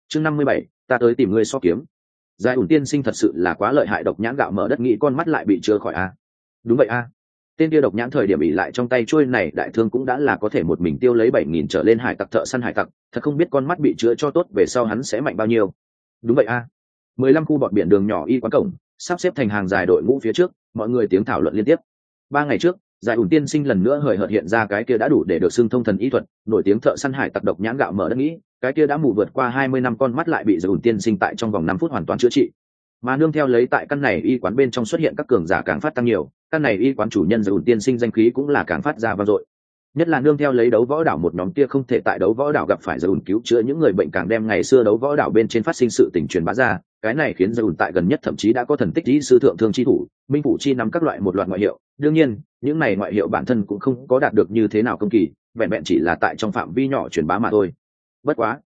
chương 57, ta tới tìm ngươi so kiếm. Giải ủn tiên sinh thật sự là quá lợi hại, độc nhãn gạo mở đất nghĩ con mắt lại bị chữa khỏi a. Đúng vậy a. Tên kia độc nhãn thời điểm ỉ lại trong tay chuôi này đại thương cũng đã là có thể một mình tiêu lấy 7.000 trở lên hải tặc thợ săn hải tặc, thật không biết con mắt bị chữa cho tốt về sau hắn sẽ mạnh bao nhiêu. Đúng vậy a. 15 khu bọt biển đường nhỏ y quán cổng, sắp xếp thành hàng dài đội ngũ phía trước, mọi người tiếng thảo luận liên tiếp. 3 ngày trước, Giải ủn tiên sinh lần nữa hời hợt hiện ra cái kia đã đủ để được xưng thông thần y thuật, nổi tiếng thợ săn hải tặc độc nhãn gạo mở đất nghĩ, cái kia đã mù vượt qua 20 năm con mắt lại bị Giải ủn tiên sinh tại trong vòng 5 phút hoàn toàn chữa trị. Mà nương theo lấy tại căn này y quán bên trong xuất hiện các cường giả càng phát tăng nhiều, căn này y quán chủ nhân Giải ủn tiên sinh danh khí cũng là càng phát ra vang dội. Nhất là nương theo lấy đấu võ đảo một nhóm kia không thể tại đấu võ đảo gặp phải Giải ủn cứu chữa những người bệnh càng đem ngày xưa đấu võ đảo bên trên phát sinh sự tình truyền bá ra, cái này khiến Giải ủn tại gần nhất thậm chí đã có thần tích lý sư thượng thương chi thủ, minh phủ chi nắm các loại một loạt ngoại hiệu. Đương nhiên, những này ngoại hiệu bản thân cũng không có đạt được như thế nào công kỳ, vẹn vẹn chỉ là tại trong phạm vi nhỏ truyền bá mà thôi. Bất quá,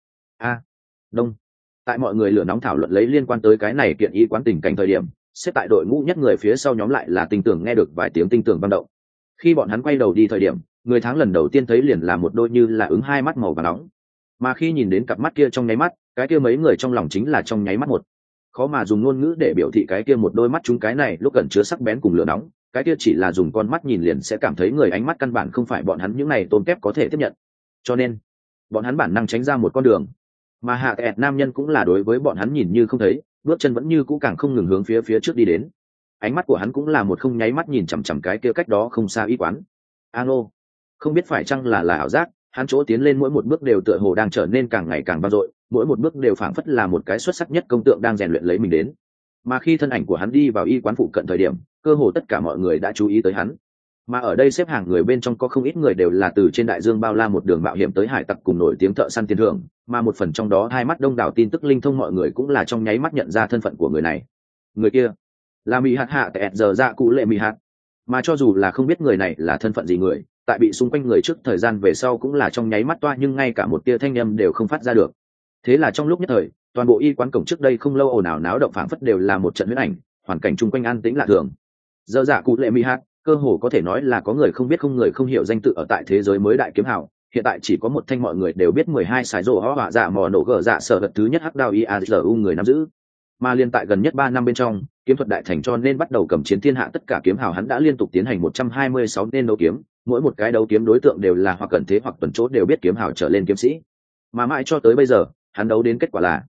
đông. Tại mọi người lửa nóng thảo luận lấy liên quan tới cái này kiện y quán tình cảnh thời điểm, xếp tại đội ngũ nhất người phía sau nhóm lại là tinh tường nghe được vài tiếng tinh tường vang động. Khi bọn hắn quay đầu đi thời điểm, người tháng lần đầu tiên thấy liền là một đôi như là ứng hai mắt màu vàng nóng. Mà khi nhìn đến cặp mắt kia trong nháy mắt, cái kia mấy người trong lòng chính là trong nháy mắt một. Khó mà dùng ngôn ngữ để biểu thị cái kia một đôi mắt chúng cái này lúc gần chứa sắc bén cùng lửa nóng, cái kia chỉ là dùng con mắt nhìn liền sẽ cảm thấy người ánh mắt căn bản không phải bọn hắn những này tôm kép có thể tiếp nhận. Cho nên, bọn hắn bản năng tránh ra một con đường. Mà hạ kẹt nam nhân cũng là đối với bọn hắn nhìn như không thấy, bước chân vẫn như cũ càng không ngừng hướng phía trước đi đến. Ánh mắt của hắn cũng là một không nháy mắt nhìn chằm chằm cái kia cách đó không xa y quán. Alo, không biết phải chăng là ảo giác, hắn chỗ tiến lên mỗi một bước đều tựa hồ đang trở nên càng ngày càng vang dội, mỗi một bước đều phảng phất là một cái xuất sắc nhất công tượng đang rèn luyện lấy mình đến. Mà khi thân ảnh của hắn đi vào y quán phụ cận thời điểm, cơ hồ tất cả mọi người đã chú ý tới hắn. Mà ở đây xếp hàng người bên trong có không ít người đều là từ trên đại dương bao la một đường mạo hiểm tới hải tặc cùng nổi tiếng thợ săn tiền thưởng, mà một phần trong đó hai mắt đông đảo tin tức linh thông mọi người cũng là trong nháy mắt nhận ra thân phận của người này. Người kia là Mị Hạt Hạ Tẹt giờ dạ cụ lệ Mị Hạt. Mà cho dù là không biết người này là thân phận gì người, tại bị xung quanh người trước thời gian về sau cũng là trong nháy mắt toa, nhưng ngay cả một tia thanh âm đều không phát ra được. Thế là trong lúc nhất thời, toàn bộ y quán cổng trước đây không lâu ồn ào náo động phảng phất đều là một trận huyễn ảnh, hoàn cảnh chung quanh an tĩnh lạ thường. Giờ dạ cụ lệ Mị Hạt, cơ hồ có thể nói là có người không biết không người không hiểu danh tự ở tại thế giới mới đại kiếm hào, hiện tại chỉ có một thanh mọi người đều biết 12 sải rổ hóa họa dạ mò nổ gở dạ sở vật thứ nhất hắc đao iazu người nắm giữ. Mà liên tại gần nhất 3 năm bên trong, kiếm thuật đại thành cho nên bắt đầu cầm chiến thiên hạ tất cả kiếm hào, hắn đã liên tục tiến hành 126 nên đấu kiếm, mỗi một cái đấu kiếm đối tượng đều là hoặc cận thế hoặc tuần chốt đều biết kiếm hào trở lên kiếm sĩ. Mà mãi cho tới bây giờ, hắn đấu đến kết quả là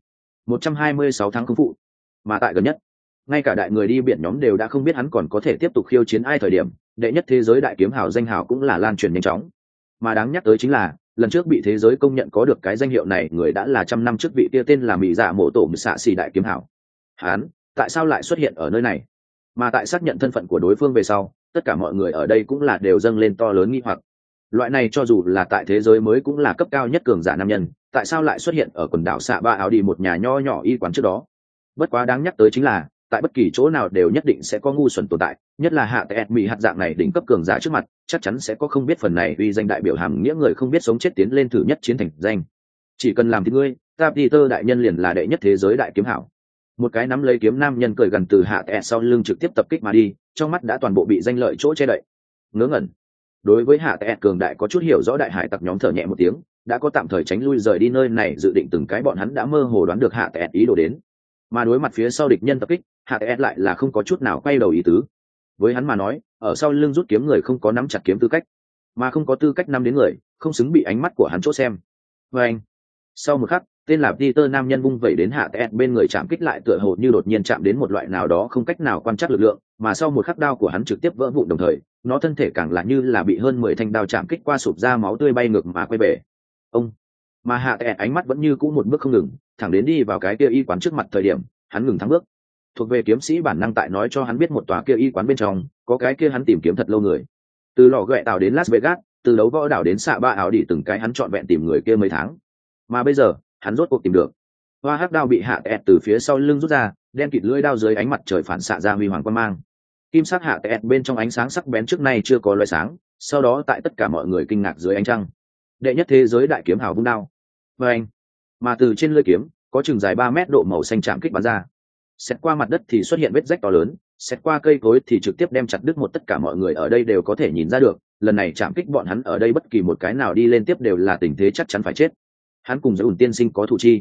126 thắng không phụ. Mà tại gần nhất, ngay cả đại người đi biển nhóm đều đã không biết hắn còn có thể tiếp tục khiêu chiến ai thời điểm, đệ nhất thế giới đại kiếm hào danh hào cũng là lan truyền nhanh chóng. Mà đáng nhắc tới chính là lần trước bị thế giới công nhận có được cái danh hiệu này người đã là 100 năm trước vị kia tên là Mị Dạ Mộ Tổ Mị Xạ Xỉ đại kiếm hào. Hắn tại sao lại xuất hiện ở nơi này? Mà tại xác nhận thân phận của đối phương về sau, tất cả mọi người ở đây cũng là đều dâng lên to lớn nghi hoặc. Loại này cho dù là tại thế giới mới cũng là cấp cao nhất cường giả nam nhân, tại sao lại xuất hiện ở quần đảo Xạ Ba Áo đi một nhà nho nhỏ y quán trước đó? Bất quá đáng nhắc tới chính là tại bất kỳ chỗ nào đều nhất định sẽ có ngu xuẩn tồn tại, nhất là hạ tẹt Mị Hạt dạng này đỉnh cấp cường giả trước mặt, chắc chắn sẽ có không biết phần này uy danh đại biểu hàm nghĩa người không biết sống chết tiến lên thử nhất chiến thành danh. Chỉ cần làm thì ngươi, ta Peter đại nhân liền là đệ nhất thế giới đại kiếm hảo. Một cái nắm lấy kiếm nam nhân cười gần từ hạ tẹt sau lưng trực tiếp tập kích mà đi, trong mắt đã toàn bộ bị danh lợi chỗ che đậy. Ngớ ngẩn. Đối với hạ tẹt cường đại có chút hiểu rõ đại hải tặc nhóm thở nhẹ một tiếng, đã có tạm thời tránh lui rời đi nơi này, dự định từng cái bọn hắn đã mơ hồ đoán được hạ tẹt ý đồ đến. Mà đối mặt phía sau địch nhân tập kích, hạ tẹt lại là không có chút nào quay đầu ý tứ. Với hắn mà nói, ở sau lưng rút kiếm người không có nắm chặt kiếm tư cách, mà không có tư cách nắm đến người không xứng bị ánh mắt của hắn chỗ xem. Và anh, sau một khắc, tên là Peter nam nhân vung vẩy đến hạ tẹt bên người, chạm kích lại tựa hồ như đột nhiên chạm đến một loại nào đó không cách nào quan trắc lực lượng, mà sau một khắc đao của hắn trực tiếp vỡ vụn, đồng thời nó thân thể càng là như là bị hơn 10 thanh đao chạm kích qua, sụp ra máu tươi bay ngược mà quay về. Ông, mà hạ tẹt ánh mắt vẫn như cũ một bước không ngừng, thẳng đến đi vào cái kia y quán trước mặt thời điểm, hắn ngừng thắng bước. Thuộc về kiếm sĩ bản năng tại nói cho hắn biết một tòa kia y quán bên trong có cái kia hắn tìm kiếm thật lâu người. Từ lò ghẹ tàu đến Las Vegas, từ đấu võ đảo đến Xạ Ba Áo đi, từng cái hắn trọn vẹn tìm người kia mấy tháng, mà bây giờ hắn rốt cuộc tìm được. Hoa hắc đao bị hạ tẹt từ phía sau lưng rút ra, đen kịt lưỡi đao dưới ánh mặt trời phản xạ ra huy hoàng quang mang. Kim sắc hạ tẹt bên trong ánh sáng sắc bén trước nay chưa có loại sáng, sau đó tại tất cả mọi người kinh ngạc dưới ánh trăng, đệ nhất thế giới đại kiếm hào vung đao. Và anh, mà từ trên lưỡi kiếm có chừng dài 3 mét độ màu xanh chạm kích bắn ra, xét qua mặt đất thì xuất hiện vết rách to lớn, xét qua cây cối thì trực tiếp đem chặt đứt một. Tất cả mọi người ở đây đều có thể nhìn ra được, lần này chạm kích bọn hắn ở đây bất kỳ một cái nào đi lên tiếp đều là tình thế chắc chắn phải chết. Hắn cùng Giới Ùn tiên sinh có thủ chi.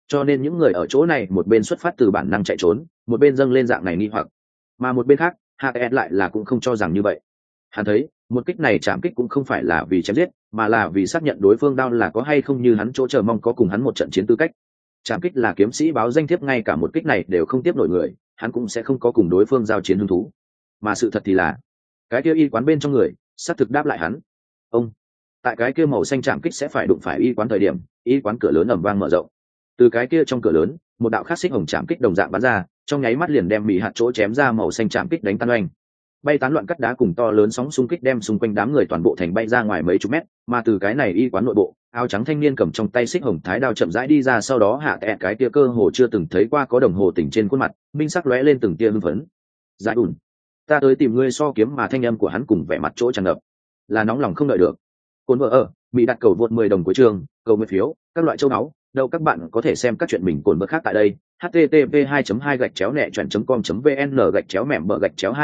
cho nên những người ở chỗ này một bên xuất phát từ bản năng chạy trốn, một bên dâng lên dạng này nghi hoặc. Mà một bên khác hts lại là cũng không cho rằng như vậy. Hắn thấy một kích này chạm kích cũng không phải là vì chém giết, mà là vì xác nhận đối phương đao là có hay không như hắn chỗ chờ mong có cùng hắn một trận chiến tư cách. Chạm kích là kiếm sĩ báo danh thiếp, ngay cả một kích này đều không tiếp nổi người, hắn cũng sẽ không có cùng đối phương giao chiến hứng thú. Mà sự thật thì là cái kia y quán bên trong người xác thực đáp lại hắn. Ông tại cái kia màu xanh chạm kích sẽ phải đụng phải y quán thời điểm, y quán cửa lớn ầm vang mở rộng. Từ cái kia trong cửa lớn, một đạo khắc xích hồng chạm kích đồng dạng bắn ra, trong nháy mắt liền đem mì hạt chỗ chém ra màu xanh chạm kích đánh tan oanh. Bay tán loạn cắt đá cùng to lớn sóng xung kích đem xung quanh đám người toàn bộ thành bay ra ngoài mấy chục mét, mà từ cái này y quán nội bộ, áo trắng thanh niên cầm trong tay xích hồng thái đao chậm rãi đi ra, sau đó hạ tẹt cái tia cơ hồ chưa từng thấy qua có đồng hồ tỉnh trên khuôn mặt, minh sắc lóe lên từng tia hưng phấn. Giải ủn, ta tới tìm ngươi so kiếm, mà thanh âm của hắn cùng vẻ mặt chỗ tràn ngập là nóng lòng không đợi được. Cồn vợ ở, bị đặt cầu vượt 10 đồng của trường, cầu nguyện phiếu, các loại châu náu, đâu các bạn có thể xem các chuyện mình cồn vợ khác tại đây. http://2.2-nẹ.com.vn/mẹm/27446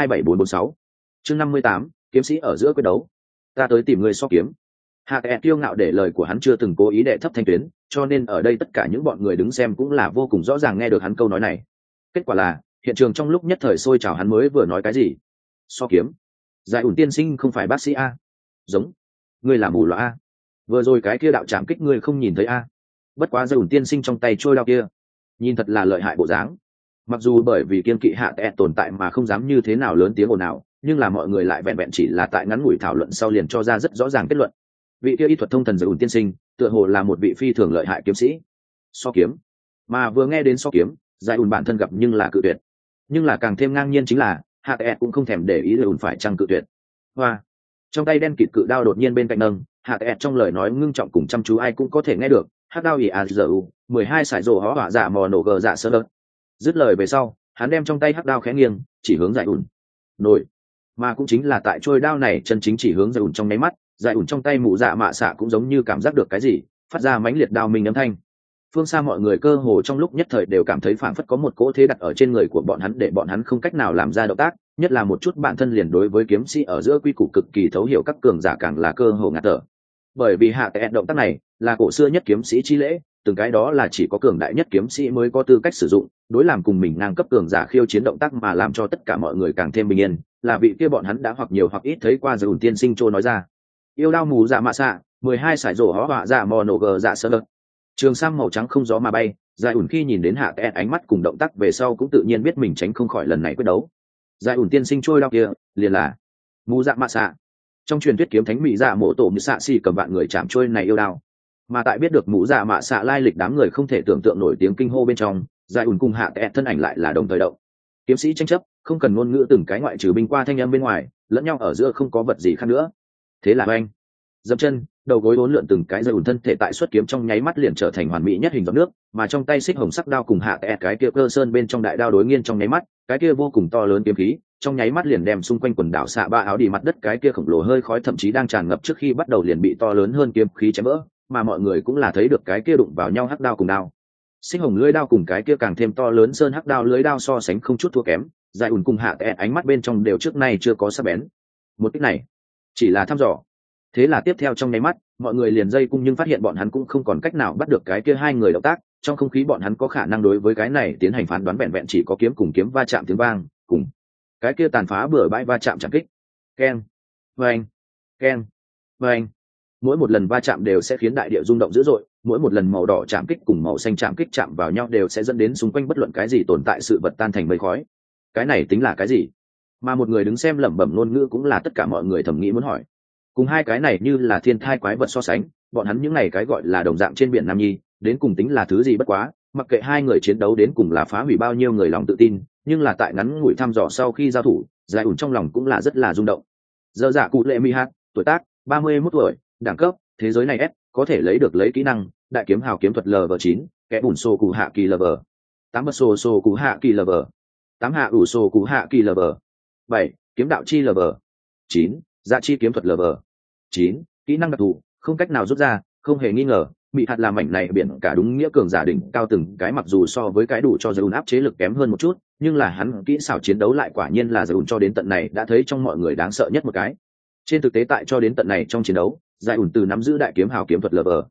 chương 58, kiếm sĩ ở giữa quyết đấu. Ta tới tìm ngươi so kiếm. Hạ kệ kiêu ngạo để lời của hắn chưa từng cố ý đệ thấp thanh tuyến, cho nên ở đây tất cả những bọn người đứng xem cũng là vô cùng rõ ràng nghe được hắn câu nói này. Kết quả là hiện trường trong lúc nhất thời sôi trào, hắn mới vừa nói cái gì? So kiếm? Giải ủn tiên sinh không phải bác sĩ a? Giống, ngươi là mù loà a? Vừa rồi cái kia đạo chạm kích ngươi không nhìn thấy a? Bất quá giải ủn tiên sinh trong tay trôi đao kia, nhìn thật là lợi hại bộ dáng. Mặc dù bởi vì kiên kỵ hạ kệ tồn tại mà không dám như thế nào lớn tiếng ồn nào, nhưng là mọi người lại vẹn vẹn chỉ là tại ngắn ngủi thảo luận sau liền cho ra rất rõ ràng kết luận. Vị kia y thuật thông thần giải ủn tiên sinh tựa hồ là một vị phi thường lợi hại kiếm sĩ. So kiếm? Mà vừa nghe đến so kiếm, giải ủn bản thân gặp nhưng là cự tuyệt. Nhưng là càng thêm ngang nhiên chính là hạ kệ cũng không thèm để ý giải ủn phải chăng cự tuyệt. Hoa, trong tay đen kịt cự đao đột nhiên bên cạnh nâng, hạ kệ trong lời nói ngưng trọng cùng chăm chú ai cũng có thể nghe được. Hát đao ỉ a giờ u 12 sải rồ hó hỏa dạ mò nổ gờ dạ sơ lợt. Dứt lời về sau, hắn đem trong tay hắc đao khẽ nghiêng chỉ hướng giải ủn. Nổi. Mà cũng chính là tại trôi đao này chân chính chỉ hướng giải ủn trong nháy mắt, giải ủn trong tay mụ dạ mạ xạ cũng giống như cảm giác được cái gì, phát ra mãnh liệt đao minh âm thanh. Phương xa mọi người cơ hồ trong lúc nhất thời đều cảm thấy phảng phất có một cỗ thế đặt ở trên người của bọn hắn để bọn hắn không cách nào làm ra động tác, nhất là một chút bản thân liền đối với kiếm sĩ ở giữa quy củ cực kỳ thấu hiểu các cường giả càng là cơ hồ ngạt thở. Bởi vì hạ kệ động tác này là cổ xưa nhất kiếm sĩ chi lễ, từng cái đó là chỉ có cường đại nhất kiếm sĩ mới có tư cách sử dụng, đối làm cùng mình ngang cấp cường giả khiêu chiến động tác mà làm cho tất cả mọi người càng thêm bình yên, là vị kia bọn hắn đã hoặc nhiều hoặc ít thấy qua giải ủn tiên sinh trôi nói ra. Yêu đao mù dạ mạ xạ 12 sải rổ hó họa dạ mò nổ gờ dạ sơ lợt. Trường sam màu trắng không gió mà bay, giải ủn khi nhìn đến hạ kệ ánh mắt cùng động tác về sau cũng tự nhiên biết mình tránh không khỏi lần này quyết đấu. Giải ủn tiên sinh trôi đao kia liền là mù dạ mạ xạ. Trong truyền thuyết kiếm thánh mỹ dạ mộ tổ như xạ xì cầm vạn người chạm trôi này yêu đao. Mà tại biết được mũ dạ mạ xạ lai lịch, đám người không thể tưởng tượng nổi tiếng kinh hô bên trong, giải ủn cùng hạ kệ thân ảnh lại là đồng thời động. Kiếm sĩ tranh chấp không cần ngôn ngữ, từng cái ngoại trừ binh qua thanh âm bên ngoài, lẫn nhau ở giữa không có vật gì khác nữa. Thế là anh dậm chân, đầu gối uốn lượn, từng cái giải ủn thân thể tại xuất kiếm trong nháy mắt liền trở thành hoàn mỹ nhất hình giọt nước, mà trong tay xích hồng sắc đao cùng hạ kệ cái kia cơ sơn bên trong đại đao đối nghiên trong nháy mắt, cái kia vô cùng to lớn kiếm khí trong nháy mắt liền đem xung quanh quần đảo xạ ba áo đi mặt đất cái kia khổng lồ hơi khói thậm chí đang tràn ngập trước khi bắt đầu liền bị to lớn hơn kiếm khí chém vỡ, mà mọi người cũng là thấy được cái kia đụng vào nhau hắc đao cùng đao. Xích hồng lưỡi đao cùng cái kia càng thêm to lớn sơn hắc đao lưỡi đao so sánh không chút thua kém, giải ủn cùng hạ kệ ánh mắt bên trong đều trước nay chưa có sắc bén. Một kích này chỉ là thăm dò. Thế là tiếp theo trong nháy mắt, mọi người liền dây cung nhưng phát hiện bọn hắn cũng không còn cách nào bắt được cái kia hai người động tác, trong không khí bọn hắn có khả năng đối với cái này tiến hành phán đoán vẹn vẹn chỉ có kiếm cùng kiếm va chạm tiếng vang, cùng cái kia tàn phá bừa bãi va chạm chạm kích. Keng, vang, keng, vang. Mỗi một lần va chạm đều sẽ khiến đại địa rung động dữ dội, mỗi một lần màu đỏ chạm kích cùng màu xanh chạm kích chạm vào nhau đều sẽ dẫn đến xung quanh bất luận cái gì tồn tại sự vật tan thành mây khói. Cái này tính là cái gì? Mà một người đứng xem lẩm bẩm ngôn ngữ cũng là tất cả mọi người thầm nghĩ muốn hỏi. Cùng hai cái này như là thiên thai quái vật so sánh, bọn hắn những này cái gọi là đồng dạng trên biển Nam Nhi, đến cùng tính là thứ gì bất quá, mặc kệ hai người chiến đấu đến cùng là phá hủy bao nhiêu người lòng tự tin, nhưng là tại ngắn ngủi thăm dò sau khi giao thủ, giải ủn trong lòng cũng là rất là rung động. Giờ dạ cụ lệ mi hát, tuổi tác 31 tuổi, đẳng cấp thế giới này S, có thể lấy được lấy kỹ năng đại kiếm hào kiếm thuật Lv9, kẻ bùn xô cụ hạ kỳ Lv 8 bật xô cụ hạ kỳ Lv 8 hạ ủ xô cụ hạ kỳ Lv 7 kiếm đạo chi Lv 9 dạ chi kiếm thuật Lv 9 kỹ năng đặc thù không cách nào rút ra, không hề nghi ngờ bị hạt làm mảnh này biển cả đúng nghĩa cường giả đỉnh cao từng cái, mặc dù so với cái đủ cho Dùn áp chế lực kém hơn một chút, nhưng là hắn kỹ xảo chiến đấu lại quả nhiên là Dùn cho đến tận này đã thấy trong mọi người đáng sợ nhất một cái. Trên thực tế tại cho đến tận này trong chiến đấu, giải ủn từ nắm giữ đại kiếm hào kiếm thuật Lv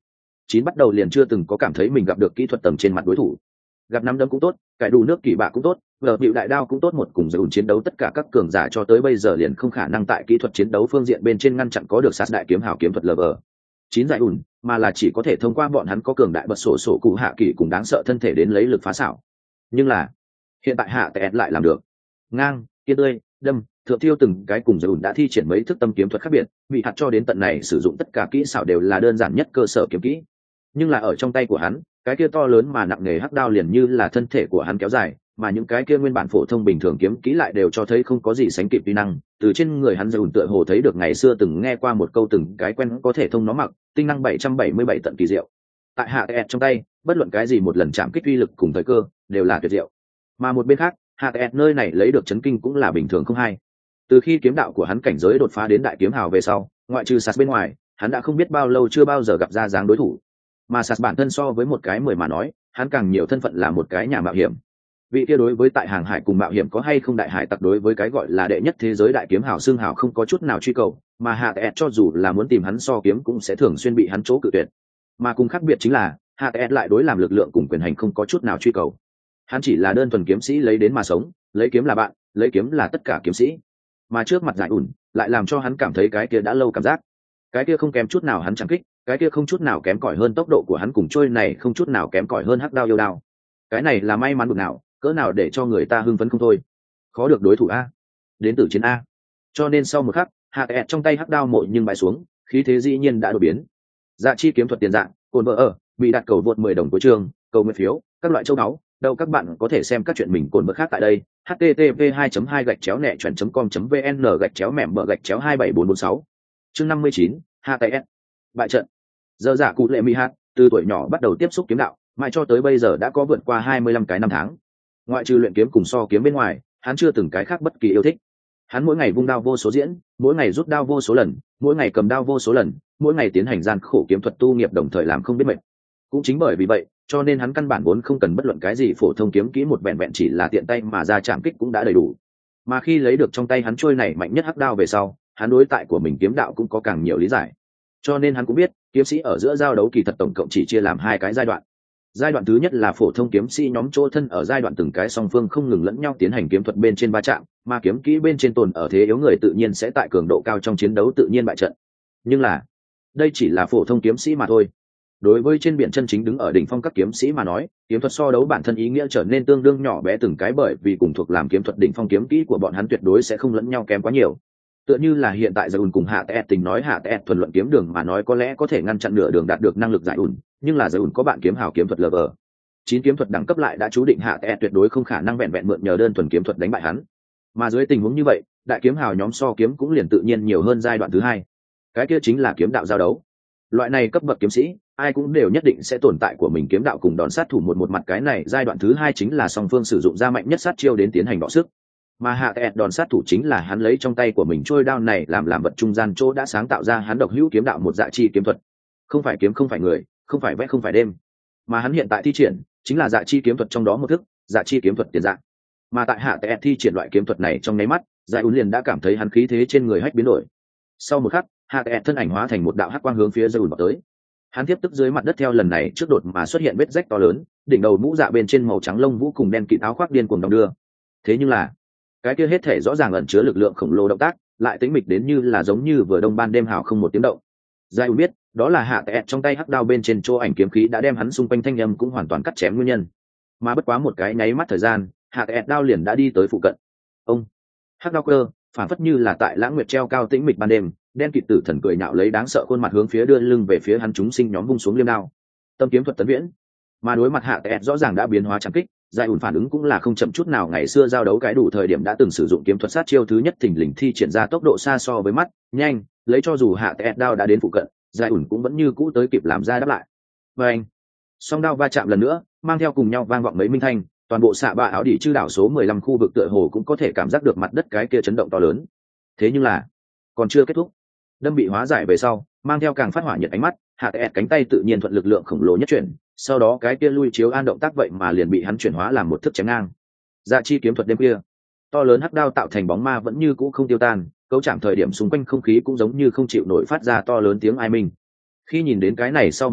Chín bắt đầu liền chưa từng có cảm thấy mình gặp được kỹ thuật tầng trên mặt đối thủ. Gặp nắm đấm cũng tốt, cải đủ nước kỳ bạ cũng tốt, vở bịu đại đao cũng tốt, một cùng dùn chiến đấu tất cả các cường giả cho tới bây giờ liền không khả năng tại kỹ thuật chiến đấu phương diện bên trên ngăn chặn có được sát đại kiếm hào kiếm thuật lờ vờ chín giải ủn, mà là chỉ có thể thông qua bọn hắn có cường đại bật sổ sổ cụ hạ kỳ cùng đáng sợ thân thể đến lấy lực phá xảo. Nhưng là hiện tại hạ tẹt lại làm được ngang kia tươi đâm thượng tiêu từng cái cùng giải ủn đã thi triển mấy thức tâm kiếm thuật khác biệt, bị hạt cho đến tận này sử dụng tất cả kỹ xảo đều là đơn giản nhất cơ sở kiếm kỹ. Nhưng là ở trong tay của hắn, cái kia to lớn mà nặng nề hắc đao liền như là thân thể của hắn kéo dài, mà những cái kia nguyên bản phổ thông bình thường kiếm kỹ lại đều cho thấy không có gì sánh kịp kỹ năng. Từ trên người hắn dùn tựa hồ thấy được ngày xưa từng nghe qua một câu từng cái quen có thể thông nó mặc, tinh năng 777 tận kỳ diệu. Tại hạ tẹt trong tay, bất luận cái gì một lần chạm kích uy lực cùng thời cơ đều là tuyệt diệu. Mà một bên khác, hạ tẹt nơi này lấy được chấn kinh cũng là bình thường không hay. Từ khi kiếm đạo của hắn cảnh giới đột phá đến đại kiếm hào về sau, ngoại trừ sạt bên ngoài, hắn đã không biết bao lâu chưa bao giờ gặp ra dáng đối thủ. Mà sạt bản thân so với một cái 10 mà nói, hắn càng nhiều thân phận là một cái nhà mạo hiểm. Vị kia đối với tại hàng hải cùng mạo hiểm có hay không đại hải tặc đối với cái gọi là đệ nhất thế giới đại kiếm hào xương hào không có chút nào truy cầu, mà hạ tẹt cho dù là muốn tìm hắn so kiếm cũng sẽ thường xuyên bị hắn chỗ cự tuyệt. Mà cùng khác biệt chính là hạ tẹt lại đối làm lực lượng cùng quyền hành không có chút nào truy cầu. Hắn chỉ là đơn thuần kiếm sĩ lấy đến mà sống, lấy kiếm là bạn, lấy kiếm là tất cả kiếm sĩ. Mà trước mặt giải ủn lại làm cho hắn cảm thấy cái kia đã lâu cảm giác, cái kia không kém chút nào hắn chẳng kích, cái kia không chút nào kém cỏi hơn tốc độ của hắn cùng trôi này không chút nào kém cỏi hơn hắc đao yêu đao. Cái này là may mắn bực nào, cỡ nào để cho người ta hưng phấn không thôi. Khó được đối thủ a, đến từ chiến a. Cho nên sau một khắc, hạ tẹt trong tay hắc đao mội nhưng bại xuống, khí thế dĩ nhiên đã đổi biến. Dạ chi kiếm thuật tiền dạng, cồn vợ ở, bị đặt cầu vượt 10 đồng của trường, cầu nguyện phiếu, các loại châu báu. Đâu các bạn có thể xem các chuyện mình cồn vợ khác tại đây. http://2.2-nẹ.com.vn/gạch chéo mẻm bờ gạch chéo 27446. Chương 59, HTS. Bại trận. Giờ giả cụ lệ mỹ hạt, từ tuổi nhỏ bắt đầu tiếp xúc kiếm đạo, mãi cho tới bây giờ đã có vượt qua 25 cái năm tháng. Ngoại trừ luyện kiếm cùng so kiếm bên ngoài, hắn chưa từng cái khác bất kỳ yêu thích. Hắn mỗi ngày vung đao vô số diễn, mỗi ngày rút đao vô số lần, mỗi ngày cầm đao vô số lần, mỗi ngày tiến hành gian khổ kiếm thuật tu nghiệp đồng thời làm không biết mệt. Cũng chính bởi vì vậy, cho nên hắn căn bản vốn không cần bất luận cái gì phổ thông kiếm kỹ, một vẹn vẹn chỉ là tiện tay mà ra chạm kích cũng đã đầy đủ. Mà khi lấy được trong tay hắn trôi này mạnh nhất hắc đao về sau, hắn đối tại của mình kiếm đạo cũng có càng nhiều lý giải. Cho nên hắn cũng biết, kiếm sĩ ở giữa giao đấu kỳ thật tổng cộng chỉ chia làm hai cái giai đoạn. Giai đoạn thứ nhất là phổ thông kiếm sĩ nhóm chỗ thân ở giai đoạn từng cái song phương không ngừng lẫn nhau tiến hành kiếm thuật bên trên va chạm, mà kiếm kỹ bên trên tồn ở thế yếu người tự nhiên sẽ tại cường độ cao trong chiến đấu tự nhiên bại trận. Nhưng là, đây chỉ là phổ thông kiếm sĩ mà thôi. Đối với trên biển chân chính đứng ở đỉnh phong các kiếm sĩ mà nói, kiếm thuật so đấu bản thân ý nghĩa trở nên tương đương nhỏ bé từng cái, bởi vì cùng thuộc làm kiếm thuật đỉnh phong kiếm kỹ của bọn hắn tuyệt đối sẽ không lẫn nhau kém quá nhiều. Tựa như là hiện tại giải ủn cùng hạ tẹt tình nói, hạ tẹt thuần luận kiếm đường mà nói có lẽ có thể ngăn chặn nửa đường đạt được năng lực giải ủn, nhưng là giải ủn có bạn kiếm hào kiếm thuật lờ vờ chín kiếm thuật đẳng cấp lại đã chú định hạ tẹt tuyệt đối không khả năng vẹn vẹn mượn nhờ đơn thuần kiếm thuật đánh bại hắn. Mà dưới tình huống như vậy, đại kiếm hào nhóm so kiếm cũng liền tự nhiên nhiều hơn giai đoạn thứ hai, cái kia chính là kiếm đạo giao đấu. Loại này cấp bậc kiếm sĩ, ai cũng đều nhất định sẽ tồn tại của mình kiếm đạo cùng đòn sát thủ một mặt, cái này giai đoạn thứ hai chính là song phương sử dụng ra mạnh nhất sát chiêu đến tiến hành đọ sức. Mà hạ tẹt đòn sát thủ chính là hắn lấy trong tay của mình trôi đao này làm vật trung gian chỗ đã sáng tạo ra hắn độc hữu kiếm đạo, một dạ chi kiếm thuật. Không phải kiếm, không phải người, không phải vẽ, không phải đêm, mà hắn hiện tại thi triển chính là dạ chi kiếm thuật trong đó một thức, dạ chi kiếm thuật tiền dạng. Mà tại hạ tẹt thi triển loại kiếm thuật này trong nháy mắt, giải ún liền đã cảm thấy hắn khí thế trên người hách biến đổi. Sau một khắc, hạ tẹt thân ảnh hóa thành một đạo hắc quang hướng phía giải ún vào tới. Hắn tiếp tức dưới mặt đất theo lần này trước đột mà xuất hiện vết rách to lớn, đỉnh đầu mũ dạ bên trên màu trắng lông vũ cùng đen kịt áo khoác điên cuồng đong đưa. Thế nhưng là, cái kia hết thể rõ ràng ẩn chứa lực lượng khổng lồ động tác lại tĩnh mịch đến như là giống như vừa đông ban đêm hào không một tiếng động. Giải ún biết, đó là hạ tẹt trong tay hắc đao bên trên chỗ ảnh kiếm khí đã đem hắn xung quanh thanh âm cũng hoàn toàn cắt chém nguyên nhân. Mà bất quá một cái nháy mắt thời gian, hạ tẹt đao liền đã đi tới phụ cận. Ông hắc đao cơ phản phất như là tại lãng nguyệt treo cao tĩnh mịch ban đêm, đen kịt tử thần cười nhạo lấy đáng sợ khuôn mặt hướng phía đưa lưng về phía hắn chúng sinh nhóm vung xuống liêm đao. Tâm kiếm thuật tấn viễn. Mà đối mặt hạ tẹt rõ ràng đã biến hóa chẳng kích, giải ủn phản ứng cũng là không chậm chút nào. Ngày xưa giao đấu cái đủ thời điểm đã từng sử dụng kiếm thuật sát chiêu thứ nhất thình lình thi triển ra tốc độ xa so với mắt nhanh, lấy cho dù hạ tẹt đao đã đến phụ cận, giải ủn cũng vẫn như cũ tới kịp làm ra đáp lại. Và anh song đao va chạm lần nữa, mang theo cùng nhau vang vọng mấy minh thanh, toàn bộ xạ bạ áo đỉ chư đảo số 15 khu vực tựa hồ cũng có thể cảm giác được mặt đất cái kia chấn động to lớn. Thế nhưng là còn chưa kết thúc. Đâm bị hóa giải về sau, mang theo càng phát hỏa nhiệt ánh mắt, hạ tẹt cánh tay tự nhiên thuận lực lượng khổng lồ nhất chuyển, sau đó cái kia lui chiếu an động tác vậy mà liền bị hắn chuyển hóa làm một thức chém ngang. Dạ chi kiếm thuật đêm kia, to lớn hắc đao tạo thành bóng ma vẫn như cũ không tiêu tan, cấu chạm thời điểm xung quanh không khí cũng giống như không chịu nổi phát ra to lớn tiếng ai minh. Khi nhìn đến cái này sau một kích,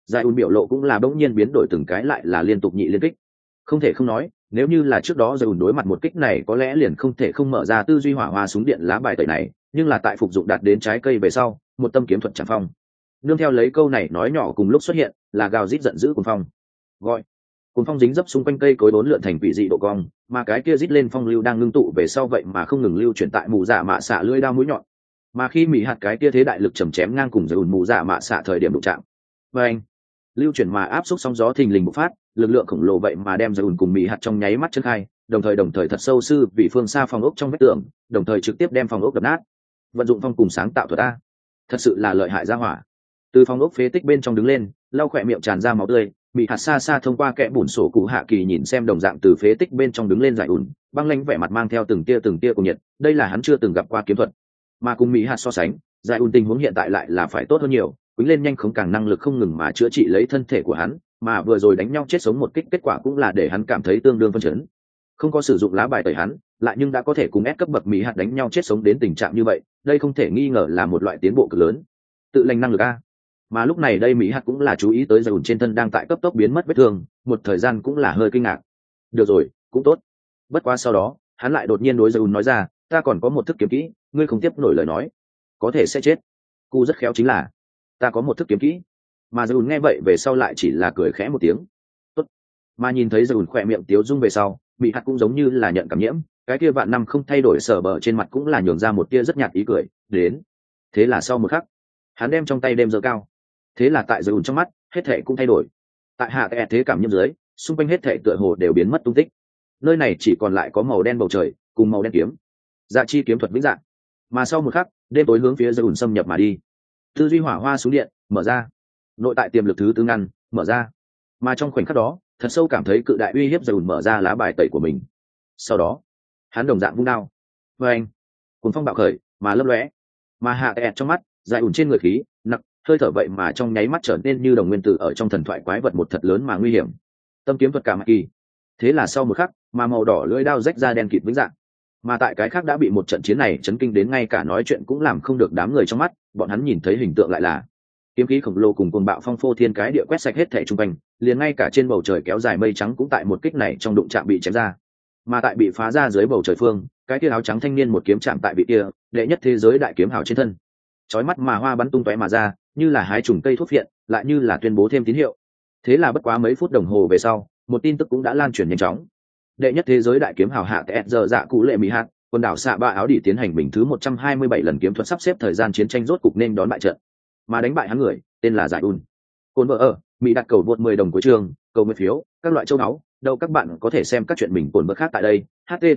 Giải ùn biểu lộ cũng là bỗng nhiên biến đổi từng cái lại là liên tục nhị liên kích. Không thể không nói, nếu như là trước đó Giải ùn đối mặt một kích này có lẽ liền không thể không mở ra tư duy hỏa hoa súng điện lá bài tẩy này, nhưng là tại phục dụng đạt đến trái cây về sau, một tâm kiếm thuật chẳng phong. Nương theo lấy câu này nói nhỏ cùng lúc xuất hiện, là gào rít giận dữ cuồng phong. Gọi. Cuồng phong dính dấp xung quanh cây cối bốn lượn thành vị dị độ cong, mà cái kia rít lên phong lưu đang ngưng tụ về sau vậy mà không ngừng lưu chuyển tại mù dạ mạ xạ lưỡi đao mũi nhọn. Mà khi mỹ hạt cái kia thế đại lực chầm chém ngang cùng Giải ùn mù dạ mạ xạ thời điểm đụng chạm. Và anh lưu chuyển mà áp xúc sóng gió thình lình bộc phát, lực lượng khổng lồ vậy mà đem Giải ùn cùng mỹ hạt trong nháy mắt chân khai, đồng thời thật sâu sư vị phương xa phòng ốc trong vách tường, đồng thời trực tiếp đem phòng ốc đập nát. Vận dụng phong cùng sáng tạo thuật a, thật sự là lợi hại ra hỏa. Từ phòng ốc phế tích bên trong đứng lên, lau khỏe miệng tràn ra máu tươi, mỹ hạt xa xa thông qua kẽ bùn sổ cụ hạ kỳ nhìn xem đồng dạng từ phế tích bên trong đứng lên Giải ùn, băng lãnh vẻ mặt mang theo từng tia cùng nhiệt, đây là hắn chưa từng gặp qua kiếm thuật. Mà cùng mỹ hạt so sánh, Giải ùn tình huống hiện tại lại là phải tốt hơn nhiều, quýnh lên nhanh không càng năng lực không ngừng mà chữa trị lấy thân thể của hắn, mà vừa rồi đánh nhau chết sống một kích kết quả cũng là để hắn cảm thấy tương đương phân chấn. Không có sử dụng lá bài tẩy hắn, lại nhưng đã có thể cùng ép cấp bậc mỹ hạt đánh nhau chết sống đến tình trạng như vậy, đây không thể nghi ngờ là một loại tiến bộ cực lớn. Tự lành năng lực a. Mà lúc này đây mỹ hạt cũng là chú ý tới Giải ùn trên thân đang tại cấp tốc biến mất vết thương, một thời gian cũng là hơi kinh ngạc. Được rồi, cũng tốt. Bất quá sau đó, hắn lại đột nhiên đối Giải ùn nói ra, ta còn có một thức kiếm kỹ, ngươi không tiếp nổi lời nói, có thể sẽ chết. Cu rất khéo chính là, ta có một thức kiếm kỹ. Mà Giải ùn nghe vậy về sau lại chỉ là cười khẽ một tiếng. Tốt. Mà nhìn thấy Giải ùn khỏe miệng tiếu dung về sau, mỹ hạt cũng giống như là nhận cảm nhiễm, cái kia vạn năm không thay đổi sở bờ trên mặt cũng là nhường ra một tia rất nhạt ý cười đến. Thế là sau một khắc, hắn đem trong tay đem giơ cao. Thế là tại Giải ùn trong mắt, hết thảy cũng thay đổi. Tại hạ kẹt thế cảm nhiễm dưới, xung quanh hết thảy tựa hồ đều biến mất tung tích. Nơi này chỉ còn lại có màu đen bầu trời cùng màu đen kiếm. Dạ chi kiếm thuật vĩnh dạng. Mà sau một khắc, đêm tối hướng phía Giải ùn xâm nhập mà đi. Tư duy hỏa hoa súng điện mở ra, nội tại tiềm lực thứ tư ngăn mở ra. Mà trong khoảnh khắc đó, thật sâu cảm thấy cự đại uy hiếp Giải ùn mở ra lá bài tẩy của mình. Sau đó, hắn đồng dạng vung đao. Và anh, cuồng phong bạo khởi, mà lấp lóe. Mà hạ kẹt trong mắt, Giải ùn trên người khí nặng, hơi thở vậy mà trong nháy mắt trở nên như đồng nguyên tử ở trong thần thoại quái vật một thật lớn mà nguy hiểm. Tâm kiếm thuật cả mạc kỳ. Thế là sau một khắc, mà màu đỏ lưỡi đao rách ra đen kịt vĩnh dạng. Mà tại cái khác đã bị một trận chiến này chấn kinh đến ngay cả nói chuyện cũng làm không được đám người trong mắt, bọn hắn nhìn thấy hình tượng lại là kiếm khí khổng lồ cùng cuồng bạo phong phô thiên cái địa quét sạch hết thảy trung quanh, liền ngay cả trên bầu trời kéo dài mây trắng cũng tại một kích này trong đụng chạm bị chém ra. Mà tại bị phá ra dưới bầu trời phương, cái kia áo trắng thanh niên một kiếm chạm tại vị kia, đệ nhất thế giới đại kiếm hào trên thân. Chói mắt mà hoa bắn tung tóe mà ra, như là hái trùng cây thuốc viện, lại như là tuyên bố thêm tín hiệu. Thế là bất quá mấy phút đồng hồ về sau, một tin tức cũng đã lan truyền nhanh chóng. Đệ nhất thế giới đại kiếm hào hạ kẹt giờ dạ cụ lệ mỹ hạt, quần đảo xạ ba áo đỉ tiến hành bình thứ 127 lần kiếm thuật sắp xếp thời gian chiến tranh rốt cục nên đón bại trận. Mà đánh bại hắn người, tên là Giải ùn. Cồn vợ ở, Mỹ đặt cầu vượt 10 đồng của trường, cầu nguyện phiếu, các loại châu áo, đâu các bạn có thể xem các chuyện mình cồn vợ khác tại đây.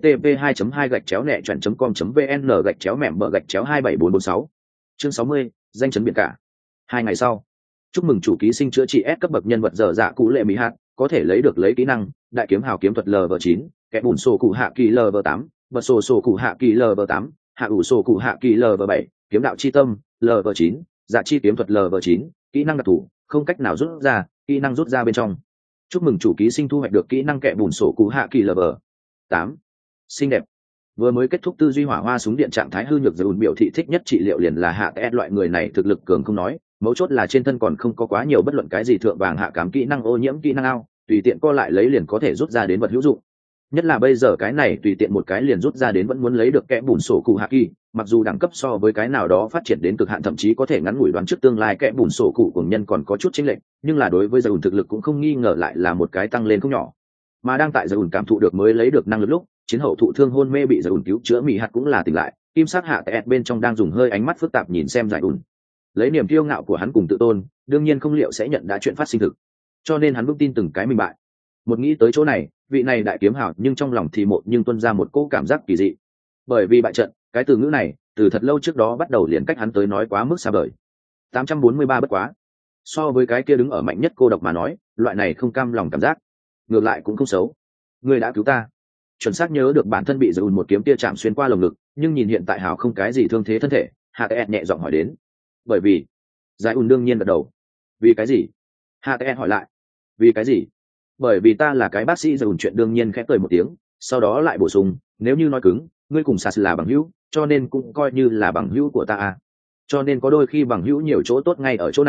http://2.2-nẹ.com.vn/gạch chéo 27446. Danh chấn biển cả. 2 ngày sau, chúc mừng chủ ký sinh chữa trị S cấp bậc nhân vật dở dạ cụ lệ mỹ hạt, có thể lấy được lấy kỹ năng đại kiếm hào kiếm thuật LV9, kẻ bùn sổ cụ hạ kỳ LV8, bật sổ cụ hạ kỳ LV8, hạ ủ sổ cụ hạ kỳ LV7, kiếm đạo chi tâm LV9, dạ chi kiếm thuật LV9, kỹ năng đặc thù không cách nào rút ra, kỹ năng rút ra bên trong. Chúc mừng chủ ký sinh thu hoạch được kỹ năng kẻ bùn sổ cụ hạ kỳ LV8. Xinh đẹp. Vừa mới kết thúc tư duy hỏa hoa súng điện trạng thái hư nhược Giải ùn biểu thị thích nhất trị liệu liền là hạ kẹt, loại người này thực lực cường không nói, mấu chốt là trên thân còn không có quá nhiều bất luận cái gì thượng vàng hạ cám kỹ năng ô nhiễm kỹ năng ao, tùy tiện co lại lấy liền có thể rút ra đến vật hữu dụng. Nhất là bây giờ cái này tùy tiện một cái liền rút ra đến vẫn muốn lấy được kẽ bùn sổ cụ hạ kỳ, mặc dù đẳng cấp so với cái nào đó phát triển đến cực hạn thậm chí có thể ngắn ngủi đoán trước tương lai kẽ bùn sổ cụ của nhân còn có chút chênh lệch, nhưng là đối với Giải ùn thực lực cũng không nghi ngờ lại là một cái tăng lên không nhỏ. Mà đang tại Giải ùn cảm thụ được mới lấy được năng lực lúc, chiến hậu thụ thương hôn mê bị Giải ùn cứu chữa mỹ hạt cũng là tỉnh lại, kim sắc hạ kẹt bên trong đang dùng hơi ánh mắt phức tạp nhìn xem Giải ùn. Lấy niềm kiêu ngạo của hắn cùng tự tôn, đương nhiên không liệu sẽ nhận đã chuyện phát sinh thực, cho nên hắn vững tin từng cái mình bại. Một nghĩ tới chỗ này, vị này đại kiếm hào nhưng trong lòng thì một nhưng tuôn ra một cỗ cảm giác kỳ dị, bởi vì bại trận cái từ ngữ này từ thật lâu trước đó bắt đầu liền cách hắn tới nói quá mức xa vời. 843 bất quá, so với cái kia đứng ở mạnh nhất cô độc mà nói, loại này không cam lòng cảm giác ngược lại cũng không xấu. Ngươi đã cứu ta. Chuẩn xác nhớ được bản thân bị Giải ùn một kiếm tia chạm xuyên qua lồng ngực, nhưng nhìn hiện tại hào không cái gì thương thế thân thể, hạ tệ nhẹ giọng hỏi đến. Bởi vì Giải ùn đương nhiên gật đầu. Vì cái gì? Hạ tệ hỏi lại. Vì cái gì? Bởi vì ta là cái bác sĩ. Giải ùn chuyện đương nhiên khẽ cười một tiếng, sau đó lại bổ sung, nếu như nói cứng, ngươi cùng Sas là bằng hữu, cho nên cũng coi như là bằng hữu của ta à. Cho nên có đôi khi bằng hữu nhiều chỗ tốt ngay ở chỗ này,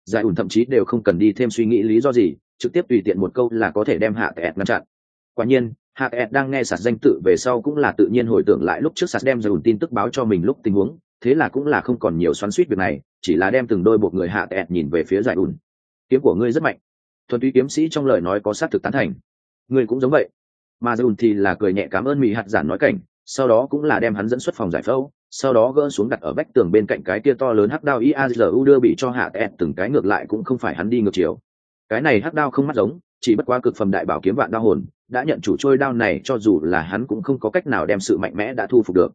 giải ủn thậm chí đều không cần đi thêm suy nghĩ lý do gì, trực tiếp tùy tiện một câu là có thể đem hạ tẹt ngăn chặn. Quả nhiên hạ tẹt đang nghe sạt danh tự về sau cũng là tự nhiên hồi tưởng lại lúc trước sạt đem giải ủn tin tức báo cho mình lúc tình huống, thế là cũng là không còn nhiều xoắn xuýt việc này, chỉ là đem từng đôi buộc người hạ tẹt nhìn về phía giải ủn. Kiếm của ngươi rất mạnh. Thuần túy kiếm sĩ trong lời nói có xác thực tán thành. Ngươi cũng giống vậy. Mà giải ủn thì là cười nhẹ cảm ơn mỹ hạt giản nói cảnh, sau đó cũng là đem hắn dẫn xuất phòng giải phẫu, sau đó gỡ xuống đặt ở vách tường bên cạnh cái kia to lớn hắc đao iazu đưa bị cho hạ tẹt từng cái ngược lại cũng không phải hắn đi ngược chiều. Cái này hắc đao không mắt giống, chỉ bất quá cực phẩm đại bảo kiếm vạn đao hồn đã nhận chủ trôi đao này, cho dù là hắn cũng không có cách nào đem sự mạnh mẽ đã thu phục được.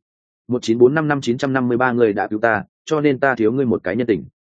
1945553 người đã cứu ta, cho nên ta thiếu ngươi một cái nhân tình.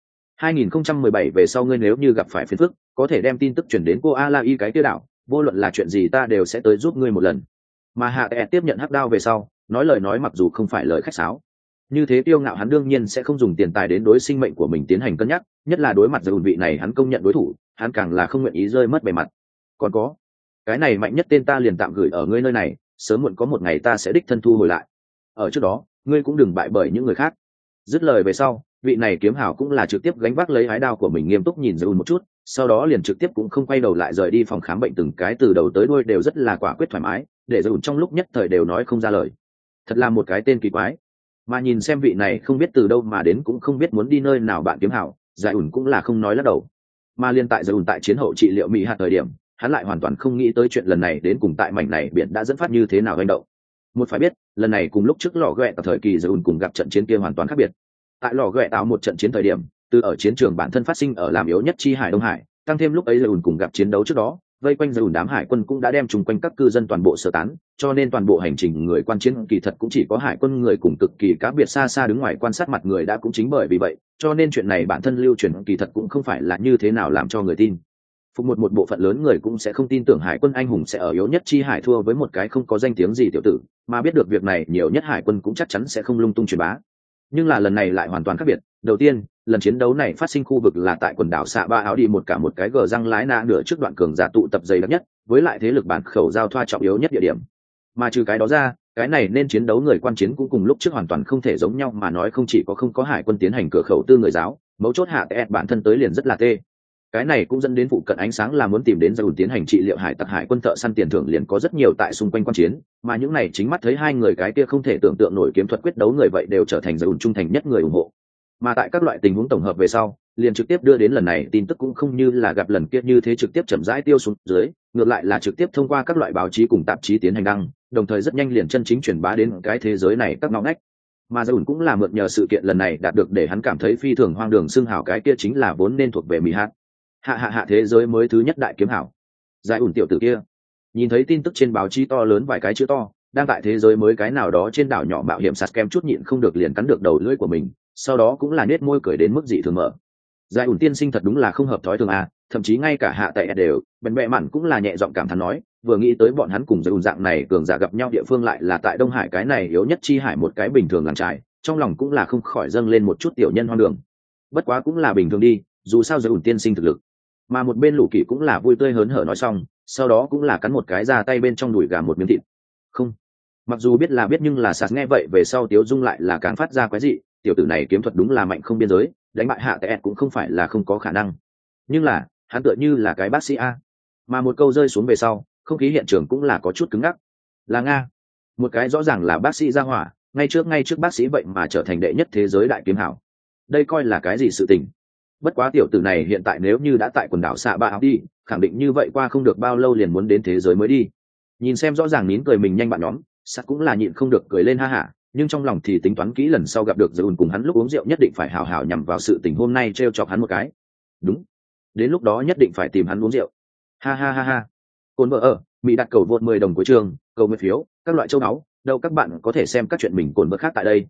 2017 về sau ngươi nếu như gặp phải phiền phức, có thể đem tin tức chuyển đến cô Alai cái kia đảo, vô luận là chuyện gì ta đều sẽ tới giúp ngươi một lần. Mà hạ tẹt tiếp nhận hắc đao về sau, nói lời nói mặc dù không phải lời khách sáo, như thế tiêu ngạo hắn đương nhiên sẽ không dùng tiền tài đến đối sinh mệnh của mình tiến hành cân nhắc, nhất là đối mặt với vị này hắn công nhận đối thủ, hắn càng là không nguyện ý rơi mất bề mặt. Còn có cái này mạnh nhất tên ta liền tạm gửi ở ngươi nơi này, sớm muộn có một ngày ta sẽ đích thân thu hồi lại, ở trước đó ngươi cũng đừng bại bởi những người khác. Dứt lời về sau, vị này kiếm hảo cũng là trực tiếp gánh vác lấy hái đao của mình, nghiêm túc nhìn Dùn một chút, sau đó liền trực tiếp cũng không quay đầu lại rời đi phòng khám bệnh, từng cái từ đầu tới đuôi đều rất là quả quyết thoải mái, để Dùn trong lúc nhất thời đều nói không ra lời. Thật là một cái tên kỳ quái. Mà nhìn xem vị này không biết từ đâu mà đến cũng không biết muốn đi nơi nào bạn kiếm hảo, giải ủn cũng là không nói lắc đầu. Mà liên tại giải ủn tại chiến hậu trị liệu mỹ hạt thời điểm, hắn lại hoàn toàn không nghĩ tới chuyện lần này đến cùng tại mảnh này biển đã dẫn phát như thế nào hành động. Một phải biết, lần này cùng lúc trước lò ghẹ tại thời kỳ giải ủn cùng gặp trận chiến kia hoàn toàn khác biệt. Tại lò ghẹ tạo một trận chiến thời điểm, từ ở chiến trường bản thân phát sinh ở làm yếu nhất chi hải Đông Hải, tăng thêm lúc ấy giải ủn cùng gặp chiến đấu trước đó, vây quanh giải ủn đám hải quân cũng đã đem chung quanh các cư dân toàn bộ sơ tán, cho nên toàn bộ hành trình người quan chiến kỳ thật cũng chỉ có hải quân người cùng cực kỳ cá biệt xa xa đứng ngoài quan sát mặt người đã cũng chính bởi vì vậy, cho nên chuyện này bản thân lưu truyền kỳ thật cũng không phải là như thế nào làm cho người tin. Phục một bộ phận lớn người cũng sẽ không tin tưởng hải quân anh hùng sẽ ở yếu nhất chi hải thua với một cái không có danh tiếng gì tiểu tử, mà biết được việc này nhiều nhất hải quân cũng chắc chắn sẽ không lung tung truyền bá. Nhưng là lần này lại hoàn toàn khác biệt. Đầu tiên, lần chiến đấu này phát sinh khu vực là tại quần đảo xạ ba áo đi, một cái gờ răng lái nạ nửa trước đoạn cường giả tụ tập dày đặc nhất, với lại thế lực bản khẩu giao thoa trọng yếu nhất địa điểm. Mà trừ cái đó ra, cái này nên chiến đấu người quan chiến cũng cùng lúc trước hoàn toàn không thể giống nhau, mà nói không chỉ có không có hải quân tiến hành cửa khẩu tư người giáo, mấu chốt hạ tẹt bản thân tới liền rất là tê. Cái này cũng dẫn đến phụ cận ánh sáng là muốn tìm đến Dùn tiến hành trị liệu hải tặc hải quân thợ săn tiền thưởng liền có rất nhiều tại xung quanh quan chiến, mà những này chính mắt thấy hai người cái kia không thể tưởng tượng nổi kiếm thuật quyết đấu người vậy đều trở thành Dùn trung thành nhất người ủng hộ. Mà tại các loại tình huống tổng hợp về sau, liền trực tiếp đưa đến lần này tin tức cũng không như là gặp lần kia như thế trực tiếp chậm rãi tiêu xuống dưới, ngược lại là trực tiếp thông qua các loại báo chí cùng tạp chí tiến hành đăng, đồng thời rất nhanh liền chân chính truyền bá đến cái thế giới này các ngõ ngách. Mà Dùn cũng là mượn nhờ sự kiện lần này đạt được để hắn cảm thấy phi thường hoang đường xưng hào cái kia chính là vốn nên thuộc về mỹ hát. Hạ thế giới mới thứ nhất đại kiếm hảo. Giải ủn tiểu tử kia nhìn thấy tin tức trên báo chí to lớn vài cái chữ to đang tại thế giới mới cái nào đó trên đảo nhỏ mạo hiểm, sạt kem chút nhịn không được liền cắn được đầu lưỡi của mình, sau đó cũng là nết môi cười đến mức dị thường mở. Giải ủn tiên sinh thật đúng là không hợp thói thường à, thậm chí ngay cả hạ tại đều bèn bẹ mặn cũng là nhẹ giọng cảm thán nói, vừa nghĩ tới bọn hắn cùng giải ủn dạng này cường giả gặp nhau địa phương lại là tại Đông Hải cái này yếu nhất chi hải một cái bình thường làng trài, trong lòng cũng là không khỏi dâng lên một chút tiểu nhân hoang đường. Bất quá cũng là bình thường đi, dù sao giải ủn tiên sinh thực lực. Mà một bên Lũ Kỳ cũng là vui tươi hớn hở nói xong, sau đó cũng là cắn một cái ra tay bên trong đùi gà một miếng thịt. Không, mặc dù biết là biết nhưng là sạt nghe vậy về sau Tiếu Dung lại là càng phát ra quái dị, tiểu tử này kiếm thuật đúng là mạnh không biên giới, đánh bại hạ tẹt cũng không phải là không có khả năng, nhưng là hắn tựa như là cái bác sĩ a. Mà một câu rơi xuống về sau, không khí hiện trường cũng là có chút cứng ngắc. Là Nga, một cái rõ ràng là bác sĩ ra hỏa, ngay trước bác sĩ vậy mà trở thành đệ nhất thế giới đại kiếm hảo, đây coi là cái gì sự tình. Bất quá tiểu tử này hiện tại nếu như đã tại quần đảo xạ ba áo đi, khẳng định như vậy qua không được bao lâu liền muốn đến thế giới mới đi. Nhìn xem rõ ràng nín cười mình nhanh bạn nhóm, sắt cũng là nhịn không được cười lên ha hả, nhưng trong lòng thì tính toán kỹ lần sau gặp được Dùn cùng hắn lúc uống rượu nhất định phải hào hào nhằm vào sự tình hôm nay trêu chọc hắn một cái. Đúng, đến lúc đó nhất định phải tìm hắn uống rượu. Ha ha ha ha. Cồn vợ ở, Mỹ đặt cầu vượt 10 đồng của trường, cầu nguyện phiếu, các loại châu náu, đâu các bạn có thể xem các chuyện mình cồn vợ khác tại đây.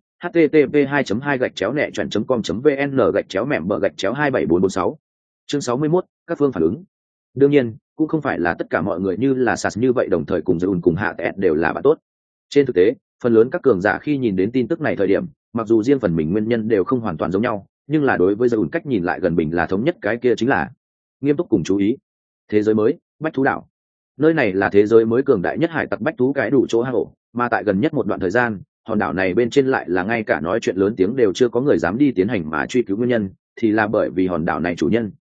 http://2.2-nẹ.com.vn/gạch chéo mẻm bờ gạch chéo 27446. Chương 61, các phương phản ứng. Đương nhiên, cũng không phải là tất cả mọi người như là sạt như vậy đồng thời cùng Dùn cùng hạ tẹt đều là bạn tốt. Trên thực tế, phần lớn các cường giả khi nhìn đến tin tức này thời điểm, mặc dù riêng phần mình nguyên nhân đều không hoàn toàn giống nhau, nhưng là đối với Dùn cách nhìn lại gần bình là thống nhất, cái kia chính là nghiêm túc cùng chú ý. Thế giới mới, Bách Thú Đảo. Nơi này là thế giới mới cường đại nhất hải tặc bách thú cái đủ chỗ hang ổ, mà tại gần nhất một đoạn thời gian, hòn đảo này bên trên lại là ngay cả nói chuyện lớn tiếng đều chưa có người dám đi tiến hành mà truy cứu nguyên nhân, thì là bởi vì hòn đảo này chủ nhân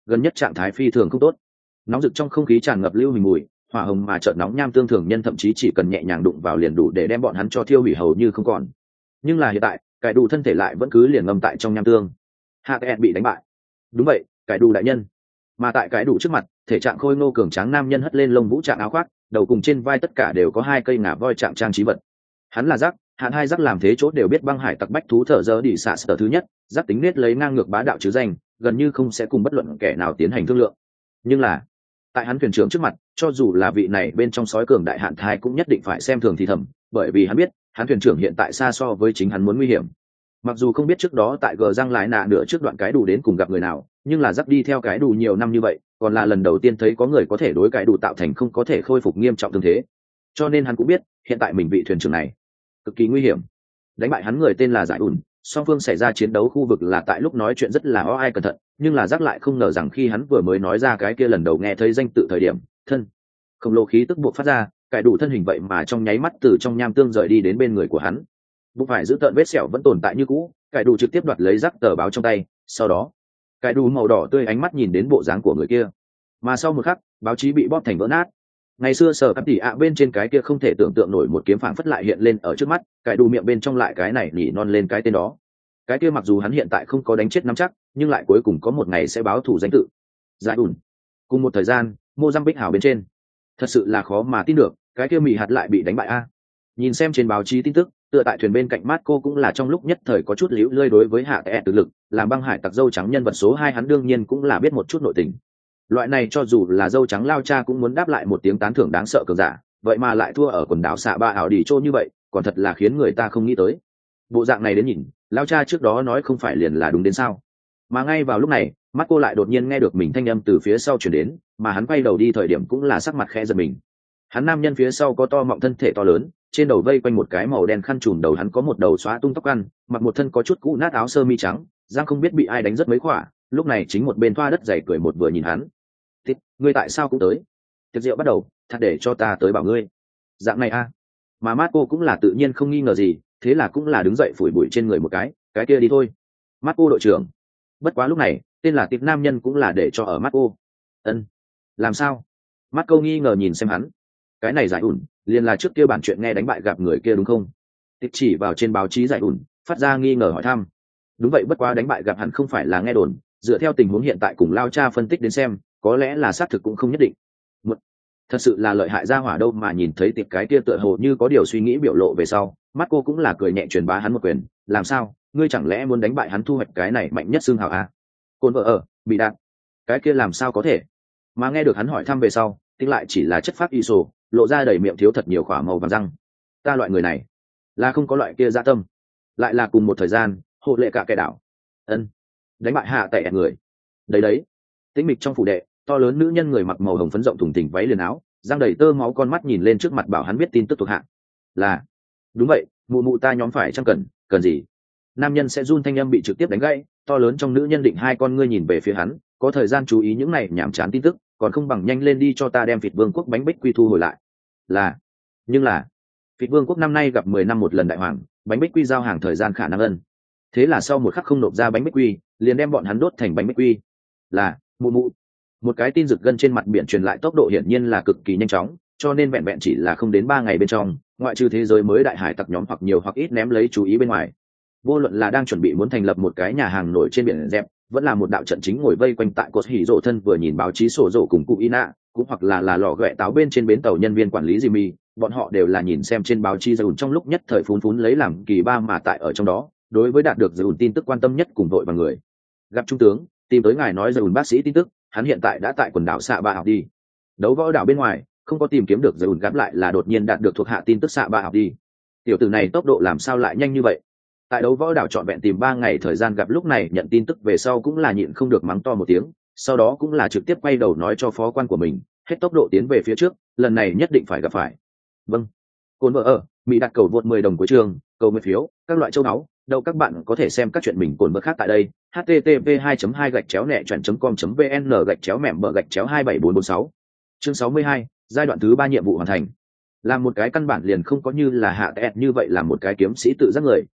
gần nhất trạng thái phi thường không tốt. Nóng rực trong không khí tràn ngập lưu huỳnh mùi, hỏa hồng mà chợt nóng nham tương thường nhân thậm chí chỉ cần nhẹ nhàng đụng vào liền đủ để đem bọn hắn cho thiêu hủy hầu như không còn. Nhưng là hiện tại cải đủ thân thể lại vẫn cứ liền ngâm tại trong nham tương. Hạ kẹt bị đánh bại. Đúng vậy, cải đủ đại nhân. Mà tại cải đủ trước mặt, thể trạng khôi ngô cường tráng nam nhân hất lên lông vũ trạng áo khoác, đầu cùng trên vai tất cả đều có hai cây ngà voi trạng trang trí vật. Hắn là Rắc, hạn hai Rắc làm thế chỗ đều biết băng hải tặc bách thú thở dơ đi xạ sở thứ nhất, Rắc tính nết lấy ngang ngược bá đạo chứ danh, gần như không sẽ cùng bất luận kẻ nào tiến hành thương lượng. Nhưng là tại hắn thuyền trưởng trước mặt, cho dù là vị này bên trong sói cường đại hạn thai cũng nhất định phải xem thường thì thầm, bởi vì hắn biết hắn thuyền trưởng hiện tại xa so với chính hắn muốn nguy hiểm. Mặc dù không biết trước đó tại gờ răng lại nạ nửa trước đoạn cái đủ đến cùng gặp người nào, nhưng là Rắc đi theo cái đủ nhiều năm như vậy, còn là lần đầu tiên thấy có người có thể đối cái đủ tạo thành không có thể khôi phục nghiêm trọng tương thế. Cho nên hắn cũng biết hiện tại mình vị thuyền trưởng này cực kỳ nguy hiểm. Đánh bại hắn người tên là Giải ủn, song phương xảy ra chiến đấu khu vực là tại lúc nói chuyện rất là ai cẩn thận, nhưng là Rắc lại không ngờ rằng khi hắn vừa mới nói ra cái kia lần đầu nghe thấy danh tự thời điểm, thân khổng lồ khí tức buộc phát ra, cải đủ thân hình vậy mà trong nháy mắt từ trong nham tương rời đi đến bên người của hắn. Bụng phải giữ tợn vết sẹo vẫn tồn tại như cũ, cải đủ trực tiếp đoạt lấy Rắc tờ báo trong tay, sau đó cải đủ màu đỏ tươi ánh mắt nhìn đến bộ dáng của người kia, mà sau một khắc báo chí bị bóp thành vỡ nát. Ngày xưa sở cắp tỉ ạ bên trên cái kia không thể tưởng tượng nổi một kiếm phảng phất lại hiện lên ở trước mắt, cải đủ miệng bên trong lại cái này nhỉ non lên cái tên đó. Cái kia mặc dù hắn hiện tại không có đánh chết nắm chắc, nhưng lại cuối cùng có một ngày sẽ báo thù danh tự. Giải ủn. Cùng một thời gian, Mozambique hào bên trên, thật sự là khó mà tin được, cái kia mì hạt lại bị đánh bại a. Nhìn xem trên báo chí tin tức, tựa tại thuyền bên cạnh Marco cũng là trong lúc nhất thời có chút líu lơi đối với hạ tệ thực lực, làm băng hải tặc dâu trắng nhân vật số 2 hắn đương nhiên cũng là biết một chút nội tình. Loại này cho dù là dâu trắng lao cha cũng muốn đáp lại một tiếng tán thưởng đáng sợ cường giả, vậy mà lại thua ở quần đảo xạ ba ảo đi trô như vậy, còn thật là khiến người ta không nghĩ tới. Bộ dạng này đến nhìn, lao cha trước đó nói không phải liền là đúng đến sao? Mà ngay vào lúc này, Marco lại đột nhiên nghe được mình thanh âm từ phía sau truyền đến, mà hắn quay đầu đi thời điểm cũng là sắc mặt khẽ giật mình. Hắn nam nhân phía sau có to mọng thân thể to lớn, trên đầu vây quanh một cái màu đen khăn trùm đầu, hắn có một đầu xóa tung tóc ăn, mặc một thân có chút cũ nát áo sơ mi trắng, giang không biết bị ai đánh rất mấy khỏa, lúc này chính một bên thoa đất dày cười một vừa nhìn hắn. "Thế, ngươi tại sao cũng tới? Tiệc rượu bắt đầu, thật để cho ta tới bảo ngươi." Dạng này a. Mà Marco cũng là tự nhiên không nghi ngờ gì, thế là cũng là đứng dậy phủi bụi trên người một cái kia đi thôi. Marco đội trưởng. Bất quá lúc này, tên là Tiệp nam nhân cũng là để cho ở Marco. Ân, làm sao? Marco nghi ngờ nhìn xem hắn. Cái này Giải ủn, liền là trước kia bản chuyện nghe đánh bại gặp người kia đúng không? Tiệp chỉ vào trên báo chí Giải ủn, phát ra nghi ngờ hỏi thăm. Đúng vậy, bất quá đánh bại gặp hẳn không phải là nghe đồn, dựa theo tình huống hiện tại cùng lao cha phân tích đến xem, có lẽ là xác thực cũng không nhất định. Thật sự là lợi hại ra hỏa đâu mà. Nhìn thấy Tiệp cái kia tựa hồ như có điều suy nghĩ biểu lộ về sau, Marco cũng là cười nhẹ truyền bá hắn một quyền. Làm sao, ngươi chẳng lẽ muốn đánh bại hắn thu hoạch cái này mạnh nhất xương hào à? Côn vợ ở bị đạn, cái kia làm sao có thể? Mà nghe được hắn hỏi thăm về sau, Tiệp lại chỉ là chất phát iso, lộ ra đầy miệng thiếu thật nhiều khỏa màu vàng răng. Ta loại người này là không có loại kia dạ tâm. Lại là cùng một thời gian, hộ lệ cả kẻ đảo. Ân, đánh bại hạ tệ người. Đấy, tĩnh mịch trong phủ đệ, to lớn nữ nhân người mặc màu hồng phấn rộng thùng thình váy liền áo, răng đầy tơ máu, con mắt nhìn lên trước mặt bảo hắn biết tin tức thuộc hạ. Là, đúng vậy, mụ ta nhóm phải chăng cần gì? Nam nhân sẽ run thanh âm bị trực tiếp đánh gãy, to lớn trong nữ nhân định hai con ngươi nhìn về phía hắn, có thời gian chú ý những này nhảm chán tin tức, còn không bằng nhanh lên đi cho ta đem Vịt Vương quốc bánh bích quy thu hồi lại. Là, nhưng là Vịt Vương quốc năm nay gặp 10 năm một lần đại hoàng, bánh bích quy giao hàng thời gian khả năng ân. Thế là sau một khắc không nộp ra bánh bích quy, liền đem bọn hắn đốt thành bánh bích quy. Là, mụ. Một cái tin rực gân trên mặt biển truyền lại tốc độ hiển nhiên là cực kỳ nhanh chóng, cho nên vẹn vẹn chỉ là không đến 3 ngày bên trong, ngoại trừ thế giới mới đại hải tặc nhóm hoặc nhiều hoặc ít ném lấy chú ý bên ngoài. Vô luận là đang chuẩn bị muốn thành lập một cái nhà hàng nổi trên biển dẹp, vẫn là một đạo trận chính ngồi vây quanh tại cột hỉ rộ thân vừa nhìn báo chí sổ rổ cùng cụ Ina, cũng hoặc là lò ghẹ táo bên trên bến tàu nhân viên quản lý Jimmy, bọn họ đều là nhìn xem trên báo chí Dùn trong lúc nhất thời phún lấy làm kỳ ba mà tại ở trong đó, đối với đạt được Dùn tin tức quan tâm nhất cùng đội và người. Gặp trung tướng, tìm tới ngài nói Dùn bác sĩ tin tức, hắn hiện tại đã tại quần đảo xạ ba học đi. Đấu võ đảo bên ngoài, không có tìm kiếm được Dùn gặp lại là đột nhiên đạt được thuộc hạ tin tức xạ ba học đi. Tiểu tử này tốc độ làm sao lại nhanh như vậy? Tại đấu võ đảo trọn vẹn tìm 3 ngày thời gian gặp lúc này nhận tin tức về sau cũng là nhịn không được mắng to một tiếng, sau đó cũng là trực tiếp quay đầu nói cho phó quan của mình, hết tốc độ tiến về phía trước, lần này nhất định phải gặp phải. Vâng. Côn vợ ở, Mỹ đặt cầu vượt 10 đồng cuối trường, cầu nguyện phiếu, các loại châu áo, đâu các bạn có thể xem các chuyện mình cồn vợ khác tại đây. http://2.net/com.vn/mẹm/27446. Chương 62, giai đoạn thứ 3 nhiệm vụ hoàn thành. Làm một cái căn bản liền không có như là hạ tẹt như vậy là một cái kiếm sĩ tự giác người,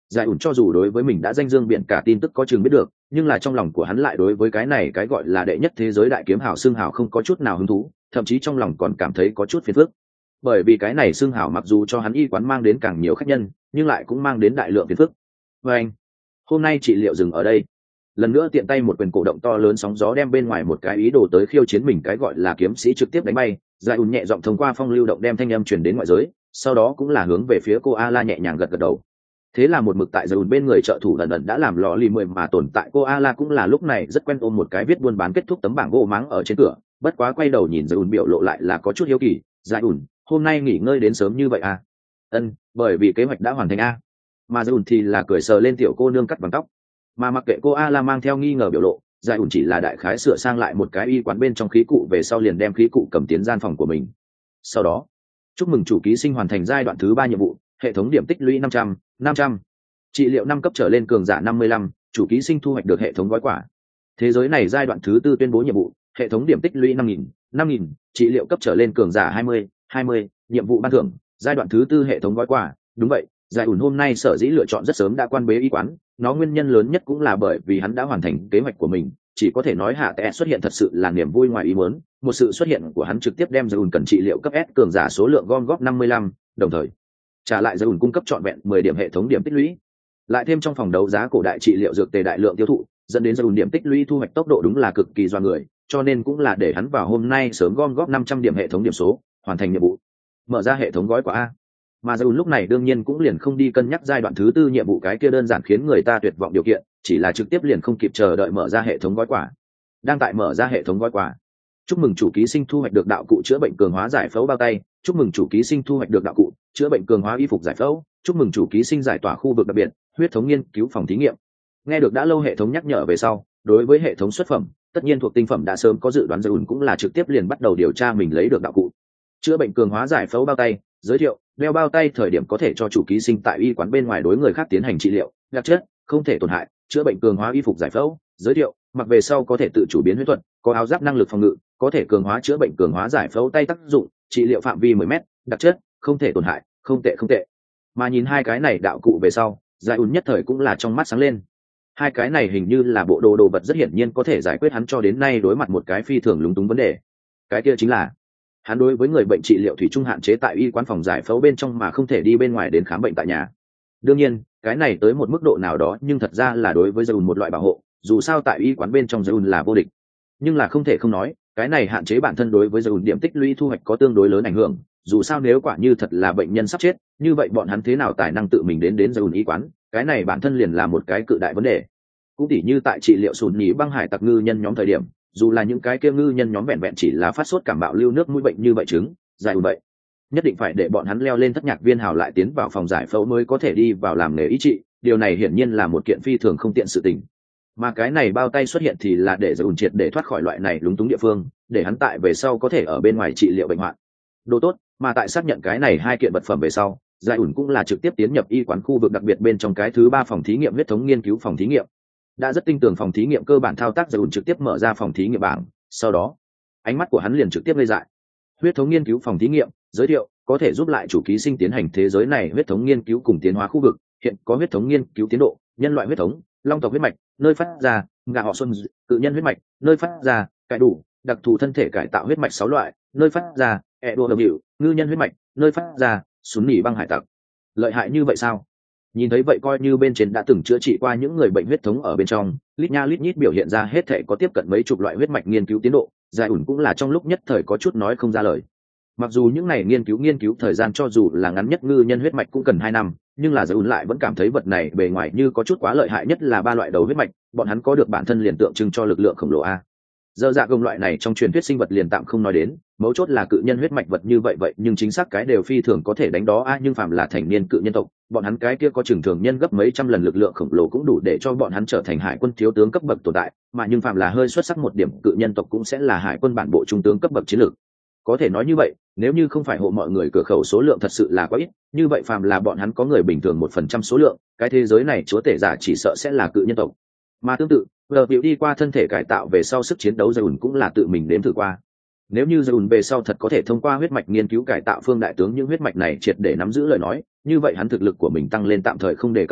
Giải ủn cho dù đối với mình đã danh dương biển cả tin tức có chừng biết được, nhưng là trong lòng của hắn lại đối với cái này cái gọi là đệ nhất thế giới đại kiếm hào xương hào không có chút nào hứng thú, thậm chí trong lòng còn cảm thấy có chút phiền phức. Bởi vì cái này xương hào mặc dù cho hắn y quán mang đến càng nhiều khách nhân, nhưng lại cũng mang đến đại lượng phiền phức. Và anh, hôm nay trị liệu dừng ở đây. Lần nữa tiện tay một quyền cổ động to lớn sóng gió đem bên ngoài một cái ý đồ tới khiêu chiến mình cái gọi là kiếm sĩ trực tiếp đánh bay. Giải ùn nhẹ giọng thông qua phong lưu động đem thanh âm truyền đến ngoại giới, sau đó cũng là hướng về phía cô A-la nhẹ nhàng gật gật đầu. Thế là một mực tại Giải ùn bên người trợ thủ lần lần đã làm lò lì 10 mà tồn tại cô A-la cũng là lúc này rất quen ôm một cái viết buôn bán kết thúc tấm bảng gỗ máng ở trên cửa, bất quá quay đầu nhìn Giải ùn biểu lộ lại là có chút hiếu kỳ. Giải ùn, hôm nay nghỉ ngơi đến sớm như vậy à? Ân, bởi vì kế hoạch đã hoàn thành a. Mà Giải ùn thì là cười sờ lên tiểu cô nương cắt bằng tóc, mà mặc kệ cô A-la mang theo nghi ngờ biểu lộ, Giải ủn chỉ là đại khái sửa sang lại một cái y quán bên trong khí cụ về sau liền đem khí cụ cầm tiến gian phòng của mình. Sau đó, chúc mừng chủ ký sinh hoàn thành giai đoạn thứ 3 nhiệm vụ, hệ thống điểm tích lũy 500, trị liệu 5 cấp trở lên cường giả 55, chủ ký sinh thu hoạch được hệ thống gói quả. Thế giới này giai đoạn thứ 4 tuyên bố nhiệm vụ, hệ thống điểm tích lũy 5000, trị liệu cấp trở lên cường giả 20, nhiệm vụ ban thưởng, giai đoạn thứ 4 hệ thống gói quả. Đúng vậy, Giải ủn hôm nay sở dĩ lựa chọn rất sớm đã quan bế y quán, nó nguyên nhân lớn nhất cũng là bởi vì hắn đã hoàn thành kế hoạch của mình, chỉ có thể nói hạ tệ xuất hiện thật sự là niềm vui ngoài ý muốn, một sự xuất hiện của hắn trực tiếp đem Giải ủn cần trị liệu cấp S cường giả số lượng gom góp 55, đồng thời trả lại Giải ủn cung cấp trọn vẹn 10 điểm hệ thống điểm tích lũy. Lại thêm trong phòng đấu giá cổ đại trị liệu dược tề đại lượng tiêu thụ, dẫn đến Giải ủn điểm tích lũy thu hoạch tốc độ đúng là cực kỳ doa người, cho nên cũng là để hắn vào hôm nay sớm gom góp 500 điểm hệ thống điểm số, hoàn thành nhiệm vụ. Mở ra hệ thống gói quả a. Mà Giải ùn lúc này đương nhiên cũng liền không đi cân nhắc giai đoạn thứ 4 nhiệm vụ cái kia đơn giản khiến người ta tuyệt vọng điều kiện, chỉ là trực tiếp liền không kịp chờ đợi mở ra hệ thống gói quả. Đang tại mở ra hệ thống gói quả. Chúc mừng chủ ký sinh thu hoạch được đạo cụ chữa bệnh cường hóa giải phẫu bao tay, chúc mừng chủ ký sinh thu hoạch được đạo cụ chữa bệnh cường hóa y phục giải phẫu, chúc mừng chủ ký sinh giải tỏa khu vực đặc biệt, huyết thống nghiên cứu phòng thí nghiệm. Nghe được đã lâu hệ thống nhắc nhở về sau, đối với hệ thống xuất phẩm, tất nhiên thuộc tinh phẩm đã sớm có dự đoán, Giải ùn cũng là trực tiếp liền bắt đầu điều tra mình lấy được đạo cụ chữa bệnh cường hóa giải phẫu bao tay. Giới thiệu, đeo bao tay thời điểm có thể cho chủ ký sinh tại y quán bên ngoài đối người khác tiến hành trị liệu, đặc chất không thể tổn hại, chữa bệnh cường hóa y phục giải phẫu. Giới thiệu, mặc về sau có thể tự chủ biến huyết thuật, có áo giáp năng lực phòng ngự, có thể cường hóa chữa bệnh cường hóa giải phẫu tay tác dụng, trị liệu phạm vi 10 mét, đặc chất không thể tổn hại, không tệ. Mà nhìn hai cái này đạo cụ về sau, Giải ùn nhất thời cũng là trong mắt sáng lên. Hai cái này hình như là bộ đồ vật rất hiển nhiên có thể giải quyết hắn cho đến nay đối mặt một cái phi thường lúng túng vấn đề. Cái kia chính là hắn đối với người bệnh trị liệu thủy chung hạn chế tại y quán phòng giải phẫu bên trong mà không thể đi bên ngoài đến khám bệnh tại nhà. Đương nhiên cái này tới một mức độ nào đó nhưng thật ra là đối với Giải ùn một loại bảo hộ, dù sao tại y quán bên trong Giải ùn là vô địch. Nhưng là không thể không nói, cái này hạn chế bản thân đối với Giải ùn điểm tích lũy thu hoạch có tương đối lớn ảnh hưởng, dù sao nếu quả như thật là bệnh nhân sắp chết, như vậy bọn hắn thế nào tài năng tự mình đến Giải ùn y quán, cái này bản thân liền là một cái cự đại vấn đề. Cũng tỉ như tại trị liệu sùn nhĩ băng hải tặc ngư nhân nhóm thời điểm, dù là những cái kia ngư nhân nhóm vẹn vẹn chỉ là phát sốt cảm bạo lưu nước mũi bệnh như vậy chứng Giải ùn vậy nhất định phải để bọn hắn leo lên thất nhạc viên hào lại tiến vào phòng giải phẫu mới có thể đi vào làm nghề y trị, điều này hiển nhiên là một kiện phi thường không tiện sự tình. Mà cái này bao tay xuất hiện thì là để Giải ùn triệt để thoát khỏi loại này lúng túng địa phương, để hắn tại về sau có thể ở bên ngoài trị liệu bệnh hoạn. Đồ tốt, mà tại xác nhận cái này hai kiện vật phẩm về sau, Giải ùn cũng là trực tiếp tiến nhập y quán khu vực đặc biệt bên trong cái thứ 3 phòng thí nghiệm huyết thống nghiên cứu phòng thí nghiệm. Đã rất tinh tường phòng thí nghiệm cơ bản thao tác, Giải ùn trực tiếp mở ra phòng thí nghiệm bảng, sau đó ánh mắt của hắn liền trực tiếp lây dại. Huyết thống nghiên cứu phòng thí nghiệm, giới thiệu, có thể giúp lại chủ ký sinh tiến hành thế giới này huyết thống nghiên cứu cùng tiến hóa khu vực, hiện có huyết thống nghiên cứu tiến độ, nhân loại huyết thống, long tộc huyết mạch, nơi phát ra, gà họ xuân, cự nhân huyết mạch, nơi phát ra, cải đủ, đặc thù thân thể cải tạo huyết mạch 6 loại, nơi phát ra, đua đồng hiệu, ngư nhân huyết mạch, nơi phát ra, sún nỉ băng hải tặc. Lợi hại như vậy sao? Nhìn thấy vậy coi như bên trên đã từng chữa trị qua những người bệnh huyết thống ở bên trong, lít nha lít nhít biểu hiện ra hết thể có tiếp cận mấy chục loại huyết mạch nghiên cứu tiến độ, Giải ủn cũng là trong lúc nhất thời có chút nói không ra lời. Mặc dù những này nghiên cứu thời gian cho dù là ngắn nhất ngư nhân huyết mạch cũng cần 2 năm, nhưng là Giải ủn lại vẫn cảm thấy vật này bề ngoài như có chút quá lợi hại, nhất là 3 loại đầu huyết mạch, bọn hắn có được bản thân liền tượng trưng cho lực lượng khổng lồ a. Dơ dạ gồng loại này trong truyền thuyết sinh vật liền tạm không nói đến, mấu chốt là cự nhân huyết mạch vật như vậy nhưng chính xác cái đều phi thường có thể đánh đó a, nhưng phàm là thành niên cự nhân tộc, bọn hắn cái kia có chừng thường nhân gấp mấy trăm lần lực lượng khổng lồ cũng đủ để cho bọn hắn trở thành hải quân thiếu tướng cấp bậc tồn tại, mà nhưng phàm là hơi xuất sắc một điểm cự nhân tộc cũng sẽ là hải quân bản bộ trung tướng cấp bậc chiến lược. Có thể nói như vậy, nếu như không phải hộ mọi người cửa khẩu số lượng thật sự là quá ít, như vậy phàm là bọn hắn có người bình thường 1% số lượng, cái thế giới này chúa tể giả chỉ sợ sẽ là cự nhân tộc. Mà tương tự, vừa biểu đi qua thân thể cải tạo về sau sức chiến đấu Giải ùn cũng là tự mình đếm thử qua. Nếu như Giải ùn về sau thật có thể thông qua huyết mạch nghiên cứu cải tạo phương đại tướng những huyết mạch này triệt để nắm giữ lời nói, như vậy hắn thực lực của mình tăng lên tạm thời không đề cập tới,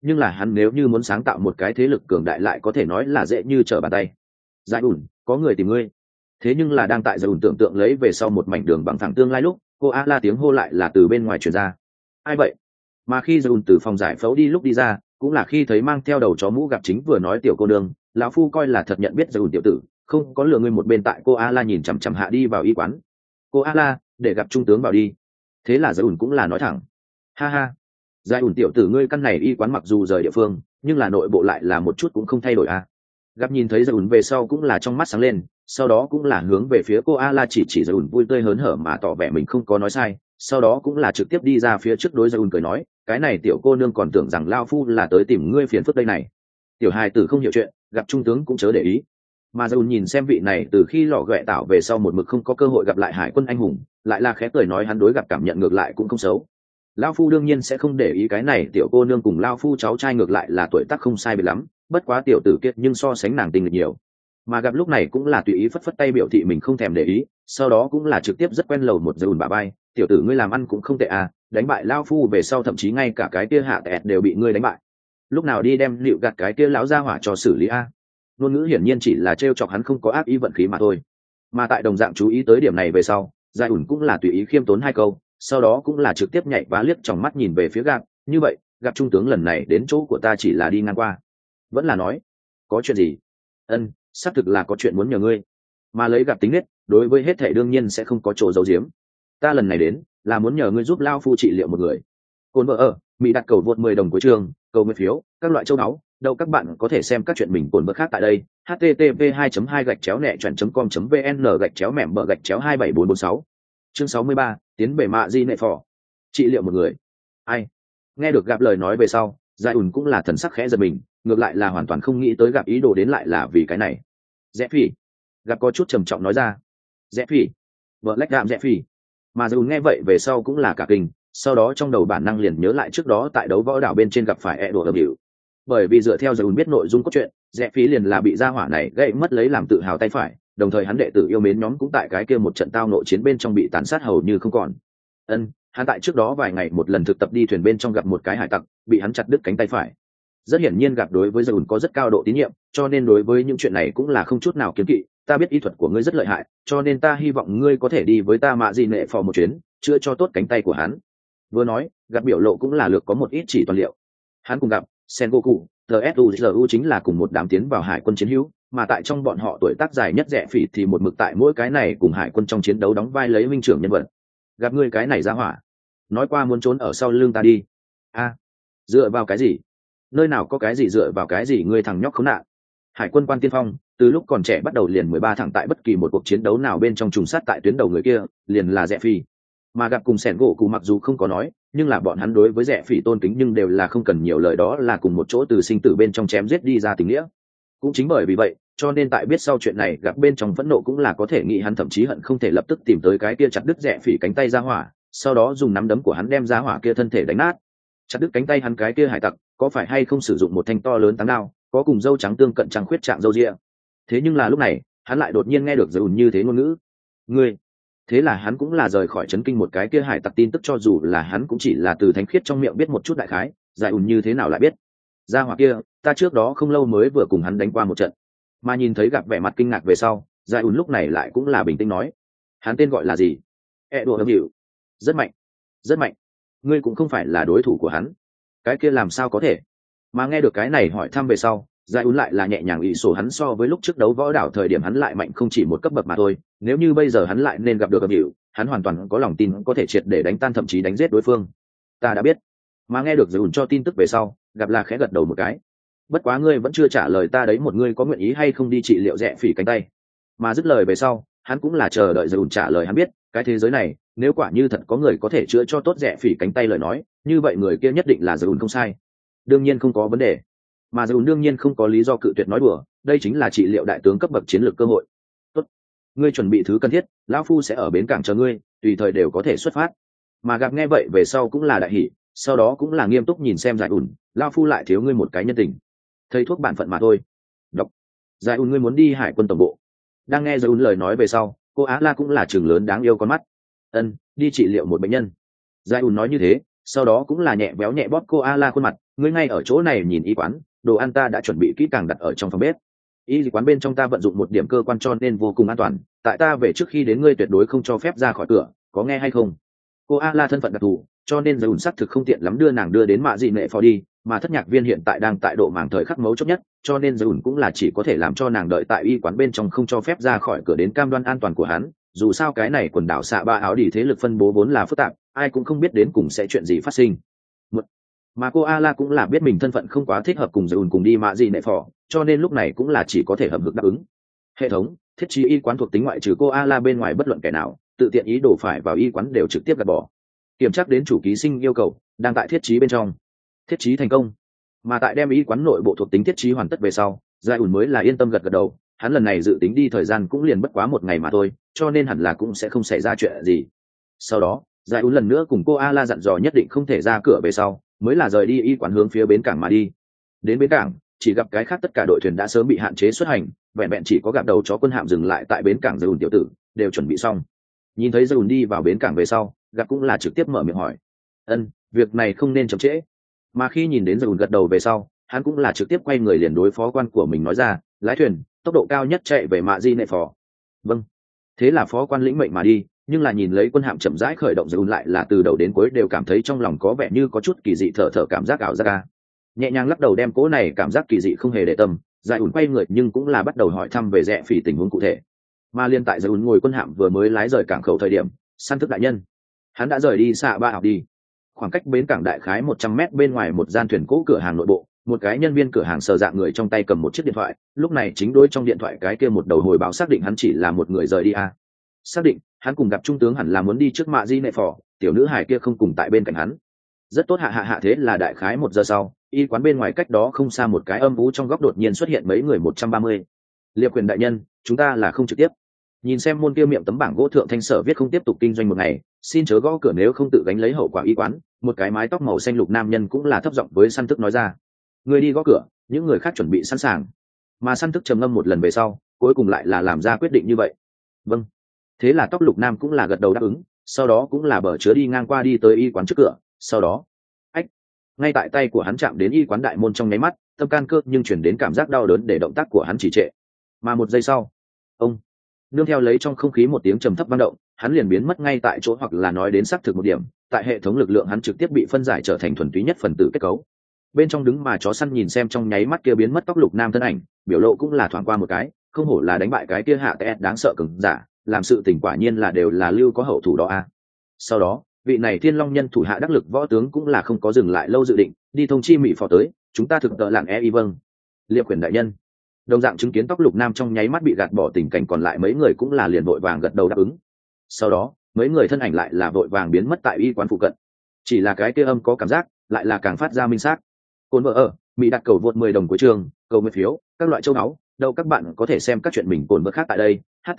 nhưng là hắn nếu như muốn sáng tạo một cái thế lực cường đại lại có thể nói là dễ như trở bàn tay. Giải ủn, có người tìm ngươi. Thế nhưng là đang tại Giải ủn tưởng tượng lấy về sau một mảnh đường bằng thẳng tương lai lúc, cô a la tiếng hô lại là từ bên ngoài truyền ra. Ai vậy? Mà khi Giải ủn từ phòng giải phẫu đi lúc đi ra, cũng là khi thấy mang theo đầu chó mũ gặp chính vừa nói tiểu cô nương, lão phu coi là thật nhận biết Giải ủn tiểu tử, không có lừa ngươi một bên tại cô a la nhìn chằm chằm hạ đi vào y quán. Cô a la, để gặp trung tướng vào đi. Thế là Giải ủn cũng là nói thẳng. Ha ha, Giải ủn tiểu tử ngươi căn này y quán mặc dù rời địa phương, nhưng là nội bộ lại là một chút cũng không thay đổi à. Gặp nhìn thấy Giải ủn về sau cũng là trong mắt sáng lên, sau đó cũng là hướng về phía cô a la chỉ Giải ủn vui tươi hớn hở mà tỏ vẻ mình không có nói sai, sau đó cũng là trực tiếp đi ra phía trước đối Giải ủn cười nói, cái này tiểu cô nương còn tưởng rằng lao phu là tới tìm ngươi phiền phức đây này. Tiểu hài tử không hiểu chuyện, gặp trung tướng cũng chớ để ý. Mà Giải ủn nhìn xem vị này từ khi lò ghẹ tạo về sau một mực không có cơ hội gặp lại hải quân anh hùng, lại là khẽ cười nói hắn đối gặp cảm nhận ngược lại cũng không xấu. Lao phu đương nhiên sẽ không để ý cái này tiểu cô nương cùng lao phu cháu trai ngược lại là tuổi tác không sai biệt lắm, bất quá tiểu tử kiệt nhưng so sánh nàng tình được nhiều. Mà gặp lúc này cũng là tùy ý phất phất tay biểu thị mình không thèm để ý, sau đó cũng là trực tiếp rất quen lầu một Giải ủn bả bay, tiểu tử ngươi làm ăn cũng không tệ à, đánh bại lao phu về sau thậm chí ngay cả cái kia hạ tẹt đều bị ngươi đánh bại, lúc nào đi đem liệu gạt cái kia lão gia hỏa cho xử lý a. Ngôn ngữ hiển nhiên chỉ là trêu chọc hắn không có ác ý vận khí mà thôi. Mà tại đồng dạng chú ý tới điểm này về sau, Giải ủn cũng là tùy ý khiêm tốn hai câu, sau đó cũng là trực tiếp nhảy vá liếc trong mắt nhìn về phía gặp, như vậy gặp trung tướng lần này đến chỗ của ta chỉ là đi ngang qua, vẫn là nói có chuyện gì? Ân, xác thực là có chuyện muốn nhờ ngươi. Mà lấy gặp tính nết, đối với hết thảy đương nhiên sẽ không có chỗ giấu giếm. Ta lần này đến là muốn nhờ ngươi giúp lao phu trị liệu một người. Cồn vợ ở Mỹ đặt cầu vượt 10 đồng cuối trường, cầu nguyện phiếu, các loại châu náu, đâu các bạn có thể xem các chuyện mình cồn vợ khác tại đây. http://2.2-nẹ.com.vn/mẹm/27446 chương 63, tiến về mạ di nệ phò, trị liệu một người. Ai? Nghe được gặp lời nói về sau, Giải ủn cũng là thần sắc khẽ giật mình, ngược lại là hoàn toàn không nghĩ tới gặp ý đồ đến lại là vì cái này. Rẽ phỉ. Gặp có chút trầm trọng nói ra. Rẽ phỉ. Vợ lách đạm rẽ phỉ. Mà Giải ủn nghe vậy về sau cũng là cả kinh, sau đó trong đầu bản năng liền nhớ lại trước đó tại đấu võ đảo bên trên gặp phải e đùa ầm ĩ. Bởi vì dựa theo Giải ủn biết nội dung cốt truyện, rẽ phỉ liền là bị gia hỏa này gây mất lấy làm tự hào tay phải, đồng thời hắn đệ tử yêu mến nhóm cũng tại cái kia một trận tao nội chiến bên trong bị tàn sát hầu như không còn. Hắn tại trước đó vài ngày một lần thực tập đi thuyền bên trong gặp một cái hải tặc, bị hắn chặt đứt cánh tay phải. Rất hiển nhiên gặp đối với Giải ủn có rất cao độ tín nhiệm, cho nên đối với những chuyện này cũng là không chút nào kiêng kỵ. Ta biết y thuật của ngươi rất lợi hại, cho nên ta hy vọng ngươi có thể đi với ta mạ di nệ phò một chuyến, chữa cho tốt cánh tay của hắn. Vừa nói, gặp biểu lộ cũng là lược có một ít chỉ toàn liệu. Hắn cùng gặp Sengoku, tsuzu chính là cùng một đám tiến vào hải quân chiến hữu, mà tại trong bọn họ tuổi tác dài nhất rẻ phỉ thì một mực tại mỗi cái này cùng hải quân trong chiến đấu đóng vai lấy minh trưởng nhân vật. Gặp ngươi cái này ra hỏa, nói qua muốn trốn ở sau lưng ta đi. A, dựa vào cái gì? Nơi nào có cái gì dựa vào cái gì? Ngươi thằng nhóc khốn nạn. Hải quân quan tiên phong, từ lúc còn trẻ bắt đầu liền 13 thẳng tại bất kỳ một cuộc chiến đấu nào bên trong trùng sát tại tuyến đầu người kia, liền là rẻ phỉ. Mà gặp cùng sẻn gỗ cụ mặc dù không có nói, nhưng là bọn hắn đối với rẻ phỉ tôn kính nhưng đều là không cần nhiều lời, đó là cùng một chỗ từ sinh tử bên trong chém giết đi ra tình nghĩa. Cũng chính bởi vì vậy, cho nên tại biết sau chuyện này gặp bên trong phẫn nộ cũng là có thể nghĩ hắn thậm chí hận không thể lập tức tìm tới cái kia chặt đứt rẻ phỉ cánh tay ra hỏa, sau đó dùng nắm đấm của hắn đem ra hỏa kia thân thể đánh nát. Chặt đứt cánh tay hắn cái kia hải tặc, có phải hay không sử dụng một thanh to lớn táng đao, có cùng dâu trắng tương cận trăng khuyết trạng dâu ria. Thế nhưng là lúc này, hắn lại đột nhiên nghe được Giải ủn như thế ngôn ngữ. Ngươi, thế là hắn cũng là rời khỏi chấn kinh một cái kia hải tặc tin tức, cho dù là hắn cũng chỉ là từ thánh khiết trong miệng biết một chút đại khái, Giải ủn như thế nào lại biết? Gia hỏa kia, ta trước đó không lâu mới vừa cùng hắn đánh qua một trận. Mà nhìn thấy gặp vẻ mặt kinh ngạc về sau, Giải ủn lúc này lại cũng là bình tĩnh nói, hắn tên gọi là gì? Đùa âm hiệu. Rất mạnh, rất mạnh. Ngươi cũng không phải là đối thủ của hắn. Cái kia làm sao có thể? Mà nghe được cái này hỏi thăm về sau, Giải ún lại là nhẹ nhàng ý sổ hắn so với lúc trước đấu võ đảo thời điểm hắn lại mạnh không chỉ một cấp bậc mà thôi, nếu như bây giờ hắn lại nên gặp được âm hiệu, hắn hoàn toàn có lòng tin có thể triệt để đánh tan thậm chí đánh giết đối phương. Ta đã biết. Mà nghe được Giải ún cho tin tức về sau, gặp là khẽ gật đầu một cái. Bất quá ngươi vẫn chưa trả lời ta đấy, một ngươi có nguyện ý hay không đi trị liệu rẽ phỉ cánh tay? Mà dứt lời về sau, hắn cũng là chờ đợi Giải ún trả lời. Hắn biết cái thế giới này nếu quả như thật có người có thể chữa cho tốt rẽ phỉ cánh tay lời nói, như vậy người kia nhất định là Giải ún không sai. Đương nhiên không có vấn đề. Mà Giải ún đương nhiên không có lý do cự tuyệt nói đùa, đây chính là trị liệu đại tướng cấp bậc chiến lược cơ hội. Tốt, ngươi chuẩn bị thứ cần thiết, lão phu sẽ ở bến cảng chờ ngươi, tùy thời đều có thể xuất phát. Mà gặp nghe vậy về sau cũng là đại hỉ, sau đó cũng là nghiêm túc nhìn xem Giải ún, lão phu lại thiếu ngươi một cái nhân tình, thầy thuốc bản phận mà thôi. Đọc. Giải ún, ngươi muốn đi hải quân tổng bộ? Đang nghe Giải ún lời nói về sau, cô Á La cũng là trường lớn đáng yêu con mắt. Đi trị liệu một bệnh nhân. Giải ún nói như thế, sau đó cũng là nhẹ béo nhẹ bóp cô a la khuôn mặt. Ngươi ngay ở chỗ này nhìn y quán, đồ ăn ta đã chuẩn bị kỹ càng đặt ở trong phòng bếp. Y quán bên trong ta vận dụng một điểm cơ quan cho nên vô cùng an toàn, tại ta về trước khi đến ngươi tuyệt đối không cho phép ra khỏi cửa, có nghe hay không? Cô a la thân phận đặc thù, cho nên giới ủn sắc thực không tiện lắm đưa nàng đưa đến mạ dị nệ phò đi, mà thất nhạc viên hiện tại đang tại độ màng thời khắc mấu chốt nhất, cho nên giới ủn cũng là chỉ có thể làm cho nàng đợi tại y quán bên trong, không cho phép ra khỏi cửa đến cam đoan an toàn của hắn. Dù sao cái này quần đảo xạ ba áo đi thế lực phân bố vốn là phức tạp, ai cũng không biết đến cùng sẽ chuyện gì phát sinh. Mà cô a la cũng là biết mình thân phận không quá thích hợp cùng giới ủn cùng đi mạ dị nệ phò, cho nên lúc này cũng là chỉ có thể hậm hực đáp ứng. Hệ thống thiết trí y quán thuộc tính ngoại trừ cô a la bên ngoài bất luận kẻ nào tự tiện ý đồ phải vào y quán đều trực tiếp gạt bỏ. Kiểm tra đến chủ ký sinh yêu cầu đang tại thiết trí bên trong, thiết trí thành công. Mà tại đem y quán nội bộ thuộc tính thiết trí hoàn tất về sau, Giai ủn mới là yên tâm gật gật đầu. Hắn lần này dự tính đi thời gian cũng liền bất quá một ngày mà thôi, cho nên hẳn là cũng sẽ không xảy ra chuyện gì. Sau đó Giai ủn lần nữa cùng cô a la dặn dò nhất định không thể ra cửa về sau, mới là rời đi y quán hướng phía bến cảng mà đi. Đến bến cảng chỉ gặp cái khác tất cả đội thuyền đã sớm bị hạn chế xuất hành, vẹn vẹn chỉ có gặp đầu chó quân hạm dừng lại tại bến cảng. Giai ủn tiểu tử đều chuẩn bị xong. Nhìn thấy Giai ủn đi vào bến cảng về sau, gặp cũng là trực tiếp mở miệng hỏi: việc này không nên chậm trễ. Mà khi nhìn đến Giai ủn gật đầu về sau, hắn cũng là trực tiếp quay người liền đối phó quan của mình nói ra: lái thuyền tốc độ cao nhất chạy về mạ di nệ phò. Vâng. Thế là phó quan lĩnh mệnh mà đi, nhưng là nhìn lấy quân hạm chậm rãi khởi động, Giai ủn lại là từ đầu đến cuối đều cảm thấy trong lòng có vẻ như có chút kỳ dị, thở cảm giác ảo giác ca. Nhẹ nhàng lắc đầu đem cố này cảm giác kỳ dị không hề để tâm, Giai ủn quay người nhưng cũng là bắt đầu hỏi thăm về Rẽ Phỉ tình huống cụ thể. Mà liên tại Giai ủn ngồi quân hạm vừa mới lái rời cảng khẩu thời điểm, săn thức đại nhân hắn đã rời đi xạ ba học đi. Khoảng cách bến cảng đại khái 100 mét bên ngoài một gian thuyền cũ cửa hàng nội bộ, một cái nhân viên cửa hàng sờ dạng người trong tay cầm một chiếc điện thoại, lúc này chính đối trong điện thoại cái kia một đầu hồi báo xác định hắn chỉ là một người rời đi a. Xác định hắn cùng gặp trung tướng hẳn là muốn đi trước mạ di nệ phò, tiểu nữ hải kia không cùng tại bên cạnh hắn. Rất tốt hạ thế là đại khái 1 giờ sau, y quán bên ngoài cách đó không xa một cái âm u trong góc đột nhiên xuất hiện mấy người 130. Liệp quyền đại nhân, chúng ta là không trực tiếp. Nhìn xem môn kia miệng tấm bảng gỗ thượng thanh sở viết không tiếp tục kinh doanh một ngày, xin chớ gõ cửa nếu không tự gánh lấy hậu quả. Y quán, một cái mái tóc màu xanh lục nam nhân cũng là thấp giọng với săn thức nói ra: người đi gõ cửa, những người khác chuẩn bị sẵn sàng. Mà săn thức trầm ngâm một lần về sau, cuối cùng lại là làm ra quyết định như vậy. Vâng. Thế là tóc lục nam cũng là gật đầu đáp ứng, sau đó cũng là bờ chứa đi ngang qua đi tới y quán trước cửa. Sau đó ngay tại tay của hắn chạm đến y quán đại môn trong nháy mắt, tâm can cơ nhưng chuyển đến cảm giác đau đớn để động tác của hắn trì trệ. Mà 1 giây sau, ông nương theo lấy trong không khí một tiếng trầm thấp vang động, hắn liền biến mất ngay tại chỗ, hoặc là nói đến xác thực một điểm, tại hệ thống lực lượng hắn trực tiếp bị phân giải trở thành thuần túy nhất phần tử kết cấu. Bên trong đứng mà chó săn nhìn xem trong nháy mắt kia biến mất tóc lục nam thân ảnh, biểu lộ cũng là thoáng qua một cái, không hổ là đánh bại cái kia hạ tệ đáng sợ cường giả, làm sự tình quả nhiên là đều là lưu có hậu thủ đó a. Sau đó vị này thiên long nhân thủ hạ đắc lực võ tướng cũng là không có dừng lại lâu dự định, đi thông chi mỹ phò tới, chúng ta thực tợ lạng e y. Vâng. Liệp quyền đại nhân. Đồng dạng chứng kiến tóc lục nam trong nháy mắt bị gạt bỏ tình cảnh, còn lại mấy người cũng là liền vội vàng gật đầu đáp ứng. Sau đó mấy người thân ảnh lại là vội vàng biến mất tại y quán phụ cận. Chỉ là cái kia âm có cảm giác lại là càng phát ra minh xác. Cồn vợ ở mỹ đặt cầu vượt 10 đồng của trường, cầu nguyện phiếu, các loại châu áo. Đâu các bạn có thể xem các chuyện mình cồn vợ khác tại đây.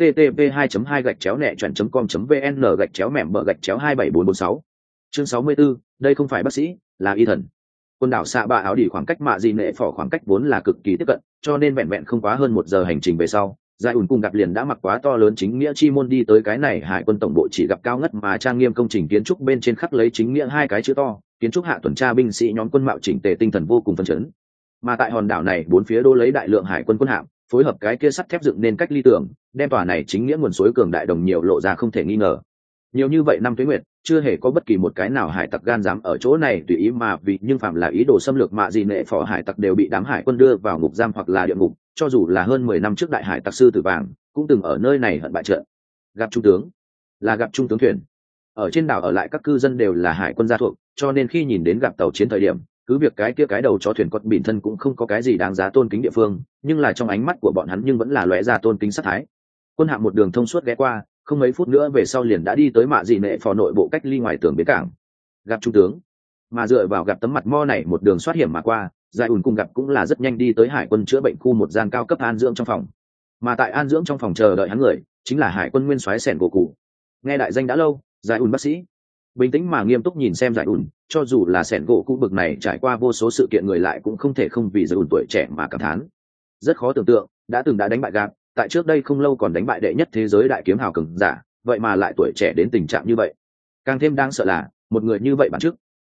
http://2.2-nẹ.com.vn/gạch chéo mẻm bờ gạch chéo 27446. Chương 64, đây không phải bác sĩ, là y thần. Quần đảo xạ bạ áo đỉ khoảng cách mạ di nệ phỏ khoảng cách vốn là cực kỳ tiếp cận, cho nên vẹn vẹn không quá hơn 1 giờ hành trình về sau, Giai ủn cùng gặp liền đã mặc quá to lớn chính nghĩa chi môn đi tới cái này hải quân tổng bộ chỉ gặp cao ngất mà trang nghiêm công trình kiến trúc, bên trên khắc lấy chính nghĩa 2 cái chữ to, kiến trúc hạ tuần tra binh sĩ nhóm quân mạo chỉnh tề, tinh thần vô cùng phấn chấn. Mà tại hòn đảo này bốn phía đô lấy đại lượng hải quân quân hạm, phối hợp cái kia sắt thép dựng nên cách ly tường, đem tòa này chính nghĩa nguồn suối cường đại đồng nhiều lộ ra không thể nghi ngờ. Nhiều như vậy năm tuế nguyệt, chưa hề có bất kỳ một cái nào hải tặc gan dám ở chỗ này tùy ý mà vì, nhưng phạm là ý đồ xâm lược mạ gì nệ phò hải tặc đều bị đám hải quân đưa vào ngục giam hoặc là địa ngục, cho dù là hơn 10 năm trước đại hải tặc sư tử vàng cũng từng ở nơi này hận bại trận. Gặp trung tướng là gặp trung tướng thuyền. Ở trên đảo ở lại các cư dân đều là hải quân gia thuộc, cho nên khi nhìn đến gặp tàu chiến thời điểm, cứ việc cái kia cái đầu chó thuyền cọt bỉn thân cũng không có cái gì đáng giá tôn kính địa phương, nhưng là trong ánh mắt của bọn hắn nhưng vẫn là lóe ra tôn kính sát thái. Quân hạm một đường thông suốt ghé qua, không mấy phút nữa về sau liền đã đi tới mạ dị nệ phò nội bộ cách ly ngoài tường bến cảng. Gặp trung tướng, mà dựa vào gặp tấm mặt mo này một đường thoát hiểm mà qua, Giai ùn cùng gặp cũng là rất nhanh đi tới hải quân chữa bệnh khu một gian cao cấp an dưỡng trong phòng. Mà tại an dưỡng trong phòng chờ đợi hắn người chính là hải quân nguyên soái sẻn gỗ cụ. Nghe đại danh đã lâu, Giai ùn bác sĩ bình tĩnh mà nghiêm túc nhìn xem Giai ùn, cho dù là sẻn gỗ cụ bực này trải qua vô số sự kiện người lại cũng không thể không vì Giai ùn tuổi trẻ mà cảm thán. Rất khó tưởng tượng, đã đánh bại gặp, tại trước đây không lâu còn đánh bại đệ nhất thế giới đại kiếm hào cường giả, vậy mà lại tuổi trẻ đến tình trạng như vậy. Càng thêm đáng sợ là một người như vậy bản trước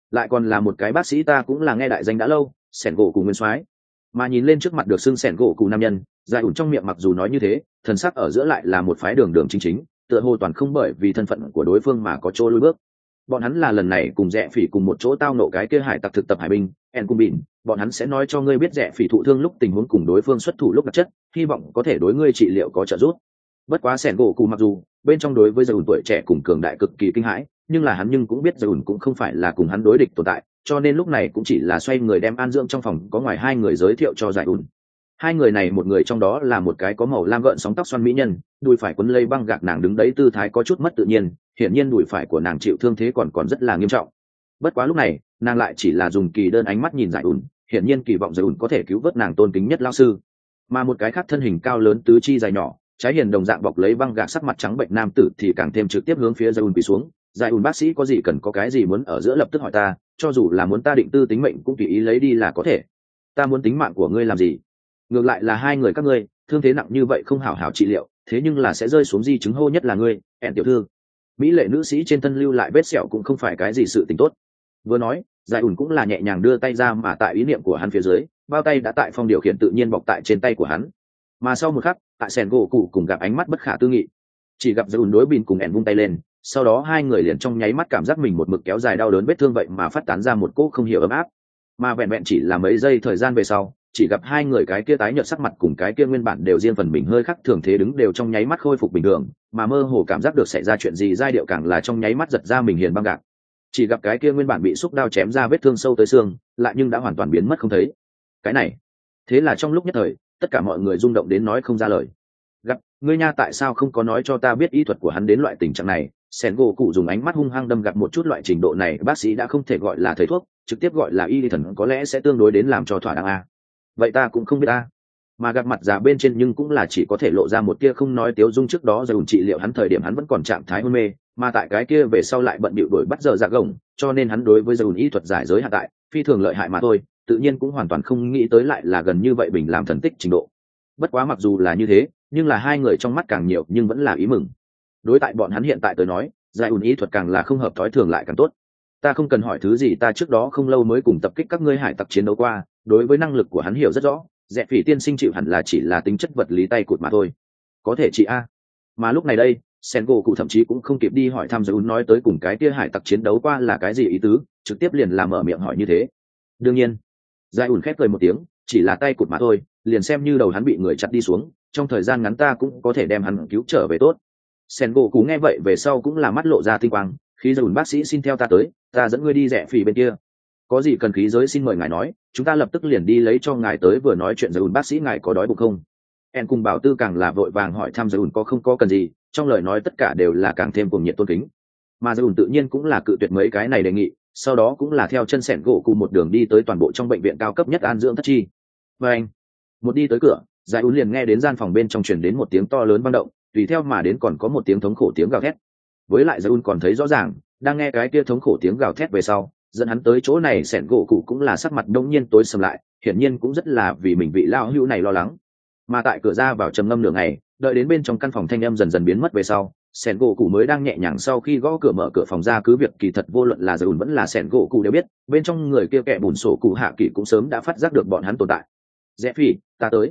lại còn là một cái bác sĩ ta cũng là nghe đại danh đã lâu, sẻn gỗ cụ nguyên soái. Mà nhìn lên trước mặt được xưng sẻn gỗ cụ nam nhân, giải ủn trong miệng mặc dù nói như thế, thần sắc ở giữa lại là một phái đường đường chính chính, tựa hồ toàn không bởi vì thân phận của đối phương mà có chỗ lùi bước. Bọn hắn là lần này cùng Rẽ Phỉ cùng một chỗ tao nộ cái kia hải tặc thực tập hải binh En Cung Bỉn, bọn hắn sẽ nói cho ngươi biết Rẽ Phỉ thụ thương lúc tình huống cùng đối phương xuất thủ lúc đặc chất, hy vọng có thể đối ngươi trị liệu có trợ giúp. Bất quá sẻn gỗ cụ mặc dù bên trong đối với giải ủn tuổi trẻ cùng cường đại cực kỳ kinh hãi, nhưng là hắn nhưng cũng biết giải ủn cũng không phải là cùng hắn đối địch tồn tại, cho nên lúc này cũng chỉ là xoay người đem an dưỡng trong phòng có ngoài hai người giới thiệu cho giải ủn. Hai người này một người trong đó là một cái có màu lam gợn sóng tóc xoăn mỹ nhân, đùi phải quấn lấy băng gạc, nàng đứng đấy tư thái có chút mất tự nhiên, hiển nhiên đùi phải của nàng chịu thương thế còn rất là nghiêm trọng. Bất quá lúc này nàng lại chỉ là dùng kỳ đơn ánh mắt nhìn giải ủn, hiển nhiên kỳ vọng giải ủn có thể cứu vớt nàng tôn kính nhất lão sư. Mà một cái khác thân hình cao lớn tứ chi dài nhỏ, trái hiền đồng dạng bọc lấy băng gạc, sắc mặt trắng bệnh nam tử thì càng thêm trực tiếp hướng phía giải ủn quỳ xuống. Giải ủn bác sĩ, có gì cần có cái gì muốn ở giữa lập tức hỏi ta, cho dù là muốn ta định tư tính mệnh cũng tùy ý lấy đi là có thể. Ta muốn tính mạng của ngươi làm gì? Ngược lại là hai người các ngươi thương thế nặng như vậy không hảo hảo trị liệu, thế nhưng là sẽ rơi xuống di chứng hô, nhất là ngươi ẹn tiểu thư. Mỹ lệ nữ sĩ trên thân lưu lại vết sẹo cũng không phải cái gì sự tình tốt. Vừa nói giải ủn cũng là nhẹ nhàng đưa tay ra, mà tại ý niệm của hắn phía dưới, bao tay đã tại phong điều khiển tự nhiên bọc tại trên tay của hắn. Mà sau một khắc, tại sẻn gỗ cụ cùng gặp ánh mắt bất khả tư nghị, chỉ gặp giải ủn đối bìn cùng ẹn vung tay lên, sau đó hai người liền trong nháy mắt cảm giác mình một mực kéo dài đau đớn vết thương vậy mà phát tán ra một cỗ không hiểu ấm áp. Mà vẹn vẹn chỉ là mấy giây thời gian về sau, chỉ gặp hai người cái kia tái nhợt sắc mặt cùng cái kia nguyên bản đều riêng phần mình hơi khác thường thế đứng đều trong nháy mắt khôi phục bình thường, mà mơ hồ cảm giác được xảy ra chuyện gì, giai điệu càng là trong nháy mắt giật ra mình hiền băng gạc. Chỉ gặp cái kia nguyên bản bị xúc đao chém ra vết thương sâu tới xương, lại nhưng đã hoàn toàn biến mất không thấy. Cái này, thế là trong lúc nhất thời, tất cả mọi người rung động đến nói không ra lời. Gặp ngươi nha, tại sao không có nói cho ta biết y thuật của hắn đến loại tình trạng này? Sẻn gỗ cụ dùng ánh mắt hung hăng đâm gặp một chút, loại trình độ này bác sĩ đã không thể gọi là thầy thuốc, trực tiếp gọi là y thần có lẽ sẽ tương đối đến làm cho thỏa đáng a. Vậy ta cũng không biết a. Mà gặp mặt già bên trên nhưng cũng là chỉ có thể lộ ra một tia không nói tiếu dung. Trước đó Dùn trị liệu hắn thời điểm hắn vẫn còn trạng thái hôn mê, mà tại cái kia về sau lại bận bịu đuổi bắt giờ ra gồng, cho nên hắn đối với Dùn y thuật giải giới hạn tại phi thường lợi hại mà thôi, tự nhiên cũng hoàn toàn không nghĩ tới lại là gần như vậy bình làm thần tích trình độ. Bất quá mặc dù là như thế, nhưng là hai người trong mắt càng nhiều nhưng vẫn là ý mừng. Đối tại bọn hắn hiện tại tới nói, giải ủn y thuật càng là không hợp thói thường lại càng tốt. Ta không cần hỏi thứ gì, ta trước đó không lâu mới cùng tập kích các ngươi hải tặc chiến đấu qua, đối với năng lực của hắn hiểu rất rõ. Rẽ Phỉ tiên sinh chịu hẳn là chỉ là tính chất vật lý tay cụt mà thôi, có thể chị a. Mà lúc này đây sen gỗ cụ thậm chí cũng không kịp đi hỏi thăm giải ủn nói tới cùng cái kia hải tặc chiến đấu qua là cái gì ý tứ, trực tiếp liền làm mở miệng hỏi như thế. Đương nhiên giải ủn khép cười một tiếng, chỉ là tay cụt mà thôi, liền xem như đầu hắn bị người chặt đi xuống, trong thời gian ngắn ta cũng có thể đem hắn cứu trở về tốt. Sen gỗ cụ nghe vậy về sau cũng là mắt lộ ra tinh quang, khí giới bác sĩ xin theo ta tới, ta dẫn ngươi đi Rẽ Phỉ bên kia. Có gì cần khí giới xin mời ngài nói, chúng ta lập tức liền đi lấy cho ngài tới. Vừa nói chuyện giới bác sĩ, ngài có đói bụng không? En cùng bảo tư càng là vội vàng hỏi thăm giới có không có cần gì, trong lời nói tất cả đều là càng thêm cuồng nhiệt tôn kính. Mà giới tự nhiên cũng là cự tuyệt mấy cái này đề nghị, sau đó cũng là theo chân sẻn gỗ cụ một đường đi tới toàn bộ trong bệnh viện cao cấp nhất an dưỡng thất chi. Và anh một đi tới cửa, giải ún liền nghe đến gian phòng bên trong truyền đến một tiếng to lớn vang động, tùy theo mà đến còn có một tiếng thống khổ tiếng gào thét. Với lại giải ún còn thấy rõ ràng, đang nghe cái kia thống khổ tiếng gào thét về sau, dẫn hắn tới chỗ này sẻn gỗ cụ cũng là sắc mặt đông nhiên tối sầm lại, hiển nhiên cũng rất là vì mình vị lao hữu này lo lắng. Mà tại cửa ra vào trầm ngâm nửa ngày, đợi đến bên trong căn phòng thanh âm dần dần biến mất về sau, sẻn gỗ cụ mới đang nhẹ nhàng sau khi gõ cửa mở cửa phòng ra. Cứ việc kỳ thật vô luận là giải ún vẫn là sẻn gỗ cụ đều biết, bên trong người kia kẻ bùn sổ cụ hạ kỳ cũng sớm đã phát giác được bọn hắn tồn tại. Rẽ Phỉ, ta tới.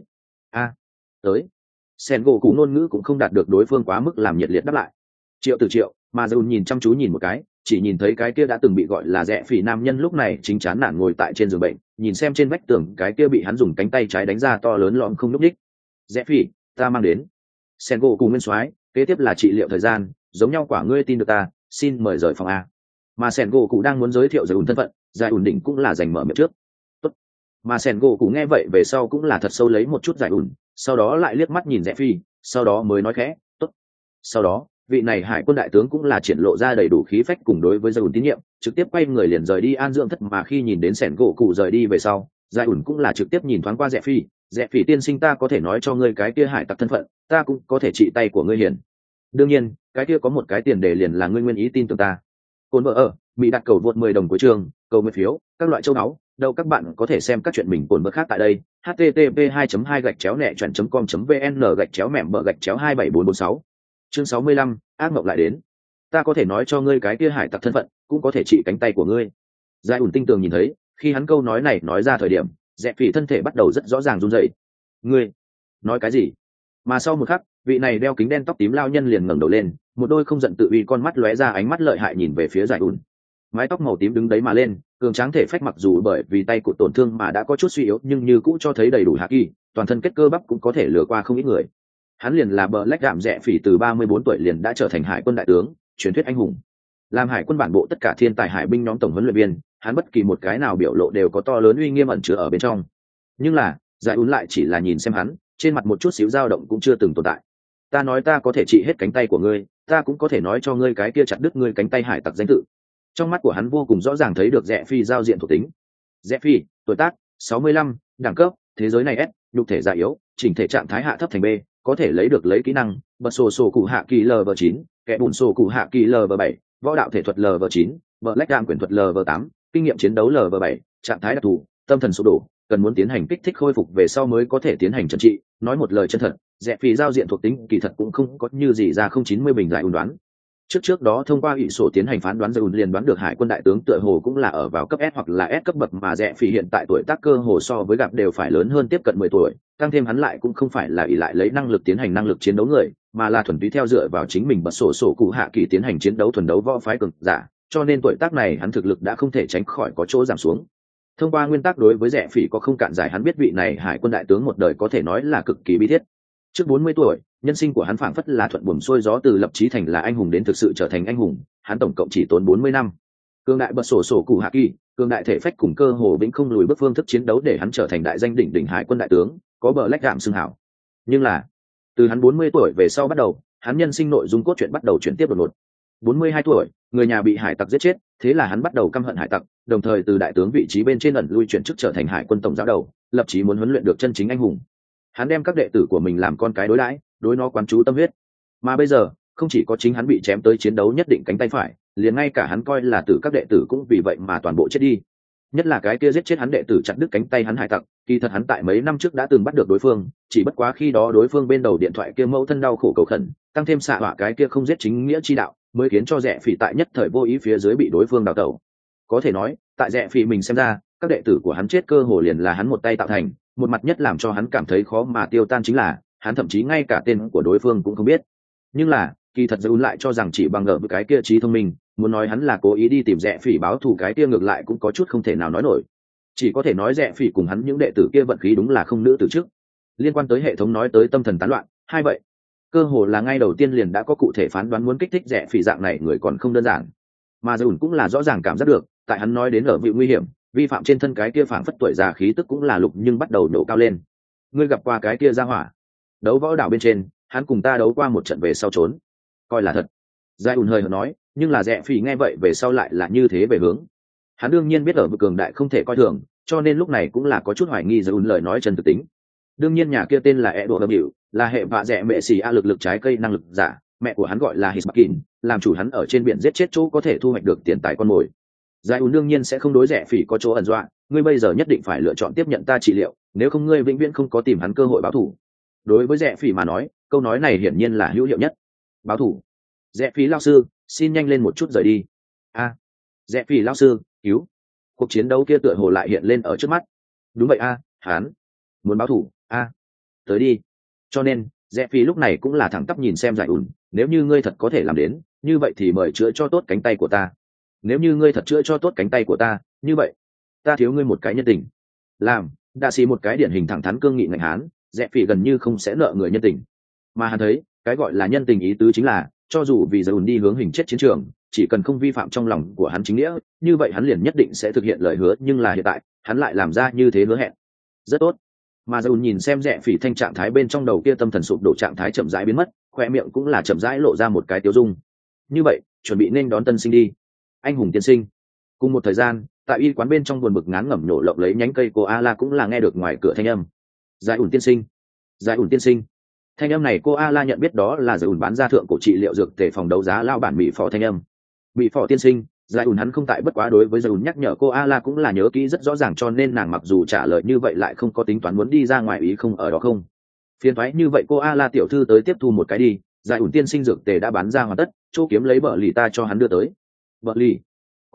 Tới. Sen gỗ cụ ngôn ngữ cũng không đạt được đối phương quá mức làm nhiệt liệt đáp lại. Triệu từ triệu, mà Dùn nhìn chăm chú nhìn một cái, chỉ nhìn thấy cái kia đã từng bị gọi là Rẽ Phỉ nam nhân lúc này chính chán nản ngồi tại trên giường bệnh, nhìn xem trên vách tường cái kia bị hắn dùng cánh tay trái đánh ra to lớn lõm không nhúc nhích. Rẽ Phỉ, ta mang đến. Sen gỗ cụ nguyên soái, kế tiếp là trị liệu thời gian, giống nhau quả ngươi tin được ta, xin mời rời phòng a. Mà Sen gỗ cụ đang muốn giới thiệu Dùn thân phận, Giải ổn định cũng là giành mở miệng trước. Mà sẻn gỗ cụ nghe vậy về sau cũng là thật sâu lấy một chút giải ủn, sau đó lại liếc mắt nhìn Rẽ Phi, sau đó mới nói khẽ tốt. Sau đó vị này hải quân đại tướng cũng là triển lộ ra đầy đủ khí phách cùng đối với giải ủn tín nhiệm, trực tiếp quay người liền rời đi an dưỡng thất. Mà khi nhìn đến sẻn gỗ cụ rời đi về sau, giải ủn cũng là trực tiếp nhìn thoáng qua Rẽ Phi. Rẽ Phi tiên sinh, ta có thể nói cho ngươi cái kia hải tặc thân phận, ta cũng có thể trị tay của ngươi hiền. Đương nhiên cái kia có một cái tiền đề liền là ngươi nguyên ý tin tưởng ta. Cồn vợ ở bị đặt cầu vượt 10 đồng của trường, cầu nguyện phiếu, các loại châu náu đâu. Các bạn có thể xem các chuyện mình cồn vợ khác tại đây. http://2.2-nẹ.com.vn/mẹm/274446 chương 65, ác mộng lại đến. Ta có thể nói cho ngươi cái kia hải tặc thân phận, cũng có thể trị cánh tay của ngươi. Giải ủn tinh tường nhìn thấy khi hắn câu nói này nói ra thời điểm Rẽ Phỉ thân thể bắt đầu rất rõ ràng run rẩy. Ngươi nói cái gì? Mà sau một khắc vị này đeo kính đen tóc tím lao nhân liền ngẩng đầu lên, một đôi không giận tự uy con mắt lóe ra ánh mắt lợi hại nhìn về phía Giải ủn. Mái tóc màu tím đứng đấy mà lên, cường tráng thể phách mặc dù bởi vì tay cụt tổn thương mà đã có chút suy yếu nhưng như cũ cho thấy đầy đủ hạ kỳ, toàn thân kết cơ bắp cũng có thể lừa qua không ít người. Hắn liền là Black Gạm Rẽ Phỉ, từ 34 tuổi liền đã trở thành hải quân đại tướng, truyền thuyết anh hùng. Làm hải quân bản bộ tất cả thiên tài hải binh nhóm tổng huấn luyện viên, hắn bất kỳ một cái nào biểu lộ đều có to lớn uy nghiêm ẩn chứa ở bên trong. Nhưng là Giải ủn lại chỉ là nhìn xem hắn, trên mặt một chút xíu dao động cũng chưa từng tồn tại. Ta nói ta có thể trị hết cánh tay của ngươi, ta cũng có thể nói cho ngươi cái kia chặt đứt ngươi cánh tay hải tặc danh tự. Trong mắt của hắn vô cùng rõ ràng thấy được Rẽ Phi giao diện thuộc tính. Rẽ Phi, tuổi tác 65, đẳng cấp thế giới này S, nhục thể già yếu, chỉnh thể trạng thái hạ thấp thành B, có thể lấy được lấy kỹ năng bật sổ cụ hạ kỳ Lv9, kẻ bùn sổ cụ hạ kỳ Lv7, võ đạo thể thuật Lv9, Black Gam quyền thuật Lv8, kinh nghiệm chiến đấu Lv7, trạng thái đặc thù tâm thần sụp đổ, cần muốn tiến hành kích thích khôi phục về sau mới có thể tiến hành trần trị. Nói một lời chân thật, Rẽ Phi giao diện thuộc tính kỳ thật cũng không có như gì ra 090 bình Giải ủn đoán. Trước đó thông qua ủy sổ tiến hành phán đoán, Giải ủn liền đoán được hải quân đại tướng tựa hồ cũng là ở vào cấp S hoặc là S cấp bậc, mà Rẽ Phi hiện tại tuổi tác cơ hồ so với gặp đều phải lớn hơn tiếp cận 10 tuổi, tăng thêm hắn lại cũng không phải là ỷ lại lấy năng lực tiến hành năng lực chiến đấu người, mà là thuần túy theo dựa vào chính mình bật sổ cụ hạ kỳ tiến hành chiến đấu thuần đấu võ phái cường giả, cho nên tuổi tác này hắn thực lực đã không thể tránh khỏi có chỗ giảm xuống. Thông qua nguyên tắc đối với Rẽ Phỉ có không cạn giải, hắn biết vị này hải quân đại tướng một đời có thể nói là cực kỳ bi thiết. Trước 40 tuổi, nhân sinh của hắn phảng phất là thuận buồm xuôi gió, từ lập chí thành là anh hùng đến thực sự trở thành anh hùng, hắn tổng cộng chỉ tốn 40 năm. Cường đại bật sổ cụ hạ kỳ, cường đại thể phách cùng cơ hồ vĩnh không lùi bước phương thức chiến đấu để hắn trở thành đại danh đỉnh đỉnh hải quân đại tướng, có Black Gam xưng hảo. Nhưng là, từ hắn 40 tuổi về sau bắt đầu, hắn nhân sinh nội dung cốt truyện bắt đầu chuyển tiếp đột ngột. 42 tuổi, người nhà bị hải tặc giết chết, thế là hắn bắt đầu căm hận hải tặc, đồng thời từ đại tướng vị trí bên trên ẩn lui chuyển chức trở thành hải quân tổng giáo đầu, lập chí muốn huấn luyện được chân chính anh hùng. Hắn đem các đệ tử của mình làm con cái đối đãi, đối nó quán chú tâm huyết. Mà bây giờ, không chỉ có chính hắn bị chém tới chiến đấu nhất định cánh tay phải, liền ngay cả hắn coi là tử các đệ tử cũng vì vậy mà toàn bộ chết đi. Nhất là cái kia giết chết hắn đệ tử chặt đứt cánh tay hắn hải tặc, kỳ thật hắn tại mấy năm trước đã từng bắt được đối phương, chỉ bất quá khi đó đối phương bên đầu điện thoại kia mẫu thân đau khổ cầu khẩn, tăng thêm xạ họa cái kia không giết chính nghĩa chi đạo, mới khiến cho Rẽ Phỉ tại nhất thời vô ý phía dưới bị đối phương đào tẩu. Có thể nói, tại Rẽ Phỉ mình xem ra, các đệ tử của hắn chết cơ hồ liền là hắn một tay tạo thành. Một mặt nhất làm cho hắn cảm thấy khó mà tiêu tan chính là hắn thậm chí ngay cả tên của đối phương cũng không biết. Nhưng là kỳ thật Dũng lại cho rằng chỉ bằng ngờ với cái kia trí thông minh, muốn nói hắn là cố ý đi tìm Rẽ Phỉ báo thù cái kia ngược lại cũng có chút không thể nào nói nổi. Chỉ có thể nói Rẽ Phỉ cùng hắn những đệ tử kia vận khí đúng là không nữ từ trước. Liên quan tới hệ thống nói tới tâm thần tán loạn, hay vậy cơ hồ là ngay đầu tiên liền đã có cụ thể phán đoán muốn kích thích Rẽ Phỉ dạng này người còn không đơn giản. Mà Dũng cũng là rõ ràng cảm giác được, tại hắn nói đến ở vị nguy hiểm vi phạm trên thân cái kia phảng phất tuổi già khí tức cũng là lục nhưng bắt đầu nổ cao lên. Ngươi gặp qua cái kia ra hỏa? Đấu võ đảo bên trên, hắn cùng ta đấu qua một trận về sau trốn. Coi là thật. Giải ủn hơi nói, nhưng là Rẽ Phỉ nghe vậy về sau lại là như thế về hướng. Hắn đương nhiên biết ở vực cường đại không thể coi thường, cho nên lúc này cũng là có chút hoài nghi Giải ủn lời nói chân thực tính. Đương nhiên nhà kia tên là Edo Hợp Hiệu, là hệ vạ Rẽ mẹ xì a lực trái cây năng lực giả, mẹ của hắn gọi là Hisbakin, làm chủ hắn ở trên biển giết chết chỗ có thể thu hoạch được tiền tài con mồi. Giải ủn đương nhiên sẽ không đối Rẽ Phỉ có chỗ ẩn dọa, ngươi bây giờ nhất định phải lựa chọn tiếp nhận ta trị liệu, nếu không ngươi vĩnh viễn không có tìm hắn cơ hội báo thù. Đối với Rẽ Phỉ mà nói, câu nói này hiển nhiên là hữu hiệu nhất. Báo thù? Rẽ Phỉ lão sư, xin nhanh lên một chút rời đi. Rẽ Phỉ lão sư, cứu. Cuộc chiến đấu kia tựa hồ lại hiện lên ở trước mắt. Đúng vậy hắn muốn báo thù. Tới đi. Cho nên Rẽ Phỉ lúc này cũng là thẳng tắp nhìn xem Giải ủn, nếu như ngươi thật có thể làm đến, như vậy thì mời chữa cho tốt cánh tay của ta. Nếu như ngươi thật chữa cho tốt cánh tay của ta, như vậy ta thiếu ngươi một cái nhân tình. Làm đa xì một cái điển hình thẳng thắn cương nghị ngạnh hán, Rẽ Phỉ gần như không sẽ nợ người nhân tình. Mà hắn thấy cái gọi là nhân tình ý tứ chính là cho dù vì Dùn đi hướng hình chết chiến trường, chỉ cần không vi phạm trong lòng của hắn chính nghĩa, như vậy hắn liền nhất định sẽ thực hiện lời hứa. Nhưng là hiện tại hắn lại làm ra như thế hứa hẹn. Rất tốt. Mà Dùn nhìn xem Rẽ Phỉ thanh trạng thái bên trong đầu kia tâm thần sụp đổ trạng thái chậm rãi biến mất, khoe miệng cũng là chậm rãi lộ ra một cái tiêu dung. Như vậy chuẩn bị nên đón tân sinh đi, anh hùng tiên sinh. Cùng một thời gian, tại y quán bên trong buồn bực ngán ngẩm nhổ lộng lấy nhánh cây, cô A-la cũng là nghe được ngoài cửa thanh âm. Giải ủn tiên sinh, giải ủn tiên sinh. Thanh âm này cô A-la nhận biết đó là giải ủn bán ra thượng cổ trị liệu dược tề phòng đấu giá lao bản Mỹ Phò thanh âm. Mỹ Phò tiên sinh, giải ủn hắn không tại, bất quá đối với giải ủn nhắc nhở cô A-la cũng là nhớ kỹ rất rõ ràng, cho nên nàng mặc dù trả lời như vậy lại không có tính toán muốn đi ra ngoài, ý không ở đó không. Phiền thoái như vậy cô A-la tiểu thư tới tiếp thu một cái đi, giải ủn tiên sinh dược tề đã bán ra hoàn tất, chỗ kiếm lấy bờ lì ta cho hắn đưa tới. Bờ lì.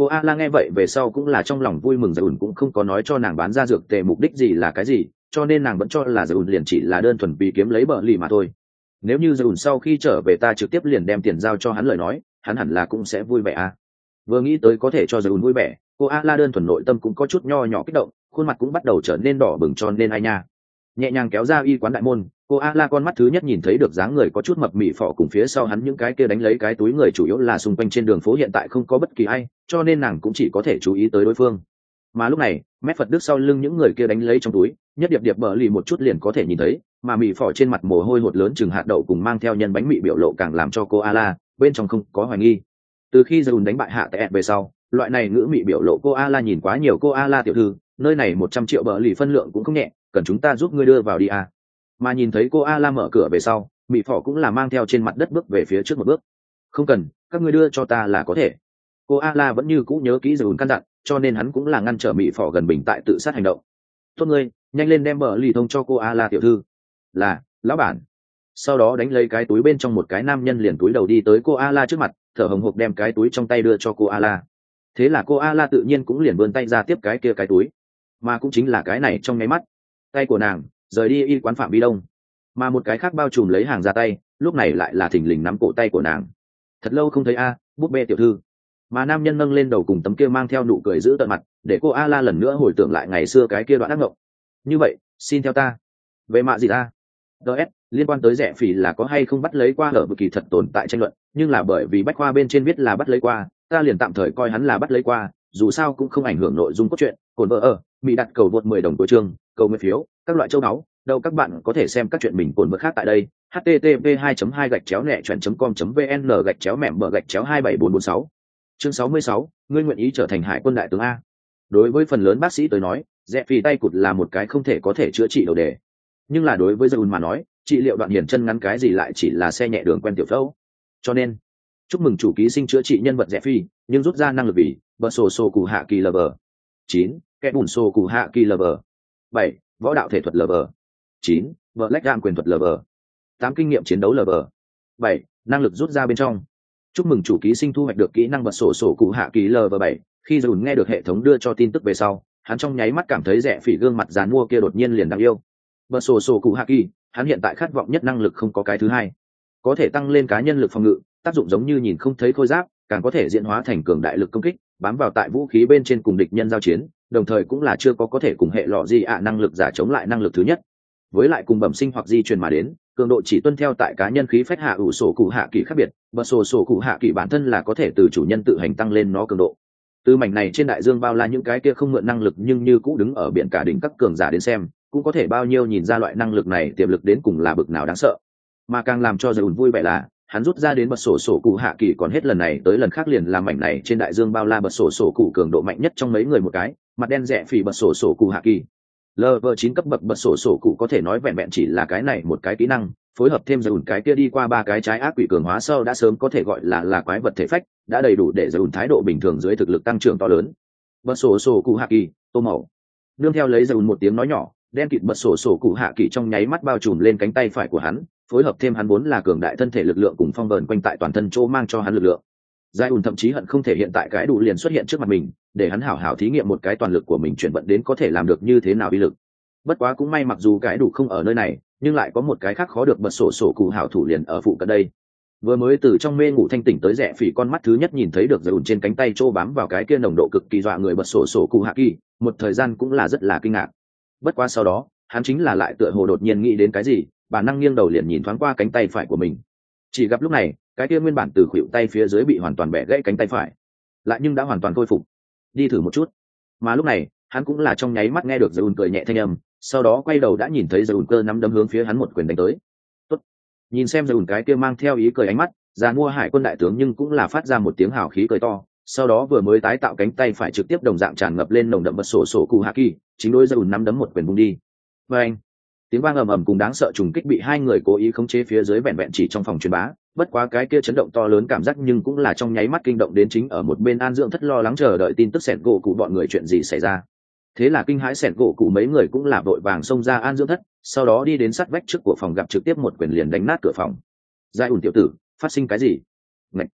Cô a la nghe vậy về sau cũng là trong lòng vui mừng, giải ủn cũng không có nói cho nàng bán ra dược tề mục đích gì là cái gì, cho nên nàng vẫn cho là giải ủn liền chỉ là đơn thuần vì kiếm lấy bờ lì mà thôi. Nếu như giải ủn sau khi trở về ta trực tiếp liền đem tiền giao cho hắn lời nói, hắn hẳn là cũng sẽ vui vẻ à. Vừa nghĩ tới có thể cho giải ủn vui vẻ, cô a la đơn thuần nội tâm cũng có chút nho nhỏ kích động, khuôn mặt cũng bắt đầu trở nên đỏ bừng, cho nên ai nha. Nhẹ nhàng kéo ra y quán đại môn, cô a la con mắt thứ nhất nhìn thấy được dáng người có chút mập mị phỏ cùng phía sau hắn những cái kia đánh lấy cái túi người, chủ yếu là xung quanh trên đường phố hiện tại không có bất kỳ ai, cho nên nàng cũng chỉ có thể chú ý tới đối phương. Mà lúc này mét Phật Đức sau lưng những người kia đánh lấy trong túi, nhất điệp điệp bờ lì một chút liền có thể nhìn thấy, mà mị phỏ trên mặt mồ hôi hột lớn chừng hạt đậu cùng mang theo nhân bánh mị biểu lộ càng làm cho cô a la bên trong không có hoài nghi. Từ khi Dùn đánh bại hạ tệ về sau, loại này ngữ mị biểu lộ cô a la nhìn quá nhiều. Cô a la tiểu thư, nơi này 100 triệu bờ lì phân lượng cũng không nhẹ, cần chúng ta giúp ngươi đưa vào đi à. Mà nhìn thấy cô a la mở cửa về sau, mị phỏ cũng là mang theo trên mặt đất bước về phía trước một bước. Không cần, các ngươi đưa cho ta là có thể. Cô a la vẫn như cũ nhớ kỹ Dùn căn dặn, cho nên hắn cũng là ngăn trở mị phỏ gần bình tại tự sát hành động. Tốt ngươi, nhanh lên đem bờ lì thông cho cô a la tiểu thư. Là lão bản. Sau đó đánh lấy cái túi bên trong một cái nam nhân liền túi đầu đi tới cô a la trước mặt, thở hồng hộc đem cái túi trong tay đưa cho cô a la. Thế là cô a la tự nhiên cũng liền vươn tay ra tiếp cái kia cái túi, mà cũng chính là cái này trong nháy mắt tay của nàng rời đi y quán phạm vi đông, mà một cái khác bao trùm lấy hàng ra tay lúc này lại là thình lình nắm cổ tay của nàng. Thật lâu không thấy a, búp bê tiểu thư. Mà nam nhân nâng lên đầu cùng tấm kia mang theo nụ cười giữ tận mặt, để cô a la lần nữa hồi tưởng lại ngày xưa cái kia đoạn ác mộng. Như vậy xin theo ta. Về mạ gì ta? ts liên quan tới rẻ phỉ là có hay không bắt lấy qua ở vực kỳ thật tồn tại tranh luận, nhưng là bởi vì bách khoa bên trên viết là bắt lấy qua, ta liền tạm thời coi hắn là bắt lấy qua, dù sao cũng không ảnh hưởng nội dung cốt truyện. Cồn vợ ở mỹ đặt cầu vượt 10 đồng của chương, cầu nguyện phiếu, các loại châu báu đâu các bạn có thể xem các chuyện mình cồn vợ khác tại đây. http 2 gạch chéo nẹ chuyện com vn gạch chéo mẹm bờ gạch chéo 27446. Chương 66, ngươi nguyện ý trở thành hải quân đại tướng a. Đối với phần lớn bác sĩ tới nói, rẽ phì tay cụt là một cái không thể có thể chữa trị đầu đề, nhưng là đối với Dùn mà nói, trị liệu đoạn hiển chân ngắn cái gì lại chỉ là xe nhẹ đường quen tiểu phẫu. Cho nên chúc mừng chủ ký sinh chữa trị nhân vật rẽ phi, nhưng rút ra năng lực vì bờ sổ sổ cụ hạ kỳ lờ bờ 9, kẽ bùn sổ cụ hạ kỳ lờ bờ 7, võ đạo thể thuật lờ bờ 9, vợ lách đạn quyền thuật lờ bờ 8, kinh nghiệm chiến đấu lờ bờ 7, năng lực rút ra bên trong. Chúc mừng chủ ký sinh thu hoạch được kỹ năng bật sổ sổ cụ hạ kỳ lv 7. Khi Dùn nghe được hệ thống đưa cho tin tức về sau, hắn trong nháy mắt cảm thấy rẻ phỉ gương mặt dán mua kia đột nhiên liền đáng yêu. Bật sổ sổ cụ hạ kỳ, hắn hiện tại khát vọng nhất năng lực không có cái thứ hai, có thể tăng lên cá nhân lực phòng ngự, tác dụng giống như nhìn không thấy khôi giáp, càng có thể diễn hóa thành cường đại lực công kích, bám vào tại vũ khí bên trên cùng địch nhân giao chiến, đồng thời cũng là chưa có thể cùng hệ lọ gì năng lực giả chống lại năng lực thứ nhất. Với lại cùng bẩm sinh hoặc di truyền mà đến, cường độ chỉ tuân theo tại cá nhân khí phách hạ ủ sổ cụ hạ kỳ khác biệt, bật sổ sổ cụ hạ kỳ bản thân là có thể từ chủ nhân tự hành tăng lên nó cường độ. Từ mảnh này trên đại dương bao la những cái kia không mượn năng lực nhưng như cũ đứng ở biển cả đỉnh các cường giả đến xem, cũng có thể bao nhiêu nhìn ra loại năng lực này tiềm lực đến cùng là bực nào đáng sợ. Mà càng làm cho Dùn vui vẻ là hắn rút ra đến bật sổ sổ cụ hạ kỳ còn hết lần này tới lần khác liền làm mảnh này trên đại dương bao la bật sổ sổ cụ cường độ mạnh nhất trong mấy người một cái, mặt đen rẻ phỉ bật sổ sổ cụ hạ kỳ. Level 9 cấp bậc bật sổ sổ cụ có thể nói vẹn vẹn chỉ là cái này một cái kỹ năng, phối hợp thêm Dùn cái kia đi qua 3 cái trái ác quỷ cường hóa sau đã sớm có thể gọi là quái vật thể phách, đã đầy đủ để Dùn thái độ bình thường dưới thực lực tăng trưởng to lớn. Bật sổ sổ cụ hạ kỳ, tô màu. Nương theo lấy Dùn một tiếng nói nhỏ, đen kịt bật sổ sổ cụ hạ kỳ trong nháy mắt bao trùm lên cánh tay phải của hắn, phối hợp thêm hắn vốn là cường đại thân thể lực lượng cùng phong vờn quanh tại toàn thân chỗ mang cho hắn lực lượng. Giai ùn thậm chí hận không thể hiện tại cái đủ liền xuất hiện trước mặt mình, để hắn hảo hảo thí nghiệm một cái toàn lực của mình chuyển vận đến có thể làm được như thế nào uy lực. Bất quá cũng may mặc dù cái đủ không ở nơi này, nhưng lại có một cái khác khó được bật sổ sổ cụ hảo thủ liền ở phụ cận đây. Vừa mới từ trong mê ngủ thanh tỉnh tới rẽ phỉ con mắt thứ nhất nhìn thấy được Giai ùn trên cánh tay chỗ bám vào cái kia nồng độ cực kỳ dọa người bật sổ sổ cụ hạ kỳ, một thời gian cũng là rất là kinh ngạc. Bất quá sau đó hắn chính là lại tựa hồ đột nhiên nghĩ đến cái gì, bản năng nghiêng đầu liền nhìn thoáng qua cánh tay phải của mình. Chỉ gặp lúc này cái kia nguyên bản từ khuỷu tay phía dưới bị hoàn toàn bẻ gãy cánh tay phải lại nhưng đã hoàn toàn khôi phục. Đi thử một chút. Mà lúc này hắn cũng là trong nháy mắt nghe được Dùn cười nhẹ thanh âm, sau đó quay đầu đã nhìn thấy Dùn cơ nắm đấm hướng phía hắn một quyền đánh tới. Tốt. Nhìn xem Dùn cái kia mang theo ý cười ánh mắt già mua hải quân đại tướng nhưng cũng là phát ra một tiếng hào khí cười to, sau đó vừa mới tái tạo cánh tay phải trực tiếp đồng dạng tràn ngập lên nồng đậm bật sổ sổ cụ hạ kỳ, chính đối Dùn nắm đấm một quyền bung đi. Và anh, tiếng vang ầm ầm cùng đáng sợ trùng kích bị hai người cố ý khống chế phía dưới vẹn vẹn chỉ trong phòng truyền bá, bất quá cái kia chấn động to lớn cảm giác nhưng cũng là trong nháy mắt kinh động đến chính ở một bên an dưỡng thất lo lắng chờ đợi tin tức sẹn gỗ cụ bọn người chuyện gì xảy ra. Thế là kinh hãi sẹn gỗ cụ mấy người cũng là vội vàng xông ra an dưỡng thất, sau đó đi đến sát vách trước của phòng gặp trực tiếp một quyền liền đánh nát cửa phòng. Giai ùn tiểu tử, phát sinh cái gì? Ngậy.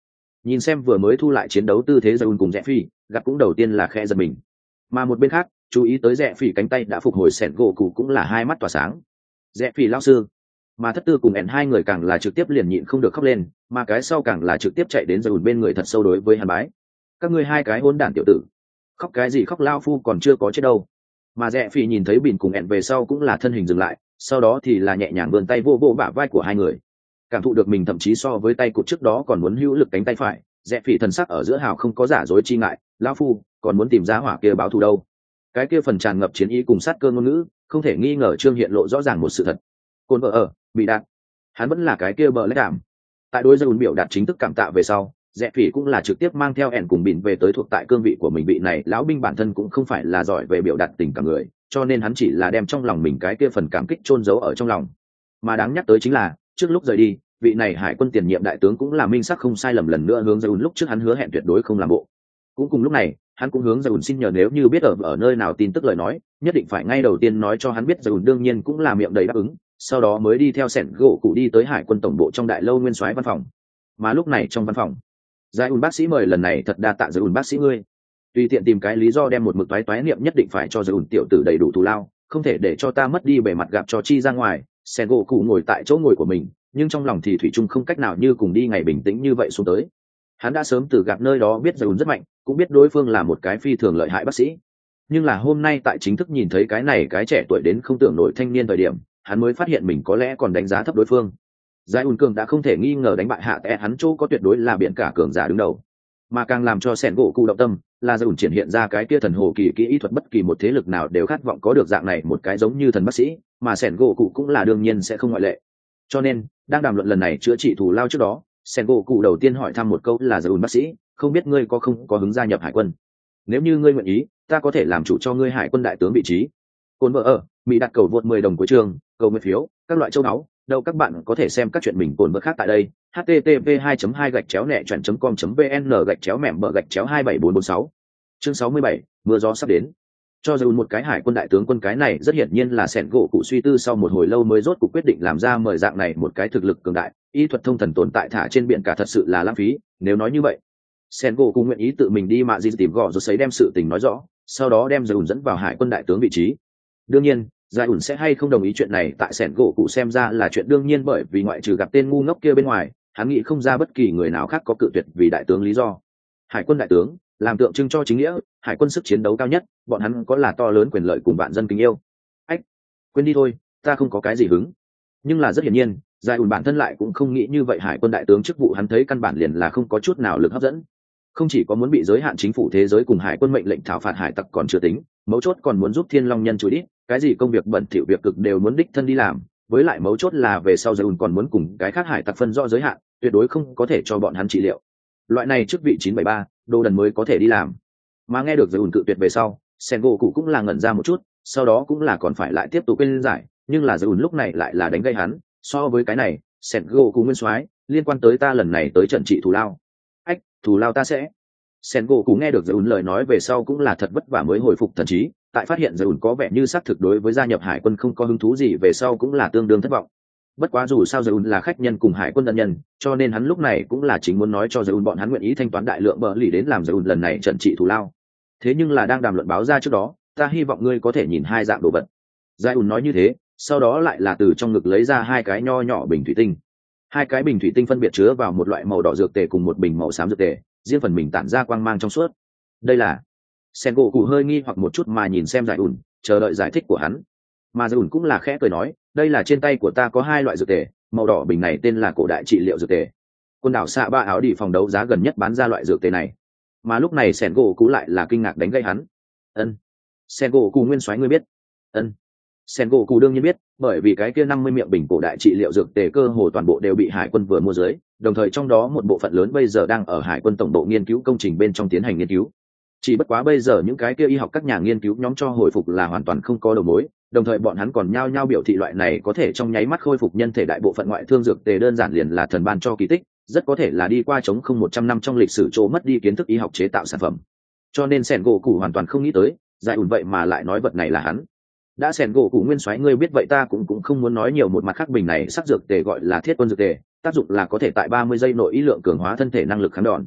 Nhìn xem vừa mới thu lại chiến đấu tư thế Jaun cùng Rẽ Phi, gặp cũng đầu tiên là khe giật mình. Mà một bên khác, chú ý tới Rẽ Phi cánh tay đã phục hồi sẹn gỗ cụ cũng là hai mắt tỏa sáng. Rẽ Phi lão sư, mà thất tư cùng ẻn hai người càng là trực tiếp liền nhịn không được khóc lên, mà cái sau càng là trực tiếp chạy đến Jaun bên người thật sâu đối với hắn bái. Các ngươi hai cái hỗn đản tiểu tử, khóc cái gì khóc, lao phu còn chưa có chết đâu. Mà Rẽ Phi nhìn thấy Bìn cùng ẻn về sau cũng là thân hình dừng lại, sau đó thì là nhẹ nhàng vươn tay vô vô bả vai của hai người, cảm thụ được mình thậm chí so với tay cụt trước đó còn muốn hữu lực cánh tay phải. Rẽ Phỉ thần sắc ở giữa hào không có giả dối chi ngại, lão phu còn muốn tìm giá hỏa kia báo thù đâu. Cái kia phần tràn ngập chiến ý cùng sát cơ ngôn ngữ không thể nghi ngờ trương hiện lộ rõ ràng một sự thật. Côn vợ ở bị đạn, hắn vẫn là cái kia bờ lách cảm. Tại đối Jaun biểu đạt chính thức cảm tạ về sau, Rẽ Phỉ cũng là trực tiếp mang theo ẻn cùng Bìn về tới thuộc tại cương vị của mình. Vị này lão binh bản thân cũng không phải là giỏi về biểu đạt tình cảm người, cho nên hắn chỉ là đem trong lòng mình cái kia phần cảm kích chôn giấu ở trong lòng. Mà đáng nhắc tới chính là trước lúc rời đi, vị này hải quân tiền nhiệm đại tướng cũng là minh sắc không sai lầm lần nữa hướng Jaun lúc trước hắn hứa hẹn tuyệt đối không làm bộ. Cũng cùng lúc này, hắn cũng hướng Jaun xin nhờ nếu như biết ở nơi nào tin tức lời nói, nhất định phải ngay đầu tiên nói cho hắn biết. Jaun đương nhiên cũng là miệng đầy đáp ứng, sau đó mới đi theo sẻn gỗ cụ đi tới hải quân tổng bộ trong đại lâu nguyên soái văn phòng. Mà lúc này trong văn phòng, Jaun bác sĩ mời lần này thật đa tạ Jaun bác sĩ ngươi. Tùy tiện tìm cái lý do đem một mực toái niệm nhất định phải cho Jaun tiểu tử đầy đủ thù lao, không thể để cho ta mất đi bề mặt gặp cho chi ra ngoài. Sẻn gỗ cụ ngồi tại chỗ ngồi của mình, nhưng trong lòng thì thủy chung không cách nào như cùng đi ngày bình tĩnh như vậy xuống tới. Hắn đã sớm từ gặp nơi đó biết Jaun rất mạnh, cũng biết đối phương là một cái phi thường lợi hại bác sĩ, nhưng là hôm nay tại chính thức nhìn thấy cái này cái trẻ tuổi đến không tưởng nổi thanh niên thời điểm, hắn mới phát hiện mình có lẽ còn đánh giá thấp đối phương. Jaun cường đã không thể nghi ngờ đánh bại hạ tệ hắn chỗ có tuyệt đối là biển cả cường giả đứng đầu, mà càng làm cho sẻn gỗ cụ động tâm là Jaun triển hiện ra cái kia thần hồ kỳ kỹ y thuật, bất kỳ một thế lực nào đều khát vọng có được dạng này một cái giống như thần bác sĩ, mà sẻn gỗ cụ cũng là đương nhiên sẽ không ngoại lệ. Cho nên đang đàm luận lần này chữa trị thù lao trước đó, sẻn gỗ cụ đầu tiên hỏi thăm một câu là Jaun bác sĩ, không biết ngươi không có hứng gia nhập hải quân? Nếu như ngươi nguyện ý, ta có thể làm chủ cho ngươi hải quân đại tướng vị trí. Côn vợ ở Mỹ đặt cầu vượt 10 đồng cuối trường, cầu nguyện phiếu, các loại châu náu, đâu các bạn có thể xem các chuyện mình cồn vợ khác tại đây. http://2-nẹ.com.vn/gạch chéo mẻm bờ gạch chéo 27446. Chương 67, mưa gió sắp đến. Cho dù một cái hải quân đại tướng quân, cái này rất hiển nhiên là sẻn gỗ cụ suy tư sau một hồi lâu mới rốt cuộc quyết định làm ra mời dạng này một cái thực lực cường đại, y thuật thông thần tồn tại thả trên biển cả thật sự là lãng phí. Nếu nói như vậy, sẻn gỗ cụ nguyện ý tự mình đi mạ gì tìm gõ rồi sấy đem sự tình nói rõ, sau đó đem Jaun dẫn vào hải quân đại tướng vị trí. Đương nhiên Jaun sẽ hay không đồng ý chuyện này tại sẻn gỗ cụ xem ra là chuyện đương nhiên, bởi vì ngoại trừ gặp tên ngu ngốc kia bên ngoài, hắn nghĩ không ra bất kỳ người nào khác có cự tuyệt vì đại tướng lý do. Hải quân đại tướng làm tượng trưng cho chính nghĩa, hải quân sức chiến đấu cao nhất, bọn hắn có là to lớn quyền lợi cùng vạn dân kính yêu. Ách, quên đi thôi, ta không có cái gì hứng. Nhưng là rất hiển nhiên, Jaun bản thân lại cũng không nghĩ như vậy. Hải quân đại tướng chức vụ hắn thấy căn bản liền là không có chút nào lực hấp dẫn. Không chỉ có muốn bị giới hạn chính phủ thế giới cùng hải quân mệnh lệnh thảo phạt hải tặc còn chưa tính, mấu chốt còn muốn giúp Thiên Long nhân chối đít, cái gì công việc bẩn thỉu việc cực đều muốn đích thân đi làm, với lại mấu chốt là về sau Jaun còn muốn cùng cái khác hải tặc phân rõ giới hạn, tuyệt đối không có thể cho bọn hắn trị liệu. Loại này chức vị 973, đồ đần mới có thể đi làm. Mà nghe được Jaun cự tuyệt về sau, Sengoku cũng là ngẩn ra một chút, sau đó cũng là còn phải lại tiếp tục quên giải, nhưng là Jaun lúc này lại là đánh gây hắn, so với cái này, Sengoku nguyên soái, liên quan tới ta lần này tới trận trị thù lao. Ách, thù lao ta sẽ. Sengoku nghe được Jaun lời nói về sau cũng là thật vất vả mới hồi phục thần trí, tại phát hiện Jaun có vẻ như xác thực đối với gia nhập hải quân không có hứng thú gì về sau cũng là tương đương thất vọng. Bất quá dù sao Jaun là khách nhân cùng hải quân ân nhân, cho nên hắn lúc này cũng là chính muốn nói cho Jaun bọn hắn nguyện ý thanh toán đại lượng bờ lì đến làm Jaun lần này trận trị thù lao. Thế nhưng là đang đàm luận báo ra trước đó, ta hy vọng ngươi có thể nhìn hai dạng đồ vật. Jaun nói như thế, sau đó lại là từ trong ngực lấy ra hai cái nho nhỏ bình thủy tinh. Hai cái bình thủy tinh phân biệt chứa vào một loại màu đỏ dược tề cùng một bình màu xám dược tề, riêng phần mình tản ra quang mang trong suốt. Đây là. Sengoku hơi nghi hoặc một chút mà nhìn xem Jaun, chờ đợi giải thích của hắn. Mà Jaun cũng là khẽ cười nói, đây là trên tay của ta có hai loại dược tề, màu đỏ bình này tên là cổ đại trị liệu dược tề. Quân đảo xạ ba áo đi phòng đấu giá gần nhất bán ra loại dược tề này. Mà lúc này Sengoku lại là kinh ngạc đánh gây hắn. Ân. Sengoku nguyên soái ngươi biết? Ân. Sengoku đương nhiên biết, bởi vì cái kia 50 miệng bình cổ đại trị liệu dược tề cơ hồ toàn bộ đều bị hải quân vừa mua dưới, đồng thời trong đó một bộ phận lớn bây giờ đang ở hải quân tổng bộ nghiên cứu công trình bên trong tiến hành nghiên cứu. Chỉ bất quá bây giờ những cái kia y học các nhà nghiên cứu nhóm cho hồi phục là hoàn toàn không có đầu mối, đồng thời bọn hắn còn nhao nhao biểu thị loại này có thể trong nháy mắt khôi phục nhân thể đại bộ phận ngoại thương dược tề đơn giản liền là thần ban cho kỳ tích, rất có thể là đi qua chống không 100 năm trong lịch sử chỗ mất đi kiến thức y học chế tạo sản phẩm. Cho nên Sengoku hoàn toàn không nghĩ tới, Jaun vậy mà lại nói vật này là hắn. Đã Sengoku nguyên soái ngươi biết vậy ta cũng không muốn nói nhiều. Một mặt khác bình này sắc dược tề gọi là thiết quân dược tề, tác dụng là có thể tại 30 giây nội ý lượng cường hóa thân thể năng lực kháng đòn,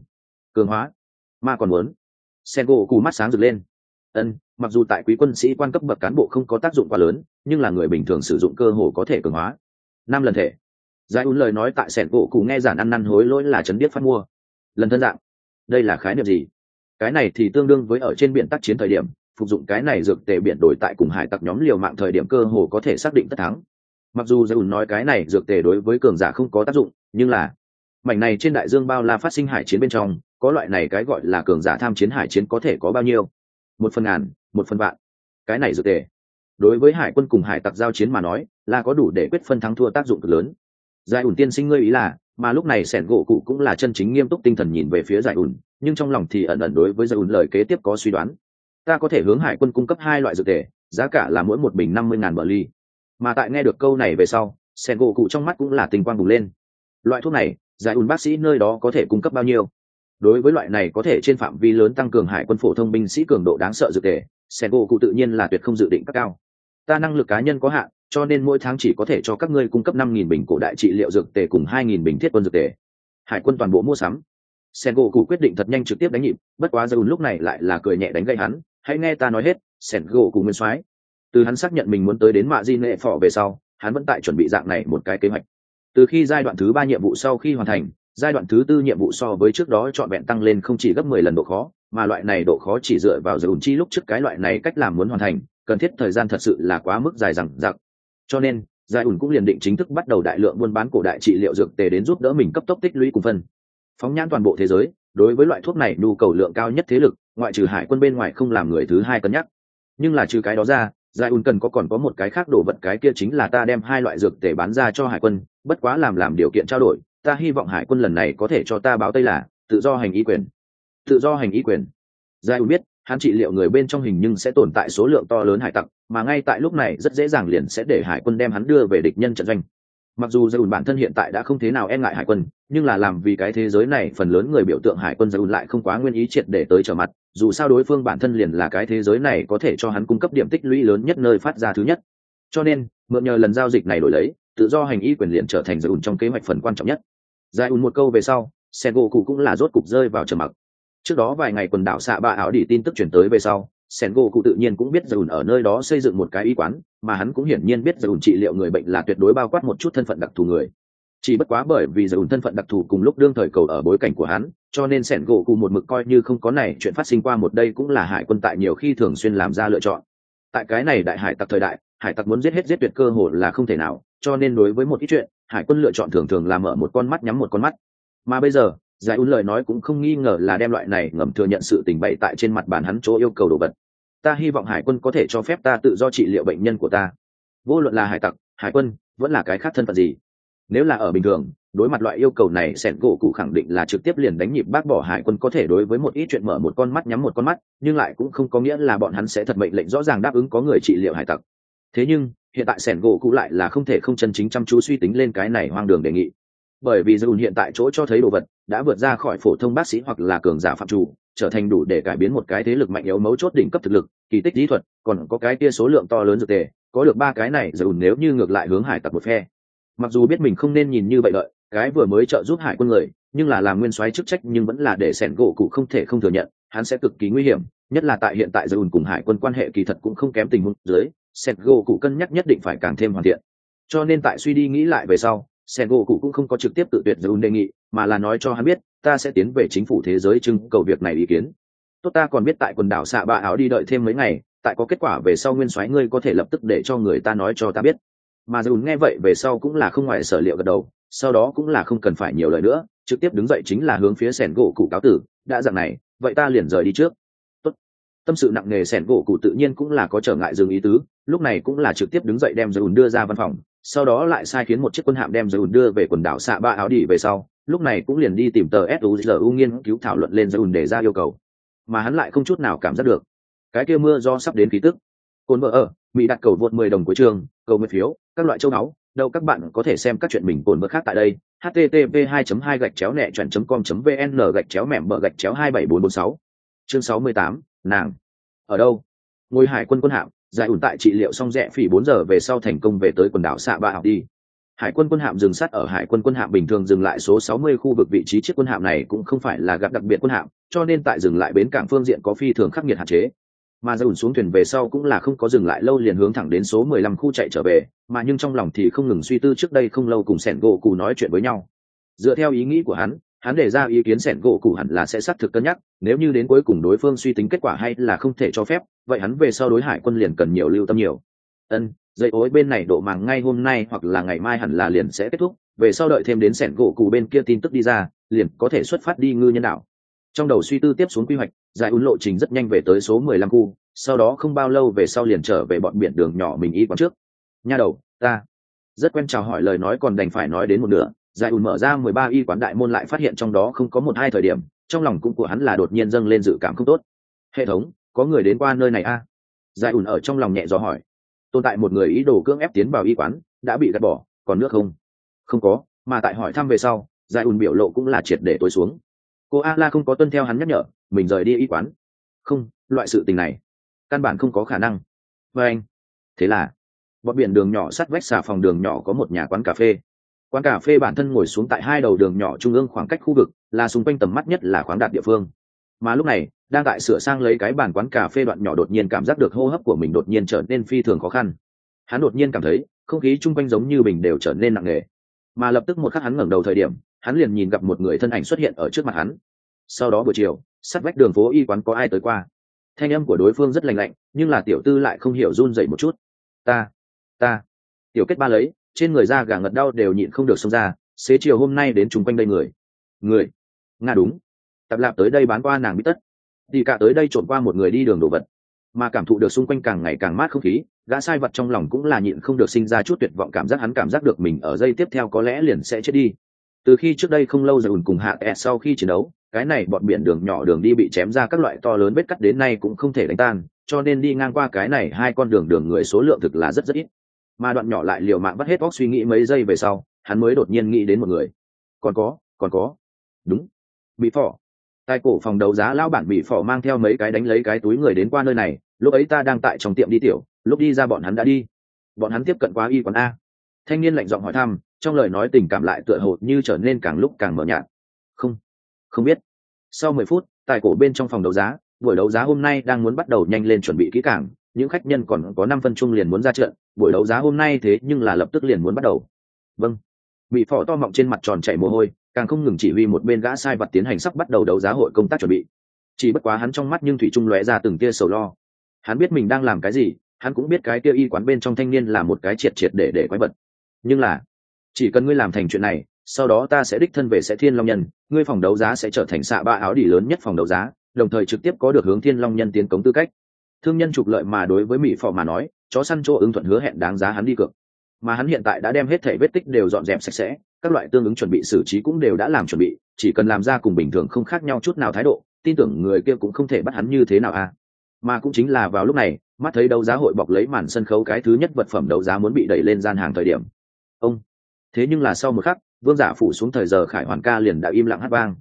cường hóa mà còn muốn. Sen gỗ cụ mắt sáng rực lên. Mặc dù tại quý quân sĩ quan cấp bậc cán bộ không có tác dụng quá lớn, nhưng là người bình thường sử dụng cơ hồ có thể cường hóa 5 lần thể. Giải ún lời nói tại Sen gỗ cụ nghe giản ăn năn hối lỗi là chấn điếc phát mua. Lần thân dạng, đây là khái niệm gì? Cái này thì tương đương với ở trên biển tác chiến thời điểm, phục dụng cái này dược tề biển đổi tại cùng hải tặc nhóm liều mạng thời điểm cơ hồ có thể xác định tất thắng. Mặc dù Giải ún nói cái này dược tề đối với cường giả không có tác dụng, nhưng là mảnh này trên đại dương bao la phát sinh hải chiến bên trong, có loại này cái gọi là cường giả tham chiến hải chiến có thể có bao nhiêu? 1/1000, 1/1000. Cái này dược tề đối với hải quân cùng hải tặc giao chiến mà nói là có đủ để quyết phân thắng thua tác dụng cực lớn. Giải ủn tiên sinh ngươi ý là, mà lúc này Sẻn gỗ cụ cũng là chân chính nghiêm túc tinh thần nhìn về phía Giải ủn, nhưng trong lòng thì ẩn ẩn đối với Giải ủn lời kế tiếp có suy đoán. Ta có thể hướng hải quân cung cấp 2 loại dược tề, giá cả là mỗi một bình 50.000 bờ ly. Mà tại nghe được câu này về sau, Sẻn gỗ cụ trong mắt cũng là tình quang bùng lên. Loại thuốc này, Giải ủn bác sĩ nơi đó có thể cung cấp bao nhiêu? Đối với loại này có thể trên phạm vi lớn tăng cường hải quân phổ thông binh sĩ cường độ đáng sợ dược tề, Sẻn gỗ cụ tự nhiên là tuyệt không dự định các cao. Ta năng lực cá nhân có hạn, cho nên mỗi tháng chỉ có thể cho các ngươi cung cấp 5.000 bình cổ đại trị liệu dược tề cùng 2.000 bình thiết quân dược tề. Hải quân toàn bộ mua sắm. Sen gỗ quyết định thật nhanh trực tiếp đánh nhịp, bất quá Giun lúc này lại là cười nhẹ đánh gây hắn, hãy nghe ta nói hết. Sen gỗ nguyên soái, từ hắn xác nhận mình muốn tới đến mạ di nệ phò về sau, hắn vẫn tại chuẩn bị dạng này một cái kế hoạch. Từ khi giai đoạn thứ 3 nhiệm vụ sau khi hoàn thành, giai đoạn thứ 4 nhiệm vụ so với trước đó trọn vẹn tăng lên không chỉ gấp 10 lần độ khó, mà loại này độ khó chỉ dựa vào Giun chi lúc trước cái loại này cách làm muốn hoàn thành, cần thiết thời gian thật sự là quá mức dài dằng dặc. Cho nên Giải ủn cũng liền định chính thức bắt đầu đại lượng buôn bán cổ đại trị liệu dược tề đến giúp đỡ mình cấp tốc tích lũy cùng phân phóng nhãn toàn bộ thế giới. Đối với loại thuốc này nhu cầu lượng cao nhất thế lực, ngoại trừ hải quân bên ngoài không làm người thứ hai cân nhắc. Nhưng là trừ cái đó ra, Giải ủn cần còn có một cái khác đồ vật, cái kia chính là ta đem 2 loại dược tề bán ra cho hải quân, bất quá làm điều kiện trao đổi, ta hy vọng hải quân lần này có thể cho ta báo tây là tự do hành ý quyền. Tự do hành ý quyền. Giải ủn biết hắn trị liệu người bên trong hình nhưng sẽ tồn tại số lượng to lớn hải tặc, mà ngay tại lúc này rất dễ dàng liền sẽ để hải quân đem hắn đưa về địch nhân trận doanh. Mặc dù Giải ủn bản thân hiện tại đã không thế nào e ngại hải quân, nhưng là làm vì cái thế giới này phần lớn người biểu tượng hải quân, Giải ủn lại không quá nguyên ý triệt để tới trở mặt, dù sao đối phương bản thân liền là cái thế giới này có thể cho hắn cung cấp điểm tích lũy lớn nhất nơi phát ra thứ nhất. Cho nên mượn nhờ lần giao dịch này đổi lấy tự do hành ý quyền liền trở thành Giải ủn trong kế hoạch phần quan trọng nhất. Giải ủn một câu về sau, Sen gỗ cụ cũng là rốt cục rơi vào trầm mặc. Trước đó vài ngày quần đảo xạ bạ áo đi tin tức chuyển tới về sau, Sen gỗ cụ tự nhiên cũng biết Giải ủn ở nơi đó xây dựng một cái y quán, mà hắn cũng hiển nhiên biết Giải ủn trị liệu người bệnh là tuyệt đối bao quát một chút thân phận đặc thù người. Chỉ bất quá bởi vì Giải ủn thân phận đặc thù cùng lúc đương thời cầu ở bối cảnh của hắn, cho nên Sen gỗ cụ một mực coi như không có này chuyện phát sinh qua. Một đây cũng là hải quân tại nhiều khi thường xuyên làm ra lựa chọn. Tại cái này đại hải tặc thời đại, hải tặc muốn giết hết giết tuyệt cơ hội là không thể nào, cho nên đối với một ít chuyện, hải quân lựa chọn thường là mở một con mắt nhắm một con mắt. Mà bây giờ Giải ún lời nói cũng không nghi ngờ là đem loại này ngầm thừa nhận sự tình bậy tại trên mặt bàn hắn chỗ yêu cầu đồ vật. Ta hy vọng hải quân có thể cho phép ta tự do trị liệu bệnh nhân của ta, vô luận là hải tặc, hải quân vẫn là cái khác thân phận gì. Nếu là ở bình thường, đối mặt loại yêu cầu này, Sẻn gỗ cụ khẳng định là trực tiếp liền đánh nhịp bác bỏ hải quân có thể đối với một ít chuyện mở một con mắt nhắm một con mắt, nhưng lại cũng không có nghĩa là bọn hắn sẽ thật mệnh lệnh rõ ràng đáp ứng có người trị liệu hải tặc. Thế nhưng hiện tại Sẻn gỗ cụ lại là không thể không chân chính chăm chú suy tính lên cái này hoang đường đề nghị, bởi vì Dùn hiện tại chỗ cho thấy đồ vật đã vượt ra khỏi phổ thông bác sĩ hoặc là cường giả phạm chủ, trở thành đủ để cải biến một cái thế lực mạnh yếu mấu chốt đỉnh cấp thực lực, kỳ tích kỹ thuật, còn có cái kia số lượng to lớn dược tề. Có được 3 cái này Dùn nếu như ngược lại hướng hải tặc một phe, mặc dù biết mình không nên nhìn như vậy đợi cái vừa mới trợ giúp hải quân người, nhưng là làm nguyên soái chức trách nhưng vẫn là để Sẻn gỗ cụ không thể không thừa nhận hắn sẽ cực kỳ nguy hiểm, nhất là tại hiện tại Dùn cùng hải quân quan hệ kỳ thật cũng không kém tình huống dưới, Sẻn gỗ cụ cân nhắc nhất định phải càng thêm hoàn thiện. Cho nên tại suy đi nghĩ lại về sau, Sen gỗ cụ cũng không có trực tiếp tự tuyệt Dùn đề nghị, mà là nói cho hắn biết ta sẽ tiến về chính phủ thế giới trưng cầu việc này ý kiến. Tốt, ta còn biết tại quần đảo xạ bạ áo đi đợi thêm mấy ngày, tại có kết quả về sau nguyên soái ngươi có thể lập tức để cho người ta nói cho ta biết. Mà Dùn nghe vậy về sau cũng là không ngoài sở liệu gật đầu, sau đó cũng là không cần phải nhiều lời nữa, trực tiếp đứng dậy chính là hướng phía Sen gỗ cụ cáo tử. Đã dạng này, vậy ta liền rời đi trước. Tốt. Tâm sự nặng nề Sen gỗ cụ tự nhiên cũng là có trở ngại dừng ý tứ, lúc này cũng là trực tiếp đứng dậy đem Dùn đưa ra văn phòng, sau đó lại sai khiến một chiếc quân hạm đem Dùn đưa về quần đảo xạ ba áo đi về sau, lúc này cũng liền đi tìm tờ SUZU nghiên cứu thảo luận lên Dùn để ra yêu cầu, mà hắn lại không chút nào cảm giác được cái kia mưa do sắp đến khí tức. Cồn vợ ở Mỹ đặt cầu vượt 10 đồng của trường, cầu nguyện phiếu, các loại châu áo, đâu các bạn có thể xem các chuyện mình cồn vợ khác tại đây. http://2.2-nẹ.com.vn/gạch-mẻm-bờ-274446 chương 68, nàng ở đâu? Ngôi hải quân quân hạm Giải ủn tại trị liệu xong rẽ phỉ 4 giờ về sau thành công về tới quần đảo xạ ba học đi. Hải quân quân hạm dừng sát ở hải quân quân hạm bình thường dừng lại số 60 khu vực vị trí chiếc quân hạm này cũng không phải là gặp đặc biệt quân hạm, cho nên tại dừng lại bến cảng phương diện có phi thường khắc nghiệt hạn chế. Mà dồn xuống thuyền về sau cũng là không có dừng lại lâu liền hướng thẳng đến số 15 khu chạy trở về, mà nhưng trong lòng thì không ngừng suy tư trước đây không lâu cùng Sẻn gỗ cụ nói chuyện với nhau. Dựa theo ý nghĩ của hắn đề ra ý kiến Sẻn gỗ cụ hẳn là sẽ xác thực cân nhắc, nếu như đến cuối cùng đối phương suy tính kết quả hay là không thể cho phép, vậy hắn về sau đối hải quân liền cần nhiều lưu tâm nhiều. Dây ối bên này độ màng ngay hôm nay hoặc là ngày mai hẳn là liền sẽ kết thúc, về sau đợi thêm đến Sẻn gỗ cụ bên kia tin tức đi ra, liền có thể xuất phát đi ngư nhân đảo. Trong đầu suy tư tiếp xuống quy hoạch, giải ún lộ trình rất nhanh về tới số 15 khu, sau đó không bao lâu về sau liền trở về bọn biển đường nhỏ mình y quán trước. Nha đầu, ta rất quen chào hỏi lời nói còn đành phải nói đến một nửa, giải ún mở ra 13 y quán đại môn lại phát hiện trong đó không có một hai thời điểm, trong lòng cũng của hắn là đột nhiên dâng lên dự cảm không tốt. Hệ thống, có người đến qua nơi này a? Giải ún ở trong lòng nhẹ dò hỏi. Tồn tại một người ý đồ cưỡng ép tiến vào y quán, đã bị gạt bỏ, còn nước không? Không có, mà tại hỏi thăm về sau, giải ún biểu lộ cũng là triệt để tối xuống. Cô A-la không có tuân theo hắn nhắc nhở, mình rời đi y quán. Không, loại sự tình này căn bản không có khả năng. Và anh, thế là bọn biển đường nhỏ sát vách xà phòng đường nhỏ có một nhà quán cà phê. Quán cà phê bản thân ngồi xuống tại hai đầu đường nhỏ trung ương khoảng cách khu vực, là xung quanh tầm mắt nhất là khoáng đạt địa phương. Mà lúc này, đang tại sửa sang lấy cái bàn quán cà phê đoạn nhỏ đột nhiên cảm giác được hô hấp của mình đột nhiên trở nên phi thường khó khăn. Hắn đột nhiên cảm thấy không khí chung quanh giống như bình đều trở nên nặng nề. Mà lập tức một khắc hắn ngẩng đầu thời điểm, hắn liền nhìn gặp một người thân ảnh xuất hiện ở trước mặt hắn. Sau đó buổi chiều, sát vách đường phố y quán có ai tới qua? Thanh âm của đối phương rất lành lạnh, nhưng là tiểu tư lại không hiểu run rẩy một chút. Ta tiểu kết ba lấy, trên người da gà ngật đau đều nhịn không được xông ra. Xế chiều hôm nay đến chung quanh đây người nga đúng, tạp lạp tới đây bán qua nàng bít tất, đi cả tới đây trộm qua một người đi đường đồ vật. Mà cảm thụ được xung quanh càng ngày càng mát không khí, gã sai vật trong lòng cũng là nhịn không được sinh ra chút tuyệt vọng cảm giác, hắn cảm giác được mình ở giây tiếp theo có lẽ liền sẽ chết đi. Từ khi trước đây không lâu rồi cùng hạ sau khi chiến đấu, cái này bọn biển đường nhỏ đường đi bị chém ra các loại to lớn vết cắt đến nay cũng không thể đánh tan, cho nên đi ngang qua cái này hai con đường người số lượng thực là rất ít. Mà đoạn nhỏ lại liều mạng bắt hết óc suy nghĩ mấy giây về sau, hắn mới đột nhiên nghĩ đến một người. Còn có. Đúng, bị phỏ. Tại cổ phòng đấu giá lão bản bị phỏ mang theo mấy cái đánh lấy cái túi người đến qua nơi này, lúc ấy ta đang tại trong tiệm đi tiểu, lúc đi ra bọn hắn đã đi. Bọn hắn tiếp cận quá y quán a. Thanh niên lạnh giọng hỏi thăm, trong lời nói tình cảm lại tựa hồ như trở nên càng lúc càng mờ nhạt. Không biết. Sau 10 phút, tại cổ bên trong phòng đấu giá, buổi đấu giá hôm nay đang muốn bắt đầu, nhanh lên chuẩn bị kỹ càng, những khách nhân còn có 5 phân chung liền muốn ra trận, buổi đấu giá hôm nay thế nhưng là lập tức liền muốn bắt đầu. Vâng. Bị phỏ to mọng trên mặt tròn chảy mồ hôi, càng không ngừng chỉ huy một bên gã sai vật tiến hành sắp bắt đầu đấu giá hội công tác chuẩn bị. Chỉ bất quá hắn trong mắt nhưng thủy chung lóe ra từng tia sầu lo. Hắn biết mình đang làm cái gì, hắn cũng biết cái kia y quán bên trong thanh niên là một cái triệt để quái vật. Nhưng là, chỉ cần ngươi làm thành chuyện này, sau đó ta sẽ đích thân về sẽ Thiên Long Nhân, ngươi phòng đấu giá sẽ trở thành xạ ba áo đỉ lớn nhất phòng đấu giá, đồng thời trực tiếp có được hướng Thiên Long Nhân tiến cống tư cách. Thương nhân trục lợi mà đối với mỹ phò mà nói, chó săn chỗ ứng thuận hứa hẹn đáng giá hắn đi cược. Mà hắn hiện tại đã đem hết thảy vết tích đều dọn dẹp sạch sẽ, các loại tương ứng chuẩn bị xử trí cũng đều đã làm chuẩn bị, chỉ cần làm ra cùng bình thường không khác nhau chút nào thái độ, tin tưởng người kia cũng không thể bắt hắn như thế nào à. Mà cũng chính là vào lúc này, mắt thấy đấu giá hội bọc lấy màn sân khấu cái thứ nhất vật phẩm đấu giá muốn bị đẩy lên gian hàng thời điểm. Thế nhưng là sau một khắc, vương giả phủ xuống thời giờ khải hoàn ca liền đã im lặng hát vang.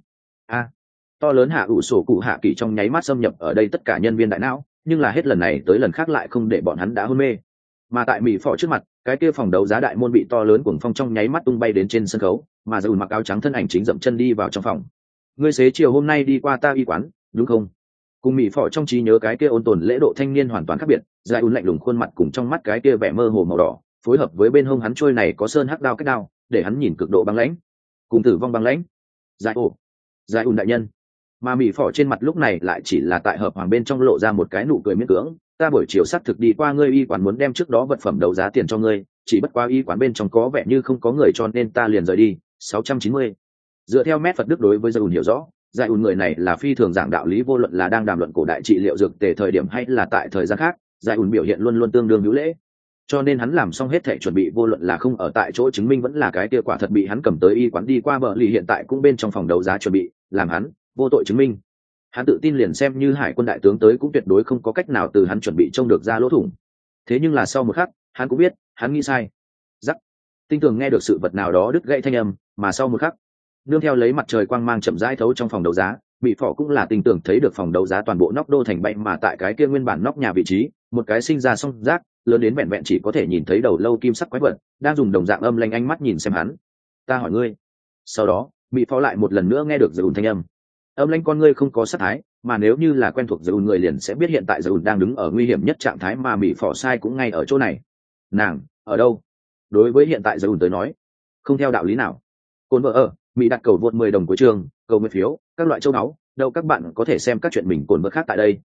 To lớn hạ ủ sổ cụ hạ kỳ trong nháy mắt xâm nhập ở đây tất cả nhân viên đại não, nhưng là hết lần này tới lần khác lại không để bọn hắn đã hôn mê. Mà tại mỹ phỏ trước mặt, cái kia phòng đấu giá đại môn bị to lớn cuồng phong trong nháy mắt tung bay đến trên sân khấu, mà dùn mặc áo trắng thân ảnh chính dậm chân đi vào trong phòng. Ngươi xế chiều hôm nay đi qua ta y quán, đúng không? Cùng mỹ phỏ trong trí nhớ cái kia ôn tồn lễ độ thanh niên hoàn toàn khác biệt, giải ùn lạnh lùng khuôn mặt cùng trong mắt cái kia vẻ mơ hồ màu đỏ, phối hợp với bên hông hắn trôi này có sơn hắc đao cách đao, để hắn nhìn cực độ băng lãnh, cùng tử vong băng lãnh. Giải ùn đại nhân. Mà mỹ phỏ trên mặt lúc này lại chỉ là tại hợp hoàng bên trong lộ ra một cái nụ cười miễn cưỡng. Ta buổi chiều xác thực đi qua ngươi y quán muốn đem trước đó vật phẩm đấu giá tiền cho ngươi, chỉ bất quá y quán bên trong có vẻ như không có người cho nên ta liền rời đi. 690. Dựa theo mét Phật Đức đối với Giải ùn hiểu rõ, Giải ùn người này là phi thường giảng đạo lý, vô luận là đang đàm luận cổ đại trị liệu dược tề thời điểm hay là tại thời gian khác, Giải ùn biểu hiện luôn luôn tương đương hữu lễ. Cho nên hắn làm xong hết thể chuẩn bị, vô luận là không ở tại chỗ chứng minh vẫn là cái kia quả thật bị hắn cầm tới y quán đi qua bờ lì hiện tại cũng bên trong phòng đấu giá chuẩn bị làm hắn vô tội chứng minh. Hắn tự tin liền xem như hải quân đại tướng tới cũng tuyệt đối không có cách nào từ hắn chuẩn bị trông được ra lỗ thủng. Thế nhưng là sau một khắc, hắn cũng biết hắn nghĩ sai. Rắc, tinh tường nghe được sự vật nào đó đứt gãy thanh âm, mà sau một khắc, nương theo lấy mặt trời quang mang chậm rãi thấu trong phòng đấu giá, bị phỏ cũng là tinh tường thấy được phòng đấu giá toàn bộ nóc đô thành bay, mà tại cái kia nguyên bản nóc nhà vị trí, một cái sinh ra song rác lớn đến vẹn vẹn chỉ có thể nhìn thấy đầu lâu kim sắc quái vật đang dùng đồng dạng âm lanh ánh mắt nhìn xem hắn. Ta hỏi ngươi. Sau đó mỹ phó lại một lần nữa nghe được Giai thanh âm lãnh con ngươi không có sát thái, mà nếu như là quen thuộc Giai người liền sẽ biết hiện tại Giai đang đứng ở nguy hiểm nhất trạng thái, mà mỹ phò sai cũng ngay ở chỗ này. Nàng ở đâu? Đối với hiện tại Giai tới nói không theo đạo lý nào. Cồn vợ ở mỹ đặt cầu vượt 10 đồng cuối trường, cầu nguyện phiếu, các loại châu báu. Đâu các bạn có thể xem các chuyện mình cồn vợ khác tại đây.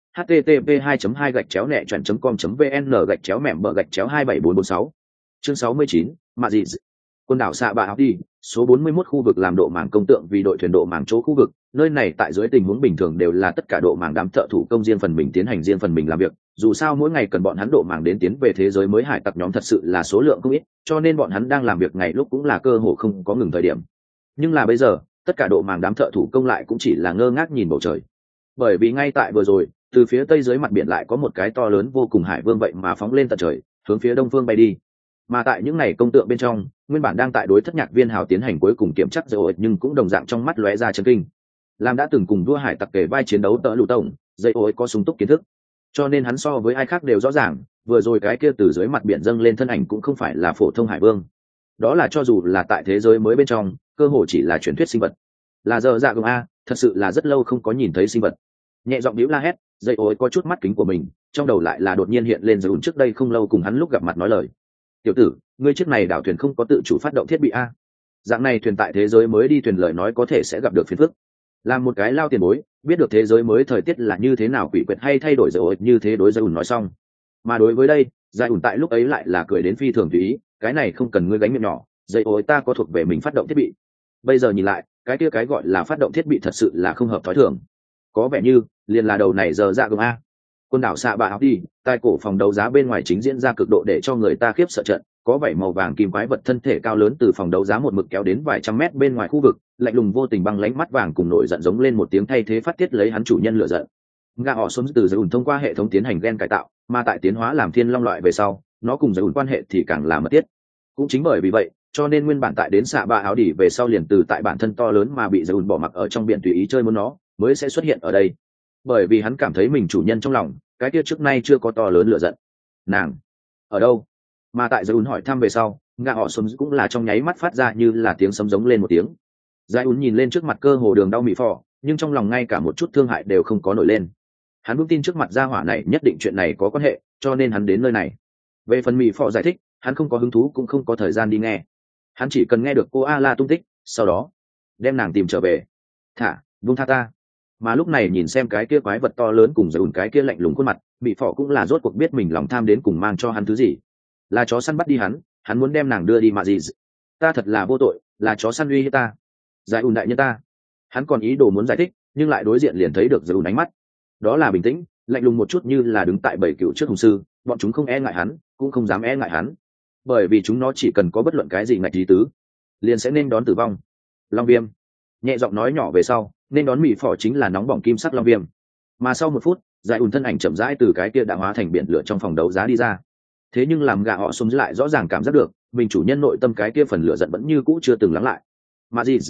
http://2.com.vn/com.mẹm/274446 chương 69, mạ dị. Quần đảo Xạ Bạ Áo đi, số 41 khu vực làm độ màng công tượng vì đội thuyền độ màng chỗ khu vực, nơi này tại dưới tình huống bình thường đều là tất cả độ màng đám thợ thủ công riêng phần mình tiến hành riêng phần mình làm việc, dù sao mỗi ngày cần bọn hắn độ màng đến tiến về thế giới mới hải tặc nhóm thật sự là số lượng không ít, cho nên bọn hắn đang làm việc ngày lúc cũng là cơ hội không có ngừng thời điểm. Nhưng là bây giờ, tất cả độ màng đám thợ thủ công lại cũng chỉ là ngơ ngác nhìn bầu trời. Bởi vì ngay tại vừa rồi, từ phía tây dưới mặt biển lại có một cái to lớn vô cùng hải vương vậy mà phóng lên tận trời, hướng phía đông phương bay đi. Mà tại những ngày công tượng bên trong, nguyên bản đang tại đối thất nhạc viên hào tiến hành cuối cùng kiểm chắc rồi, nhưng cũng đồng dạng trong mắt lóe ra chấn kinh. Làm đã từng cùng vua hải tặc kể vai chiến đấu tợ lụ tổng, dây ối có sung túc kiến thức, cho nên hắn so với ai khác đều rõ ràng, vừa rồi cái kia từ dưới mặt biển dâng lên thân ảnh cũng không phải là phổ thông hải vương. Đó là cho dù là tại thế giới mới bên trong, cơ hồ chỉ là truyền thuyết sinh vật. Là giờ dạ gồng a, thật sự là rất lâu không có nhìn thấy sinh vật. Nhẹ giọng bĩu la hét, dây ối có chút mắt kính của mình, trong đầu lại là đột nhiên hiện lên Dùn trước đây không lâu cùng hắn lúc gặp mặt nói lời. Tiểu tử, ngươi chiếc này đảo thuyền không có tự chủ phát động thiết bị a? Dạng này thuyền tại thế giới mới đi thuyền lời nói có thể sẽ gặp được phiền phức. Làm một cái lao tiền bối, biết được thế giới mới thời tiết là như thế nào, quỷ quyệt hay thay đổi rồi như thế đối Dùn nói xong. Mà đối với đây, Dây ủn tại lúc ấy lại là cười đến phi thường tùy ý, cái này không cần ngươi gánh miệng nhỏ, dây ối ta có thuộc về mình phát động thiết bị. Bây giờ nhìn lại, cái kia cái gọi là phát động thiết bị thật sự là không hợp thói thường. Có vẻ như liền là đầu này giờ dạ gồng a. Quần đảo Xạ Bạ Áo đi, tại cổ phòng đấu giá bên ngoài chính diễn ra cực độ để cho người ta khiếp sợ trận, có vảy màu vàng kim quái vật thân thể cao lớn từ phòng đấu giá một mực kéo đến vài trăm mét bên ngoài khu vực, lạnh lùng vô tình băng lánh mắt vàng cùng nổi giận giống lên một tiếng thay thế phát tiết lấy hắn chủ nhân lửa giận. Gà họ xuống từ Dùn thông qua hệ thống tiến hành gen cải tạo, mà tại tiến hóa làm thiên long loại về sau, nó cùng Dùn quan hệ thì càng là mật thiết. Cũng chính bởi vì vậy, cho nên nguyên bản tại đến Xạ Bạ Áo đi về sau liền từ tại bản thân to lớn mà bị Dùn bỏ mặc ở trong biển tùy ý chơi muốn nó, mới sẽ xuất hiện ở đây. Bởi vì hắn cảm thấy mình chủ nhân trong lòng, cái kia trước nay chưa có to lớn lửa giận. Nàng ở đâu? Mà tại Dùn hỏi thăm về sau, gà họ xuống cũng là trong nháy mắt phát ra như là tiếng sấm giống lên một tiếng. Dai Un nhìn lên trước mặt cơ hồ đường đau mì phò, nhưng trong lòng ngay cả một chút thương hại đều không có nổi lên. Hắn vững tin trước mặt gia hỏa này nhất định chuyện này có quan hệ, cho nên hắn đến nơi này. Về phần mì phò giải thích, hắn không có hứng thú cũng không có thời gian đi nghe. Hắn chỉ cần nghe được cô A-la tung tích, sau đó đem nàng tìm trở về. Vung tha ta. Mà lúc này nhìn xem cái kia quái vật to lớn cùng Dùn cái kia lạnh lùng khuôn mặt, mì phò cũng là rốt cuộc biết mình lòng tham đến cùng mang cho hắn thứ gì. Là chó săn bắt đi hắn muốn đem nàng đưa đi mà gì. Ta thật là vô tội, là chó săn uy hiếp ta. Giải ùn đại nhân ta. Hắn còn ý đồ muốn giải thích, nhưng lại đối diện liền thấy được Dùn ánh mắt. Đó là bình tĩnh, lạnh lùng một chút như là đứng tại bầy cựu trước hùng sư, bọn chúng không e ngại hắn, cũng không dám e ngại hắn. Bởi vì chúng nó chỉ cần có bất luận cái gì ngạch lý tứ, liền sẽ nên đón tử vong. Long viêm. Nhẹ giọng nói nhỏ về sau, nên đón mì phỏ chính là nóng bỏng kim sắc long viêm. Mà sau một phút, Giải ùn thân ảnh chậm rãi từ cái kia đã hóa thành biển lửa trong phòng đấu giá đi ra. Thế nhưng làm gà họ xuống lại rõ ràng cảm giác được, mình chủ nhân nội tâm cái kia phần lửa giận vẫn như cũ chưa từng lắng lại. Mà gì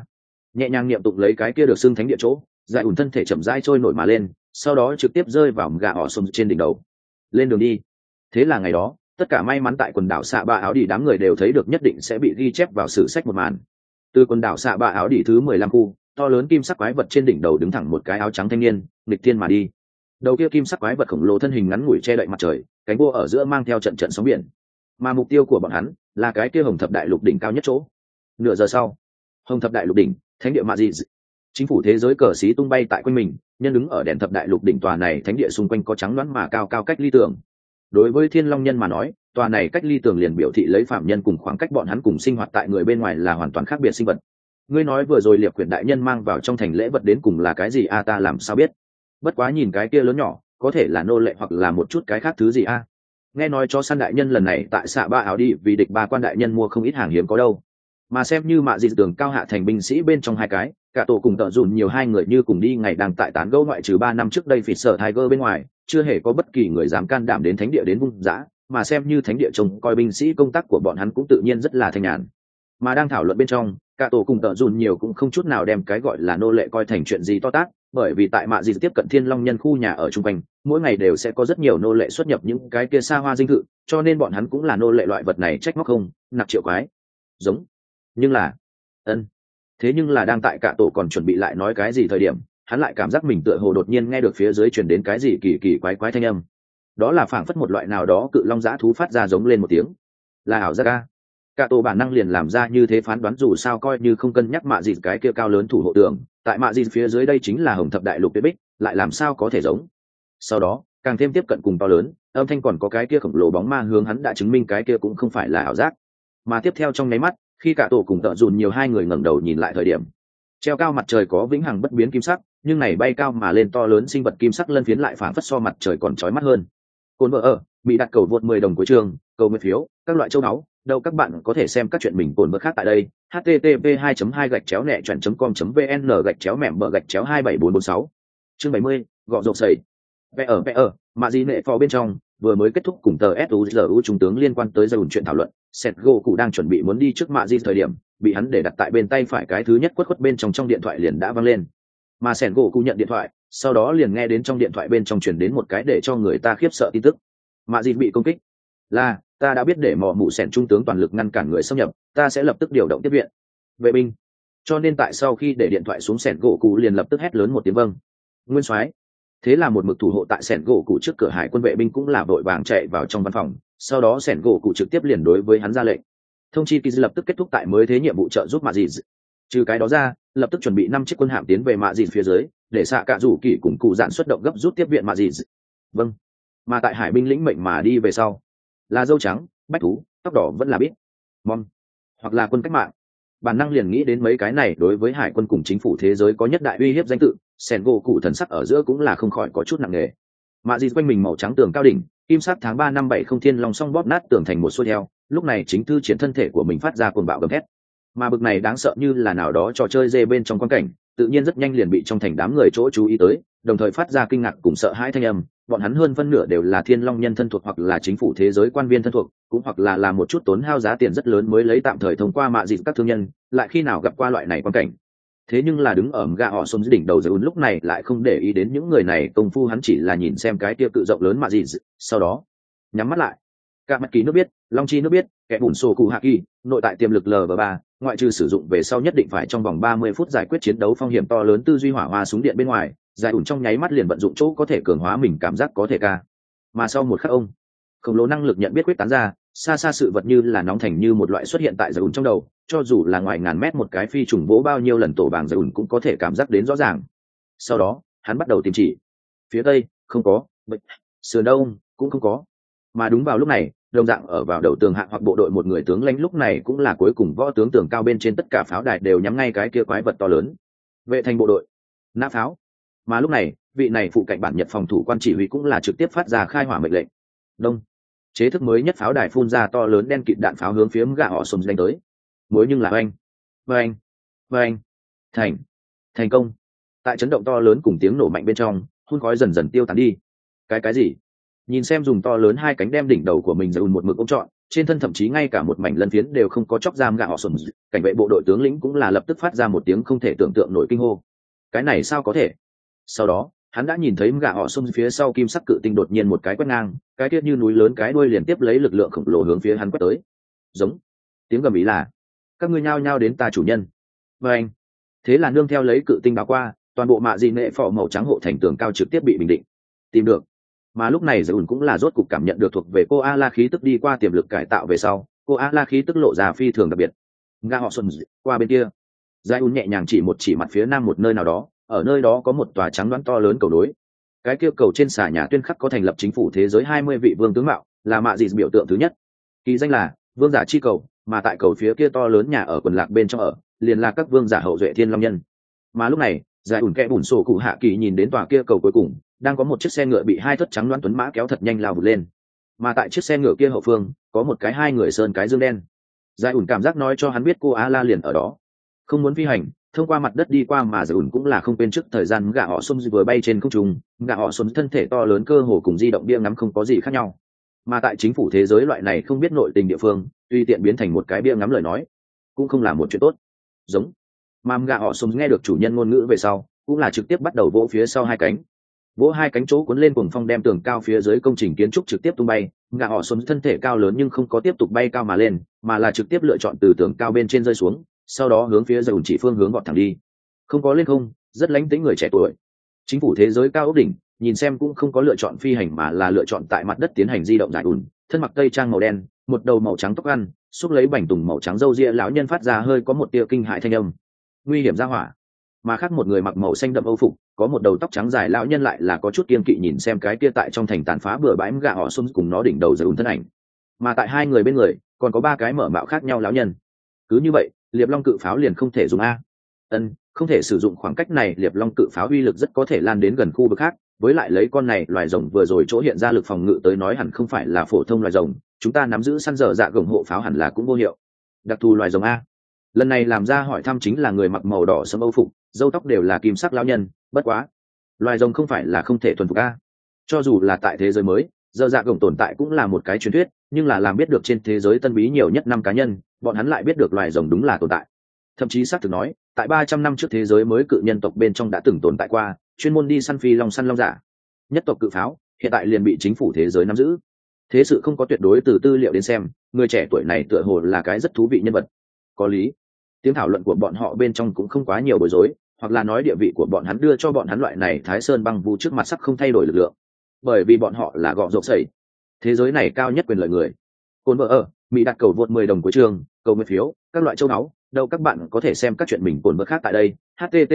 nhẹ nhàng niệm tụng lấy cái kia được xưng thánh địa chỗ, Giải ùn thân thể chậm rãi trôi nổi mà lên, sau đó trực tiếp rơi vào gà họ xuống trên đỉnh đầu. Lên đường đi. Thế là ngày đó, tất cả may mắn tại quần đảo Xạ Bạ Áo đi đám người đều thấy được nhất định sẽ bị ghi chép vào sử sách một màn. Từ quần đảo Xạ Bạ Áo đi thứ 15 khu, to lớn kim sắc quái vật trên đỉnh đầu đứng thẳng một cái áo trắng thanh niên, nghịch thiên mà đi. Đầu kia kim sắc quái vật khổng lồ thân hình ngắn ngủi che đậy mặt trời, cánh vua ở giữa mang theo trận trận sóng biển. Mà mục tiêu của bọn hắn là cái kia Hồng Thập Đại Lục đỉnh cao nhất chỗ. Nửa giờ sau, Hồng Thập Đại Lục đỉnh, thánh địa Mạ Dị. Chính phủ thế giới cờ xí tung bay tại quanh mình, nhân đứng ở đèn Thập Đại Lục đỉnh tòa này thánh địa xung quanh có trắng đoán mà cao cao cách ly tường. Đối với Thiên Long nhân mà nói, tòa này cách ly tường liền biểu thị lấy phạm nhân cùng khoảng cách bọn hắn cùng sinh hoạt tại người bên ngoài là hoàn toàn khác biệt sinh vật. Ngươi nói vừa rồi Liệp Quyển đại nhân mang vào trong thành lễ vật đến cùng là cái gì ta làm sao biết? Bất quá nhìn cái kia lớn nhỏ, có thể là nô lệ hoặc là một chút cái khác thứ gì Nghe nói chó săn đại nhân lần này tại Xạ Bạ Áo đi vì địch ba quan đại nhân mua không ít hàng hiếm có đâu. Mà xem như Mạ Dị tường cao hạ thành binh sĩ bên trong hai cái, cả tổ cùng tợ dùn nhiều hai người như cùng đi ngày đang tại tán gẫu, ngoại trừ 3 năm trước đây phỉ sở Tiger bên ngoài, chưa hề có bất kỳ người dám can đảm đến thánh địa đến vung dã, mà xem như thánh địa trông coi binh sĩ công tác của bọn hắn cũng tự nhiên rất là thanh nhàn. Mà đang thảo luận bên trong, cả tổ cùng tợ dùn nhiều cũng không chút nào đem cái gọi là nô lệ coi thành chuyện gì to tát, bởi vì tại mạ dịt tiếp cận thiên long nhân khu nhà ở chung quanh mỗi ngày đều sẽ có rất nhiều nô lệ xuất nhập những cái kia xa hoa dinh thự, cho nên bọn hắn cũng là nô lệ loại vật này trách móc không nặc triệu quái giống. Nhưng là thế nhưng là đang tại cả tổ còn chuẩn bị lại nói cái gì thời điểm, hắn lại cảm giác mình tựa hồ đột nhiên nghe được phía dưới truyền đến cái gì kỳ kỳ quái quái thanh âm. Đó là phảng phất một loại nào đó cự long dã thú phát ra giống lên một tiếng. Là ảo giác ca. Cả tổ bản năng liền làm ra như thế phán đoán, dù sao coi như không cân nhắc mạ dịt cái kia cao lớn thủ hộ tường, tại mạ dịt phía dưới đây chính là hồng thập đại lục tuyết bích, lại làm sao có thể giống. Sau đó càng thêm tiếp cận cùng to lớn âm thanh, còn có cái kia khổng lồ bóng ma hướng hắn đã chứng minh cái kia cũng không phải là ảo giác. Mà tiếp theo trong nháy mắt, khi cả tổ cùng tợ dùn nhiều hai người ngẩng đầu nhìn lại thời điểm, treo cao mặt trời có vĩnh hằng bất biến kim sắc, nhưng này bay cao mà lên to lớn sinh vật kim sắc lân phiến lại phảng phất so mặt trời còn chói mắt hơn. Cồn vợ ở bị đặt cầu vượt 10 đồng của trường, cầu nguyện phiếu, các loại châu náu, đâu các bạn có thể xem các chuyện mình cồn vợ khác tại đây. http://2.2-nẹ.com.vn/gạch chéo mẻm bờ gạch chéo 27446. Chương 70, gọ rộp sẩy. Vẽ ở, mạ gì nệ phò bên trong, vừa mới kết thúc cùng tờ SUZU trung tướng liên quan tới dây chuyện thảo luận, Setgo cụ đang chuẩn bị muốn đi trước mạ gì thời điểm, bị hắn để đặt tại bên tay phải cái thứ nhất quất bên trong điện thoại liền đã vang lên. Mà Setgo cụ nhận điện thoại, sau đó liền nghe đến trong điện thoại bên trong truyền đến một cái để cho người ta khiếp sợ tin tức. Mạ gì bị công kích. Là, ta đã biết để mò mụ Sẻn trung tướng toàn lực ngăn cản người xâm nhập, ta sẽ lập tức điều động tiếp viện. Vệ binh. Cho nên tại sau khi để điện thoại xuống, Setgo cụ liền lập tức hét lớn một tiếng vâng. Nguyên soái. Thế là một mực thủ hộ tại sẻn gỗ cụ trước cửa hải quân vệ binh cũng là vội vàng chạy vào trong văn phòng, sau đó sẻn gỗ cụ trực tiếp liền đối với hắn ra lệnh. Thông chi Kiz lập tức kết thúc tại mới thế nhiệm vụ trợ giúp mạ dịt. Trừ cái đó ra, lập tức chuẩn bị 5 chiếc quân hạm tiến về mạ dịt phía dưới, để xạ cả rủ kỳ cùng cụ dạn xuất động gấp rút tiếp viện mạ dịt. Vâng. Mà tại hải binh lĩnh mệnh mà đi về sau, là dâu trắng, bách thú, tóc đỏ vẫn là biết, mom, hoặc là quân cách mạng. Bản năng liền nghĩ đến mấy cái này đối với hải quân cùng chính phủ thế giới có nhất đại uy hiếp danh tự, sẻn gỗ cụ thần sắc ở giữa cũng là không khỏi có chút nặng nề. Mạ dịt quanh mình màu trắng tường cao đỉnh, kim sắc tháng 3 năm 70 thiên long song bóp nát tường thành một xuôi theo, lúc này chính thư triển thân thể của mình phát ra cuồng bạo gầm thét. Mà bực này đáng sợ như là nào đó trò chơi dê bên trong quan cảnh, tự nhiên rất nhanh liền bị trong thành đám người chỗ chú ý tới, đồng thời phát ra kinh ngạc cùng sợ hãi thanh âm. Bọn hắn hơn phân nửa đều là thiên long nhân thân thuộc hoặc là chính phủ thế giới quan viên thân thuộc, cũng hoặc là một chút tốn hao giá tiền rất lớn mới lấy tạm thời thông qua mạ dịt các thương nhân, lại khi nào gặp qua loại này quan cảnh. Thế nhưng là đứng ở gà họ xôn dưới đỉnh đầu Zeus lúc này lại không để ý đến những người này công phu, hắn chỉ là nhìn xem cái kia cự rộng lớn mạ dịt, sau đó nhắm mắt lại. Cả mặt kỳ nước biết, long chi nước biết, kẻ bùn sổ cụ hạ kỳ, nội tại tiềm lực LV3, ngoại trừ sử dụng về sau nhất định phải trong vòng 30 phút giải quyết chiến đấu phong hiểm to lớn tư duy hỏa hoa súng điện bên ngoài, giải ủn trong nháy mắt liền vận dụng chỗ có thể cường hóa mình cảm giác có thể ca. Mà sau một khắc ông khổng lồ năng lực nhận biết quyết tán ra, xa xa sự vật như là nóng thành như một loại xuất hiện tại giải ủn trong đầu, cho dù là ngoài ngàn mét một cái phi trùng vỗ bao nhiêu lần tổ bàng giải ủn cũng có thể cảm giác đến rõ ràng. Sau đó hắn bắt đầu tìm chỉ. Phía tây không có, sườn đông cũng không có. Mà đúng vào lúc này, đồng dạng ở vào đầu tường hạng hoặc bộ đội một người tướng lãnh lúc này cũng là cuối cùng võ tướng tường cao bên trên tất cả pháo đài đều nhắm ngay cái kia quái vật to lớn. Vệ thành bộ đội nã pháo. Mà lúc này, vị này phụ cạnh bản nhật phòng thủ quan chỉ huy cũng là trực tiếp phát ra khai hỏa mệnh lệnh. Đông. Chế thức mới nhất pháo đài phun ra to lớn đen kịt đạn pháo hướng phía gã họ sồn đánh tới. Mối nhưng là oanh, thành công. Tại chấn động to lớn cùng tiếng nổ mạnh bên trong, hun khói dần dần tiêu tán đi. Cái gì? Nhìn xem dùng to lớn hai cánh đem đỉnh đầu của mình dùn một mực ôm trọn, trên thân thậm chí ngay cả một mảnh lân phiến đều không có chóc giam gã họ sồn. Cảnh vệ bộ đội tướng lĩnh cũng là lập tức phát ra một tiếng không thể tưởng tượng nổi kinh hô. Cái này sao có thể? Sau đó hắn đã nhìn thấy gã họ sồn phía sau kim sắc cự tinh đột nhiên một cái quét ngang, cái tiết như núi lớn cái đuôi liền tiếp lấy lực lượng khổng lồ hướng phía hắn quét tới. Giống. Tiếng gầm ý là các ngươi nhao nhao đến ta chủ nhân. Và anh. Thế là nương theo lấy cự tinh báo qua, toàn bộ mạ dị nệ phò màu trắng hộ thành tường cao trực tiếp bị bình định. Tìm được. Mà lúc này Zeus cũng là rốt cục cảm nhận được thuộc về cô A La khí tức đi qua tiềm lực cải tạo về sau, cô A La khí tức lộ ra phi thường đặc biệt. Gã họ xuân qua bên kia. Zeus nhẹ nhàng chỉ mặt phía nam một nơi nào đó, ở nơi đó có một tòa trắng đoán to lớn cầu nối. Cái kia cầu trên xà nhà tuyên khắc có thành lập chính phủ thế giới 20 vị vương tướng mạo, là mạ dị biểu tượng thứ nhất. Kỳ danh là vương giả chi cầu, mà tại cầu phía kia to lớn nhà ở quần lạc bên trong ở, liền là các vương giả hậu duệ thiên long nhân. Mà lúc này, giải ủn kẽ bùn sổ cụ hạ kỳ nhìn đến tòa kia cầu cuối cùng, đang có một chiếc xe ngựa bị hai thất trắng đoán tuấn mã kéo thật nhanh lao vụt lên. Mà tại chiếc xe ngựa kia hậu phương, có một cái hai người sơn cái dương đen. Giải ủn cảm giác nói cho hắn biết cô A La liền ở đó. Không muốn phi hành, thông qua mặt đất đi qua, mà giải ủn cũng là không quên trước thời gian gã họ xuân vừa bay trên không trung, gã họ xuân thân thể to lớn cơ hồ cùng di động bia ngắm không có gì khác nhau. Mà tại chính phủ thế giới loại này không biết nội tình địa phương, tùy tiện biến thành một cái bia ngắm lời nói cũng không là một chuyện tốt. Giống. Mà gã họ xuân nghe được chủ nhân ngôn ngữ về sau, cũng là trực tiếp bắt đầu vỗ phía sau hai cánh. Vỗ hai cánh chỗ cuốn lên cuồng phong đem tường cao phía dưới công trình kiến trúc trực tiếp tung bay. Gã họ xuân thân thể cao lớn nhưng không có tiếp tục bay cao mà lên, mà là trực tiếp lựa chọn từ tường cao bên trên rơi xuống, sau đó hướng phía dầu chỉ phương hướng gọn thẳng đi. Không có lên không, rất lánh tính người trẻ tuổi. Chính phủ thế giới cao ốc đỉnh, nhìn xem cũng không có lựa chọn phi hành mà là lựa chọn tại mặt đất tiến hành di động giải ủn. Thân mặc tây trang màu đen, một đầu màu trắng tóc ăn, xúc lấy bảnh tùng màu trắng râu ria lão nhân phát ra hơi có một tia kinh hại thanh âm. Nguy hiểm ra hỏa. Mà khác một người mặc màu xanh đậm âu phục, có một đầu tóc trắng dài lão nhân lại là có chút kiên kỵ nhìn xem cái kia tại trong thành tàn phá bừa bãi gạ họ xuân cùng nó đỉnh đầu giải ủn thân ảnh. Mà tại hai người bên người còn có ba cái mở mạo khác nhau lão nhân. Cứ như vậy, liệp long cự pháo liền không thể dùng a. Không thể sử dụng. khoảng cách này liệp long cự pháo uy lực rất có thể lan đến gần khu vực khác, với lại lấy con này loài rồng vừa rồi chỗ hiện ra lực phòng ngự tới nói hẳn không phải là phổ thông loài rồng, chúng ta nắm giữ săn dở dạ gồng hộ pháo hẳn là cũng vô hiệu. Đặc thù loài rồng a. Lần này làm ra hỏi thăm chính là người mặc màu đỏ sẫm âu phục, râu tóc đều là kim sắc lão nhân. Bất quá, loài rồng không phải là không thể thuần phục a. Cho dù là tại thế giới mới, dở dạ gồng tồn tại cũng là một cái truyền thuyết, nhưng là làm biết được trên thế giới tân bí nhiều nhất 5 cá nhân, bọn hắn lại biết được loài rồng đúng là tồn tại. Thậm chí xác thực nói, tại 300 năm trước thế giới mới cự nhân tộc bên trong đã từng tồn tại qua, chuyên môn đi săn phi long săn long giả. Nhất tộc cự pháo, hiện tại liền bị chính phủ thế giới nắm giữ. Thế sự không có tuyệt đối, từ tư liệu đến xem, người trẻ tuổi này tựa hồ là cái rất thú vị nhân vật. Có lý. Tiếng thảo luận của bọn họ bên trong cũng không quá nhiều bối rối, hoặc là nói địa vị của bọn hắn đưa cho bọn hắn loại này Thái Sơn băng vu trước mặt sắc không thay đổi lực lượng. Bởi vì bọn họ là gọ rộp sẩy, thế giới này cao nhất quyền lợi người. Côn vợ ở, Mỹ đặt cầu vượt 10 đồng cuối trường, cầu nguyện phiếu, các loại châu náu. Đâu các bạn có thể xem các chuyện mình cồn vợ khác tại đây.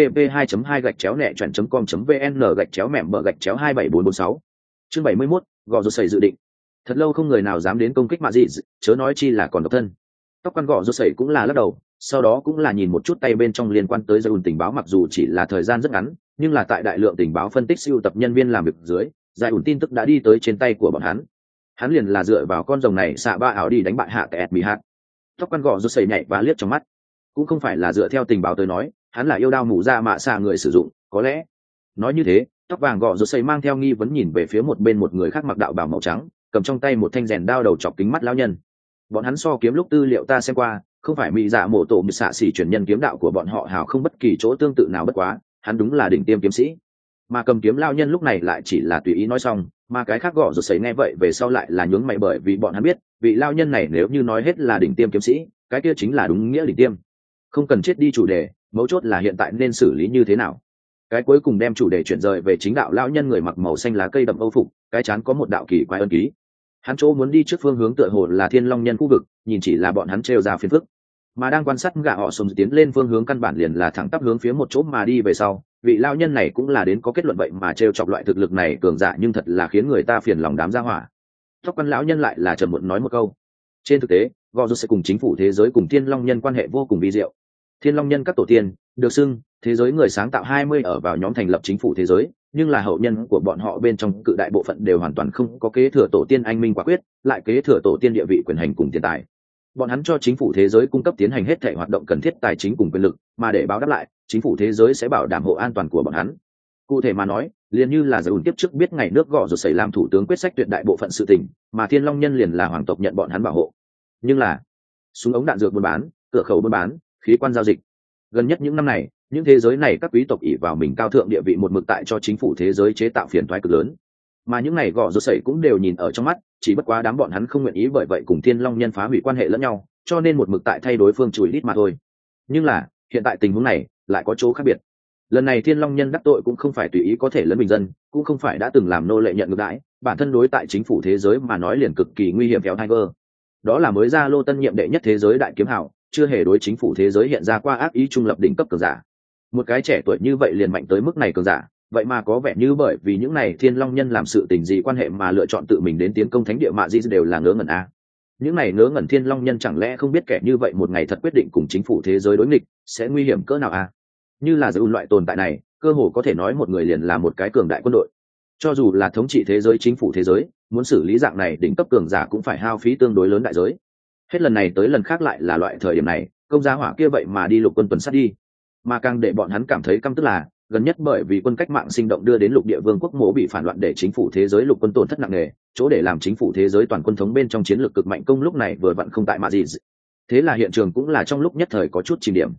http://2-nẹ.com.vn/274446. Chương 71, gò rô sẩy dự định. Thật lâu không người nào dám đến công kích mạ gì, chớ nói chi là còn độc thân. Tóc quan gò rô sẩy cũng là lắc đầu, sau đó cũng là nhìn một chút tay bên trong liên quan tới Giải ùn tình báo, mặc dù chỉ là thời gian rất ngắn, nhưng là tại đại lượng tình báo phân tích siêu tập nhân viên làm việc dưới, Giải ùn tin tức đã đi tới trên tay của bọn hắn. Hắn liền là dựa vào con rồng này xạ ba ảo đi đánh bại hạ tẹt bị hạt. Tóc quan gò rô sẩy nhảy và liếc trong mắt, cũng không phải là dựa theo tình báo tới nói hắn là yêu đao mù ra mạ xạ người sử dụng, có lẽ nói như thế. Tóc vàng gọ rột xây mang theo nghi vấn nhìn về phía một bên một người khác mặc đạo bào màu trắng, cầm trong tay một thanh rèn đao đầu chọc kính mắt lão nhân. Bọn hắn so kiếm lúc tư liệu ta xem qua, không phải mỹ dạ mổ tổ mực xạ xỉ chuyển nhân kiếm đạo của bọn họ hào không bất kỳ chỗ tương tự nào, bất quá hắn đúng là đỉnh tiêm kiếm sĩ. Mà cầm kiếm lão nhân lúc này lại chỉ là tùy ý nói xong, mà cái khác gọ rột xây nghe vậy về sau lại là nhướng mày, bởi vì bọn hắn biết vị lão nhân này nếu như nói hết là đỉnh tiêm kiếm sĩ, cái kia chính là đúng nghĩa đỉnh tiêm. Không cần chết đi chủ đề, mấu chốt là hiện tại nên xử lý như thế nào. Cái cuối cùng đem chủ đề chuyển rời về chính đạo lão nhân người mặc màu xanh lá cây đậm âu phục, cái chán có một đạo kỳ quái ân ký. Hắn chỗ muốn đi trước phương hướng tựa hồ là Thiên Long nhân khu vực, nhìn chỉ là bọn hắn trêu ra phiền phức. Mà đang quan sát gã họ Sùng tiến lên phương hướng căn bản liền là thẳng tắp hướng phía một chỗ mà đi về sau, vị lão nhân này cũng là đến có kết luận vậy mà trêu chọc loại thực lực này cường giả nhưng thật là khiến người ta phiền lòng đám gia hỏa. Tóc quan lão nhân lại là trầm muộn nói một câu. Trên thực tế, gò rút sẽ cùng chính phủ thế giới cùng Thiên Long nhân quan hệ vô cùng vi diệu. Thiên Long nhân các tổ tiên được xưng thế giới người sáng tạo 20 ở vào nhóm thành lập chính phủ thế giới, nhưng là hậu nhân của bọn họ bên trong cự đại bộ phận đều hoàn toàn không có kế thừa tổ tiên anh minh quả quyết, lại kế thừa tổ tiên địa vị quyền hành cùng tiền tài. Bọn hắn cho chính phủ thế giới cung cấp tiến hành hết thảy hoạt động cần thiết tài chính cùng quyền lực, mà để báo đáp lại, chính phủ thế giới sẽ bảo đảm hộ an toàn của bọn hắn. Cụ thể mà nói, liền như là Giải ủn tiếp trước biết ngày nước gọ rồi xảy làm thủ tướng quyết sách tuyệt đại bộ phận sự tình, mà Thiên Long nhân liền là hoàng tộc nhận bọn hắn bảo hộ. Nhưng là súng ống đạn dược buôn bán, cửa khẩu buôn bán, khí quan giao dịch, gần nhất những năm này những thế giới này các quý tộc ỷ vào mình cao thượng địa vị một mực tại cho chính phủ thế giới chế tạo phiền toái cực lớn, mà những này gọ rột sẩy cũng đều nhìn ở trong mắt, chỉ bất quá đám bọn hắn không nguyện ý bởi vậy cùng Thiên Long nhân phá hủy quan hệ lẫn nhau, cho nên một mực tại thay đối phương chùi đít mà thôi. Nhưng là hiện tại tình huống này lại có chỗ khác biệt. Lần này Thiên Long nhân đắc tội cũng không phải tùy ý có thể lấn bình dân, cũng không phải đã từng làm nô lệ nhận ngược đãi, bản thân đối tại chính phủ thế giới mà nói liền cực kỳ nguy hiểm kéo Tiger. Đó là mới ra lô tân nhiệm đệ nhất thế giới đại kiếm hào, chưa hề đối chính phủ thế giới hiện ra qua ác ý trung lập đỉnh cấp cường giả. Một cái trẻ tuổi như vậy liền mạnh tới mức này cường giả, vậy mà có vẻ như bởi vì những này Thiên Long nhân làm sự tình gì quan hệ mà lựa chọn tự mình đến tiến công thánh địa mạ di đều là ngớ ngẩn a. Những này ngớ ngẩn Thiên Long nhân chẳng lẽ không biết kẻ như vậy một ngày thật quyết định cùng chính phủ thế giới đối nghịch sẽ nguy hiểm cỡ nào a? Như là Giải ùn loại tồn tại này, cơ hồ có thể nói một người liền là một cái cường đại quân đội. Cho dù là thống trị thế giới chính phủ thế giới, muốn xử lý dạng này đỉnh cấp cường giả cũng phải hao phí tương đối lớn đại giới. Hết lần này tới lần khác lại là loại thời điểm này, công gia hỏa kia vậy mà đi lục quân tuần sát đi. Mà càng để bọn hắn cảm thấy căm tức là, gần nhất bởi vì quân cách mạng sinh động đưa đến lục địa vương quốc mỗ bị phản loạn để chính phủ thế giới lục quân tổn thất nặng nề, chỗ để làm chính phủ thế giới toàn quân thống bên trong chiến lược cực mạnh công lúc này vừa vặn không tại mà gì. Thế là hiện trường cũng là trong lúc nhất thời có chút chìm điểm.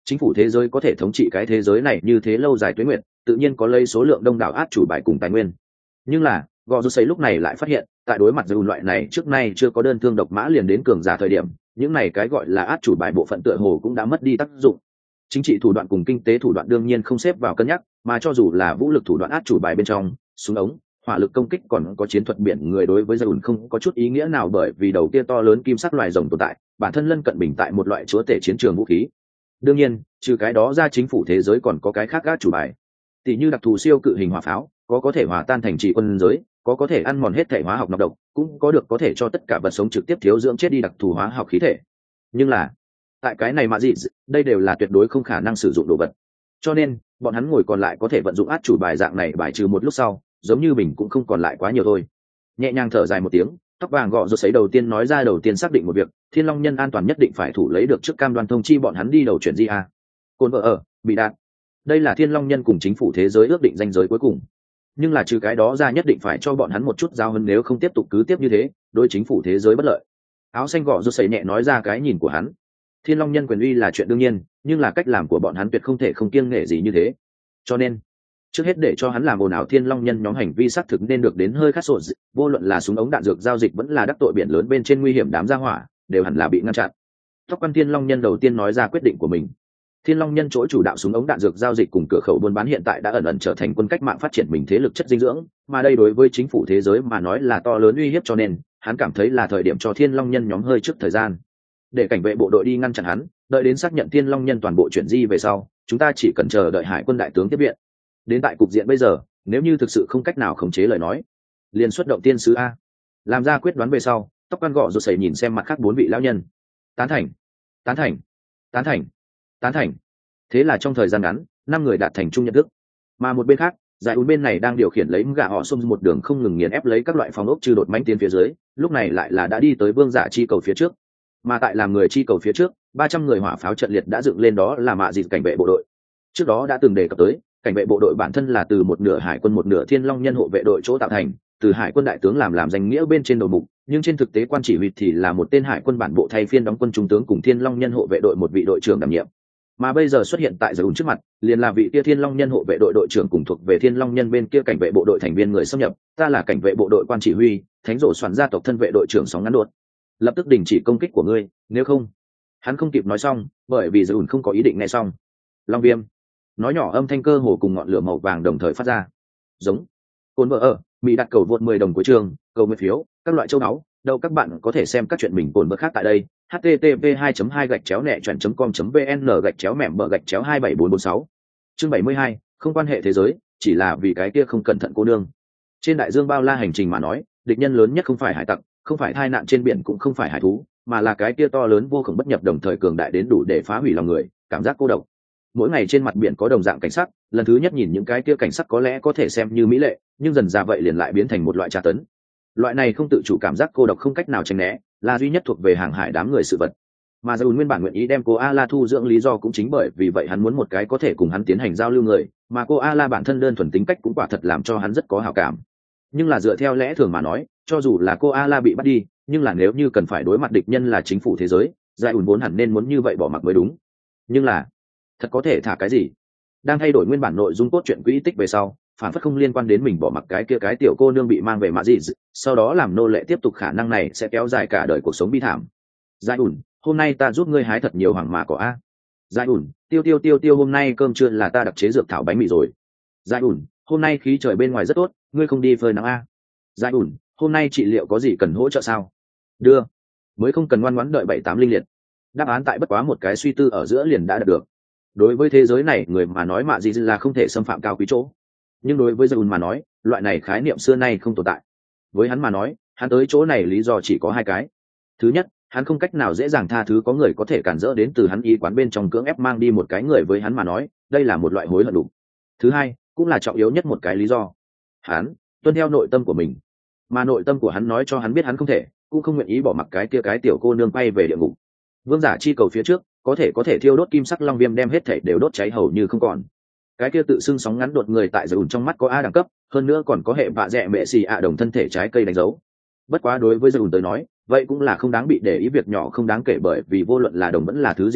chính phủ thế giới có thể thống trị cái thế giới này như thế lâu dài tuế nguyện, tự nhiên có lấy số lượng đông đảo át chủ bài cùng tài nguyên. Nhưng là gò rút xây lúc này lại phát hiện, tại đối mặt dù loại này trước nay chưa có đơn thương độc mã liền đến cường giả thời điểm, những này cái gọi là át chủ bài bộ phận tựa hồ cũng đã mất đi tác dụng. Chính trị thủ đoạn cùng kinh tế thủ đoạn đương nhiên không xếp vào cân nhắc, mà cho dù là vũ lực thủ đoạn át chủ bài bên trong, súng ống, hỏa lực công kích còn có chiến thuật biển người đối với Dùn không có chút ý nghĩa nào, bởi vì đầu kia to lớn kim sắc loài rồng tồn tại, bản thân lân cận bình tại một loại chúa tể chiến trường vũ khí. Đương nhiên, trừ cái đó ra chính phủ thế giới còn có cái khác át chủ bài, tỷ như đặc thù siêu cự hình hỏa pháo, có thể hòa tan thành trì quân giới, có thể ăn mòn hết thể hóa học nọc độc, cũng có thể cho tất cả vật sống trực tiếp thiếu dưỡng chết đi đặc thù hóa học khí thể. Nhưng là tại cái này mà gì, đây đều là tuyệt đối không khả năng sử dụng đồ vật, cho nên bọn hắn ngồi còn lại có thể vận dụng át chủ bài dạng này bài trừ một lúc sau, giống như mình cũng không còn lại quá nhiều thôi. Nhẹ nhàng thở dài một tiếng, tóc vàng gọ rột sấy đầu tiên nói ra đầu tiên xác định một việc, Thiên Long Nhân an toàn nhất định phải thủ lấy được trước cam đoan thông chi bọn hắn đi đầu chuyển di a. Cồn vợ ở bị đạt, đây là Thiên Long Nhân cùng chính phủ thế giới ước định ranh giới cuối cùng, nhưng là trừ cái đó ra nhất định phải cho bọn hắn một chút giao hơn, nếu không tiếp tục cứ tiếp như thế đối chính phủ thế giới bất lợi. Áo xanh gọ rột sấy nhẹ nói ra cái nhìn của hắn. Thiên Long Nhân quyền uy là chuyện đương nhiên, nhưng là cách làm của bọn hắn tuyệt không thể không kiêng nể gì như thế, cho nên trước hết để cho hắn làm ồn ào Thiên Long Nhân nhóm hành vi xác thực nên được đến hơi khát sột, vô luận là súng ống đạn dược giao dịch vẫn là đắc tội biển lớn bên trên nguy hiểm đám gia hỏa, đều hẳn là bị ngăn chặn. Tóc quan Thiên Long Nhân đầu tiên nói ra quyết định của mình. Thiên Long Nhân chỗ chủ đạo súng ống đạn dược giao dịch cùng cửa khẩu buôn bán hiện tại đã ẩn ẩn trở thành quân cách mạng phát triển mình thế lực chất dinh dưỡng, mà đây đối với chính phủ thế giới mà nói là to lớn uy hiếp, cho nên hắn cảm thấy là thời điểm cho Thiên Long Nhân nhóm hơi trước thời gian, để cảnh vệ bộ đội đi ngăn chặn hắn, đợi đến xác nhận Thiên Long Nhân toàn bộ chuyển di về sau, chúng ta chỉ cần chờ đợi hải quân đại tướng tiếp viện. Đến tại cục diện bây giờ, nếu như thực sự không cách nào khống chế lời nói, liền xuất động tiên sứ a. Làm ra quyết đoán về sau, tóc quan gọ rột sẩy nhìn xem mặt khác bốn vị lão nhân. Tán thành, tán thành, tán thành, tán thành. Thế là trong thời gian ngắn, 5 người đạt thành chung nhận thức. Mà một bên khác, giải ún bên này đang điều khiển lấy gã họ xông một đường không ngừng nghiền ép lấy các loại phòng ốc trừ đột mãnh tiến phía dưới, lúc này lại là đã đi tới vương giả chi cầu phía trước. Mà tại làm người chi cầu phía trước, 300 người hỏa pháo trận liệt đã dựng lên, đó là mạ dịt cảnh vệ bộ đội. Trước đó đã từng đề cập tới, cảnh vệ bộ đội bản thân là từ một nửa hải quân một nửa Thiên Long Nhân hộ vệ đội chỗ tạo thành, từ hải quân đại tướng làm danh nghĩa bên trên đầu mục, nhưng trên thực tế quan chỉ huy thì là một tên hải quân bản bộ thay phiên đóng quân trung tướng cùng Thiên Long Nhân hộ vệ đội một vị đội trưởng đảm nhiệm. Mà bây giờ xuất hiện tại Dùn trước mặt, liền là vị kia Thiên Long Nhân hộ vệ đội đội trưởng cùng thuộc về Thiên Long Nhân bên kia cảnh vệ bộ đội thành viên người xâm nhập, ta là cảnh vệ bộ đội quan chỉ huy, thánh rổ soạn gia tộc thân vệ đội trưởng sóng ngắn đột. Lập tức đình chỉ công kích của ngươi, nếu không. Hắn không kịp nói xong, bởi vì Dùn không có ý định nghe xong. Long Viêm nói nhỏ, âm thanh cơ hồ cùng ngọn lửa màu vàng đồng thời phát ra. Giống. Cồn vợ ở mỹ đặt cầu vượt 10 đồng cuối trường, cầu nguyện phiếu, các loại châu náu, đâu các bạn có thể xem các chuyện mình cồn vợ khác tại đây. http://2.nẹ.com.vn/gạch chéo mẻm bờ gạch chéo 27446. Chương 72, không quan hệ thế giới, chỉ là vì cái kia không cẩn thận cô nương. Trên đại dương bao la hành trình mà nói, địch nhân lớn nhất không phải hải tặc, không phải tai nạn trên biển, cũng không phải hải thú, mà là cái kia to lớn vô cùng bất nhập đồng thời cường đại đến đủ để phá hủy lòng người, cảm giác cô độc. Mỗi ngày trên mặt biển có đồng dạng cảnh sắc, lần thứ nhất nhìn những cái kia cảnh sắc có lẽ có thể xem như mỹ lệ, nhưng dần ra vậy liền lại biến thành một loại tra tấn. Loại này không tự chủ cảm giác cô độc không cách nào tránh né, là duy nhất thuộc về hàng hải đám người sự vật. Mà Dùn nguyên bản nguyện ý đem cô Ala thu dưỡng lý do cũng chính bởi vì vậy, hắn muốn một cái có thể cùng hắn tiến hành giao lưu người, mà cô Ala bản thân đơn thuần tính cách cũng quả thật làm cho hắn rất có hảo cảm. Nhưng là dựa theo lẽ thường mà nói, cho dù là cô Ala bị bắt đi, nhưng là nếu như cần phải đối mặt địch nhân là chính phủ thế giới, Giải vốn hẳn nên muốn như vậy bỏ mặc mới đúng. Nhưng là thật có thể thả cái gì? Đang thay đổi nguyên bản nội dung cốt truyện quỹ tích về sau, phản phất không liên quan đến mình bỏ mặc cái kia cái tiểu cô nương bị mang về mạ gì, sau đó làm nô lệ tiếp tục, khả năng này sẽ kéo dài cả đời cuộc sống bi thảm. Giải ủn, hôm nay ta giúp ngươi hái thật nhiều hoàng mã cỏ a. Giải ủn, tiêu hôm nay cơm trưa là ta đặc chế dược thảo bánh mì rồi. Giải ủn, hôm nay khí trời bên ngoài rất tốt, ngươi không đi phơi nắng a. Giải ủn, hôm nay trị liệu có gì cần hỗ trợ sao? Đưa. Mới không cần ngoan ngoãn đợi 7-8 linh liệt. Đáp án tại bất quá một cái suy tư ở giữa liền đã đạt được. Đối với thế giới này người mà nói mạ gì là không thể xâm phạm cao quý chỗ, nhưng đối với Dùn mà nói, loại này khái niệm xưa nay không tồn tại. Với hắn mà nói, hắn tới chỗ này lý do chỉ có 2 cái. Thứ nhất, hắn không cách nào dễ dàng tha thứ có người có thể cản rỡ đến từ hắn y quán bên trong cưỡng ép mang đi một cái người, với hắn mà nói đây là một loại hối hận đủ. Thứ hai, cũng là trọng yếu nhất một cái lý do, hắn tuân theo nội tâm của mình, mà nội tâm của hắn nói cho hắn biết hắn không thể, cũng không nguyện ý bỏ mặc cái kia cái tiểu cô nương bay về địa ngục. Vương giả chi cầu phía trước có thể thiêu đốt kim sắc long viêm, đem hết thảy đều đốt cháy hầu như không còn. Cái kia tự xưng sóng ngắn đột người tại Dùn trong mắt có A đẳng cấp, hơn nữa còn có hệ vạ dẹ mẹ xì ạ đồng thân thể trái cây đánh dấu. Bất quá đối với Dùn tới nói, vậy cũng là không đáng bị để ý, việc nhỏ không đáng kể, bởi vì vô luận là đồng vẫn là thứ gì khác,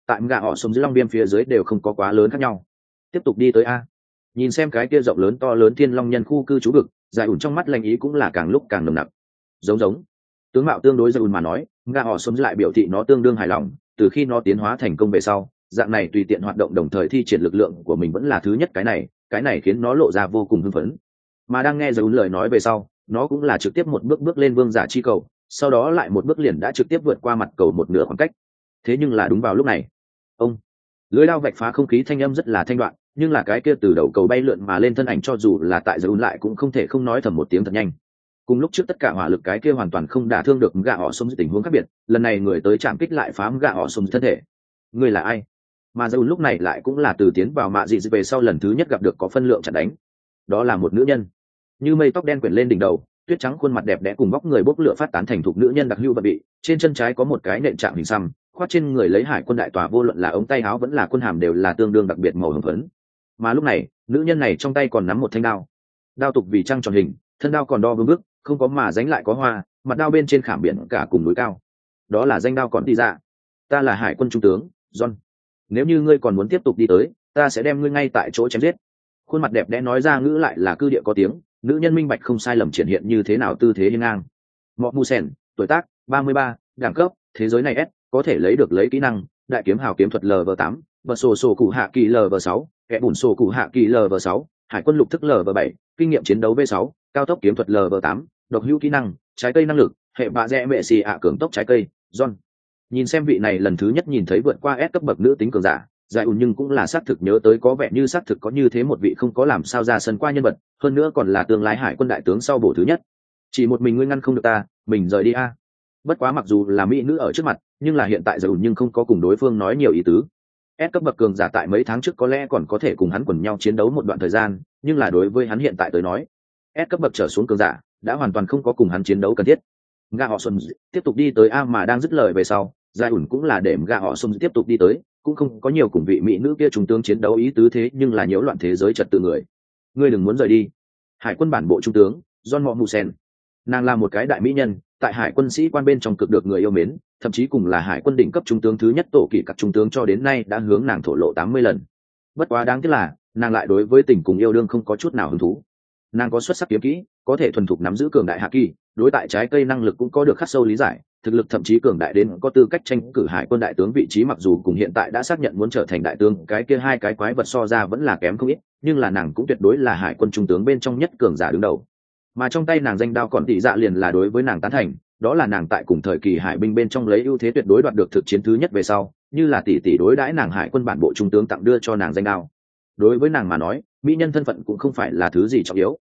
tại gà họ sống dưới long viêm phía dưới đều không có quá lớn khác nhau. Tiếp tục đi tới a. Nhìn xem cái kia rộng lớn to lớn thiên long nhân khu cư trú vực, Giải ủn trong mắt lanh ý cũng là càng lúc càng nồng nặc. Giống tướng mạo tương đối Giải ủn mà nói, gà họ sống lại biểu thị nó tương đương hài lòng. Từ khi nó tiến hóa thành công về sau, dạng này tùy tiện hoạt động đồng thời thi triển lực lượng của mình vẫn là thứ nhất. Cái này khiến nó lộ ra vô cùng hưng phấn. Mà đang nghe Giải ủn lời nói về sau, nó cũng là trực tiếp một bước lên vương giả chi cầu, sau đó lại một bước liền đã trực tiếp vượt qua mặt cầu một nửa khoảng cách. Thế nhưng là đúng vào lúc này, ông lưới lao vạch phá không khí, thanh âm rất là thanh đoạn, nhưng là cái kia từ đầu cầu bay lượn mà lên thân ảnh cho dù là tại Giải lại cũng không thể không nói thầm một tiếng thật nhanh. Cùng lúc trước tất cả hỏa lực cái kia hoàn toàn không đả thương được gã họ xông tình huống khác biệt, lần này người tới chạm kích lại phá gã họ xông thân thể. Người là ai? Mà Giải lúc này lại cũng là từ tiến vào mạ dị về sau lần thứ nhất gặp được có phân lượng chặn đánh. Đó là một nữ nhân, như mây tóc đen quyển lên đỉnh đầu, tuyết trắng khuôn mặt đẹp đẽ cùng vóc người bốc lửa phát tán thành thục nữ nhân đặc hữu và bị trên chân trái có một cái nện trạng hình xăm, khoác trên người lấy hải quân đại tòa, vô luận là ống tay áo vẫn là quân hàm đều là tương đương đặc biệt màu hồng phấn. Mà lúc này nữ nhân này trong tay còn nắm một thanh đao, đao tục vì trăng tròn hình, thân đao còn đo vương bức, không có mà ránh lại có hoa, mặt đao bên trên khảm biển cả cùng núi cao. Đó là danh đao còn đi ra. Ta là hải quân trung tướng John, nếu như ngươi còn muốn tiếp tục đi tới, ta sẽ đem ngươi ngay tại chỗ chém giết. Khuôn mặt đẹp đẽ nói ra ngữ lại là cư địa có tiếng, nữ nhân minh bạch không sai lầm triển hiện như thế nào tư thế hiên ngang. Mọ Mu Sen, tuổi tác 33, đẳng cấp thế giới này S, có thể lấy được lấy kỹ năng đại kiếm hào kiếm thuật Lv8, và sổ cụ hạ kỳ Lv6, kẻ bùn sổ cụ hạ kỳ Lv6, hải quân lục thức Lv7, kinh nghiệm chiến đấu V6, cao tốc kiếm thuật Lv8, độc hữu kỹ năng trái cây năng lực hệ bạ rẽ mẹ xì ạ cường tốc trái cây John. Nhìn xem vị này lần thứ nhất nhìn thấy vượt qua S cấp bậc nữ tính cường giả, Giải ùn nhưng cũng là xác thực nhớ tới có vẻ như xác thực có như thế một vị không có làm sao ra sân qua nhân vật, hơn nữa còn là tương lai hải quân đại tướng sau bổ thứ nhất. Chỉ một mình ngươi ngăn không được ta, mình rời đi a. Bất quá mặc dù là mỹ nữ ở trước mặt, nhưng là hiện tại Giải ùn nhưng không có cùng đối phương nói nhiều ý tứ. S cấp bậc cường giả tại mấy tháng trước có lẽ còn có thể cùng hắn quần nhau chiến đấu một đoạn thời gian, nhưng là đối với hắn hiện tại tới nói, S cấp bậc trở xuống cường giả đã hoàn toàn không có cùng hắn chiến đấu cần thiết. Gã họ Xuân tiếp tục đi tới a, mà đang dứt lời về sau, Giải ùn cũng là để gã họ Xuân tiếp tục đi tới, cũng không có nhiều cùng vị mỹ nữ kia trung tướng chiến đấu ý tứ, thế nhưng là nhiễu loạn thế giới trật tự người. Ngươi đừng muốn rời đi. Hải quân bản bộ trung tướng John Mọ Mù Sen, nàng là một cái đại mỹ nhân, tại hải quân sĩ quan bên trong cực được người yêu mến, thậm chí cùng là hải quân đỉnh cấp trung tướng thứ nhất tổ kỷ các trung tướng cho đến nay đã hướng nàng thổ lộ 80 lần. Bất quá đáng tiếc là nàng lại đối với tình cùng yêu đương không có chút nào hứng thú. Nàng có xuất sắc kiếm kỹ, có thể thuần thục nắm giữ cường đại hạ kỳ, đối tại trái cây năng lực cũng có được khắc sâu lý giải, thực lực thậm chí cường đại đến có tư cách tranh cử hải quân đại tướng vị trí, mặc dù cùng hiện tại đã xác nhận muốn trở thành đại tướng cái kia hai cái quái vật so ra vẫn là kém không ít, nhưng là nàng cũng tuyệt đối là hải quân trung tướng bên trong nhất cường giả đứng đầu. Mà trong tay nàng danh đao còn tỷ dạ liền là đối với nàng tán thành, đó là nàng tại cùng thời kỳ hải binh bên trong lấy ưu thế tuyệt đối đoạt được thực chiến thứ nhất về sau, như là tỷ đối đãi nàng hải quân bản bộ trung tướng tặng đưa cho nàng danh đao. Đối với nàng mà nói, mỹ nhân thân phận cũng không phải là thứ gì trọng yếu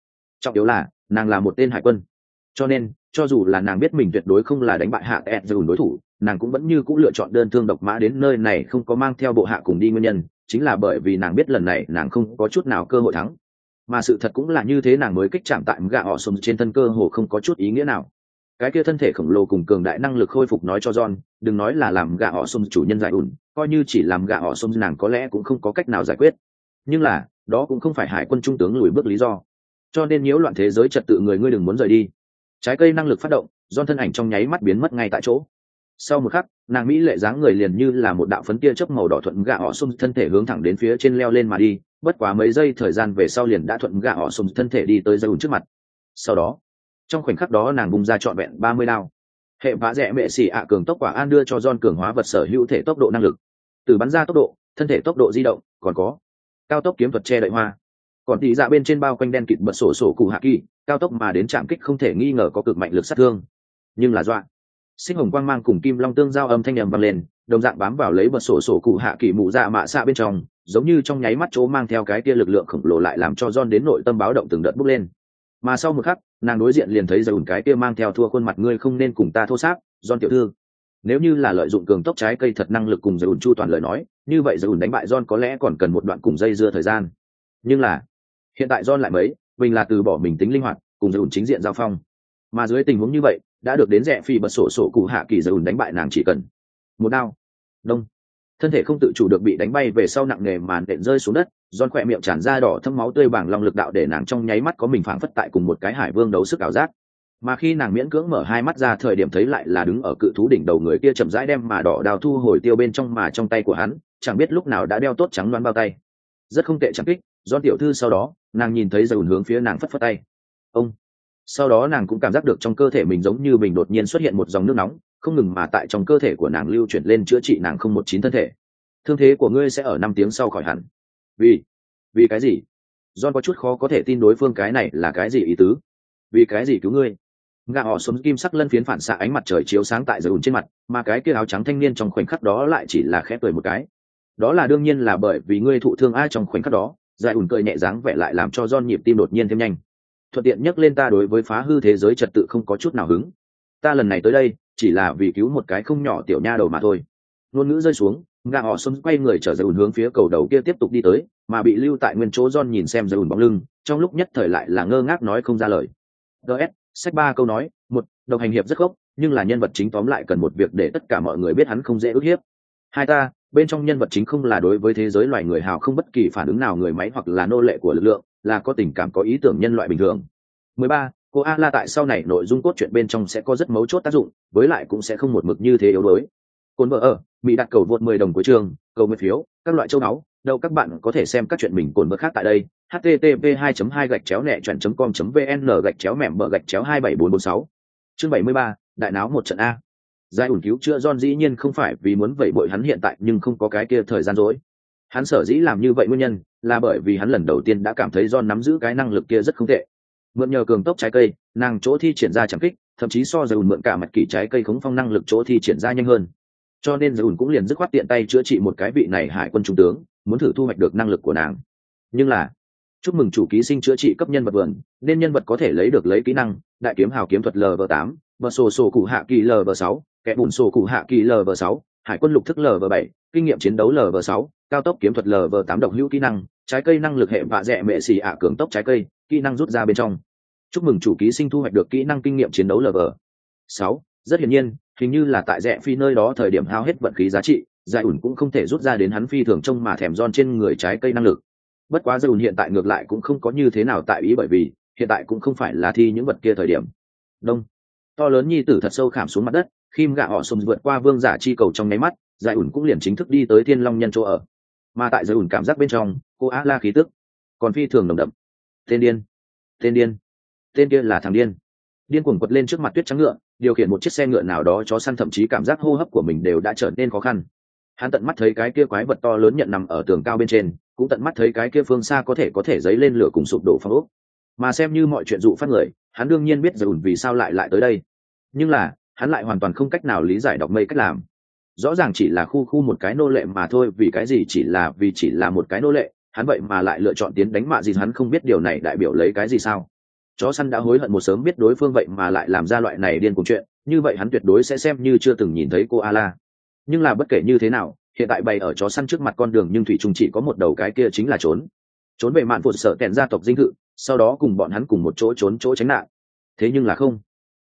là nàng là một tên hải quân, cho nên cho dù là nàng biết mình tuyệt đối không là đánh bại hạ Edgeun đối thủ, nàng cũng vẫn như cũng lựa chọn đơn thương độc mã đến nơi này, không có mang theo bộ hạ cùng đi. Nguyên nhân chính là bởi vì nàng biết lần này nàng không có chút nào cơ hội thắng, mà sự thật cũng là như thế, nàng mới kích chạm tại gã họ Sum trên thân cơ hồ không có chút ý nghĩa nào. Cái kia thân thể khổng lồ cùng cường đại năng lực khôi phục nói cho John, đừng nói là làm gã họ Sum chủ nhân giải ủn, coi như chỉ làm gã họ Sum nàng có lẽ cũng không có cách nào giải quyết. Nhưng là đó cũng không phải hải quân trung tướng lùi bước lý do, cho nên nhiễu loạn thế giới trật tự người, ngươi đừng muốn rời đi. Trái cây năng lực phát động, John thân ảnh trong nháy mắt biến mất ngay tại chỗ. Sau một khắc, nàng mỹ lệ dáng người liền như là một đạo phấn tia chớp màu đỏ thuận gã họ Sum thân thể hướng thẳng đến phía trên leo lên mà đi, bất quá mấy giây thời gian về sau liền đã thuận gã họ Sum thân thể đi tới Giải ủn trước mặt. Sau đó, trong khoảnh khắc đó nàng bung ra trọn vẹn 30 đao. Hệ vã rẽ mẹ xỉ ạ cường tốc quả an đưa cho John cường hóa vật sở hữu thể tốc độ năng lực, từ bắn ra tốc độ, thân thể tốc độ di động, còn có cao tốc kiếm thuật che đậy hoa. Còn tỷ dạ bên trên bao quanh đen kịt bật sổ cụ hạ kỳ, cao tốc mà đến chạm kích không thể nghi ngờ có cực mạnh lực sát thương, nhưng là dọa. Sinh hồng quang mang cùng kim long tương giao âm thanh ầm vang lên, đồng dạng bám vào lấy bật sổ cụ hạ kỳ mụ dạ mạ xạ bên trong, giống như trong nháy mắt chỗ mang theo cái kia lực lượng khổng lồ lại làm cho John đến nội tâm báo động từng đợt bốc lên. Mà sau một khắc, nàng đối diện liền thấy Giải ủn cái kia mang theo thua khuôn mặt, ngươi không nên cùng ta thô sáp, John tiểu thư. Nếu như là lợi dụng cường tốc trái cây thật năng lực cùng Giải ủn chu toàn lời nói, như vậy Giải ủn đánh bại John có lẽ còn cần một đoạn cùng dây dưa thời gian. Nhưng là hiện tại John lại mình là từ bỏ mình tính linh hoạt, cùng Giải ủn chính diện giao phong. Mà dưới tình huống như vậy, đã được đến rẻ phi bật sổ cụ hạ kỳ Giải ủn đánh bại nàng chỉ cần một đao. Đông, thân thể không tự chủ được bị đánh bay về sau nặng nề màn đệm rơi xuống đất. John khỏe miệng tràn ra đỏ thâm máu tươi, bảng long lực đạo để nàng trong nháy mắt có mình phảng phất tại cùng một cái hải vương đấu sức ảo giác. mà khi nàng miễn cưỡng mở hai mắt ra thời điểm thấy lại là đứng ở cự thú đỉnh đầu người kia chậm rãi đem mà đỏ đào thu hồi tiêu bên trong mà trong tay của hắn, chẳng biết lúc nào đã đeo tốt trắng loáng bao tay. Rất không tệ, chẳng kích do tiểu thư. Sau đó nàng nhìn thấy Dầu hướng phía nàng phất phất tay. Ông. Sau đó nàng cũng cảm giác được trong cơ thể mình giống như mình đột nhiên xuất hiện một dòng nước nóng, không ngừng mà tại trong cơ thể của nàng lưu chuyển lên chữa trị nàng không một chín thân thể. Thương thế của ngươi sẽ ở 5 tiếng sau khỏi hẳn. Vì cái gì? John có chút khó có thể tin đối phương cái này là cái gì ý tứ. Vì cái gì cứu ngươi? Gã họ xuống kim sắc lân phiến phản xạ ánh mặt trời chiếu sáng tại Dầu trên mặt, mà cái kia áo trắng thanh niên trong khoảnh khắc đó lại chỉ là khẽ cười một cái. Đó là đương nhiên là bởi vì ngươi thụ thương. Ai trong khoảnh khắc đó Giải ủn cười nhẹ dáng vẻ lại làm cho John nhịp tim đột nhiên thêm nhanh. Thuận tiện nhắc lên ta đối với phá hư thế giới trật tự không có chút nào hứng. Ta lần này tới đây chỉ là vì cứu một cái không nhỏ tiểu nha đầu mà thôi. Ngôn ngữ rơi xuống, gã họ xuân quay người trở Giải ủn hướng phía cầu đầu kia tiếp tục đi tới, mà bị lưu tại nguyên chỗ John nhìn xem Giải ủn bóng lưng, trong lúc nhất thời lại là ngơ ngác nói không ra lời. DS, sách 3 câu nói. Một, độc hành hiệp rất gốc, nhưng là nhân vật chính tóm lại cần một việc để tất cả mọi người biết hắn không dễ ức hiếp. Hai ta, bên trong nhân vật chính không là đối với thế giới loài người hào không bất kỳ phản ứng nào người máy hoặc là nô lệ của lực lượng, là có tình cảm có ý tưởng nhân loại bình thường. 13, cô A-la tại sau này nội dung cốt truyện bên trong sẽ có rất mấu chốt tác dụng, với lại cũng sẽ không một mực như thế yếu đuối. Cồn vợ ở, Mỹ đặt cầu vượt 10 đồng của trường, cầu nguyện phiếu, các loại châu áo, đâu các bạn có thể xem các chuyện mình cồn vợ khác tại đây. http://2.2-nẹ.com.vn/gạch chéo mẻm bờ gạch chéo 27446. Chương 73, đại náo một trận A. Giải ủn cứu chữa John dĩ nhiên không phải vì muốn vẩy bội hắn hiện tại nhưng không có cái kia thời gian rỗi. Hắn sở dĩ làm như vậy nguyên nhân là bởi vì hắn lần đầu tiên đã cảm thấy John nắm giữ cái năng lực kia rất không tệ. Mượn nhờ cường tốc trái cây, nàng chỗ thi triển ra chẳng kích, thậm chí so Giải ủn mượn cả mặt kỳ trái cây khống phong năng lực chỗ thi triển ra nhanh hơn. Cho nên Giải ủn cũng liền dứt khoát tiện tay chữa trị một cái vị này hải quân trung tướng, muốn thử thu hoạch được năng lực của nàng. Nhưng là, chúc mừng chủ ký sinh chữa trị cấp nhân vật vườn, nên nhân vật có thể lấy được lấy kỹ năng đại kiếm hào kiếm thuật LV8, bờ sổ cụ hạ kỳ LV6, kẻ bùn sổ cụ hạ kỳ LV6, hải quân lục thức LV7, kinh nghiệm chiến đấu LV6, cao tốc kiếm thuật LV8 độc hữu kỹ năng trái cây năng lực hệ vạ dẹ mẹ xì ạ cường tốc trái cây kỹ năng rút ra bên trong. Chúc mừng chủ ký sinh thu hoạch được kỹ năng kinh nghiệm chiến đấu LV6. Rất hiển nhiên, hình như là tại rẽ phi nơi đó thời điểm hao hết vận khí giá trị, Giải ủn cũng không thể rút ra đến hắn phi thường trông mà thèm John trên người trái cây năng lực. Bất quá Giải ủn hiện tại ngược lại cũng không có như thế nào tại ý, bởi vì hiện tại cũng không phải là thi những vật kia thời điểm. Đông, to lớn nhi tử thật sâu khảm xuống mặt đất, khi gã họ sùng vượt qua vương giả chi cầu trong nháy mắt, Giải ủn cũng liền chính thức đi tới Thiên Long nhân chỗ ở. Mà tại Giải ủn cảm giác bên trong, cô á la khí tức còn phi thường nồng đậm. Tên điên, tên kia là thằng điên. Điên cuồng quật lên trước mặt tuyết trắng ngựa, điều khiển một chiếc xe ngựa nào đó chó săn thậm chí cảm giác hô hấp của mình đều đã trở nên khó khăn. Hắn tận mắt thấy cái kia quái vật to lớn nhận nằm ở tường cao bên trên, cũng tận mắt thấy cái kia phương xa có thể dấy lên lửa cùng sụp đổ phong ốc. Mà xem như mọi chuyện dụ phát người, hắn đương nhiên biết Giải ủn vì sao lại tới đây. Nhưng là, hắn lại hoàn toàn không cách nào lý giải đọc mây cách làm. Rõ ràng chỉ là khu một cái nô lệ mà thôi, vì cái gì chỉ là một cái nô lệ, hắn vậy mà lại lựa chọn tiến đánh mạ gì, hắn không biết điều này đại biểu lấy cái gì sao? Chó săn đã hối hận một sớm biết đối phương vậy mà lại làm ra loại này điên cuồng chuyện, như vậy hắn tuyệt đối sẽ xem như chưa từng nhìn thấy cô A-la. Nhưng là bất kể như thế nào, hiện tại bày ở chó săn trước mặt con đường nhưng thủy chung chỉ có một đầu, cái kia chính là trốn về mạn phụt sợ kèn gia tộc dinh thự, sau đó cùng bọn hắn cùng một chỗ trốn chỗ tránh nạn. Thế nhưng là không,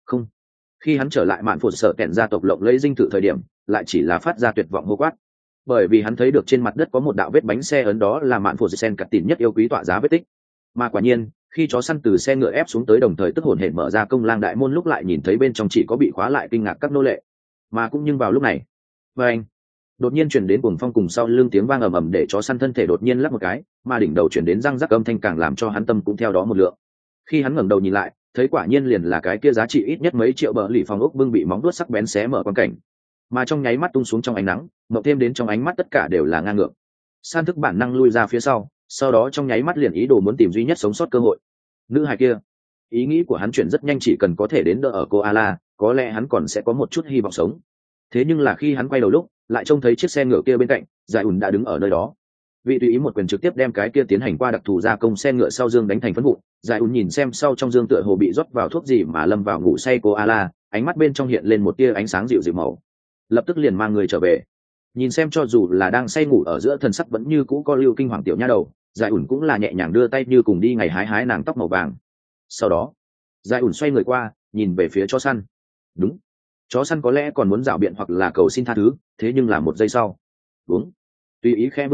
khi hắn trở lại mạn phụt sợ kèn gia tộc lộng lấy dinh thự thời điểm, lại chỉ là phát ra tuyệt vọng hô quát, bởi vì hắn thấy được trên mặt đất có một đạo vết bánh xe ấn, đó là mạn phụt sen cắt tỉn nhất yêu quý tọa giá vết tích. Mà quả nhiên, khi chó săn từ xe ngựa ép xuống tới đồng thời tức hổn hển mở ra công lang đại môn lúc, lại nhìn thấy bên trong chỉ có bị khóa lại kinh ngạc các nô lệ. Mà cũng nhưng vào lúc này, đột nhiên chuyển đến cuồng phong cùng sau lưng tiếng vang ầm ầm, để chó săn thân thể đột nhiên lắc một cái, mà đỉnh đầu chuyển đến răng rắc âm thanh càng làm cho hắn tâm cũng theo đó một lượng. Khi hắn ngẩng đầu nhìn lại, thấy quả nhiên liền là cái kia giá trị ít nhất mấy triệu bờ lì phòng ốc bưng bị móng đuốt sắc bén xé mở quan cảnh. Mà trong nháy mắt tung xuống trong ánh nắng, mộng thêm đến trong ánh mắt tất cả đều là ngang ngược. San thức bản năng lui ra phía sau đó trong nháy mắt liền ý đồ muốn tìm duy nhất sống sót cơ hội. Nữ hài kia, ý nghĩ của hắn chuyển rất nhanh, chỉ cần có thể đến đỡ ở cô A-la, có lẽ hắn còn sẽ có một chút hy vọng sống. Thế nhưng là khi hắn quay đầu lúc, lại trông thấy chiếc xe ngựa kia bên cạnh, Giải ủn đã đứng ở nơi đó. Vị tùy ý một quyền trực tiếp đem cái kia tiến hành qua đặc thù gia công xe ngựa sau dương đánh thành phấn vụn. Giải ủn nhìn xem sau trong dương tựa hồ bị rót vào thuốc gì mà lâm vào ngủ say cô A-la, ánh mắt bên trong hiện lên một tia ánh sáng dịu dịu màu. Lập tức liền mang người trở về. Nhìn xem cho dù là đang say ngủ ở giữa thần sắc vẫn như cũ có lưu kinh hoàng tiểu nha đầu, Giải ủn cũng là nhẹ nhàng đưa tay như cùng đi ngày hái nàng tóc màu vàng. Sau đó, Giải ủn xoay người qua, nhìn về phía chó săn. Đúng, chó săn có lẽ còn muốn rảo biện hoặc là cầu xin tha thứ, thế nhưng là một giây sau, tùy ý khẽ vươn tay,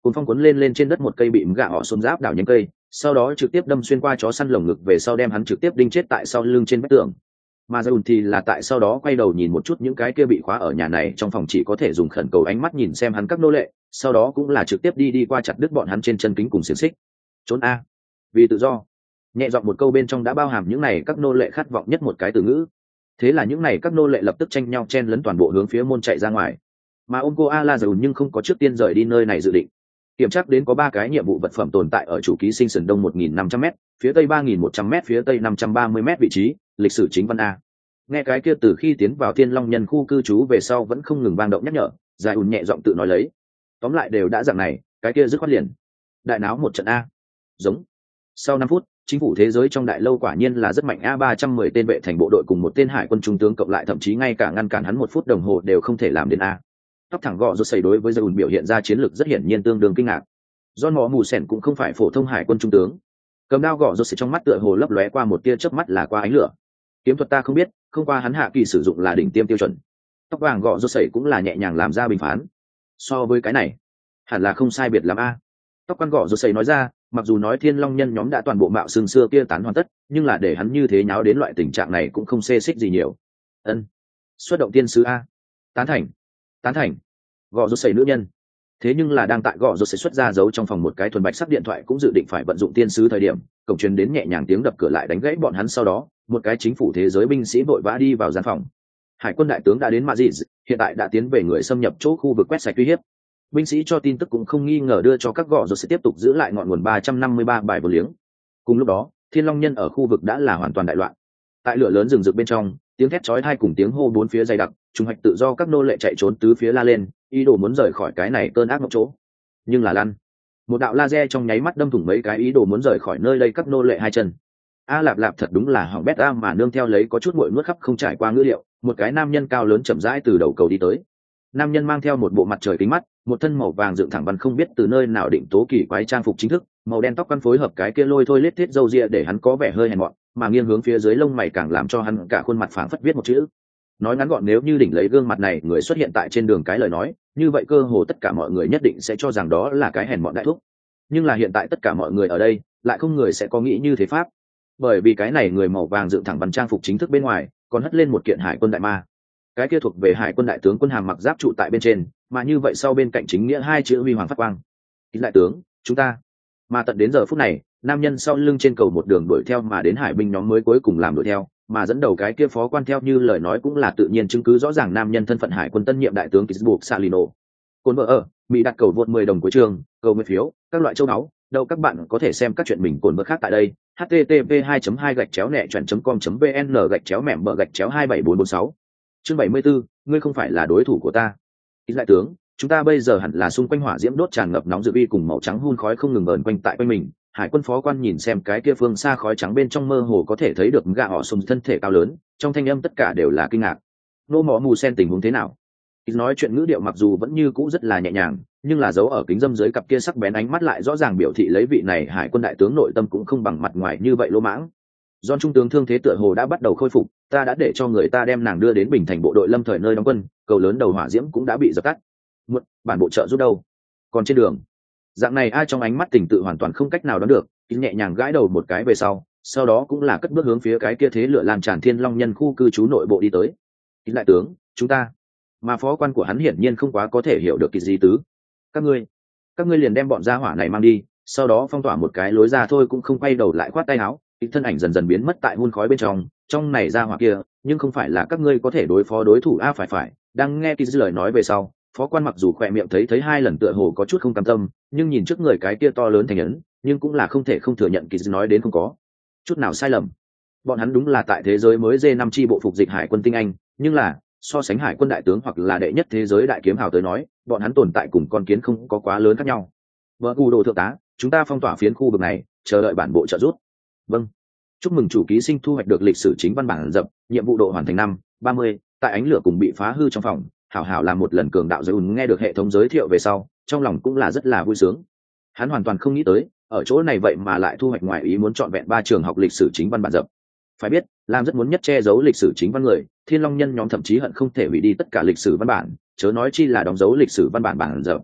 Cuốn phong cuốn lên trên đất một cây bị gạ họ xôn giáp đảo nhánh cây, sau đó trực tiếp đâm xuyên qua chó săn lồng ngực về sau đem hắn trực tiếp đinh chết tại sau lưng trên vách tường. Mà Dùn thì là tại sau đó quay đầu nhìn một chút những cái kia bị khóa ở nhà này trong phòng, chỉ có thể dùng khẩn cầu ánh mắt nhìn xem hắn các nô lệ, sau đó cũng là trực tiếp đi qua chặt đứt bọn hắn trên chân kính cùng xiềng xích. Trốn a, vì tự do. Nhẹ giọng một câu bên trong đã bao hàm những này các nô lệ khát vọng nhất một cái từ ngữ. Thế là những này các nô lệ lập tức tranh nhau chen lấn toàn bộ hướng phía môn chạy ra ngoài. Mà ông cô a la Dùn nhưng không có trước tiên rời đi nơi này dự định. Kiểm tra đến có 3 cái nhiệm vụ vật phẩm tồn tại ở chủ ký sinh sườn đông 1.500m, phía tây 3.100m, phía tây 530m vị trí, lịch sử chính văn a. Nghe cái kia từ khi tiến vào Thiên Long nhân khu cư trú về sau vẫn không ngừng vang động nhắc nhở, Giải ùn nhẹ giọng tự nói lấy. Tóm lại đều đã dạng này, cái kia dứt khoát liền. Đại náo một trận a. Giống. Sau 5 phút, chính phủ thế giới trong đại lâu quả nhiên là rất mạnh a, 310 tên vệ thành bộ đội cùng một tên hải quân trung tướng cộng lại thậm chí ngay cả ngăn cản hắn 1 phút đồng hồ đều không thể làm đến a. Tóc thẳng gọ rốt xây đối với Giải ùn biểu hiện ra chiến lược rất hiển nhiên tương đương kinh ngạc. John Mỏ Mù Sẻn cũng không phải phổ thông hải quân trung tướng. Cầm đao gọ rốt xây trong mắt tựa hồ lấp lóe qua một tia chớp mắt là qua ánh lửa. Kiếm thuật ta không biết, không qua hắn hạ kỳ sử dụng là đỉnh tiêm tiêu chuẩn. Tóc vàng gọ rốt sẩy cũng là nhẹ nhàng làm ra bình phán. So với cái này hẳn là không sai biệt lắm a. Tóc quan gọ rốt sẩy nói ra, mặc dù nói Thiên Long nhân nhóm đã toàn bộ mạo xương xưa kia tán hoàn tất, nhưng là để hắn như thế nháo đến loại tình trạng này cũng không xê xích gì nhiều. Ân, xuất động tiên sứ a. Tán thành, tán thành. Gọ rốt sẩy nữ nhân. Thế nhưng là đang tại gọ rốt sẩy xuất ra giấu trong phòng một cái thuần bạch sắc điện thoại cũng dự định phải vận dụng tiên sứ thời điểm, cổng truyền đến nhẹ nhàng tiếng đập cửa lại đánh gãy bọn hắn, sau đó một cái chính phủ thế giới binh sĩ vội vã đi vào gian phòng. Hải quân đại tướng đã đến Madrid, hiện tại đã tiến về người xâm nhập chỗ khu vực quét sạch uy hiếp. Binh sĩ cho tin tức cũng không nghi ngờ đưa cho các gọ rồi sẽ tiếp tục giữ lại ngọn nguồn 353 bài vô liếng. Cùng lúc đó, Thiên Long nhân ở khu vực đã là hoàn toàn đại loạn. Tại lửa lớn rừng rực bên trong, tiếng thét chói tai cùng tiếng hô bốn phía dày đặc, trùng hoạch tự do các nô lệ chạy trốn tứ phía la lên, ý đồ muốn rời khỏi cái này cơn ác mộng chỗ. Nhưng là lăn. Một đạo laser trong nháy mắt đâm thủng mấy cái ý đồ muốn rời khỏi nơi đây các nô lệ hai chân. A lạp lạp thật đúng là hỏng bét a, mà nương theo lấy có chút muội nuốt khắp không trải qua ngữ liệu, một cái nam nhân cao lớn chậm rãi từ đầu cầu đi tới. Nam nhân mang theo một bộ mặt trời kính mắt, một thân màu vàng dựng thẳng văn không biết từ nơi nào định tố kỳ quái trang phục chính thức, màu đen tóc căn phối hợp cái kia lôi thôi lết thiết râu ria để hắn có vẻ hơi hèn mọn, mà nghiêng hướng phía dưới lông mày càng làm cho hắn cả khuôn mặt phảng phất viết một chữ. Nói ngắn gọn, nếu như đỉnh lấy gương mặt này người xuất hiện tại trên đường cái lời nói, như vậy cơ hồ tất cả mọi người nhất định sẽ cho rằng đó là cái hèn mọn đại thúc. Nhưng là hiện tại tất cả mọi người ở đây, lại không người sẽ có nghĩ như thế pháp. Bởi vì cái này người màu vàng dựng thẳng văn trang phục chính thức bên ngoài, còn hất lên một kiện hải quân đại ma. Cái kia thuộc về hải quân đại tướng quân hàm mặc giáp trụ tại bên trên, mà như vậy sau bên cạnh chính nghĩa 2 chữ huy hoàng phát quang. Kính đại tướng, chúng ta. Mà tận đến giờ phút này, nam nhân sau lưng trên cầu một đường đuổi theo mà đến hải binh nhóm mới cuối cùng làm đuổi theo, mà dẫn đầu cái kia phó quan theo như lời nói cũng là tự nhiên chứng cứ rõ ràng nam nhân thân phận hải quân tân nhiệm đại tướng Kisburg Salino. Côn vợ ở, Mỹ đặt cầu vượt 10 đồng cuối trường, cầu nguyện phiếu, các loại châu náu, đâu các bạn có thể xem các chuyện mình cồn vợ khác tại đây. http://2.com.vn/com.mẹm/27446. Chương 74, ngươi không phải là đối thủ của ta. Ý đại tướng, chúng ta bây giờ hẳn là xung quanh hỏa diễm đốt tràn ngập nóng dự vi cùng màu trắng hun khói không ngừng vờn quanh tại quanh mình. Hải quân phó quan nhìn xem cái kia phương xa khói trắng bên trong mơ hồ có thể thấy được gã họ sùng thân thể cao lớn, trong thanh âm tất cả đều là kinh ngạc. Nô Mỏ Mù Sen tình huống thế nào? Ý nói chuyện ngữ điệu mặc dù vẫn như cũ rất là nhẹ nhàng, nhưng là dấu ở kính dâm dưới cặp kia sắc bén ánh mắt lại rõ ràng biểu thị lấy vị này hải quân đại tướng nội tâm cũng không bằng mặt ngoài như vậy lỗ mãng. Don trung tướng thương thế tựa hồ đã bắt đầu khôi phục, ta đã để cho người ta đem nàng đưa đến Bình Thành bộ đội lâm thời nơi đóng quân, cầu lớn đầu hỏa diễm cũng đã bị dập tắt. Một bản bộ trợ giúp đâu? Còn trên đường. Dạng này ai trong ánh mắt tình tự hoàn toàn không cách nào đoán được, kính nhẹ nhàng gãi đầu một cái về sau đó cũng là cất bước hướng phía cái kia thế lửa lan tràn Thiên Long nhân khu cư trú nội bộ đi tới. Kính đại tướng, chúng ta. Mà phó quan của hắn hiển nhiên không quá có thể hiểu được cái gì tứ. Các ngươi liền đem bọn gia hỏa này mang đi, sau đó phong tỏa một cái lối ra thôi, cũng không quay đầu lại khoát tay áo. Thân ảnh dần dần biến mất tại hun khói bên trong này ra hỏa kia, nhưng không phải là các ngươi có thể đối phó đối thủ a. Phải. Đang nghe Kiz lời nói về sau, phó quan mặc dù khỏe miệng thấy 2 lần tựa hồ có chút không cam tâm, nhưng nhìn trước người cái kia to lớn thành ấn, nhưng cũng là không thể không thừa nhận Kiz nói đến không có chút nào sai lầm. Bọn hắn đúng là tại thế giới mới D5 chi bộ phục dịch hải quân tinh anh, nhưng là so sánh hải quân đại tướng hoặc là đệ nhất thế giới đại kiếm hào tới nói, bọn hắn tồn tại cùng con kiến không có quá lớn khác nhau. Vợ Cù Đồ thượng tá, chúng ta phong tỏa phiến khu vực này, chờ đợi bản bộ trợ giúp. Vâng. Chúc mừng chủ ký sinh thu hoạch được lịch sử chính văn bản dập, nhiệm vụ độ hoàn thành 5/30, tại ánh lửa cùng bị phá hư trong phòng, hảo làm một lần cường đạo giới nghe được hệ thống giới thiệu về sau, trong lòng cũng là rất là vui sướng. Hắn hoàn toàn không nghĩ tới, ở chỗ này vậy mà lại thu hoạch ngoài ý muốn trọn vẹn 3 trường học lịch sử chính văn bản dập. Phải biết, làm rất muốn nhất che giấu lịch sử chính văn người, Thiên Long nhân nhóm thậm chí hận không thể hủy đi tất cả lịch sử văn bản, chớ nói chi là đóng dấu lịch sử văn bản bản dập.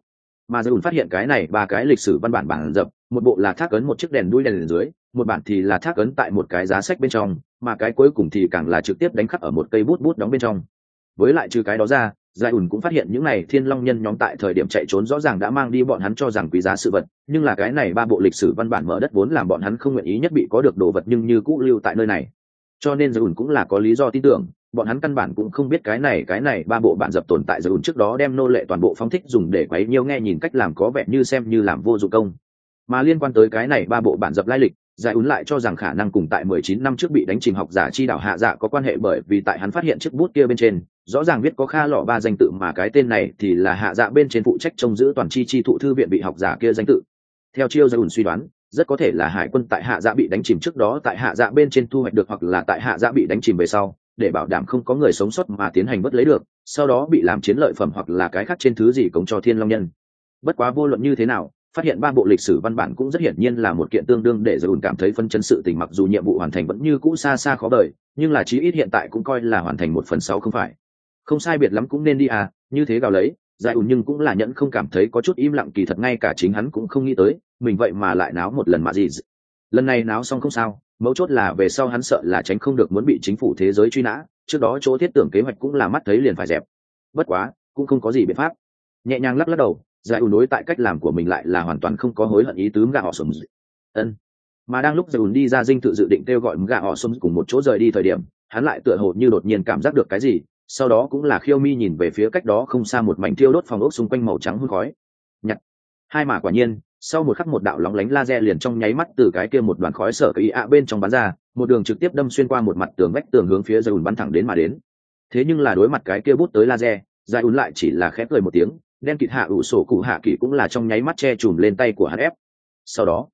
Mà Dũng phát hiện cái này ba cái lịch sử văn bản bản dập, một bộ là thác ấn một chiếc đèn đuôi đèn dưới, một bản thì là thác ấn tại một cái giá sách bên trong, mà cái cuối cùng thì càng là trực tiếp đánh khắc ở một cây bút bút đóng bên trong. Với lại trừ cái đó ra, Giải ủn cũng phát hiện những này Thiên Long nhân nhóm tại thời điểm chạy trốn rõ ràng đã mang đi bọn hắn cho rằng quý giá sự vật, nhưng là cái này ba bộ lịch sử văn bản mở đất vốn làm bọn hắn không nguyện ý nhất bị có được đồ vật nhưng như cũ lưu tại nơi này. Cho nên Giải ủn cũng là có lý do tin tưởng, bọn hắn căn bản cũng không biết cái này ba bộ bản dập tồn tại. Giải ủn trước đó đem nô lệ toàn bộ phóng thích dùng để quấy nhiêu nghe nhìn cách làm có vẻ như xem như làm vô dụng công. Mà liên quan tới cái này ba bộ bản dập lai lịch, Giải ún lại cho rằng khả năng cùng tại 19 năm trước bị đánh chìm học giả chi đảo hạ dạ có quan hệ, bởi vì tại hắn phát hiện chiếc bút kia bên trên rõ ràng viết có Kha Lọ ba danh tự, mà cái tên này thì là hạ dạ bên trên phụ trách trông giữ toàn chi thụ thư viện bị học giả kia danh tự. Theo chiêu Giải ún suy đoán, rất có thể là hải quân tại hạ dạ bị đánh chìm trước đó tại hạ dạ bên trên thu hoạch được, hoặc là tại hạ dạ bị đánh chìm về sau để bảo đảm không có người sống sót mà tiến hành vớt lấy được, sau đó bị làm chiến lợi phẩm hoặc là cái khác trên thứ gì cống cho Thiên Long nhân. Bất quá vô luận như thế nào, phát hiện ba bộ lịch sử văn bản cũng rất hiển nhiên là một kiện tương đương để Dũng cảm thấy phân chấn sự tình. Mặc dù nhiệm vụ hoàn thành vẫn như cũ xa xa khó đợi, nhưng là chí ít hiện tại cũng coi là hoàn thành 1/6 không phải. Không sai biệt lắm cũng nên đi à, như thế gào lấy, Giải ủn nhưng cũng là nhẫn không cảm thấy có chút im lặng, kỳ thật ngay cả chính hắn cũng không nghĩ tới, mình vậy mà lại náo một lần mà gì. Lần này náo xong không sao, mấu chốt là về sau hắn sợ là tránh không được muốn bị chính phủ thế giới truy nã, trước đó chỗ thiết tưởng kế hoạch cũng là mắt thấy liền phải dẹp. Bất quá, cũng không có gì biện pháp. Nhẹ nhàng lắc lắc đầu, Giải ủn đối tại cách làm của mình lại là hoàn toàn không có hối hận ý tứ. Gà họ sums ân mà đang lúc Giải ủn đi ra dinh thự dự định kêu gọi gà họ sums cùng một chỗ rời đi thời điểm, hắn lại tựa hồ như đột nhiên cảm giác được cái gì, sau đó cũng là khiêu mi nhìn về phía cách đó không xa một mảnh thiêu đốt phòng ốc xung quanh màu trắng hun khói. Nhặt hai mà quả nhiên, sau một khắc một đạo lóng lánh laser liền trong nháy mắt từ cái kia một đoàn khói sở cây ạ bên trong bắn ra, một đường trực tiếp đâm xuyên qua một mặt tường vách tường hướng phía Giải ủn bắn thẳng đến mà đến. Thế nhưng là đối mặt cái kia bút tới laser, Giải ủn lại chỉ là khép cười một tiếng, đen kịt hạ ủ sổ cụ hạ kỳ cũng là trong nháy mắt che chùm lên tay của hắn ép. Sau đó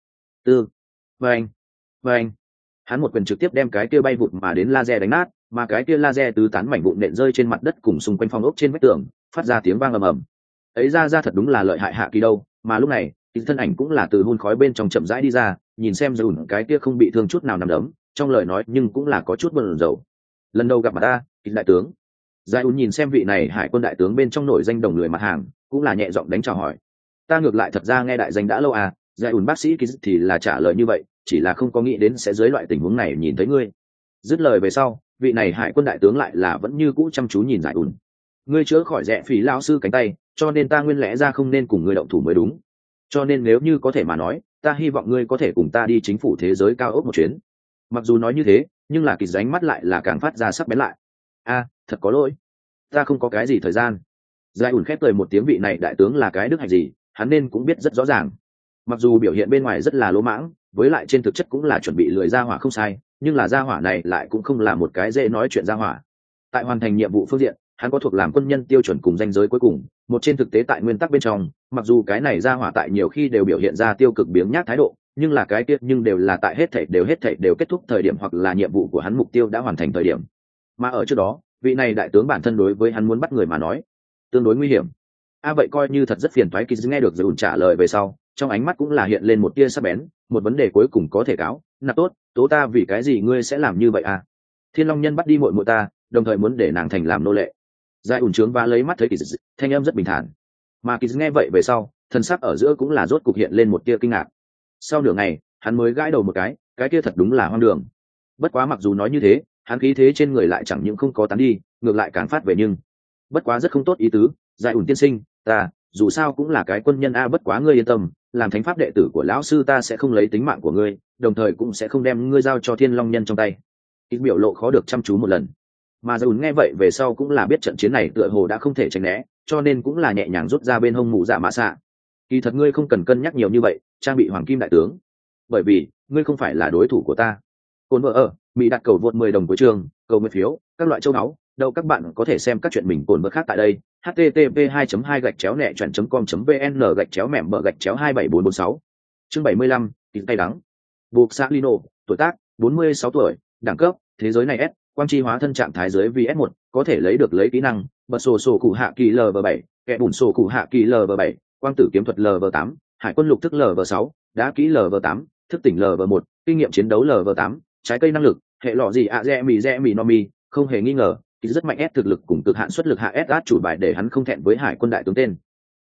vâng, hắn một quyền trực tiếp đem cái kia bay vụt mà đến laser đánh nát, mà cái kia laser tứ tán mảnh vụn nện rơi trên mặt đất cùng xung quanh phong ốc trên vách tường, phát ra tiếng vang ầm ầm. Ấy ra thật đúng là lợi hại hạ kỳ đâu. Mà lúc này thân ảnh cũng là từ hun khói bên trong chậm rãi đi ra, nhìn xem Dùn cái kia không bị thương chút nào nằm đấm, trong lời nói nhưng cũng là có chút buồn rầu. Lần đầu gặp mặt ta, đại tướng. Giải ún nhìn xem vị này hải quân đại tướng bên trong nổi danh đồng người mặt hàng, cũng là nhẹ giọng đánh chào hỏi. Ta ngược lại thật ra nghe đại danh đã lâu à. Giải ún bác sĩ thì là trả lời như vậy, chỉ là không có nghĩ đến sẽ dưới loại tình huống này nhìn thấy ngươi. Dứt lời về sau, vị này hải quân đại tướng lại là vẫn như cũ chăm chú nhìn Giải ún. Ngươi chữa khỏi Rẽ Phỉ lão sư cánh tay, cho nên ta nguyên lẽ ra không nên cùng ngươi động thủ mới đúng. Cho nên nếu như có thể mà nói, ta hy vọng ngươi có thể cùng ta đi chính phủ thế giới cao ốc một chuyến. Mặc dù nói như thế, nhưng là kỳ ánh mắt lại là càng phát ra sắc bén lại. A, thật có lỗi, ta không có cái gì thời gian. Giải ủn khép cười một tiếng, vị này đại tướng là cái đức hạnh gì hắn nên cũng biết rất rõ ràng. Mặc dù biểu hiện bên ngoài rất là lỗ mãng, với lại trên thực chất cũng là chuẩn bị lười ra hỏa không sai, nhưng là ra hỏa này lại cũng không là một cái dễ nói chuyện ra hỏa. Tại hoàn thành nhiệm vụ phương diện, hắn có thuộc làm quân nhân tiêu chuẩn cùng danh giới cuối cùng, một trên thực tế tại nguyên tắc bên trong, mặc dù cái này ra hỏa tại nhiều khi đều biểu hiện ra tiêu cực biếng nhác thái độ, nhưng là cái tiết nhưng đều là tại hết thảy đều kết thúc thời điểm hoặc là nhiệm vụ của hắn mục tiêu đã hoàn thành thời điểm. Mà ở trước đó, vị này đại tướng bản thân đối với hắn muốn bắt người mà nói tương đối nguy hiểm. Vậy coi như thật rất phiền toái. Kỳ nghe được Dùn trả lời về sau, trong ánh mắt cũng là hiện lên một tia sắc bén, một vấn đề cuối cùng có thể cáo, nạp tốt, tố ta vì cái gì ngươi sẽ làm như vậy à? Thiên Long nhân bắt đi muội muội ta, đồng thời muốn để nàng thành làm nô lệ. Giải ủn trướng và lấy mắt thấy Kỳ, thanh âm rất bình thản. Mà Kỳ nghe vậy về sau, thân sắc ở giữa cũng là rốt cục hiện lên một tia kinh ngạc. Sau nửa ngày, hắn mới gãi đầu một cái kia thật đúng là hoang đường. Bất quá mặc dù nói như thế, hắn khí thế trên người lại chẳng những không có tán đi, ngược lại càng phát về. Nhưng bất quá rất không tốt ý tứ. Giải ủn tiên sinh, ta dù sao cũng là cái quân nhân a, bất quá ngươi yên tâm, làm thánh pháp đệ tử của lão sư ta sẽ không lấy tính mạng của ngươi, đồng thời cũng sẽ không đem ngươi giao cho Thiên Long nhân trong tay. Ít biểu lộ khó được chăm chú một lần. Mà Giải ủn nghe vậy về sau cũng là biết trận chiến này tựa hồ đã không thể tránh né, cho nên cũng là nhẹ nhàng rút ra bên hông mũ dạ mã xạ. Kỳ thật ngươi không cần cân nhắc nhiều như vậy, trang bị hoàng kim đại tướng, bởi vì ngươi không phải là đối thủ của ta. Cồn vợ ở Mỹ đặt cầu vượt 10 đồng của trường, cầu nguyện phiếu, các loại châu náu, đâu các bạn có thể xem các chuyện mình cồn vợ khác tại đây. http://2.2-nẹ.com.vn/gạch chéo mẻm bờ gạch chéo 27446. Chương 75, kín tay đắng. Buộc Salino, tuổi tác 46 tuổi, đẳng cấp thế giới này S, quang chi hóa thân trạng thái dưới VS1, có thể lấy được lấy kỹ năng bật sổ cụ hạ kỳ LV7, kẻ bùn sổ cụ hạ kỳ LV7, quang tử kiếm thuật LV8, hải quân lục thức LV6, đá kỹ LV8, thức tỉnh LV1, kinh nghiệm chiến đấu LV8, trái cây năng lực hệ lọ gì ạ rẽ mì nomi, không hề nghi ngờ rất mạnh. S thực lực cùng cực hạn xuất lực hạ S chủ bài để hắn không thẹn với hải quân đại tướng tên.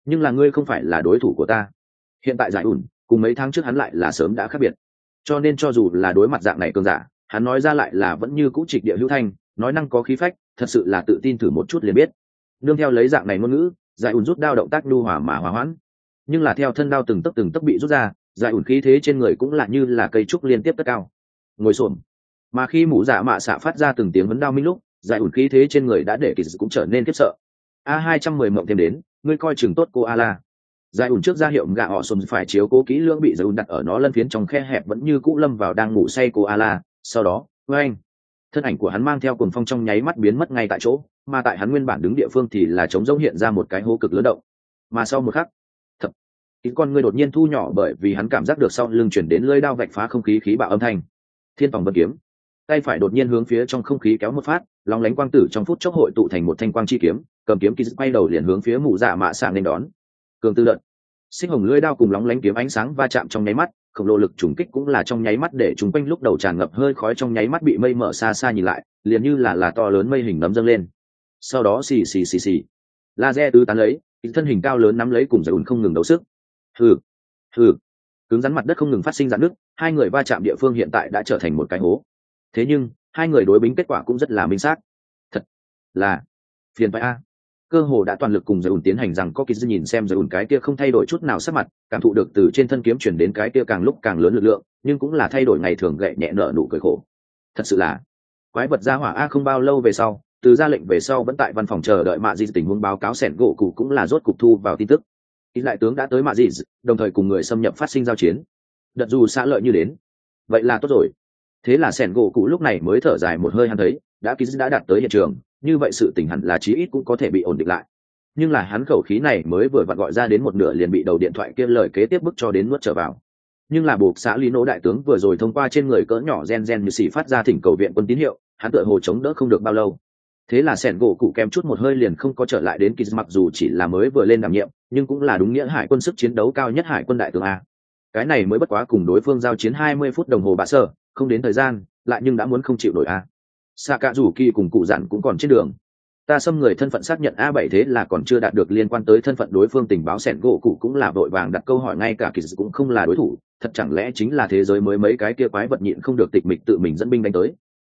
nhưng là ngươi không phải là đối thủ của ta. Hiện tại giải ủn cùng mấy tháng trước hắn lại là sớm đã khác biệt, cho nên cho dù là đối mặt dạng này cường giả, hắn nói ra lại là vẫn như cũ trịch địa hữu thanh, nói năng có khí phách, thật sự là tự tin thử một chút liền biết. Nương theo lấy dạng này ngôn ngữ, giải ủn rút đao động tác nhu hòa mà hòa hoãn, nhưng là theo thân đao từng tấc bị rút ra, giải ủn khí thế trên người cũng là như là cây trúc liên tiếp tất cao ngồi xổm. Mà khi mũ dạ mạ xạ phát ra từng tiếng vấn đao minh lúc, giải ủn khí thế trên người đã để kỳ dị cũng trở nên khiếp sợ. A210 mộng thêm đến, ngươi coi chừng tốt cô Ala. Giải ủn trước ra hiệu gạ họ xuân phải chiếu cố kỹ lưỡng bị giải ủn đặt ở nó lân phiến trong khe hẹp vẫn như cũ lâm vào đang ngủ say cô Ala. Sau đó, với anh, thân ảnh của hắn mang theo cuồng phong trong nháy mắt biến mất ngay tại chỗ, mà tại hắn nguyên bản đứng địa phương thì là trống rỗng hiện ra một cái hố cực lớn động. Mà sau một khắc, thập, ý con ngươi đột nhiên thu nhỏ bởi vì hắn cảm giác được sau lưng chuyển đến lưỡi đao vạch phá không khí khí bạo âm thanh. Thiên Tòng Vân Kiếm, tay phải đột nhiên hướng phía trong không khí kéo một phát, lóng lánh quang tử trong phút chốc hội tụ thành một thanh quang chi kiếm, cầm kiếm kỳ dứt quay đầu liền hướng phía mụ dạ mạ xạ nên đón. Cường tư đợt, xích hồng lưỡi đao cùng lóng lánh kiếm ánh sáng va chạm trong nháy mắt, khổng lồ lực trùng kích cũng là trong nháy mắt để chúng quanh lúc đầu tràn ngập hơi khói trong nháy mắt bị mây mở xa xa nhìn lại, liền như là to lớn mây hình nấm dâng lên. Sau đó xì xì xì xì, laser tứ tán lấy, thân hình cao lớn nắm lấy cùng giải ủn không ngừng đấu sức. Hừ, hừ, cứng rắn mặt đất không ngừng phát sinh rạn nứt, hai người va chạm địa phương hiện tại đã trở thành một cái hố. Thế nhưng hai người đối bính kết quả cũng rất là minh xác, thật là phiền phải a. Cơ hồ đã toàn lực cùng giải ủn tiến hành rằng có kỳ dư nhìn xem giải ủn cái kia không thay đổi chút nào sắc mặt, cảm thụ được từ trên thân kiếm chuyển đến cái kia càng lúc càng lớn lực lượng, nhưng cũng là thay đổi ngày thường gậy nhẹ nợ nụ cười khổ. Thật sự là quái vật gia hỏa a. Không bao lâu về sau, từ ra lệnh về sau vẫn tại văn phòng chờ đợi mạ di tình huống báo cáo sẻn gỗ cụ cũng là rốt cục thu vào tin tức. Ít lại tướng đã tới mạ di, đồng thời cùng người xâm nhập phát sinh giao chiến. Đợt dù xã lợi như đến, vậy là tốt rồi. Thế là sẻn gỗ cụ lúc này mới thở dài một hơi, hắn thấy đã kỳ đã đạt tới hiện trường, như vậy sự tình hẳn là chí ít cũng có thể bị ổn định lại. Nhưng là hắn khẩu khí này mới vừa vặn gọi ra đến một nửa liền bị đầu điện thoại kia lời kế tiếp bức cho đến nuốt trở vào. Nhưng là buộc xã lý nỗ đại tướng vừa rồi thông qua trên người cỡ nhỏ gen như xì phát ra thỉnh cầu viện quân tín hiệu, hắn tựa hồ chống đỡ không được bao lâu. Thế là sẻn gỗ cụ kém chút một hơi liền không có trở lại đến kỳ, mặc dù chỉ là mới vừa lên đảm nhiệm, nhưng cũng là đúng nghĩa hải quân sức chiến đấu cao nhất hải quân đại tướng a. Cái này mới bất quá cùng đối phương giao chiến 20 phút đồng hồ bạ sở, không đến thời gian, lại nhưng đã muốn không chịu nổi a. Xạ Cạ Rủ Kỳ cùng cụ dặn cũng còn trên đường. Ta xâm người thân phận xác nhận A7 thế là còn chưa đạt được liên quan tới thân phận đối phương tình báo, sẻn gỗ cụ cũng là vội vàng đặt câu hỏi, ngay cả kỳ cũng không là đối thủ, thật chẳng lẽ chính là thế giới mới mấy cái kia quái vật nhịn không được tịch mịch tự mình dẫn binh đánh tới.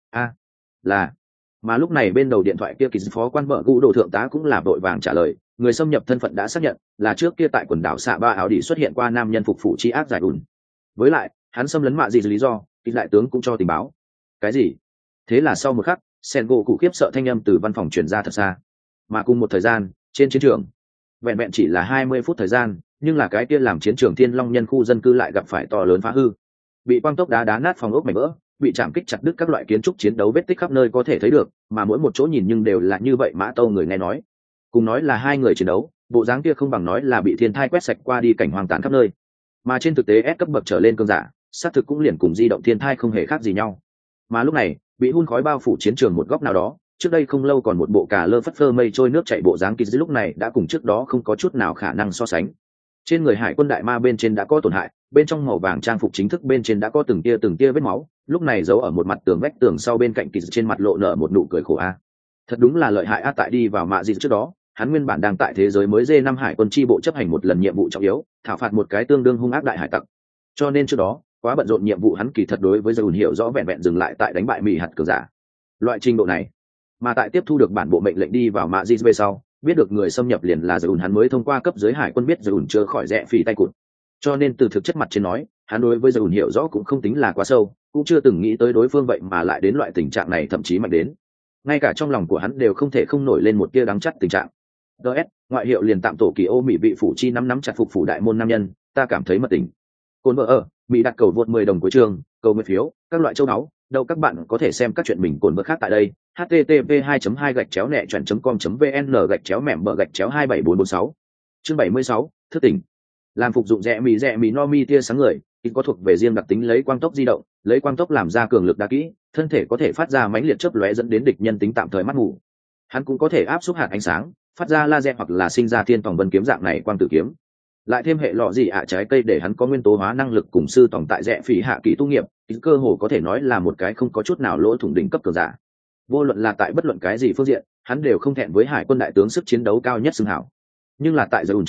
Là. Mà lúc này bên đầu điện thoại kia kỳ phó quan vợ cụ đồ thượng tá cũng là vội vàng trả lời, người xâm nhập thân phận đã xác nhận là trước kia tại quần đảo xạ ba áo đi xuất hiện qua nam nhân phục vụ tri ác giải ủn. Với lại hắn xâm lấn mạ gì lý do kỳ đại tướng cũng cho tình báo. Cái gì? Thế là sau một khắc, sen gỗ cụ khiếp sợ thanh âm từ văn phòng truyền ra thật xa. Mà cùng một thời gian trên chiến trường, vẹn vẹn chỉ là 20 phút thời gian, nhưng là cái kia làm chiến trường Thiên Long nhân khu dân cư lại gặp phải to lớn phá hư, bị quang tốc đá nát phòng ốc mảnh vỡ, bị chạm kích chặt đứt các loại kiến trúc chiến đấu vết tích khắp nơi có thể thấy được, mà mỗi một chỗ nhìn nhưng đều là như vậy. Mã Tâu người nghe nói, cùng nói là hai người chiến đấu, bộ dáng kia không bằng nói là bị thiên thai quét sạch qua đi, cảnh hoang tàn khắp nơi. Mà trên thực tế S cấp bậc trở lên cương giả, xác thực cũng liền cùng di động thiên thai không hề khác gì nhau. Mà lúc này, bị hun khói bao phủ chiến trường một góc nào đó, trước đây không lâu còn một bộ cà lơ phất phơ mây trôi nước chảy bộ dáng kỳ dư lúc này đã cùng trước đó không có chút nào khả năng so sánh. Trên người hải quân đại ma bên trên đã có tổn hại, bên trong màu vàng trang phục chính thức bên trên đã có từng tia vết máu, lúc này giấu ở một mặt tường vách tường sau bên cạnh kỳ dư trên mặt lộ nở một nụ cười khổ a. Thật đúng là lợi hại a. Tại đi vào mạ dị trước đó, hắn nguyên bản đang tại thế giới mới D5 hải quân chi bộ chấp hành một lần nhiệm vụ trọng yếu, thảo phạt một cái tương đương hung ác đại hải tặc. Cho nên trước đó quá bận rộn nhiệm vụ, hắn kỳ thật đối với Dùn hiểu rõ vẹn vẹn dừng lại tại đánh bại mỹ hạt cường giả loại trình độ này. Mà tại tiếp thu được bản bộ mệnh lệnh đi vào mạ dị về sau, biết được người xâm nhập liền là Dùn, hắn mới thông qua cấp dưới hải quân biết Dùn chưa khỏi rẽ phì tay cụt. Cho nên từ thực chất mặt trên nói, hắn đối với Dùn hiểu rõ cũng không tính là quá sâu, cũng chưa từng nghĩ tới đối phương vậy mà lại đến loại tình trạng này, thậm chí mạnh đến ngay cả trong lòng của hắn đều không thể không nổi lên một tia đắng chắt tình trạng. DS, ngoại hiệu liền tạm tổ kỳ ô mỹ vị phủ chi nắm chặt phục phủ đại môn nam nhân, ta cảm thấy mật tình. Cồn vợ ở mỹ đặt cầu vượt 10 đồng cuối trường, cầu nguyện phiếu, các loại châu náu, đâu các bạn có thể xem các chuyện mình cồn vợ khác tại đây. http://2.2-nẹ.com.vn/gạch chéo mẻm bờ gạch chéo 27446. Chương 76, thức tỉnh. Làm phục dụng rẽ mì no mi tia sáng người, thì có thuộc về riêng đặc tính lấy quang tốc di động, lấy quang tốc làm ra cường lực đa kỹ, thân thể có thể phát ra mãnh liệt chớp lóe dẫn đến địch nhân tính tạm thời mắt ngủ. Hắn cũng có thể áp xúc hạt ánh sáng, phát ra laser hoặc là sinh ra thiên tòng vân kiếm dạng này quang tử kiếm. Lại thêm hệ lọ gì trái cây để hắn có nguyên tố hóa năng lực cùng sư tòng tại rẽ phỉ hạ kỳ tu nghiệp, cơ hồ có thể nói là một cái không có chút nào lỗ thủng đỉnh cấp cường giả. Vô luận là tại bất luận cái gì phương diện, hắn đều không thẹn với hải quân đại tướng sức chiến đấu cao nhất xưng hảo. Nhưng là tại Dùn trước mặt,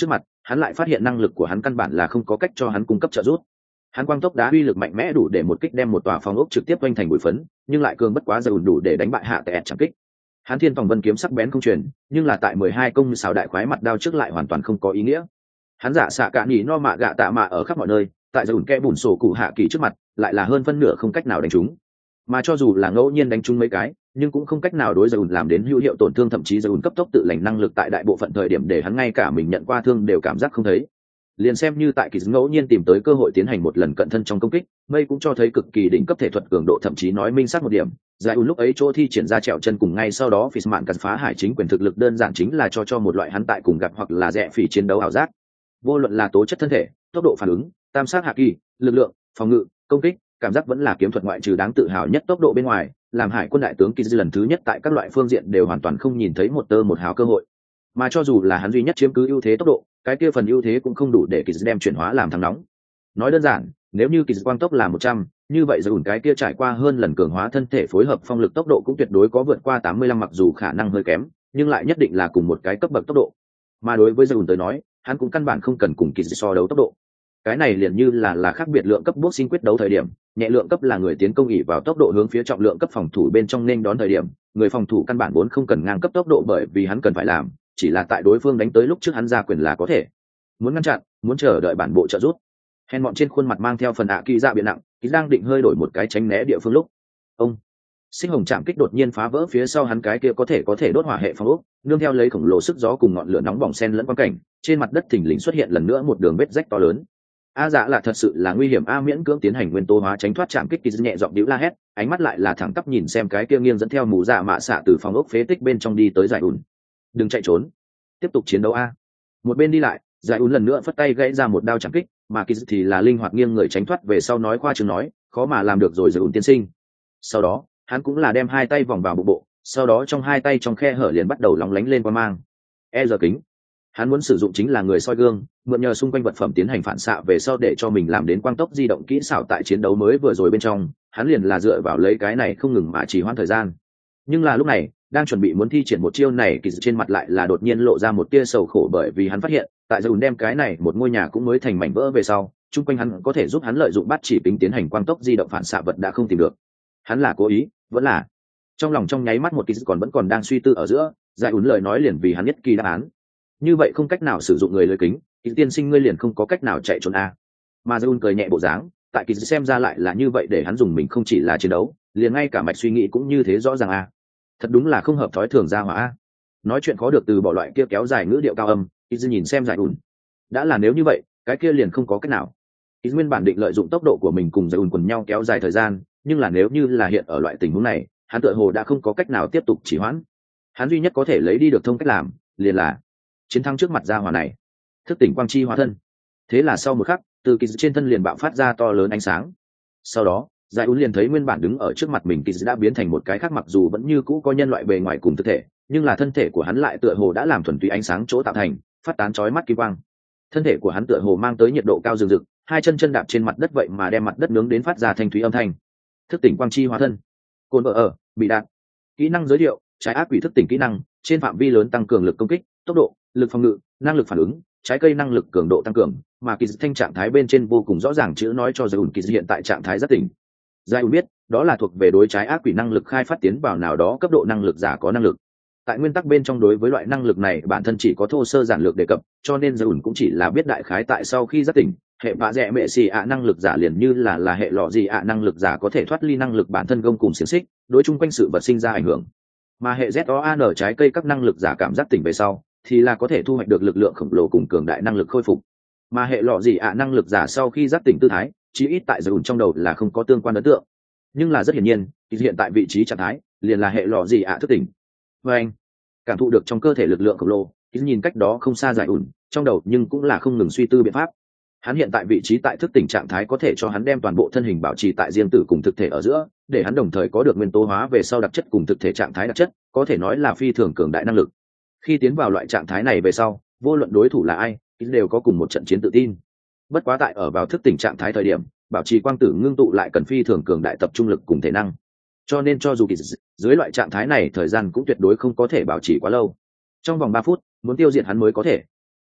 hắn lại phát hiện năng lực của hắn căn bản là không có cách cho hắn cung cấp trợ giúp. Hắn quang tốc đá uy lực mạnh mẽ đủ để một kích đem một tòa phòng ốc trực tiếp quanh thành bụi phấn, nhưng lại cường bất quá giờ đủ để đánh bại hạ tệ chẳng kích. Hắn thiên phòng vân kiếm sắc bén không truyền, nhưng là tại 12 công xào đại khoái mặt đao trước lại hoàn toàn không có ý nghĩa. Hắn giả xạ cả nhỉ no mạ gạ tạ mạ ở khắp mọi nơi, tại giờ kẽ bùn sổ cụ hạ kỳ trước mặt, lại là hơn phân nửa không cách nào đánh trúng. Mà cho dù là ngẫu nhiên đánh trúng mấy cái, nhưng cũng không cách nào đối giờ làm đến hữu hiệu tổn thương, thậm chí giờ cấp tốc tự lành năng lực tại đại bộ phận thời điểm để hắn ngay cả mình nhận qua thương đều cảm giác không thấy. Liền xem như tại kỳ ngẫu nhiên tìm tới cơ hội tiến hành một lần cận thân trong công kích, mây cũng cho thấy cực kỳ đỉnh cấp thể thuật cường độ, thậm chí nói minh xác một điểm, giải lúc ấy chỗ thi triển ra trèo chân cùng ngay sau đó phỉ mạn cắn phá hải chính quyền thực lực đơn giản chính là cho một loại hắn tại cùng gặp hoặc là rẻ phỉ chiến đấu ảo giác. Vô luận là tố chất thân thể, tốc độ phản ứng, tam sát hạ kỳ, lực lượng, phòng ngự, công kích, cảm giác vẫn là kiếm thuật ngoại trừ đáng tự hào nhất tốc độ bên ngoài, làm hải quân đại tướng kỳ lần thứ nhất tại các loại phương diện đều hoàn toàn không nhìn thấy một tơ một hào cơ hội. Mà cho dù là hắn duy nhất chiếm cứ ưu thế tốc độ, cái kia phần ưu thế cũng không đủ để kỳ đem chuyển hóa làm thắng nóng. Nói đơn giản, nếu như kỳ quang tốc là 100, như vậy giờ cái kia trải qua hơn lần cường hóa thân thể phối hợp phong lực tốc độ cũng tuyệt đối có vượt qua 85, mặc dù khả năng hơi kém, nhưng lại nhất định là cùng một cái cấp bậc tốc độ. Mà đối với giờ tới nói, hắn cũng căn bản không cần cùng kỳ so đấu tốc độ. Cái này liền như là khác biệt lượng cấp boxing quyết đấu thời điểm, nhẹ lượng cấp là người tiến công ỷ vào tốc độ hướng phía trọng lượng cấp phòng thủ bên trong nên đón thời điểm, người phòng thủ căn bản vốn không cần ngang cấp tốc độ, bởi vì hắn cần phải làm chỉ là tại đối phương đánh tới lúc trước hắn ra quyền là có thể. Muốn ngăn chặn, muốn chờ đợi bản bộ trợ giúp. Hèn mọn trên khuôn mặt mang theo phần ạ kỳ dạ biện nặng, kỳ đang định hơi đổi một cái tránh né địa phương lúc, ông sinh hồng chạm kích đột nhiên phá vỡ phía sau hắn cái kia có thể đốt hỏa hệ phong ốc, nương theo lấy khổng lồ sức gió cùng ngọn lửa nóng bỏng xen lẫn quang cảnh, trên mặt đất thình lình xuất hiện lần nữa một đường vết rách to lớn. A dạ là thật sự là nguy hiểm a, miễn cưỡng tiến hành nguyên tố hóa tránh thoát chạm kích, kỳ nhẹ giọng điếu la hét, ánh mắt lại là thẳng tắp nhìn xem cái kia nghiêng dẫn theo mù dạ mạ xạ từ phòng ốc phế tích bên trong đi tới giải ủn. Đừng chạy trốn, tiếp tục chiến đấu a. Một bên đi lại, giải ủn lần nữa phất tay gãy ra một đao chạm kích, mà kỳ thì là linh hoạt nghiêng người tránh thoát về sau, nói khoa trương nói, khó mà làm được rồi giải ủn tiên sinh. Sau đó hắn cũng là đem hai tay vòng vào bụng bộ, sau đó trong hai tay trong khe hở liền bắt đầu lóng lánh lên qua mang giờ kính. Hắn muốn sử dụng chính là người soi gương, mượn nhờ xung quanh vật phẩm tiến hành phản xạ về sau để cho mình làm đến quang tốc di động kỹ xảo. Tại chiến đấu mới vừa rồi bên trong, hắn liền là dựa vào lấy cái này không ngừng mà trì hoãn thời gian. Nhưng là lúc này, đang chuẩn bị muốn thi triển một chiêu này, kỳ trên mặt lại là đột nhiên lộ ra một tia sầu khổ, bởi vì hắn phát hiện tại dùn đem cái này một ngôi nhà cũng mới thành mảnh vỡ về sau, chung quanh hắn có thể giúp hắn lợi dụng bắt chỉ kính tiến hành quang tốc di động phản xạ vật đã không tìm được. Hắn là cố ý, vẫn là trong lòng trong nháy mắt một kỳ vẫn còn đang suy tư ở giữa, giải ủn lời nói liền vì hắn nhất kỳ đáp án. Như vậy không cách nào sử dụng người lưới kính, kỳ tiên sinh ngươi liền không có cách nào chạy trốn a. Mà giải ủn cười nhẹ bộ dáng, tại kỳ xem ra lại là như vậy, để hắn dùng mình không chỉ là chiến đấu, liền ngay cả mạch suy nghĩ cũng như thế rõ ràng a. Thật đúng là không hợp thói thường ra hỏa a. Nói chuyện khó được từ bỏ loại kia kéo dài ngữ điệu cao âm, kỳ nhìn xem giải ủn. Đã là nếu như vậy, cái kia liền không có cách nào. Kỳ nguyên bản định lợi dụng tốc độ của mình cùng giải ủn quần nhau kéo dài thời gian, nhưng là nếu như là hiện ở loại tình huống này, hắn tựa hồ đã không có cách nào tiếp tục trì hoãn. Hắn duy nhất có thể lấy đi được thông cách làm, liền là chiến thắng trước mặt gia hỏa này, thức tỉnh quang chi hóa thân. Thế là sau một khắc, từ kỳ trên thân liền bạo phát ra to lớn ánh sáng. Sau đó giải ún liền thấy nguyên bản đứng ở trước mặt mình kỳ đã biến thành một cái khác, mặc dù vẫn như cũ có nhân loại bề ngoài cùng thực thể, nhưng là thân thể của hắn lại tựa hồ đã làm thuần túy ánh sáng chỗ tạo thành, phát tán chói mắt kim quang. Thân thể của hắn tựa hồ mang tới nhiệt độ cao rừng rực, hai chân đạp trên mặt đất vậy mà đem mặt đất nướng đến phát ra thanh thúy âm thanh. Thức tỉnh quang chi hóa thân. Cồn vợ bị đạn. Kỹ năng giới thiệu: trái ác quỷ thức tỉnh kỹ năng, trên phạm vi lớn tăng cường lực công kích, tốc độ, lực phòng ngự, năng lực phản ứng, trái cây năng lực cường độ tăng cường. Mà kỳ thanh trạng thái bên trên vô cùng rõ ràng chữ nói cho giải ủn kỳ hiện tại trạng thái rất tỉnh. Giải ủn biết đó là thuộc về đối trái ác quỷ năng lực khai phát tiến vào nào đó cấp độ năng lực giả có năng lực. Tại nguyên tắc bên trong đối với loại năng lực này bản thân chỉ có thô sơ giản lược đề cập, cho nên giải ủn cũng chỉ là biết đại khái tại sau khi giác tỉnh, hệ bạ rẽ mẹ xì ạ năng lực giả liền như là hệ lọ gì ạ năng lực giả có thể thoát ly năng lực bản thân gông cùng xiềng xích, đối chung quanh sự vật sinh ra ảnh hưởng. Mà hệ ZOAN trái cây các năng lực giả cảm giác tỉnh về sau thì là có thể thu hoạch được lực lượng khổng lồ cùng cường đại năng lực khôi phục. Mà hệ lọ gì ạ năng lực giả sau khi giác tỉnh tư thái, chí ít tại giải ủn trong đầu là không có tương quan ấn tượng. Nhưng là rất hiển nhiên, hiện tại vị trí trạng thái liền là hệ lọ gì ạ thức tỉnh. Và anh cảm thụ được trong cơ thể lực lượng khổng lồ, nhìn cách đó không xa giải ủn, trong đầu nhưng cũng là không ngừng suy tư biện pháp. Hắn hiện tại vị trí tại thức tỉnh trạng thái có thể cho hắn đem toàn bộ thân hình bảo trì tại riêng tử cùng thực thể ở giữa, để hắn đồng thời có được nguyên tố hóa về sau đặc chất cùng thực thể trạng thái đặc chất, có thể nói là phi thường cường đại năng lực. Khi tiến vào loại trạng thái này về sau, vô luận đối thủ là ai, đều có cùng một trận chiến tự tin. Bất quá tại ở vào thức tỉnh trạng thái thời điểm, bảo trì quang tử ngưng tụ lại cần phi thường cường đại tập trung lực cùng thể năng. Cho nên cho dù dưới loại trạng thái này thời gian cũng tuyệt đối không có thể bảo trì quá lâu. Trong vòng 3 phút, muốn tiêu diệt hắn mới có thể.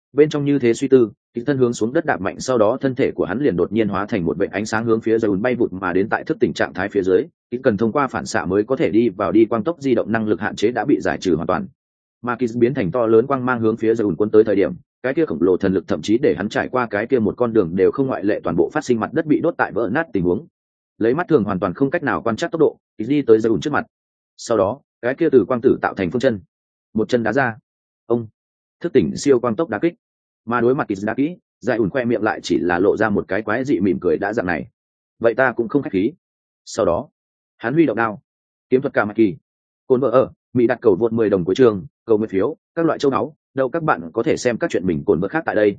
Bên trong như thế suy tư, kịch thân hướng xuống đất đạp mạnh, sau đó thân thể của hắn liền đột nhiên hóa thành một vệt ánh sáng hướng phía Zaun bay vụt mà đến. Tại thức tỉnh trạng thái phía dưới, kịch cần thông qua phản xạ mới có thể đi vào, đi quang tốc di động năng lực hạn chế đã bị giải trừ hoàn toàn. Mà kịch biến thành to lớn quang mang hướng phía Zaun cuốn tới thời điểm, cái kia khổng lồ thần lực thậm chí để hắn trải qua cái kia một con đường đều không ngoại lệ toàn bộ phát sinh mặt đất bị đốt tại vỡ nát tình huống. Lấy mắt thường hoàn toàn không cách nào quan trắc tốc độ, kịch đi tới Zaun trước mặt. Sau đó, cái kia từ quang tử tạo thành phương chân, một chân đá ra. Ông thức tỉnh siêu quang tốc đá kích, mà đối mặt kịch đá kỹ, giải ủn khoe miệng lại chỉ là lộ ra một cái quái dị mỉm cười. Đã dạng này, vậy ta cũng không khách khí. Sau đó hắn huy động đao, kiếm thuật cả mạch kỳ. Cồn vợ ở mỹ đặt cầu vượt 10 đồng của trường, cầu nguyện phiếu, các loại châu náu đâu. Các bạn có thể xem các chuyện mình cồn vợ khác tại đây.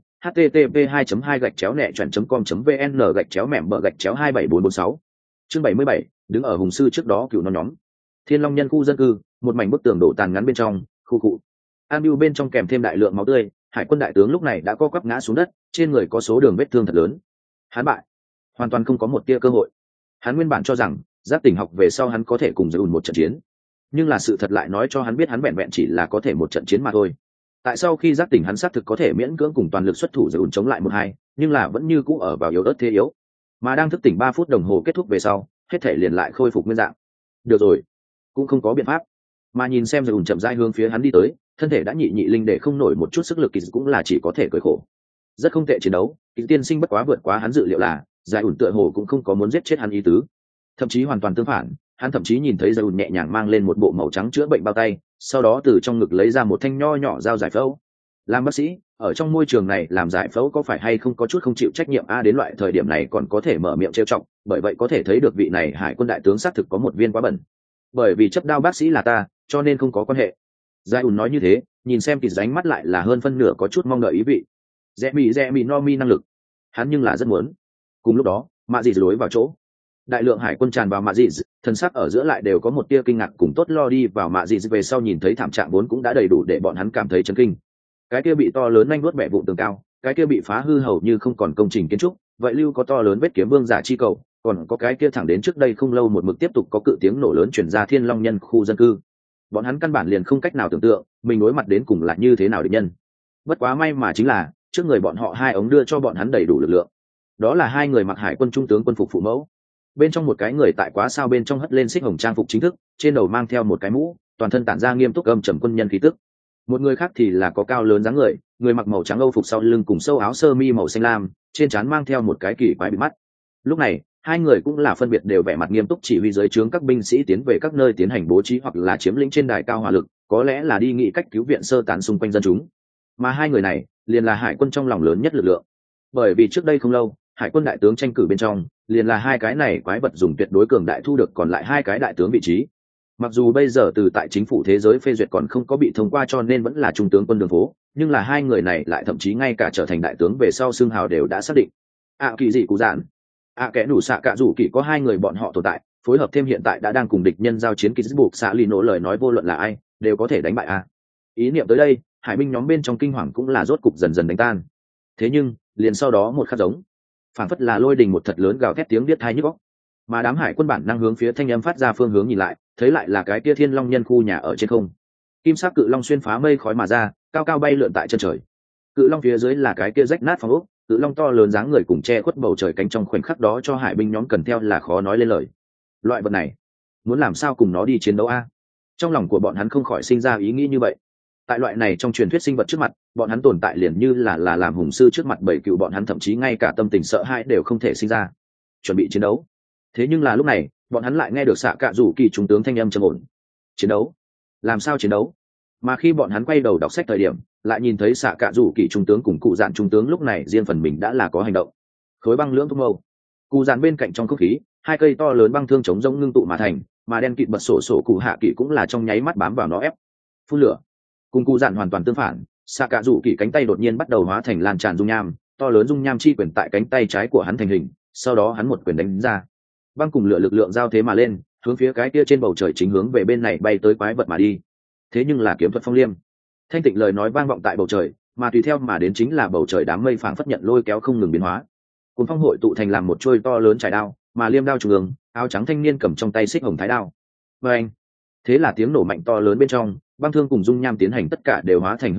http://2.nẹ.com.vn//mẻm/274446 chương 77, đứng ở hùng sư trước đó cựu non nhóm. Thiên Long nhân khu dân cư, một mảnh bức tường đổ tàn ngắn bên trong khu cụ an biu bên trong kèm thêm đại lượng máu tươi. Hải quân đại tướng lúc này đã co quắp ngã xuống đất, trên người có số đường vết thương thật lớn. Hắn bại, hoàn toàn không có một tia cơ hội. Hắn nguyên bản cho rằng giác tỉnh học về sau hắn có thể cùng Zaun một trận chiến, nhưng là sự thật lại nói cho hắn biết hắn vẹn vẹn chỉ là có thể một trận chiến mà thôi. Tại sau khi giác tỉnh hắn xác thực có thể miễn cưỡng cùng toàn lực xuất thủ Zaun chống lại 1-2, nhưng là vẫn như cũ ở vào yếu ớt thế yếu. Mà đang thức tỉnh 3 phút đồng hồ kết thúc về sau, hết thể liền lại khôi phục nguyên dạng. Được rồi, cũng không có biện pháp. Mà nhìn xem Zaun chậm rãi hướng phía hắn đi tới, thân thể đã nhị linh để không nổi một chút sức lực, cũng là chỉ có thể cười khổ. Rất không tệ chiến đấu, tiên sinh, bất quá vượt quá hắn dự liệu là Zaun tựa hồ cũng không có muốn giết chết hắn ý tứ, thậm chí hoàn toàn tương phản. Hắn thậm chí nhìn thấy Zaun nhẹ nhàng mang lên một bộ màu trắng chữa bệnh bao tay, sau đó từ trong ngực lấy ra một thanh nho nhỏ dao giải phẫu. Làm bác sĩ ở trong môi trường này làm giải phẫu có phải hay không có chút không chịu trách nhiệm đến loại thời điểm này còn có thể mở miệng trêu chọc, bởi vậy có thể thấy được vị này hải quân đại tướng xác thực có một viên quá bẩn. Bởi vì chấp đao bác sĩ là ta, cho nên không có quan hệ. Zaun nói như thế, nhìn xem kịch ánh mắt lại là hơn phân nửa có chút mong đợi ý vị. Rẽ mì no mi năng lực, hắn nhưng là rất muốn. Cùng lúc đó, mạ dị lối vào chỗ, đại lượng hải quân tràn vào mạ dị, thân sắc ở giữa lại đều có một tia kinh ngạc cùng tốt lo. Đi vào mạ dị về sau nhìn thấy thảm trạng vốn cũng đã đầy đủ để bọn hắn cảm thấy chấn kinh. Cái kia bị to lớn nhanh vuốt bẻ vụn tường cao, cái kia bị phá hư hầu như không còn công trình kiến trúc, vậy lưu có to lớn vết kiếm vương giả chi cầu, còn có cái kia thẳng đến trước đây không lâu một mực tiếp tục có cự tiếng nổ lớn truyền ra Thiên Long nhân khu dân cư. Bọn hắn căn bản liền không cách nào tưởng tượng mình đối mặt đến cùng là như thế nào địch nhân. Bất quá may mà chính là trước người bọn họ 2 ống đưa cho bọn hắn đầy đủ lực lượng. Đó là 2 người mặc hải quân trung tướng quân phục phụ mẫu. Bên trong một cái người tại quá sao bên trong hất lên xích hồng trang phục chính thức, trên đầu mang theo một cái mũ, toàn thân tản ra nghiêm túc âm trầm quân nhân khí tức. Một người khác thì là có cao lớn dáng người, người mặc màu trắng âu phục sau lưng cùng sâu áo sơ mi màu xanh lam, trên trán mang theo một cái kỳ quái bịt mắt. Lúc này 2 người cũng là phân biệt đều vẻ mặt nghiêm túc chỉ huy dưới trướng các binh sĩ tiến về các nơi tiến hành bố trí hoặc là chiếm lĩnh trên đài cao hỏa lực, có lẽ là đi nghị cách cứu viện sơ tán xung quanh dân chúng. Mà 2 người này liền là hải quân trong lòng lớn nhất lực lượng, bởi vì trước đây không lâu hải quân đại tướng tranh cử bên trong liền là 2 cái này quái vật dùng tuyệt đối cường đại thu được còn lại 2 cái đại tướng vị trí. Mặc dù bây giờ từ tại chính phủ thế giới phê duyệt còn không có bị thông qua cho nên vẫn là trung tướng quân đường phố, nhưng là 2 người này lại thậm chí ngay cả trở thành đại tướng về sau xương hào đều đã xác định. Kỳ dị cụ giản, kẻ đủ xạ cả rủ kỳ có 2 người bọn họ tồn tại, phối hợp thêm hiện tại đã đang cùng địch nhân giao chiến, kỳ buộc xạ lì nổ lời nói vô luận là ai đều có thể đánh bại Ý niệm tới đây, hải binh nhóm bên trong kinh hoàng cũng là rốt cục dần dần đánh tan. Thế nhưng liền sau đó một khắc giống phản phất là lôi đình một thật lớn gào thét tiếng điếc tai nhức óc, mà đám hải quân bản năng hướng phía thanh âm phát ra phương hướng nhìn lại, thấy lại là cái kia Thiên Long nhân khu nhà ở trên không. Kim sắc cự long xuyên phá mây khói mà ra, cao cao bay lượn tại chân trời. Cự long phía dưới là cái kia rách nát phòng ốc, cự long to lớn dáng người cùng che khuất bầu trời cánh, trong khoảnh khắc đó cho hải binh nhóm cần theo là khó nói lên lời. Loại vật này muốn làm sao cùng nó đi chiến đấu trong lòng của bọn hắn không khỏi sinh ra ý nghĩ như vậy. Tại loại này trong truyền thuyết sinh vật trước mặt, bọn hắn tồn tại liền như là làm hùng sư trước mặt bầy cựu, bọn hắn thậm chí ngay cả tâm tình sợ hãi đều không thể sinh ra, chuẩn bị chiến đấu. Thế nhưng là lúc này bọn hắn lại nghe được xạ cạ rủ kỳ trung tướng thanh âm trầm ổn. Chiến đấu? Làm sao chiến đấu? Mà khi bọn hắn quay đầu đọc sách thời điểm, lại nhìn thấy xạ cạ rủ kỳ trung tướng cùng cụ dạn trung tướng lúc này riêng phần mình đã là có hành động. Khối băng lưỡng thúc mâu, cụ dạn bên cạnh trong không khí 2 cây to lớn băng thương chống rỗng ngưng tụ mà thành, mà đen kịt bật sổ cụ hạ kỵ cũng là trong nháy mắt bám vào nó ép phun lửa. Cùng cụ dạn hoàn toàn tương phản, xạ cạ rủ kỳ cánh tay đột nhiên bắt đầu hóa thành lan tràn dung nham, to lớn dung nham chi quyền tại cánh tay trái của hắn thành hình, sau đó hắn một quyền đánh ra, băng cùng lửa lực lượng giao thế mà lên, hướng phía cái kia trên bầu trời chính hướng về bên này bay tới quái vật mà đi. Thế nhưng là kiếm thuật phong liêm, thanh tịnh lời nói vang vọng tại bầu trời, mà tùy theo mà đến chính là bầu trời đám mây phảng phất nhận lôi kéo không ngừng biến hóa. Cuốn phong hội tụ thành làm một chuôi to lớn trải đao, mà liêm đao trung ương, áo trắng thanh niên cầm trong tay xích hồng thái đao. Và anh, thế là tiếng nổ mạnh to lớn bên trong, băng thương cùng dung nham tiến hành tất cả đều hóa thành hư vô,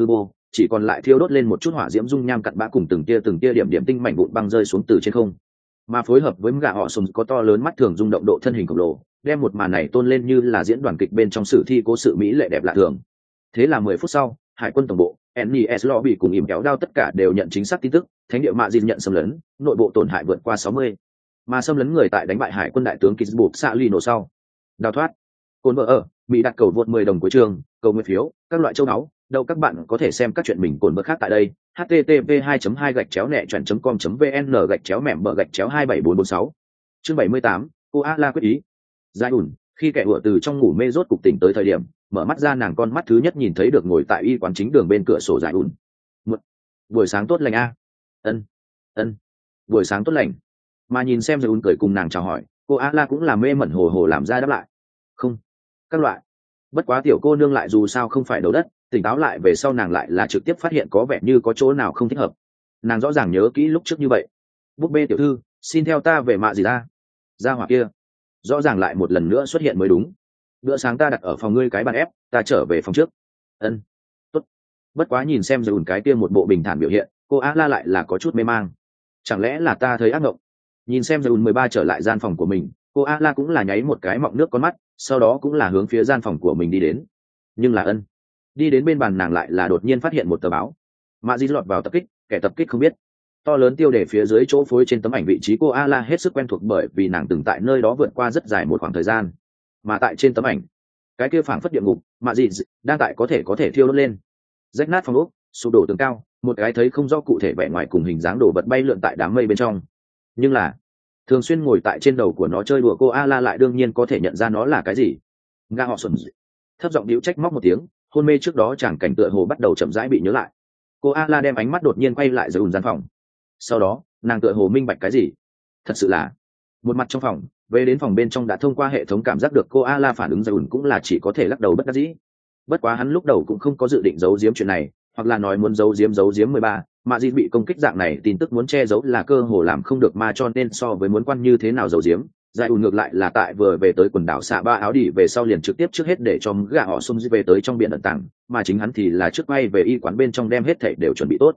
chỉ còn lại thiêu đốt lên một chút hỏa diễm dung nham cặn bã cùng từng tia điểm điểm tinh mảnh vụn băng rơi xuống từ trên không, mà phối hợp với gã họ sùng có to lớn mắt thường rung động độ thân hình khổng lồ, đem một màn này tôn lên như là diễn đoàn kịch bên trong sử thi cố sự mỹ lệ đẹp lạ thường. Thế là 10 phút sau, hải quân tổng bộ NES Lobby cùng ỉm kéo đao tất cả đều nhận chính xác tin tức, thánh địa mạ dìn nhận xâm lấn, nội bộ tổn hại vượt qua 60. Mà xâm lấn người tại đánh bại hải quân đại tướng Kisburg Salino sau đào thoát. Cồn vợ ở bị đặt cầu vượt 10 đồng cuối trường, cầu nguyện phiếu, các loại châu náu, đâu các bạn có thể xem các chuyện mình cồn vợ khác tại đây. http://2-nẹ.com.vn/gạch chéo mẻm bờ gạch chéo 27446. Chương 78, cô A La quyết ý. Giải ủn, khi kẻ ủa từ trong ngủ mê rốt cục tỉnh tới thời điểm, mở mắt ra nàng con mắt thứ nhất nhìn thấy được ngồi tại y quán chính đường bên cửa sổ Giải ủn. Buổi sáng tốt lành a. Ân. Buổi sáng tốt lành. Mà nhìn xem Giải ủn cười cùng nàng chào hỏi, cô A La cũng là mê mẩn hồ hồ làm ra đáp lại. Không, các loại. Bất quá tiểu cô nương lại dù sao không phải đầu đất, tỉnh táo lại về sau nàng lại là trực tiếp phát hiện có vẻ như có chỗ nào không thích hợp. Nàng rõ ràng nhớ kỹ lúc trước như vậy. Búp bê tiểu thư, xin theo ta về mạ gì ra hỏa kia rõ ràng lại một lần nữa xuất hiện mới đúng. Bữa sáng ta đặt ở phòng ngươi cái bàn ép, ta trở về phòng trước. Tốt. Bất quá nhìn xem Dùn cái kia một bộ bình thản biểu hiện, cô A La lại là có chút mê mang. Chẳng lẽ là ta thấy ác mộng? Nhìn xem Dùn 13 trở lại gian phòng của mình, cô A La cũng là nháy một cái mọng nước con mắt, sau đó cũng là hướng phía gian phòng của mình đi đến. Nhưng là đi đến bên bàn nàng lại là đột nhiên phát hiện một tờ báo. Mạ Di lọt vào tập kích, kẻ tập kích không biết. To lớn tiêu đề phía dưới chỗ phối trên tấm ảnh vị trí cô A La hết sức quen thuộc bởi vì nàng từng tại nơi đó vượt qua rất dài một khoảng thời gian. Mà tại trên tấm ảnh, cái kia phảng phất địa ngục, Mạ Di đang tại có thể thiêu đốt lên. Rách nát phòng ốc, sụp đổ tường cao, một cái thấy không rõ cụ thể vẻ ngoài cùng hình dáng đồ vật bay lượn tại đám mây bên trong. Nhưng là thường xuyên ngồi tại trên đầu của nó chơi đùa cô A La lại đương nhiên có thể nhận ra nó là cái gì. Nga họ xuẩn thấp giọng điệu trách móc một tiếng, hôn mê trước đó chẳng cảnh tựa hồ bắt đầu chậm rãi bị nhớ lại. Cô A La đem ánh mắt đột nhiên quay lại Dùn gian phòng. Sau đó nàng tựa hồ minh bạch cái gì. Thật sự là một mặt trong phòng, về đến phòng bên trong đã thông qua hệ thống cảm giác được cô A La phản ứng Dùn cũng là chỉ có thể lắc đầu bất đắc dĩ. Bất quá hắn lúc đầu cũng không có dự định giấu giếm chuyện này, hoặc là nói muốn giấu giếm 13, mà Di bị công kích dạng này tin tức muốn che giấu là cơ hồ làm không được mà cho nên so với muốn quan như thế nào giấu giếm, Giải ủn ngược lại là tại vừa về tới quần đảo xạ ba áo đỉ về sau liền trực tiếp trước hết để cho gã họ xung về tới trong biển ẩn tàng, mà chính hắn thì là trước bay về y quán bên trong đem hết thảy đều chuẩn bị tốt.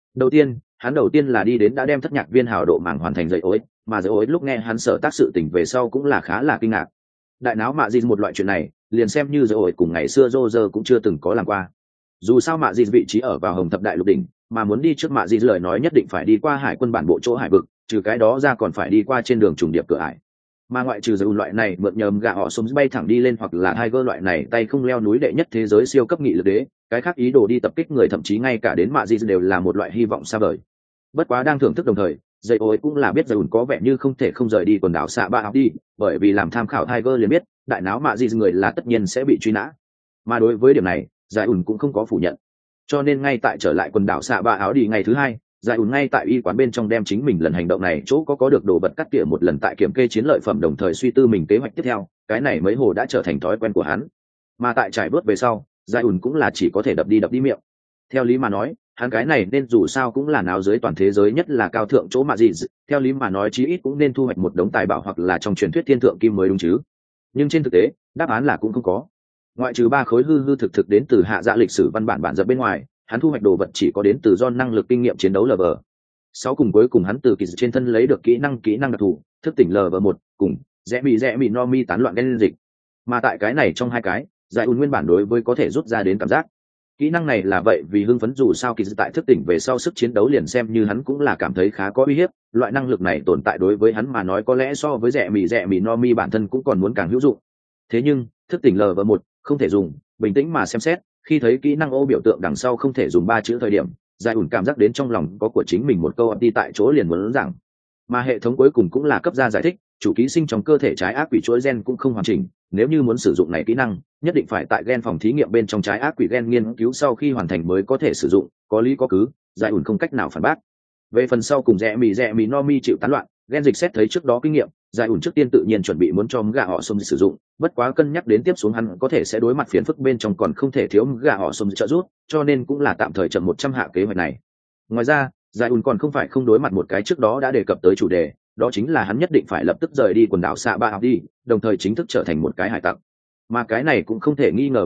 Hắn đầu tiên là đi đến đã đem thất nhạc viên hào độ mảng hoàn thành dậy ối, mà dậy ối lúc nghe hắn sở tác sự tình về sau cũng là khá là kinh ngạc. Đại náo mạ Di một loại chuyện này, liền xem như dậy ối cùng ngày xưa Roger cũng chưa từng có làm qua. Dù sao mạ Di vị trí ở vào Hồng Thập Đại Lục đỉnh, mà muốn đi trước mạ Di lời nói nhất định phải đi qua hải quân bản bộ chỗ hải vực, trừ cái đó ra còn phải đi qua trên đường trùng điệp cửa ải. Mà ngoại trừ dầu loại này mượn nhầm gạ họ sống bay thẳng đi lên hoặc là Tiger loại này tay không leo núi đệ nhất thế giới siêu cấp nghị lực đế, cái khác ý đồ đi tập kích người thậm chí ngay cả đến mạ Di đều là một loại hy vọng xa vời. Bất quá đang thưởng thức đồng thời, dây ối cũng là biết dầu có vẻ như không thể không rời đi quần đảo xạ ba áo đi, bởi vì làm tham khảo Tiger liền biết đại náo mạ Di người là tất nhiên sẽ bị truy nã. Mà đối với điểm này, giải ủn cũng không có phủ nhận. Cho nên ngay tại trở lại quần đảo xạ ba áo đi ngày thứ hai, giải ủn ngay tại y quán bên trong đem chính mình lần hành động này chỗ có được đồ vật cắt tỉa một lần tại kiểm kê chiến lợi phẩm đồng thời suy tư mình kế hoạch tiếp theo, cái này mấy hồ đã trở thành thói quen của hắn. Mà tại trải bớt về sau, giải ủn cũng là chỉ có thể đập đi miệng. Theo lý mà nói, hắn cái này nên dù sao cũng là náo dưới toàn thế giới nhất là cao thượng chỗ mà gì, theo lý mà nói chí ít cũng nên thu hoạch một đống tài bảo hoặc là trong truyền thuyết thiên thượng kim mới đúng chứ. Nhưng trên thực tế, đáp án là cũng không có. Ngoại trừ 3 khối hư thực đến từ hạ dạ lịch sử văn bản dập bên ngoài, hắn thu hoạch đồ vật chỉ có đến từ do năng lực kinh nghiệm chiến đấu level 6 cùng cuối cùng hắn từ kỳ trên thân lấy được kỹ năng đặc thù thức tỉnh level 1 cùng rẽ mị no mi tán loạn gen dịch. Mà tại cái này trong hai cái, giải ùn nguyên bản đối với có thể rút ra đến cảm giác kỹ năng này là vậy vì hưng phấn dù sao kỳ tại thức tỉnh về sau sức chiến đấu liền xem như hắn cũng là cảm thấy khá có uy hiếp, loại năng lực này tồn tại đối với hắn mà nói có lẽ so với rẽ mị no mi bản thân cũng còn muốn càng hữu dụng. Thế nhưng thức tỉnh level 1 không thể dùng, bình tĩnh mà xem xét, khi thấy kỹ năng ô biểu tượng đằng sau không thể dùng 3 chữ thời điểm, giải ủn cảm giác đến trong lòng có của chính mình một câu đi tại chỗ liền muốn rằng. Mà hệ thống cuối cùng cũng là cấp ra giải thích, chủ ký sinh trong cơ thể trái ác quỷ chuỗi gen cũng không hoàn chỉnh, nếu như muốn sử dụng này kỹ năng, nhất định phải tại gen phòng thí nghiệm bên trong trái ác quỷ gen nghiên cứu sau khi hoàn thành mới có thể sử dụng, có lý có cứ, giải ủn không cách nào phản bác. Về phần sau cùng rẽ mị no mi chịu tán loạn, gen dịch xét thấy trước đó kinh nghiệm, giải ủn trước tiên tự nhiên chuẩn bị muốn cho gà họ xông sử dụng, bất quá cân nhắc đến tiếp xuống hắn có thể sẽ đối mặt phiền phức bên trong còn không thể thiếu gà họ xông trợ giúp, cho nên cũng là tạm thời chậm 100 hạ kế hoạch này. Ngoài ra, giải ủn còn không phải không đối mặt một cái trước đó đã đề cập tới chủ đề, đó chính là hắn nhất định phải lập tức rời đi quần đảo xạ ba học đi, đồng thời chính thức trở thành một cái hải tặc. Mà cái này cũng không thể nghi ngờ biểu thị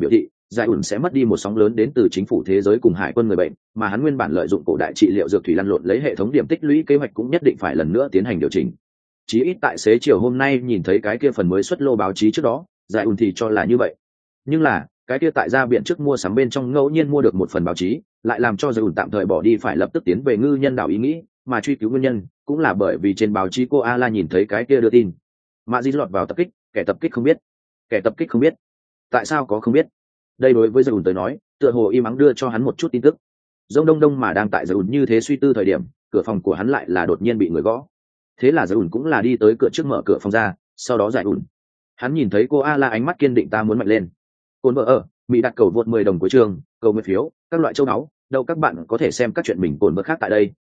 giải ủn sẽ mất đi một sóng lớn đến từ chính phủ thế giới cùng hải quân người bệnh, mà hắn nguyên bản lợi dụng cổ đại trị liệu dược thủy lăn lộn lấy hệ thống điểm tích lũy kế hoạch cũng nhất định phải lần nữa tiến hành điều chỉnh. Chí ít tại xế chiều hôm nay nhìn thấy cái kia phần mới xuất lô báo chí trước đó, giải ủn thì cho là như vậy. Nhưng là cái kia tại ra biện trước mua sắm bên trong ngẫu nhiên mua được một phần báo chí, lại làm cho giải ủn tạm thời bỏ đi phải lập tức tiến về ngư nhân đảo ý nghĩ, mà truy cứu nguyên nhân cũng là bởi vì trên báo chí cô Ala nhìn thấy cái kia đưa tin mạ di lọt vào tập kích, kẻ tập kích không biết, kẻ tập kích không biết. Tại sao có không biết? Đây đối với giải ủn tới nói tựa hồ im ắng đưa cho hắn một chút tin tức. Dông đông đông mà đang tại giải ủn như thế suy tư thời điểm, cửa phòng của hắn lại là đột nhiên bị người gõ. Thế là giải ủn cũng là đi tới cửa trước mở cửa phòng ra, sau đó giải ủn hắn nhìn thấy cô Ala ánh mắt kiên định ta muốn mạnh lên. Cồn vợ ở mỹ đặt cầu vượt 10 đồng cuối trường, cầu nguyện phiếu, các loại châu náu đâu các bạn có thể xem các chuyện mình cồn vợ khác tại đây.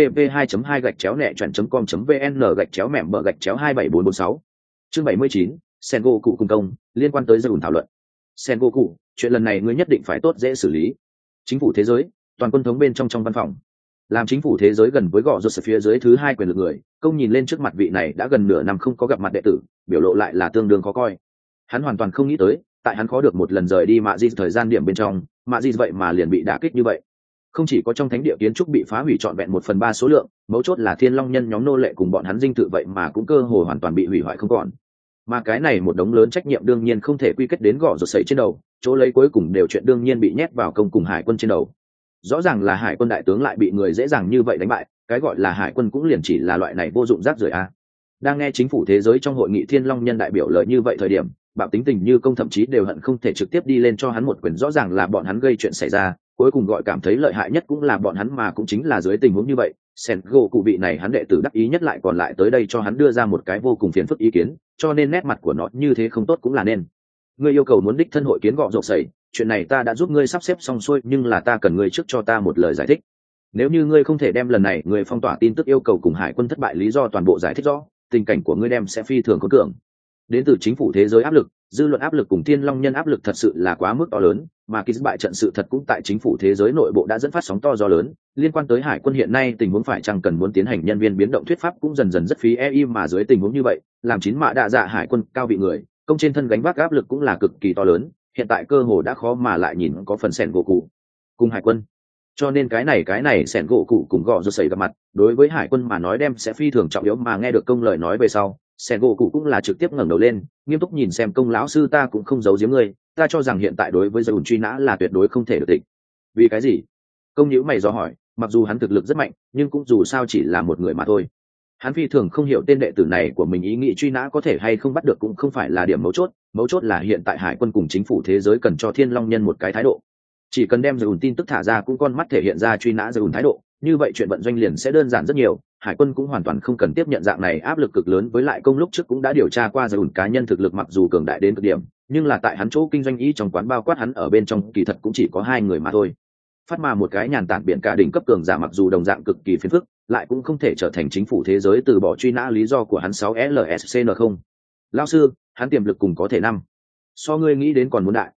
http://2.2-nẹ.com.vn/mẹm/27446 chương 79, Sengoku cùng công liên quan tới giải ủn thảo luận. Sengoku, chuyện lần này ngươi nhất định phải tốt dễ xử lý. Chính phủ thế giới, toàn quân thống bên trong văn phòng. Làm chính phủ thế giới gần với gò rột phía dưới thứ hai quyền lực người, công nhìn lên trước mặt vị này đã gần nửa năm không có gặp mặt đệ tử, biểu lộ lại là tương đương khó coi. Hắn hoàn toàn không nghĩ tới, tại hắn khó được một lần rời đi mạ di thời gian điểm bên trong, mạ di vậy mà liền bị đả kích như vậy. Không chỉ có trong thánh địa kiến trúc bị phá hủy trọn vẹn 1/3 số lượng, mấu chốt là thiên long nhân nhóm nô lệ cùng bọn hắn dinh thự vậy mà cũng cơ hồ hoàn toàn bị hủy hoại không còn. Mà cái này một đống lớn trách nhiệm đương nhiên không thể quy kết đến gò rột sẩy trên đầu, chỗ lấy cuối cùng đều chuyện đương nhiên bị nhét vào công cùng hải quân trên đầu. Rõ ràng là hải quân đại tướng lại bị người dễ dàng như vậy đánh bại, cái gọi là hải quân cũng liền chỉ là loại này vô dụng rác rưởi a. Đang nghe chính phủ thế giới trong hội nghị thiên long nhân đại biểu lời như vậy thời điểm, bạo tính tình như công thậm chí đều hận không thể trực tiếp đi lên cho hắn một quyền, rõ ràng là bọn hắn gây chuyện xảy ra, cuối cùng gọi cảm thấy lợi hại nhất cũng là bọn hắn, mà cũng chính là dưới tình huống như vậy Sengoku vị này hắn đệ tử đắc ý nhất lại còn lại tới đây cho hắn đưa ra một cái vô cùng phiền phức ý kiến, cho nên nét mặt của nó như thế không tốt cũng là nên. Ngươi yêu cầu muốn đích thân hội kiến gọ rộp sẩy, chuyện này ta đã giúp ngươi sắp xếp xong xuôi, nhưng là ta cần ngươi trước cho ta một lời giải thích. Nếu như ngươi không thể đem lần này người phong tỏa tin tức yêu cầu cùng hải quân thất bại lý do toàn bộ giải thích rõ, tình cảnh của ngươi đem sẽ phi thường khốn cường. Đến từ chính phủ thế giới áp lực, dư luận áp lực cùng thiên long nhân áp lực thật sự là quá mức to lớn, mà khi bại trận sự thật cũng tại chính phủ thế giới nội bộ đã dẫn phát sóng to gió lớn. Liên quan tới hải quân hiện nay tình huống phải chăng cần muốn tiến hành nhân viên biến động thuyết pháp cũng dần dần rất phí mà dưới tình huống như vậy, làm chín mạ đạ dạ hải quân cao vị người công trên thân gánh vác áp lực cũng là cực kỳ to lớn, hiện tại cơ hồ đã khó mà lại nhìn có phần sẻn gỗ cụ cùng hải quân. Cho nên cái này sẻn gỗ cụ cùng gọ rột sẩy gặp mặt, đối với hải quân mà nói đem sẽ phi thường trọng yếu. Mà nghe được công lời nói về sau, sẻn gỗ cụ cũng là trực tiếp ngẩng đầu lên, nghiêm túc nhìn xem công lão sư, ta cũng không giấu giếm ngươi, ta cho rằng hiện tại đối với giải ủn truy nã là tuyệt đối không thể được tịch. Vì cái gì? Công nhíu mày do hỏi, mặc dù hắn thực lực rất mạnh, nhưng cũng dù sao chỉ là một người mà thôi. Hắn phi thường không hiểu tên đệ tử này của mình ý nghĩ truy nã có thể hay không bắt được cũng không phải là điểm mấu chốt là hiện tại hải quân cùng chính phủ thế giới cần cho thiên long nhân một cái thái độ. Chỉ cần đem giải ủn tin tức thả ra cũng con mắt thể hiện ra truy nã giải ủn thái độ, như vậy chuyện vận doanh liền sẽ đơn giản rất nhiều. Hải quân cũng hoàn toàn không cần tiếp nhận dạng này áp lực cực lớn, với lại công lúc trước cũng đã điều tra qua giải ủn cá nhân thực lực mặc dù cường đại đến cực điểm, nhưng là tại hắn chỗ kinh doanh ý trong quán bao quát hắn ở bên trong kỳ thật cũng chỉ có 2 người mà thôi. Phát mà một cái nhàn tản biển cả đỉnh cấp cường giả mặc dù đồng dạng cực kỳ phiền phức, lại cũng không thể trở thành chính phủ thế giới từ bỏ truy nã lý do của hắn 6LSCN không. Lão sư, hắn tiềm lực cùng có thể năm so ngươi nghĩ đến còn muốn đại.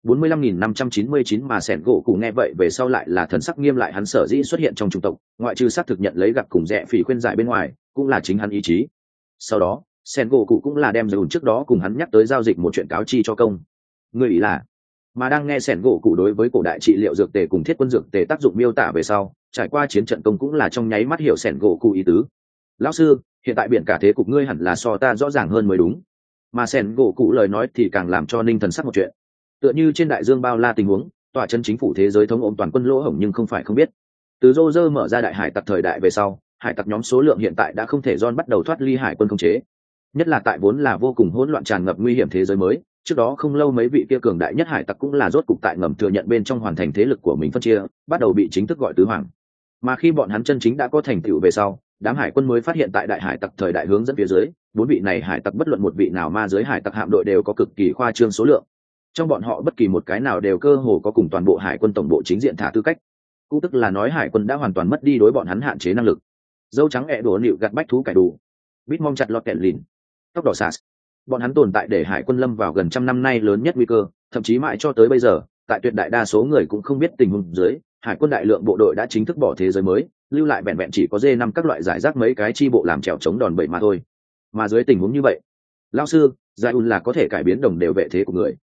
45.599 mà sẻn gỗ cụ nghe vậy về sau lại là thần sắc nghiêm lại, hắn sở dĩ xuất hiện trong chủng tộc, ngoại trừ xác thực nhận lấy gặp cùng rẻ phỉ khuyên giải bên ngoài, cũng là chính hắn ý chí. Sau đó, sẻn gỗ cụ cũng là đem dùn trước đó cùng hắn nhắc tới giao dịch một chuyện cáo chi cho công. Người ý là, mà đang nghe sẻn gỗ cụ đối với cổ đại trị liệu dược tề cùng thiết quân dược tề tác dụng miêu tả về sau, trải qua chiến trận công cũng là trong nháy mắt hiểu sẻn gỗ cụ ý tứ. Lão sư, hiện tại biển cả thế cục ngươi hẳn là so ta rõ ràng hơn mới đúng. Mà sẻn gỗ cụ lời nói thì càng làm cho ninh thần sắc một chuyện. Tựa như trên đại dương bao la tình huống, tòa chân chính phủ thế giới thống ôm toàn quân lỗ hổng nhưng không phải không biết. Từ Roger mở ra đại hải tặc thời đại về sau, hải tặc nhóm số lượng hiện tại đã không thể bắt đầu thoát ly hải quân khống chế. Nhất là tại vốn là vô cùng hỗn loạn tràn ngập nguy hiểm thế giới mới, trước đó không lâu mấy vị kia cường đại nhất hải tặc cũng là rốt cục tại ngầm thừa nhận bên trong hoàn thành thế lực của mình phân chia, bắt đầu bị chính thức gọi tứ hoàng. Mà khi bọn hắn chân chính đã có thành tựu về sau, đám hải quân mới phát hiện tại đại hải tặc thời đại hướng dẫn phía dưới, 4 vị này hải tặc bất luận một vị nào ma giới hải tặc hạm đội đều có cực kỳ khoa trương số lượng. Trong bọn họ bất kỳ một cái nào đều cơ hồ có cùng toàn bộ hải quân tổng bộ chính diện thả tư cách, cũng tức là nói hải quân đã hoàn toàn mất đi đối bọn hắn hạn chế năng lực. Dâu trắng ẹ đổ nịu gặt bách thú cải đủ, bít mong chặt lọt kẹt lìn, tóc đỏ sạt, bọn hắn tồn tại để hải quân lâm vào gần trăm năm nay lớn nhất nguy cơ, thậm chí mãi cho tới bây giờ, tại tuyệt đại đa số người cũng không biết tình huống dưới, hải quân đại lượng bộ đội đã chính thức bỏ thế giới mới, lưu lại vẹn vẹn chỉ có D5 các loại giải rác mấy cái chi bộ làm trèo chống đòn bẩy mà thôi. Mà dưới tình huống như vậy, lão sư, Giải Un là có thể cải biến đồng đều vệ thế của người.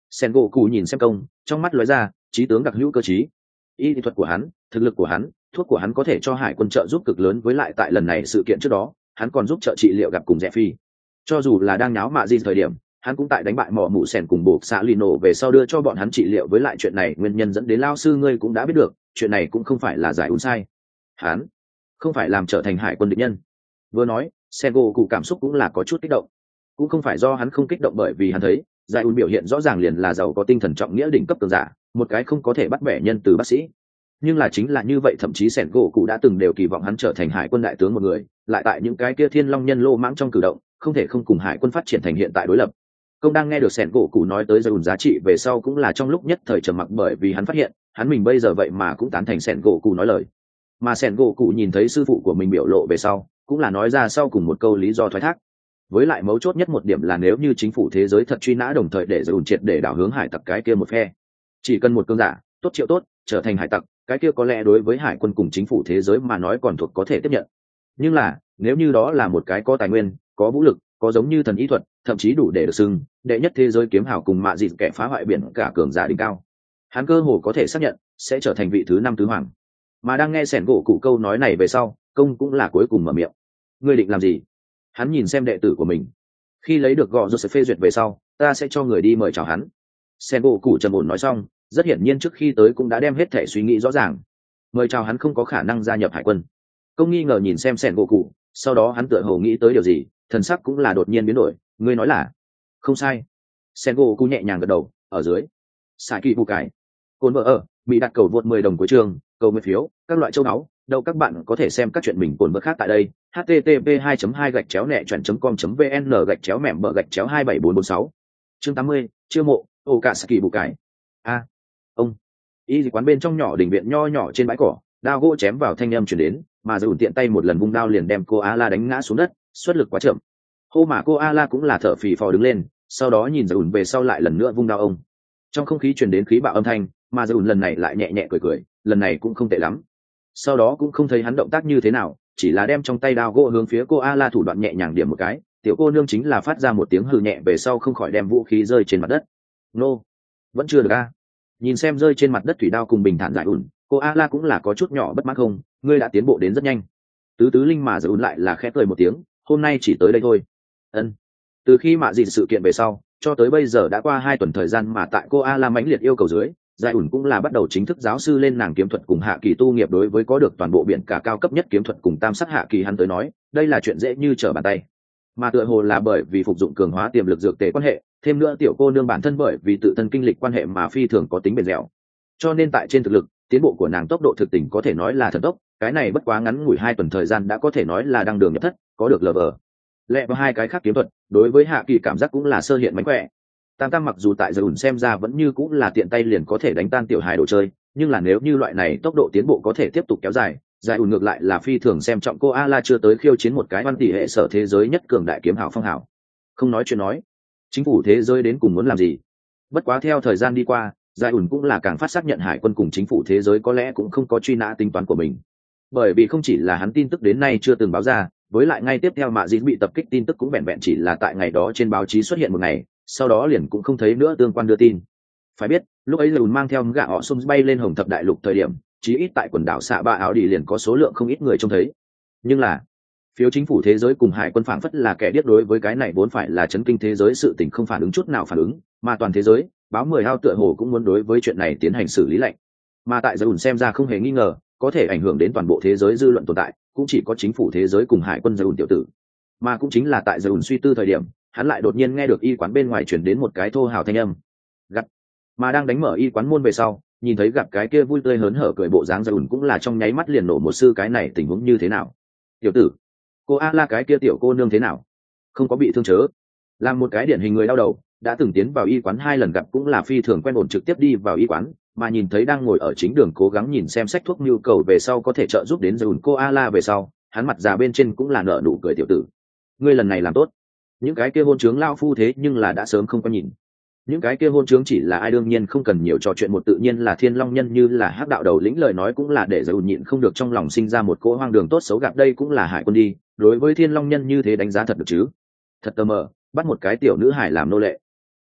Sen gỗ cụ nhìn xem công, trong mắt lóe ra trí tướng đặc hữu cơ trí. Y thuật của hắn, thực lực của hắn, thuốc của hắn có thể cho hải quân trợ giúp cực lớn, với lại tại lần này sự kiện trước đó hắn còn giúp trợ trị liệu gặp cùng rẽ phi. Cho dù là đang náo mạ gì thời điểm, hắn cũng tại đánh bại mỏ mụ sèn cùng buộc xạ lino về sau đưa cho bọn hắn trị liệu. Với lại chuyện này nguyên nhân dẫn đến lao sư ngươi cũng đã biết được, chuyện này cũng không phải là giải ún sai, hắn không phải làm trở thành hải quân địch nhân. Vừa nói, Sengo cụ cảm xúc cũng là có chút kích động, cũng không phải do hắn không kích động, bởi vì hắn thấy giải ún biểu hiện rõ ràng liền là giàu có tinh thần trọng nghĩa đỉnh cấp cường giả, một cái không có thể bắt bẻ nhân từ bác sĩ. Nhưng là chính là như vậy, thậm chí Sengo cụ đã từng đều kỳ vọng hắn trở thành hải quân đại tướng một người, lại tại những cái kia thiên long nhân lô mãng trong cử động không thể không cùng hải quân phát triển thành hiện tại đối lập. Công đang nghe được Sengo cụ nói tới giải ún giá trị về sau cũng là trong lúc nhất thời trầm mặc, bởi vì hắn phát hiện hắn mình bây giờ vậy mà cũng tán thành Sengo cụ nói lời. Mà Sengo cụ nhìn thấy sư phụ của mình biểu lộ về sau cũng là nói ra sau cùng một câu lý do thoái thác. Với lại mấu chốt nhất một điểm là nếu như chính phủ thế giới thật truy nã đồng thời để giải ún triệt để đảo hướng hải tặc cái kia một phe, chỉ cần một cương giả tốt triệu tốt trở thành hải tặc, cái kia có lẽ đối với hải quân cùng chính phủ thế giới mà nói còn thuộc có thể tiếp nhận. Nhưng là nếu như đó là một cái có tài nguyên, có vũ lực, có giống như thần ý thuật, thậm chí đủ để được xưng đệ nhất thế giới kiếm hào cùng mạ dịt kẻ phá hoại biển cả cường giả đỉnh cao, hắn cơ hồ có thể xác nhận sẽ trở thành vị thứ 5 tứ hoàng. Mà đang nghe Sẻn gỗ cụ câu nói này về sau, công cũng là cuối cùng mở miệng. Ngươi định làm gì? Hắn nhìn xem đệ tử của mình. Khi lấy được gọ Joseph phê duyệt về sau, ta sẽ cho người đi mời chào hắn. Sẻn gỗ cụ trầm ổn nói xong, rất hiển nhiên trước khi tới cũng đã đem hết thể suy nghĩ rõ ràng. Mời chào hắn không có khả năng gia nhập hải quân. Công nghi ngờ nhìn xem Sẻn gỗ cụ, sau đó hắn tựa hồ nghĩ tới điều gì, thần sắc cũng là đột nhiên biến đổi. Ngươi nói là? Không sai. Sẻn gỗ cụ nhẹ nhàng gật đầu. Ở dưới Sải Kỳ Bù Cải, Cồn Vợ Ở, bị đặt cầu vượt 10 đồng cuối chương, cầu nguyện phiếu, các loại châu đáo. Đâu các bạn có thể xem các chuyện mình Cồn Vợ khác tại đây. http://nẹ.com.vn/gạch chéo mẻm bờ gạch chéo 27446. Chương 80, chiêu mộ, ô cả Sải Kỳ Bù Cải. A, ông. Y quán bên trong nhỏ đình viện nho nhỏ trên bãi cỏ, đao gỗ chém vào thanh âm truyền đến, mà Dùn tiện tay một lần vung đao liền đem cô A-la đánh ngã xuống đất, xuất lực quá chậm. Hô mà cô A-la cũng là thở phì phò đứng lên, sau đó nhìn Dùn về sau lại lần nữa vung đao ông. Trong không khí truyền đến khí bạo âm thanh, mà Dùn lần này lại nhẹ nhẹ cười cười, lần này cũng không tệ lắm. Sau đó cũng không thấy hắn động tác như thế nào, chỉ là đem trong tay đao gỗ hướng phía cô A-la thủ đoạn nhẹ nhàng điểm một cái, tiểu cô nương chính là phát ra một tiếng hừ nhẹ về sau không khỏi đem vũ khí rơi trên mặt đất. Nô, vẫn chưa được a. Nhìn xem rơi trên mặt đất thủy đao cùng bình thản giải ủn, cô A-la cũng là có chút nhỏ bất mãn. Không, ngươi đã tiến bộ đến rất nhanh. Tứ tứ linh mà giải ủn lại là khẽ cười một tiếng, hôm nay chỉ tới đây thôi. Ân. Từ khi mạ dịt sự kiện về sau, cho tới bây giờ đã qua 2 tuần thời gian, mà tại cô A-la mãnh liệt yêu cầu dưới, giải ủn cũng là bắt đầu chính thức giáo sư lên nàng kiếm thuật cùng hạ kỳ tu nghiệp. Đối với có được toàn bộ biển cả cao cấp nhất kiếm thuật cùng tam sắc hạ kỳ hắn tới nói, đây là chuyện dễ như trở bàn tay. Mà tựa hồ là bởi vì phục dụng cường hóa tiềm lực dược tề quan hệ, thêm nữa tiểu cô nương bản thân bởi vì tự thân kinh lịch quan hệ mà phi thường có tính bền dẻo, cho nên tại trên thực lực tiến bộ của nàng tốc độ thực tình có thể nói là thần tốc. Cái này bất quá ngắn ngủi 2 tuần thời gian đã có thể nói là đăng đường nhập thất, có được lờ vờ lẹ và 2 cái khác kiếm thuật, đối với hạ kỳ cảm giác cũng là sơ hiện mánh khỏe. Tam tam mặc dù tại giờ ủn xem ra vẫn như cũng là tiện tay liền có thể đánh tan tiểu hài đồ chơi, nhưng là nếu như loại này tốc độ tiến bộ có thể tiếp tục kéo dài, giải ủn ngược lại là phi thường xem trọng cô A-la chưa tới khiêu chiến một cái văn tỷ hệ sở thế giới nhất cường đại kiếm hảo phong hảo. Không nói chuyện nói, chính phủ thế giới đến cùng muốn làm gì? Bất quá theo thời gian đi qua, giải ủn cũng là càng phát xác nhận hải quân cùng chính phủ thế giới có lẽ cũng không có truy nã tính toán của mình, bởi vì không chỉ là hắn tin tức đến nay chưa từng báo ra, với lại ngay tiếp theo mạ dĩ bị tập kích tin tức cũng vẹn vẹn chỉ là tại ngày đó trên báo chí xuất hiện một ngày, sau đó liền cũng không thấy nữa tương quan đưa tin. Phải biết lúc ấy lùn mang theo gã họ xung bay lên hồng thập đại lục thời điểm, chí ít tại quần đảo xạ ba áo đi liền có số lượng không ít người trông thấy. Nhưng là phiếu chính phủ thế giới cùng hải quân phảng phất là kẻ điếc đối với cái này vốn phải là chấn kinh thế giới sự tình không phản ứng chút nào phản ứng, mà toàn thế giới báo 10 hao tựa hồ cũng muốn đối với chuyện này tiến hành xử lý lạnh. Mà tại Dùn xem ra không hề nghi ngờ có thể ảnh hưởng đến toàn bộ thế giới dư luận tồn tại cũng chỉ có chính phủ thế giới cùng hải quân Dùn tiểu tử. Mà cũng chính là tại Dùn suy tư thời điểm, hắn lại đột nhiên nghe được y quán bên ngoài truyền đến một cái thô hào thanh âm. Gặp. Mà đang đánh mở y quán môn về sau, nhìn thấy gặp cái kia vui tươi hớn hở cười bộ dáng Dùn cũng là trong nháy mắt liền nổ một sư, cái này tình huống như thế nào? Tiểu tử, cô A-la cái kia tiểu cô nương thế nào? Không có bị thương chớ? Làm một cái điển hình người đau đầu, đã từng tiến vào y quán 2 lần gặp cũng là phi thường quen ổn trực tiếp đi vào y quán, mà nhìn thấy đang ngồi ở chính đường cố gắng nhìn xem sách thuốc nhu cầu về sau có thể trợ giúp đến Dùn cô A-la về sau, hắn mặt già bên trên cũng là nở nụ cười. Tiểu tử, ngươi lần này làm tốt. Những cái kia hôn trướng lao phu thế nhưng là đã sớm không có nhìn. Những cái kia hôn trướng chỉ là ai đương nhiên không cần nhiều trò chuyện, một tự nhiên là Thiên Long nhân như là hắc đạo đầu lĩnh lời nói cũng là để Dùn nhịn không được trong lòng sinh ra một cỗ hoang đường tốt xấu. Gặp đây cũng là hải quân đi, đối với Thiên Long nhân như thế đánh giá thật được chứ? Thật tờ mờ, bắt một cái tiểu nữ hải làm nô lệ.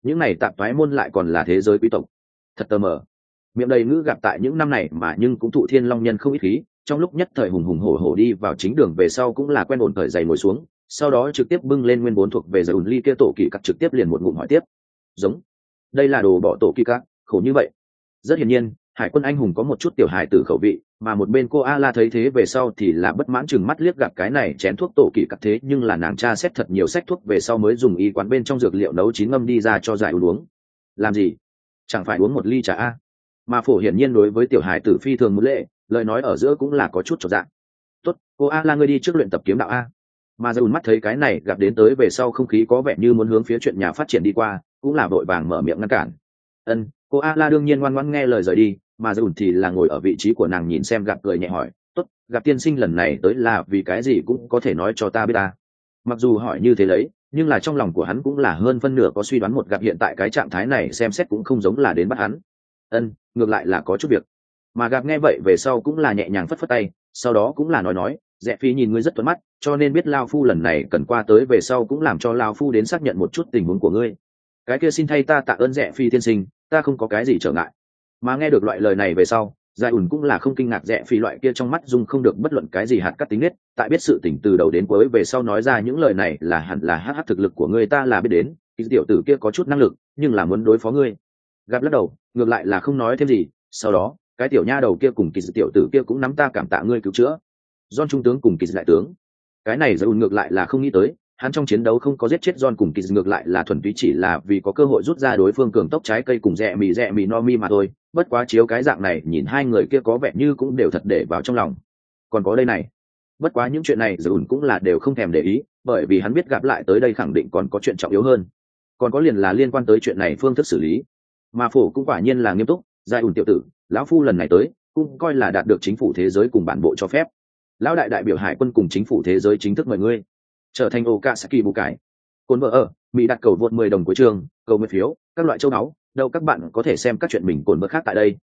những này tạp thoái môn lại còn là thế giới quý tộc, thật tờ mờ. Miệng đầy ngữ gặp tại những năm này mà nhưng cũng thụ thiên long nhân không ít khí, trong lúc nhất thời hùng hùng hổ hổ đi vào chính đường về sau cũng là quen ổn thời giày ngồi xuống, sau đó trực tiếp bưng lên nguyên vốn thuộc về Giải ly kia tổ kỳ cắt trực tiếp liền một ngụm hỏi tiếp. Giống, đây là đồ bỏ tổ kỳ cắt, khổ như vậy. Rất hiển nhiên, hải quân anh hùng có một chút tiểu hài tử khẩu vị, mà một bên cô Ala thấy thế về sau thì là bất mãn chừng mắt liếc gặp cái này chén thuốc tổ kỳ cắt thế nhưng là nàng tra xét thật nhiều sách thuốc về sau mới dùng y quán bên trong dược liệu nấu chín ngâm đi ra cho Giải uống. Làm gì? Chẳng phải uống một ly trà a? Mà phổ hiển nhiên đối với tiểu hài tử phi thường muốn lệ, lời nói ở giữa cũng là có chút trọn dạng. Tốt, cô Ala ngươi đi trước luyện tập kiếm đạo a. Mà Giải mắt thấy cái này gặp đến tới về sau không khí có vẻ như muốn hướng phía chuyện nhà phát triển đi qua, cũng là vội vàng mở miệng ngăn cản. Ân, cô Ala đương nhiên ngoan ngoãn nghe lời rời đi, mà Giải thì là ngồi ở vị trí của nàng nhìn xem gặp cười nhẹ hỏi, tốt, gặp tiên sinh lần này tới là vì cái gì cũng có thể nói cho ta biết ta. Mặc dù hỏi như thế lấy, nhưng là trong lòng của hắn cũng là hơn phân nửa có suy đoán một gặp hiện tại cái trạng thái này xem xét cũng không giống là đến bắt hắn. Ân, ngược lại là có chút việc. Mà gặp nghe vậy về sau cũng là nhẹ nhàng phất phất tay, sau đó cũng là nói, Rẽ Phi nhìn ngươi rất thuận mắt, cho nên biết Lao Phu lần này cần qua tới về sau cũng làm cho Lao Phu đến xác nhận một chút tình huống của ngươi. Cái kia xin thay ta tạ ơn Rẽ Phi tiên sinh, ta không có cái gì trở ngại. Mà nghe được loại lời này về sau, Giải ủn cũng là không kinh ngạc Rẽ Phi loại kia trong mắt dung không được bất luận cái gì hạt cắt tính nết, tại biết sự tình từ đầu đến cuối về sau nói ra những lời này là hẳn là hắc thực lực của ngươi ta là biết đến, cái tiểu tử kia có chút năng lực, nhưng là muốn đối phó ngươi. Gặp lắc đầu, ngược lại là không nói thêm gì, sau đó, cái tiểu nha đầu kia cùng kỳ tiểu tử kia cũng nắm ta cảm tạ ngươi cứu chữa. John trung tướng cùng kỳ đại tướng, cái này Giải ủn ngược lại là không nghĩ tới, hắn trong chiến đấu không có giết chết John cùng kỳ ngược lại là thuần túy chỉ là vì có cơ hội rút ra đối phương cường tốc trái cây cùng rẽ mì no mi mà thôi, bất quá chiếu cái dạng này nhìn hai người kia có vẻ như cũng đều thật để vào trong lòng. Còn có đây này, bất quá những chuyện này Giải ủn cũng là đều không thèm để ý, bởi vì hắn biết gặp lại tới đây khẳng định còn có chuyện trọng yếu hơn, còn có liền là liên quan tới chuyện này phương thức xử lý. Mà phổ cũng quả nhiên là nghiêm túc, Giải ủn tiểu tử, lão phu lần này tới cũng coi là đạt được chính phủ thế giới cùng bản bộ cho phép, lão đại đại biểu hải quân cùng chính phủ thế giới chính thức mời ngươi trở thành Okasaki bù cải. Cồn vợ ở Mỹ đặt cầu vượt 10 đồng cuối trường, cầu nguyện phiếu, các loại châu náu, đâu các bạn có thể xem các chuyện mình cồn vợ khác tại đây.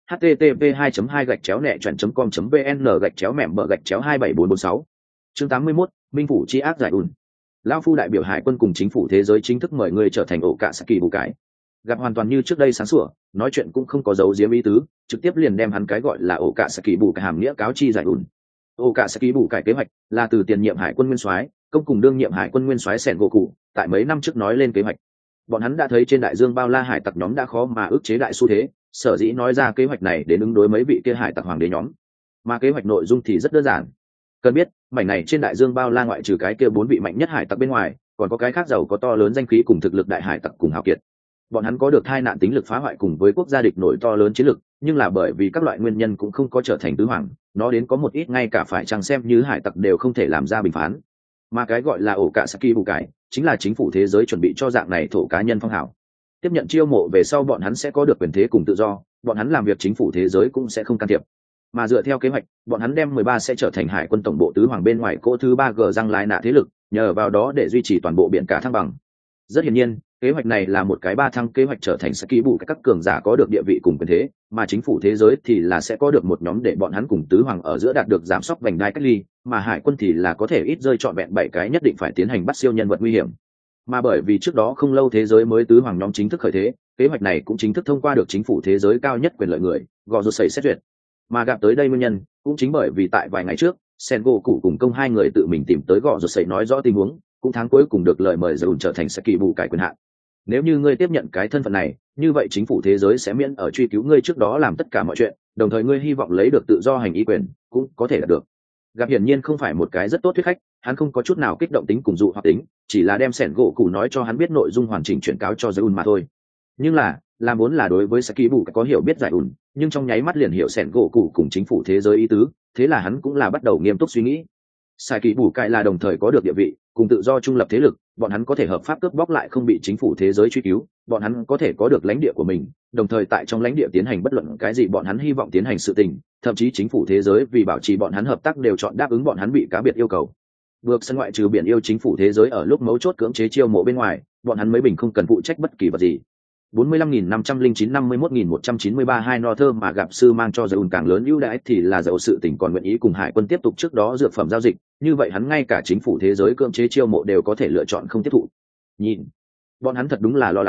http://2.2-nẹ.com.vn/gạch-mẹm-bờ-27446 chương 81, Minh phủ chi ác giải ủn. Lão phu đại biểu hải quân cùng chính phủ thế giới chính thức mời người trở thành Okasaki bù cải. Gặp hoàn toàn như trước đây sáng sủa, nói chuyện cũng không có giấu giếm ý tứ, trực tiếp liền đem hắn cái gọi là Okasaki bù cải hàm nghĩa cáo chi giải ủn. Okasaki bù cải kế hoạch là từ tiền nhiệm hải quân nguyên soái công cùng đương nhiệm hải quân nguyên soái Sẻn gỗ cụ tại mấy năm trước nói lên kế hoạch. Bọn hắn đã thấy trên đại dương bao la hải tặc nhóm đã khó mà ức chế đại xu thế, sở dĩ nói ra kế hoạch này để ứng đối mấy vị kia hải tặc hoàng đế nhóm. Mà kế hoạch nội dung thì rất đơn giản. Cần biết, mảnh này trên đại dương bao la ngoại trừ cái kia 4 vị mạnh nhất hải tặc bên ngoài, còn có cái khác giàu có to lớn danh khí cùng thực lực đại hải tặc cùng hào kiệt. Bọn hắn có được tai nạn tính lực phá hoại cùng với quốc gia địch nổi to lớn chiến lực, nhưng là bởi vì các loại nguyên nhân cũng không có trở thành tứ hoàng, nó đến có một ít ngay cả phải chăng xem như hải tặc đều không thể làm ra bình phán. Mà cái gọi là Okasaki bù cải chính là chính phủ thế giới chuẩn bị cho dạng này thổ cá nhân phong hào. Tiếp nhận chiêu mộ về sau bọn hắn sẽ có được quyền thế cùng tự do, bọn hắn làm việc chính phủ thế giới cũng sẽ không can thiệp. Mà dựa theo kế hoạch, bọn hắn đem 13 sẽ trở thành hải quân tổng bộ tứ hoàng bên ngoài cỗ thứ 3G răng lái nạ thế lực, nhờ vào đó để duy trì toàn bộ biển cả thăng bằng. Rất hiển nhiên, kế hoạch này là một cái 3 thăng kế hoạch trở thành Saki bù các cường giả có được địa vị cùng quyền thế, mà chính phủ thế giới thì là sẽ có được một nhóm để bọn hắn cùng tứ hoàng ở giữa đạt được giảm sóc vành đai cách ly, mà hải quân thì là có thể ít rơi trọn vẹn 7 cái nhất định phải tiến hành bắt siêu nhân vật nguy hiểm. Mà bởi vì trước đó không lâu thế giới mới tứ hoàng nhóm chính thức khởi thế, kế hoạch này cũng chính thức thông qua được chính phủ thế giới cao nhất quyền lợi người, gò rột sẩy xét duyệt. Mà gặp tới đây nguyên nhân, cũng chính bởi vì tại vài ngày trước, Sengo cụ cùng công hai người tự mình tìm tới gò rột sẩy nói rõ tình huống, cũng tháng cuối cùng được lời mời Giải ủn trở thành Saki bù cải quyền hạn. Nếu như ngươi tiếp nhận cái thân phận này, như vậy chính phủ thế giới sẽ miễn ở truy cứu ngươi trước đó làm tất cả mọi chuyện, đồng thời ngươi hy vọng lấy được tự do hành y quyền, cũng có thể đạt được. Gặp hiển nhiên không phải một cái rất tốt thuyết khách, hắn không có chút nào kích động tính cùng dụ hoặc tính, chỉ là đem sẻn gỗ cụ nói cho hắn biết nội dung hoàn chỉnh chuyển cáo cho Giải ủn mà thôi. Nhưng là, làm vốn là đối với Saki bù có hiểu biết Giải ủn, nhưng trong nháy mắt liền hiểu sẻn gỗ cụ cùng chính phủ thế giới ý tứ, thế là hắn cũng là bắt đầu nghiêm túc suy nghĩ. Saki bù cải là đồng thời có được địa vị cùng tự do trung lập thế lực, bọn hắn có thể hợp pháp cướp bóc lại không bị chính phủ thế giới truy cứu, bọn hắn có thể có được lãnh địa của mình, đồng thời tại trong lãnh địa tiến hành bất luận cái gì bọn hắn hy vọng tiến hành sự tình, thậm chí chính phủ thế giới vì bảo trì bọn hắn hợp tác đều chọn đáp ứng bọn hắn bị cá biệt yêu cầu. Vượt sân ngoại trừ biển yêu chính phủ thế giới ở lúc mấu chốt cưỡng chế chiêu mộ bên ngoài, bọn hắn mới bình không cần phụ trách bất kỳ vật gì. 45.509-51.193 hai no thơ mà gặp sư mang cho Giải ủn càng lớn ưu đãi thì là dẫu sự tình còn nguyện ý cùng hải quân tiếp tục trước đó dược phẩm giao dịch, như vậy hắn ngay cả chính phủ thế giới cưỡng chế chiêu mộ đều có thể lựa chọn không tiếp thụ. Nhìn, bọn hắn thật đúng là lo lắng,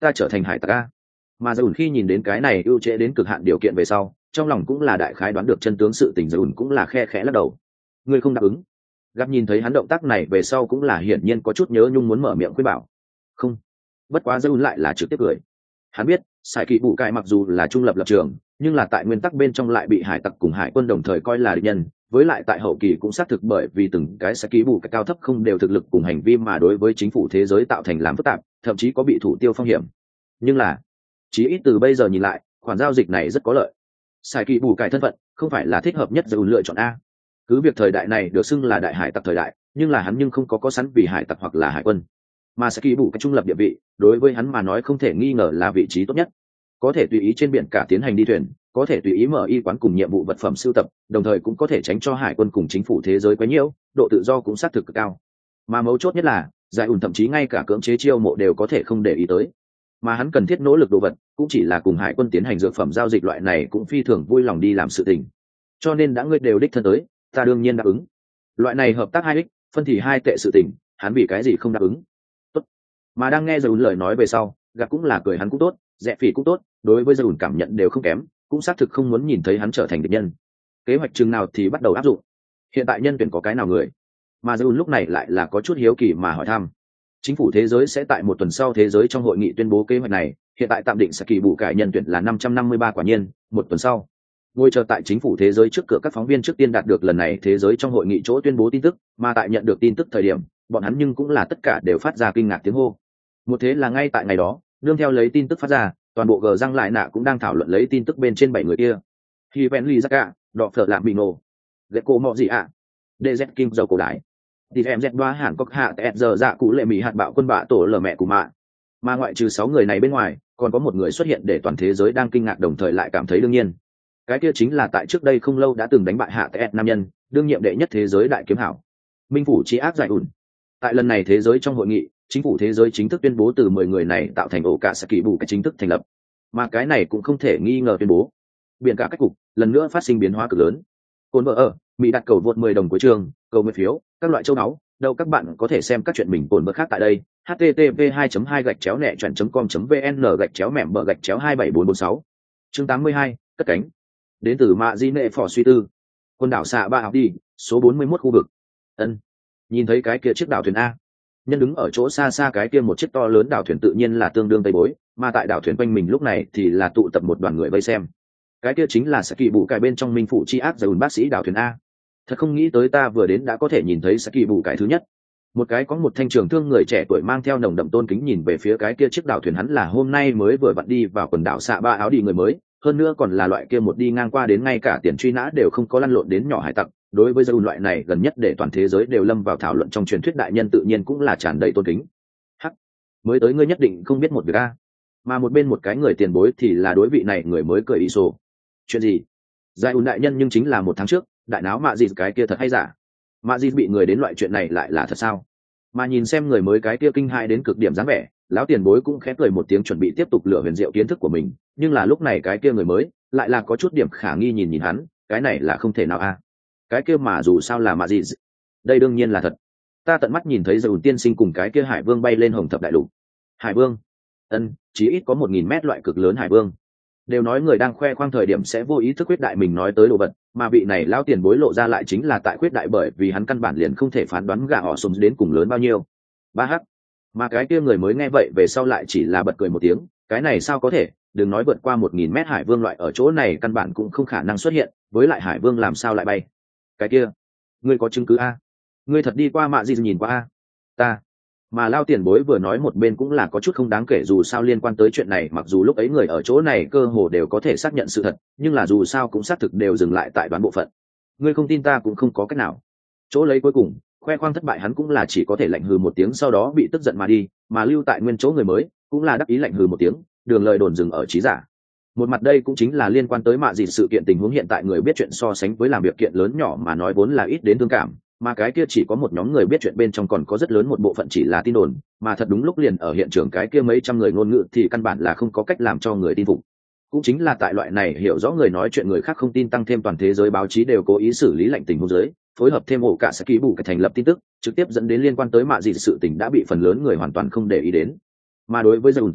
ta trở thành hải tặc a. Mà Dùn khi nhìn đến cái này ưu trễ đến cực hạn điều kiện về sau, trong lòng cũng là đại khái đoán được chân tướng sự tình, Dùn cũng là khe khẽ lắc đầu. Ngươi không đáp ứng. Gặp nhìn thấy hắn động tác này về sau cũng là hiển nhiên có chút nhớ nhung muốn mở miệng khuyên bảo. Không. Bất quá Dùn lại là trực tiếp cười. Hắn biết, Sải Kỳ Bụ Cải mặc dù là trung lập lập trường, nhưng là tại nguyên tắc bên trong lại bị hải tặc cùng hải quân đồng thời coi là địch nhân, với lại tại hậu kỳ cũng xác thực bởi vì từng cái Sải Kỳ Bụ Cải cao thấp không đều thực lực cùng hành vi mà đối với chính phủ thế giới tạo thành làm phức tạp, thậm chí có bị thủ tiêu phong hiểm. Nhưng là, chí ít từ bây giờ nhìn lại, khoản giao dịch này rất có lợi. Sải Kỳ Bụ Cải thân phận không phải là thích hợp nhất Dùn lựa chọn a. Cứ việc thời đại này được xưng là đại hải tặc thời đại, nhưng là hắn nhưng không có sẵn vì hải tặc hoặc là hải quân, mà Sải Kỳ Bụ Cải trung lập địa vị, đối với hắn mà nói không thể nghi ngờ là vị trí tốt nhất. Có thể tùy ý trên biển cả tiến hành đi thuyền, có thể tùy ý mở y quán cùng nhiệm vụ vật phẩm sưu tập, đồng thời cũng có thể tránh cho hải quân cùng chính phủ thế giới quá nhiễu, độ tự do cũng xác thực cực cao. Mà mấu chốt nhất là, Giải ủn thậm chí ngay cả cưỡng chế chiêu mộ đều có thể không để ý tới. Mà hắn cần thiết nỗ lực đồ vật, cũng chỉ là cùng hải quân tiến hành dược phẩm giao dịch loại này cũng phi thường vui lòng đi làm sự tình. Cho nên đã ngươi đều đích thân tới, ta đương nhiên đáp ứng. Loại này hợp tác 2x, phân thì 2 tệ sự tình, hắn vì cái gì không đáp ứng? Tốt. Mà đang nghe Giải ủn lời nói về sau, Gạc cũng là cười hắn cũng tốt, Rẽ Phỉ cũng tốt, đối với Giải ủn cảm nhận đều không kém, cũng xác thực không muốn nhìn thấy hắn trở thành địch nhân. Kế hoạch chừng nào thì bắt đầu áp dụng. Hiện tại nhân tuyển có cái nào người? Mà Giải ủn lúc này lại là có chút hiếu kỳ mà hỏi thăm. Chính phủ thế giới sẽ tại một tuần sau thế giới trong hội nghị tuyên bố kế hoạch này, hiện tại tạm định Sải Kỳ Bụ Cải nhân tuyển là 553 quả nhiên, một tuần sau. Ngồi chờ tại chính phủ thế giới trước cửa các phóng viên trước tiên đạt được lần này thế giới trong hội nghị chỗ tuyên bố tin tức, mà tại nhận được tin tức thời điểm, bọn hắn nhưng cũng là tất cả đều phát ra kinh ngạc tiếng hô. Một thế là ngay tại ngày đó, nương theo lấy tin tức phát ra, toàn bộ gờ răng lại nạ cũng đang thảo luận lấy tin tức bên trên 7 người kia. Khi Benly Zaka, Đọ Phở Lạm Bino, Gecko Mọ gì ạ? DZ Kim dầu cổ đái. Thì em dẹt đoá hẳn có hạ tẹt giờ dạ cụ lệ mỹ hạt bạo quân bạ tổ lờ mẹ của mạ. Mà ngoại trừ 6 người này bên ngoài, còn có một người xuất hiện để toàn thế giới đang kinh ngạc đồng thời lại cảm thấy đương nhiên. Cái kia chính là tại trước đây không lâu đã từng đánh bại hạ tẹt nam nhân, đương nhiệm đệ nhất thế giới đại kiếm hảo. Minh phủ trí ác giải ủn. Tại lần này thế giới trong hội nghị, chính phủ thế giới chính thức tuyên bố từ 10 người này tạo thành ổ cả Sải Kỳ Bụ Cải chính thức thành lập. Mà cái này cũng không thể nghi ngờ tuyên bố. Biển cả cách cục, lần nữa phát sinh biến hóa cực lớn. Cồn vợ ở, Mỹ đặt cầu vượt 10 đồng cuối trường, cầu nguyện phiếu, các loại châu náu, đâu các bạn có thể xem các chuyện mình cồn vợ khác tại đây. http://nẹ.com.vn/gạch chéo mẻm bờ gạch chéo 27446. Chương 82, cất cánh. Đến từ Mạ Di Nệ Phò Suy Tư. Quần đảo xạ ba học đi, số 41 khu vực. Ân. Nhìn thấy cái kia chiếc đảo thuyền a. Nhân đứng ở chỗ xa xa cái kia một chiếc to lớn đảo thuyền tự nhiên là tương đương tây bối, mà tại đảo thuyền quanh mình lúc này thì là tụ tập một đoàn người vây xem. Cái kia chính là Sải Kỳ Bụ Cải bên trong Minh phủ chi ác Giải ủn bác sĩ đảo thuyền a. Thật không nghĩ tới ta vừa đến đã có thể nhìn thấy Sải Kỳ Bụ Cải thứ nhất. Một cái có một thanh trường thương người trẻ tuổi mang theo nồng đậm tôn kính nhìn về phía cái kia chiếc đảo thuyền, hắn là hôm nay mới vừa vặn đi vào quần đảo xạ ba áo đi người mới, hơn nữa còn là loại kia một đi ngang qua đến ngay cả tiền truy nã đều không có lăn lộn đến nhỏ hải tặc. Đối với Giải ủn loại này gần nhất để toàn thế giới đều lâm vào thảo luận trong truyền thuyết đại nhân tự nhiên cũng là tràn đầy tôn kính. Hắc, mới tới ngươi nhất định không biết một việc a. Mà một bên một cái người tiền bối thì là đối vị này người mới cười ý sổ. Chuyện gì? Giải ủn đại nhân nhưng chính là 1 tháng trước, đại náo Mạ Dịt cái kia thật hay giả? Mạ Dịt bị người đến loại chuyện này lại là thật sao? Mà nhìn xem người mới cái kia kinh hãi đến cực điểm dáng vẻ, lão tiền bối cũng khẽ cười một tiếng chuẩn bị tiếp tục lựa huyền diệu kiến thức của mình, nhưng là lúc này cái kia người mới lại là có chút điểm khả nghi nhìn hắn, cái này là không thể nào a. Cái kia mà dù sao là Mạ Dịt, đây đương nhiên là thật. Ta tận mắt nhìn thấy Giải ủn tiên sinh cùng cái kia hải vương bay lên hồng thập đại lục. Hải vương? Ân, chí ít có 1000 mét loại cực lớn hải vương. Đều nói người đang khoe khoang thời điểm sẽ vô ý thức khuyết đại mình nói tới đồ vật, mà vị này lao tiền bối lộ ra lại chính là tại khuyết đại, bởi vì hắn căn bản liền không thể phán đoán gà họ sums đến cùng lớn bao nhiêu. 3h. Mà cái kia người mới nghe vậy về sau lại chỉ là bật cười một tiếng, cái này sao có thể, đừng nói vượt qua 1000 mét hải vương loại ở chỗ này căn bản cũng không khả năng xuất hiện, với lại hải vương làm sao lại bay? Cái kia, ngươi có chứng cứ a? Ngươi thật đi qua Mạ Dịt nhìn qua a? Ta. Mà lao tiền bối vừa nói một bên cũng là có chút không đáng kể, dù sao liên quan tới chuyện này mặc dù lúc ấy người ở chỗ này cơ hồ đều có thể xác nhận sự thật, nhưng là dù sao cũng xác thực đều dừng lại tại đoán bộ phận. Ngươi không tin ta cũng không có cách nào. Chỗ lấy cuối cùng, khoe khoang thất bại hắn cũng là chỉ có thể lạnh hừ một tiếng sau đó bị tức giận mà đi, mà lưu tại nguyên chỗ người mới cũng là đắc ý lạnh hừ một tiếng, đường lời đồn dừng ở trí giả. Một mặt đây cũng chính là liên quan tới Mạ Dịt sự kiện tình huống hiện tại người biết chuyện so sánh với làm việc kiện lớn nhỏ mà nói vốn là ít đến thương cảm, mà cái kia chỉ có một nhóm người biết chuyện bên trong còn có rất lớn một bộ phận chỉ là tin đồn, mà thật đúng lúc liền ở hiện trường cái kia mấy trăm người ngôn ngữ thì căn bản là không có cách làm cho người tin phục. Cũng chính là tại loại này hiểu rõ người nói chuyện người khác không tin tăng thêm toàn thế giới báo chí đều cố ý xử lý lạnh tình huống giới, phối hợp thêm ổ cả Sải Kỳ Bụ Cải thành lập tin tức, trực tiếp dẫn đến liên quan tới Mạ Dịt sự tình đã bị phần lớn người hoàn toàn không để ý đến. Mà đối với Giải ủn tới nói,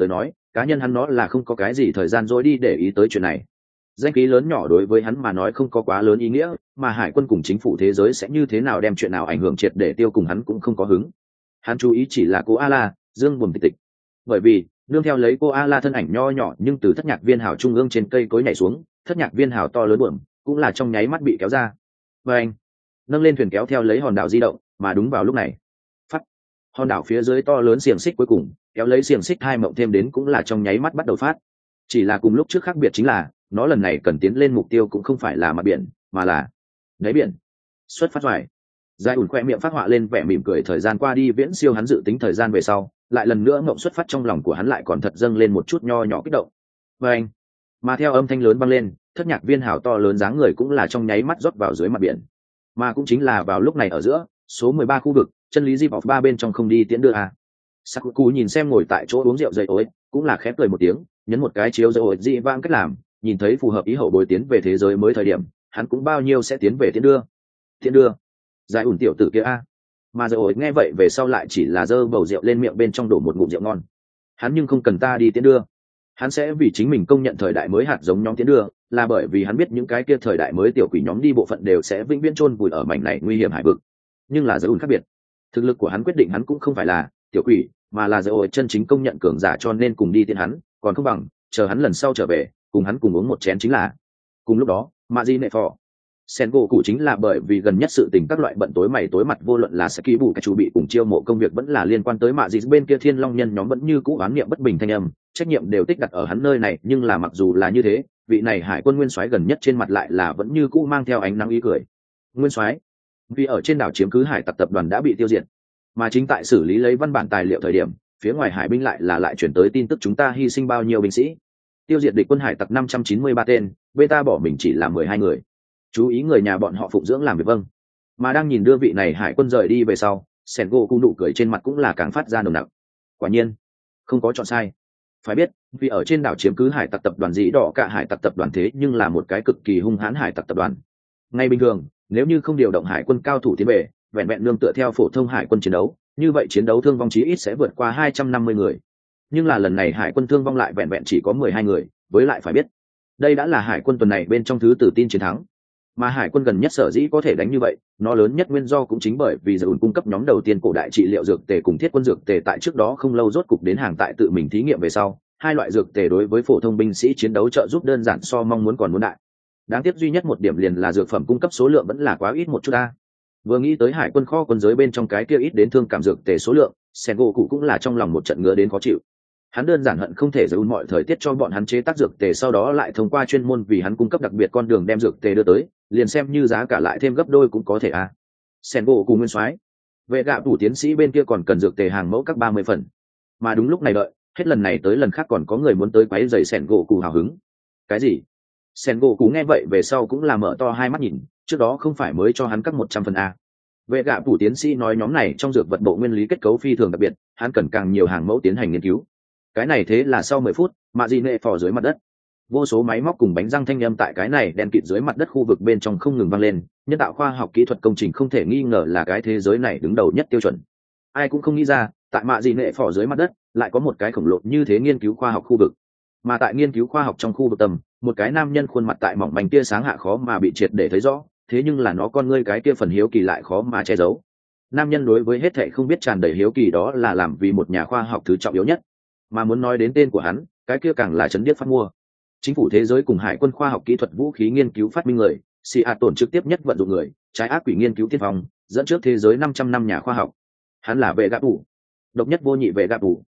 cá nhân hắn nó là không có cái gì thời gian dối đi để ý tới chuyện này. Danh khí lớn nhỏ đối với hắn mà nói không có quá lớn ý nghĩa, mà hải quân cùng chính phủ thế giới sẽ như thế nào đem chuyện nào ảnh hưởng triệt để tiêu cùng hắn cũng không có hứng. Hắn chú ý chỉ là cô A-la, Dương Buồm Tịch Tịch. Bởi vì nương theo lấy cô A-la thân ảnh nho nhỏ nhưng từ thất nhạc viên hào trung ương trên cây cối nhảy xuống, thất nhạc viên hào to lớn buồm cũng là trong nháy mắt bị kéo ra. Và anh nâng lên thuyền kéo theo lấy hòn đảo di động, mà đúng vào lúc này, phát hòn đảo phía dưới to lớn xiềng xích cuối cùng kéo lấy xiềng xích hai mộng thêm đến cũng là trong nháy mắt bắt đầu phát. Chỉ là cùng lúc trước khác biệt chính là nó lần này cần tiến lên mục tiêu cũng không phải là mặt biển mà là đáy biển. Xuất phát ngoài Giải ủn khoe miệng phát họa lên vẻ mỉm cười, thời gian qua đi viễn siêu hắn dự tính thời gian về sau, lại lần nữa ngộng xuất phát trong lòng của hắn lại còn thật dâng lên một chút nho nhỏ kích động. Và anh mà theo âm thanh lớn vang lên, thất nhạc viên hào to lớn dáng người cũng là trong nháy mắt rót vào dưới mặt biển. Mà cũng chính là vào lúc này ở giữa số 13 khu vực, chân lý di vọc ba bên trong không đi tiễn đưa à. Sakuku nhìn xem ngồi tại chỗ uống rượu dậy ối, cũng là khép cười một tiếng, nhấn một cái chiếu dậy ối dị vang cách làm, nhìn thấy phù hợp ý hậu bồi tiến về thế giới mới thời điểm, hắn cũng bao nhiêu sẽ tiến về tiễn đưa. Tiễn đưa Giải ủn tiểu tử kia a. Mà dậy ối nghe vậy về sau lại chỉ là giơ bầu rượu lên miệng bên trong đổ một ngụm rượu ngon. Hắn nhưng không cần ta đi tiễn đưa, hắn sẽ vì chính mình công nhận thời đại mới hạt giống nhóm tiến đưa, là bởi vì hắn biết những cái kia thời đại mới tiểu quỷ nhóm đi bộ phận đều sẽ vĩnh viễn chôn vùi ở mảnh này nguy hiểm hải vực. Nhưng là Zeus khác biệt, thực lực của hắn quyết định hắn cũng không phải là tiểu quỷ, mà là Zeus chân chính công nhận cường giả, cho nên cùng đi tiến hắn, còn không bằng chờ hắn lần sau trở về, cùng hắn cùng uống một chén chính là. Cùng lúc đó, Maji nệ phò Sengoku chính là bởi vì gần nhất sự tình các loại bận tối mày tối mặt, vô luận là Saki bù cái chủ bị cùng chiêu mộ công việc vẫn là liên quan tới Maji bên kia Thiên Long nhân nhóm vẫn như cũ oán niệm bất bình thanh âm, trách nhiệm đều tích đặt ở hắn nơi này. Nhưng là mặc dù là như thế, vị này hải quân nguyên soái gần nhất trên mặt lại là vẫn như cũ mang theo ánh nắng ý cười. Nguyên soái, vì ở trên đảo chiếm cứ hải tặc tập đoàn đã bị tiêu diệt, mà chính tại xử lý lấy văn bản tài liệu thời điểm, phía ngoài hải binh lại chuyển tới tin tức chúng ta hy sinh bao nhiêu binh sĩ, tiêu diệt địch quân hải tặc 593 tên, beta bỏ mình chỉ là 12 người. Chú ý người nhà bọn họ phụng dưỡng làm việc. Vâng. Mà đang nhìn đưa vị này hải quân rời đi về sau, Sengoku nụ cười trên mặt cũng là càng phát ra nồng nặc. Quả nhiên không có chọn sai. Phải biết, vì ở trên đảo chiếm cứ hải tặc tập đoàn dĩ đỏ cả hải tặc tập đoàn thế nhưng là một cái cực kỳ hung hãn hải tặc tập đoàn. Ngay bình thường, nếu như không điều động hải quân cao thủ tiến về, vẹn vẹn nương tựa theo phổ thông hải quân chiến đấu, như vậy chiến đấu thương vong chí ít sẽ vượt qua 250 người. Nhưng là lần này hải quân thương vong lại vẹn vẹn chỉ có 12 người, với lại phải biết, đây đã là hải quân tuần này bên trong thứ tự tin chiến thắng. Mà hải quân gần nhất sở dĩ có thể đánh như vậy, nó lớn nhất nguyên do cũng chính bởi vì Dũng cung cấp nhóm đầu tiên cổ đại trị liệu dược tề cùng thiết quân dược tề tại trước đó không lâu rốt cục đến hàng tại tự mình thí nghiệm về sau, hai loại dược tề đối với phổ thông binh sĩ chiến đấu trợ giúp đơn giản so mong muốn còn muốn đại. Đáng tiếc duy nhất một điểm liền là dược phẩm cung cấp số lượng vẫn là quá ít một chút ta. Vừa nghĩ tới hải quân kho quân giới bên trong cái kia ít đến thương cảm dược tề số lượng, Sengoku cũng là trong lòng một trận ngứa đến khó chịu. Hắn đơn giản hận không thể giữ mọi thời tiết cho bọn hắn chế tác dược tề, sau đó lại thông qua chuyên môn vì hắn cung cấp đặc biệt con đường đem dược tề đưa tới, liền xem như giá cả lại thêm gấp đôi cũng có thể à. Sengoku nguyên soái, vệ gạ thủ tiến sĩ bên kia còn cần dược tề hàng mẫu các 30 phần. Mà đúng lúc này đợi, hết lần này tới lần khác còn có người muốn tới quấy rầy Sengoku hào hứng. Cái gì? Sengoku nghe vậy về sau cũng là mở to hai mắt nhìn, trước đó không phải mới cho hắn các 100 phần à. Vệ gạ thủ tiến sĩ nói nhóm này trong dược vật bộ nguyên lý kết cấu phi thường đặc biệt, hắn cần càng nhiều hàng mẫu tiến hành nghiên cứu. Cái này thế là sau 10 phút, mạ dị nệ phò dưới mặt đất, vô số máy móc cùng bánh răng thanh âm tại cái này đen kịt dưới mặt đất khu vực bên trong không ngừng vang lên. Nhân tạo khoa học kỹ thuật công trình không thể nghi ngờ là cái thế giới này đứng đầu nhất tiêu chuẩn. Ai cũng không nghĩ ra, tại mạ dị nệ phò dưới mặt đất lại có một cái khổng lồ như thế nghiên cứu khoa học khu vực. Mà tại nghiên cứu khoa học trong khu vực tầm, một cái nam nhân khuôn mặt tại mỏng manh tia sáng hạ khó mà bị triệt để thấy rõ, thế nhưng là nó con ngươi cái kia phần hiếu kỳ lại khó mà che giấu. Nam nhân đối với hết thảy không biết tràn đầy hiếu kỳ, đó là làm vì một nhà khoa học thứ trọng yếu nhất. Mà muốn nói đến tên của hắn, cái kia càng là chấn điếc phát mua. Chính phủ thế giới cùng hải quân khoa học kỹ thuật vũ khí nghiên cứu phát minh người, Seattle trực tiếp nhất vận dụng người, trái ác quỷ nghiên cứu tiên phong, dẫn trước thế giới 500 năm nhà khoa học. Hắn là vệ gạ thủ, độc nhất vô nhị vệ gạ thủ.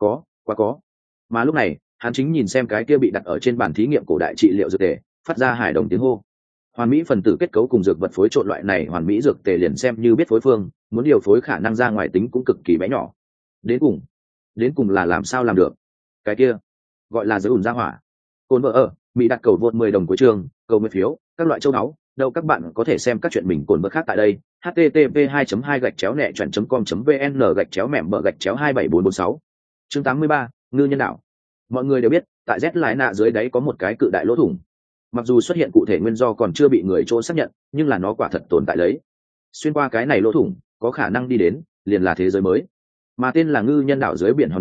Có. Mà lúc này, hắn chính nhìn xem cái kia bị đặt ở trên bàn thí nghiệm cổ đại trị liệu dược tề, phát ra hài đồng tiếng hô. Hoàn mỹ phần tử kết cấu cùng dược vật phối trộn loại này hoàn mỹ dược tề liền xem như biết phối phương, muốn điều phối khả năng ra ngoài tính cũng cực kỳ bé nhỏ. Đến cùng là làm sao làm được? Cái kia gọi là giới ủn ra hỏa. Cồn vợ ở Mỹ đặt cầu vượt 10 đồng cuối trường, cầu nguyện phiếu, các loại châu náu, đâu các bạn có thể xem các chuyện mình cồn vợ khác tại đây. http://2.2-nẹ.com.vn//mẹm/274446 chương 83, ngư nhân đạo. Mọi người đều biết, tại Z lái nạ dưới đáy có một cái cự đại lỗ thủng. Mặc dù xuất hiện cụ thể nguyên do còn chưa bị người chỗ xác nhận, nhưng là nó quả thật tồn tại đấy. Xuyên qua cái này lỗ thủng, có khả năng đi đến liền là thế giới mới. Mà tên là ngư nhân đảo dưới biển hòn đảo,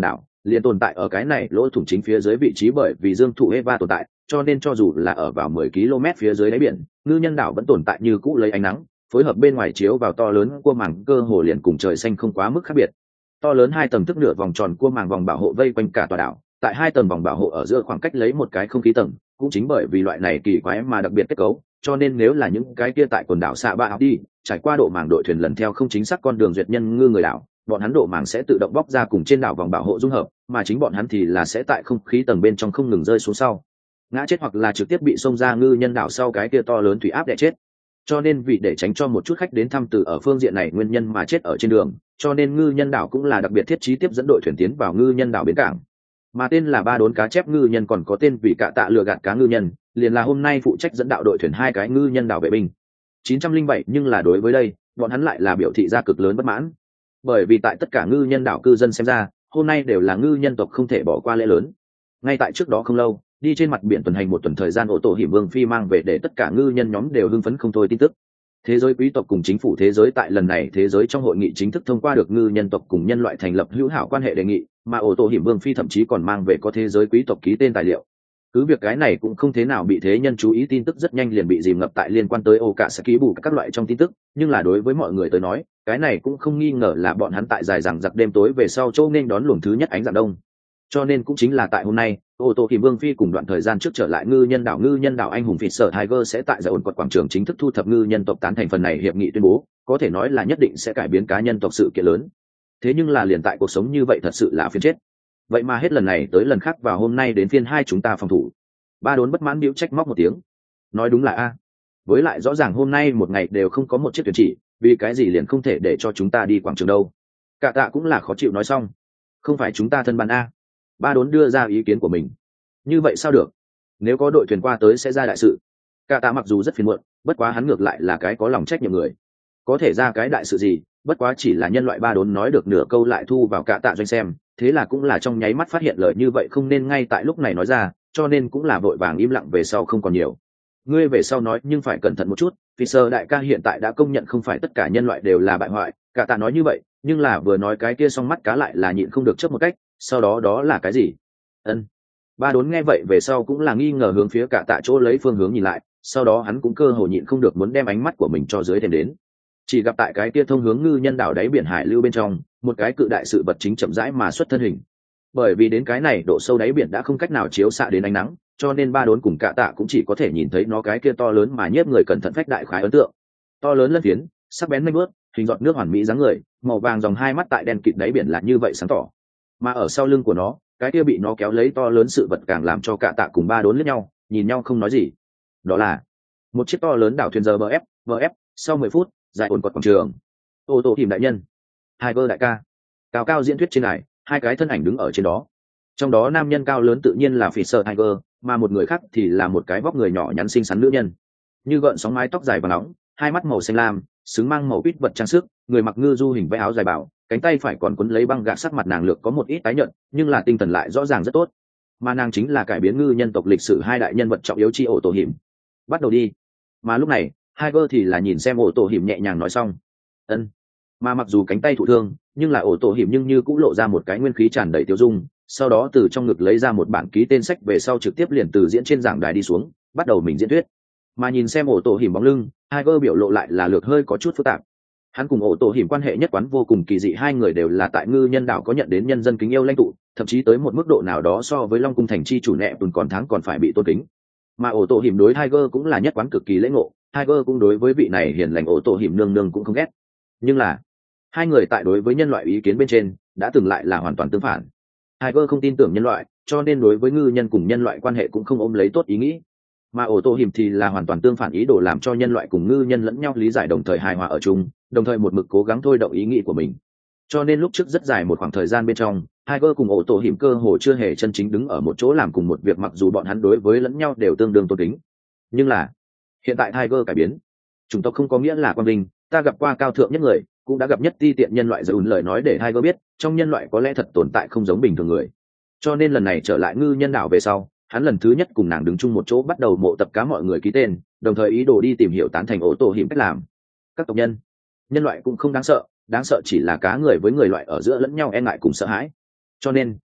liền tồn tại ở cái này lỗ thủng chính phía dưới vị trí, bởi vì dương thụ Eva tồn tại, cho nên cho dù là ở vào 10 km phía dưới đáy biển, ngư nhân đảo vẫn tồn tại như cũ lấy ánh nắng phối hợp bên ngoài chiếu vào to lớn cua màng, cơ hồ liền cùng trời xanh không quá mức khác biệt. To lớn 2 tầng thức nửa vòng tròn cua màng vòng bảo hộ vây quanh cả tòa đảo, tại 2 tầng vòng bảo hộ ở giữa khoảng cách lấy một cái không khí tầng, cũng chính bởi vì loại này kỳ quái mà đặc biệt kết cấu, cho nên nếu là những cái kia tại quần đảo xạ ba học đi trải qua độ màng đội thuyền lần theo không chính xác con đường duyệt nhân ngư người đảo, bọn hắn độ màng sẽ tự động bóc ra cùng trên đảo vòng bảo hộ dung hợp, mà chính bọn hắn thì là sẽ tại không khí tầng bên trong không ngừng rơi xuống sau ngã chết, hoặc là trực tiếp bị xông ra ngư nhân đảo sau cái kia to lớn thủy áp đè chết. Cho nên vì để tránh cho một chút khách đến thăm từ ở phương diện này nguyên nhân mà chết ở trên đường, cho nên ngư nhân đảo cũng là đặc biệt thiết trí tiếp dẫn đội thuyền tiến vào ngư nhân đảo bến cảng. Mà tên là ba đốn cá chép ngư nhân còn có tên vì cạ tạ lừa gạt cá ngư nhân, liền là hôm nay phụ trách dẫn đạo đội thuyền 2 cái ngư nhân đảo vệ binh 907. Nhưng là đối với đây, bọn hắn lại là biểu thị ra cực lớn bất mãn, bởi vì tại tất cả ngư nhân đảo cư dân xem ra, hôm nay đều là ngư nhân tộc không thể bỏ qua lễ lớn. Ngay tại trước đó không lâu, đi trên mặt biển tuần hành một tuần thời gian, ô tô hiểm vương phi mang về để tất cả ngư nhân nhóm đều hưng phấn không thôi tin tức. Thế giới quý tộc cùng chính phủ thế giới tại lần này thế giới trong hội nghị chính thức thông qua được ngư nhân tộc cùng nhân loại thành lập hữu hảo quan hệ đề nghị, mà ô tô hiểm vương phi thậm chí còn mang về có thế giới quý tộc ký tên tài liệu. Cứ việc cái này cũng không thế nào bị thế nhân chú ý, tin tức rất nhanh liền bị dìm ngập tại liên quan tới ô cả sẽ ký bù các loại trong tin tức, nhưng là đối với mọi người tới nói, cái này cũng không nghi ngờ là bọn hắn tại dài dằng dặc đêm tối về sau châu nên đón luồng thứ nhất ánh dạng đông. Cho nên cũng chính là tại hôm nay, ô tô hiểm vương phi cùng đoạn thời gian trước trở lại ngư nhân đảo anh hùng Fisher Tiger sẽ tại giải ổn quật quảng trường chính thức thu thập ngư nhân tộc tán thành phần này hiệp nghị tuyên bố, có thể nói là nhất định sẽ cải biến cá nhân tộc sự kiện lớn. Thế nhưng là liền tại cuộc sống như vậy thật sự là phiền chết. Vậy mà hết lần này tới lần khác vào hôm nay đến phiên hai chúng ta phòng thủ. Ba đốn bất mãn biểu trách móc một tiếng, nói đúng là a, với lại rõ ràng hôm nay một ngày đều không có một chiếc thuyền chỉ, vì cái gì liền không thể để cho chúng ta đi quảng trường đâu. Cả tạ cũng là khó chịu nói xong, không phải chúng ta thân ban a. Ba đốn đưa ra ý kiến của mình, như vậy sao được, nếu có đội thuyền qua tới sẽ ra đại sự. Cả tạ mặc dù rất phiền muộn, bất quá hắn ngược lại là cái có lòng trách nhiệm người, có thể ra cái đại sự gì, bất quá chỉ là nhân loại. Ba đốn nói được nửa câu lại thu vào cả tạ doanh xem, thế là cũng là trong nháy mắt phát hiện lời như vậy không nên ngay tại lúc này nói ra, cho nên cũng là vội vàng im lặng về sau không còn nhiều. Ngươi về sau nói nhưng phải cẩn thận một chút, vì sơ đại ca hiện tại đã công nhận không phải tất cả nhân loại đều là bại hoại. Cả tạ nói như vậy, nhưng là vừa nói cái kia xong mắt cá lại là nhịn không được chớp một cách, sau đó đó là cái gì? Ân. Ba đốn nghe vậy về sau cũng là nghi ngờ hướng phía cả tạ chỗ lấy phương hướng nhìn lại, sau đó hắn cũng cơ hồ nhịn không được muốn đem ánh mắt của mình cho dưới thềm đến. Chỉ gặp tại cái kia thông hướng ngư nhân đảo đáy biển hải lưu bên trong, một cái cự đại sự vật chính chậm rãi mà xuất thân hình. Bởi vì đến cái này độ sâu đáy biển đã không cách nào chiếu xạ đến ánh nắng, cho nên ba đốn cùng cả tạ cũng chỉ có thể nhìn thấy nó cái kia to lớn mà nhiếp người cẩn thận phách đại khái ấn tượng. To lớn lân phiến, sắc bén nanh bước, hình giọt nước hoàn mỹ dáng người, màu vàng dòng hai mắt tại đen kịt đáy biển là như vậy sáng tỏ. Mà ở sau lưng của nó, cái kia bị nó kéo lấy to lớn sự vật càng làm cho cả tạ cùng ba đốn liếc nhau, nhìn nhau không nói gì. Đó là một chiếc to lớn đảo thuyền giờ bf. Sau 10 phút, dài ổn quật quảng trường. Ô tô tìm đại nhân, Tiger đại ca, cao cao diễn thuyết trên này, hai cái thân ảnh đứng ở trên đó. Trong đó nam nhân cao lớn tự nhiên là Fisher Tiger, mà một người khác thì là một cái vóc người nhỏ nhắn xinh xắn nữ nhân, như gợn sóng mái tóc dài và nóng, hai mắt màu xanh lam, xứng mang màu quýt vật trang sức, người mặc ngư du hình váy áo dài bảo, cánh tay phải còn quấn lấy băng gạc, sắc mặt nàng lược có một ít tái nhợt, nhưng là tinh thần lại rõ ràng rất tốt. Mà nàng chính là cải biến ngư nhân tộc lịch sử hai đại nhân vật trọng yếu chi ổ tổ hiểm. Bắt đầu đi. Mà lúc này, Tiger thì là nhìn xem ổ tổ hiểm nhẹ nhàng nói xong. Ân. Mà mặc dù cánh tay thụ thương, nhưng là ổ tổ hiểm nhưng như cũng lộ ra một cái nguyên khí tràn đầy tiêu dung, sau đó từ trong ngực lấy ra một bản ký tên sách về sau trực tiếp liền từ diễn trên giảng đài đi xuống, bắt đầu mình diễn thuyết. Mà nhìn xem ổ tổ hiểm bóng lưng, Tiger biểu lộ lại là lược hơi có chút phức tạp. Hắn cùng ổ tổ hiểm quan hệ nhất quán vô cùng kỳ dị, hai người đều là tại ngư nhân đảo có nhận đến nhân dân kính yêu lãnh tụ, thậm chí tới một mức độ nào đó so với Long cung thành chi chủ nẹ tuần còn tháng còn phải bị tôn kính. Mà ổ tổ hiểm đối Tiger cũng là nhất quán cực kỳ lễ ngộ, Tiger cũng đối với vị này hiền lành ổ tổ hiểm nương nương cũng không ghét. Nhưng là hai người tại đối với nhân loại ý kiến bên trên đã từng lại là hoàn toàn tương phản. Tiger không tin tưởng nhân loại, cho nên đối với ngư nhân cùng nhân loại quan hệ cũng không ôm lấy tốt ý nghĩ. Mà ổ tổ hiểm thì là hoàn toàn tương phản, ý đồ làm cho nhân loại cùng ngư nhân lẫn nhau lý giải, đồng thời hài hòa ở chung, đồng thời một mực cố gắng thôi động ý nghĩ của mình. Cho nên lúc trước rất dài một khoảng thời gian bên trong, Tiger cùng ổ tổ hiểm cơ hồ chưa hề chân chính đứng ở một chỗ làm cùng một việc, mặc dù bọn hắn đối với lẫn nhau đều tương đương tôn kính. Nhưng là hiện tại Tiger cải biến, chủng tộc không có nghĩa là quang vinh, ta gặp qua cao thượng nhất người, cũng đã gặp nhất ti tiện nhân loại, dùn lời nói để Tiger biết trong nhân loại có lẽ thật tồn tại không giống bình thường người. Cho nên lần này trở lại ngư nhân đảo về sau, hắn lần thứ nhất cùng nàng đứng chung một chỗ, bắt đầu mộ tập cá mọi người ký tên, đồng thời ý đồ đi tìm hiểu tán thành ổ tổ hiểm cách làm. Các tộc nhân loại cũng không đáng sợ chỉ là cá người với người loại ở giữa lẫn nhau e ngại cùng sợ hãi. Cho nên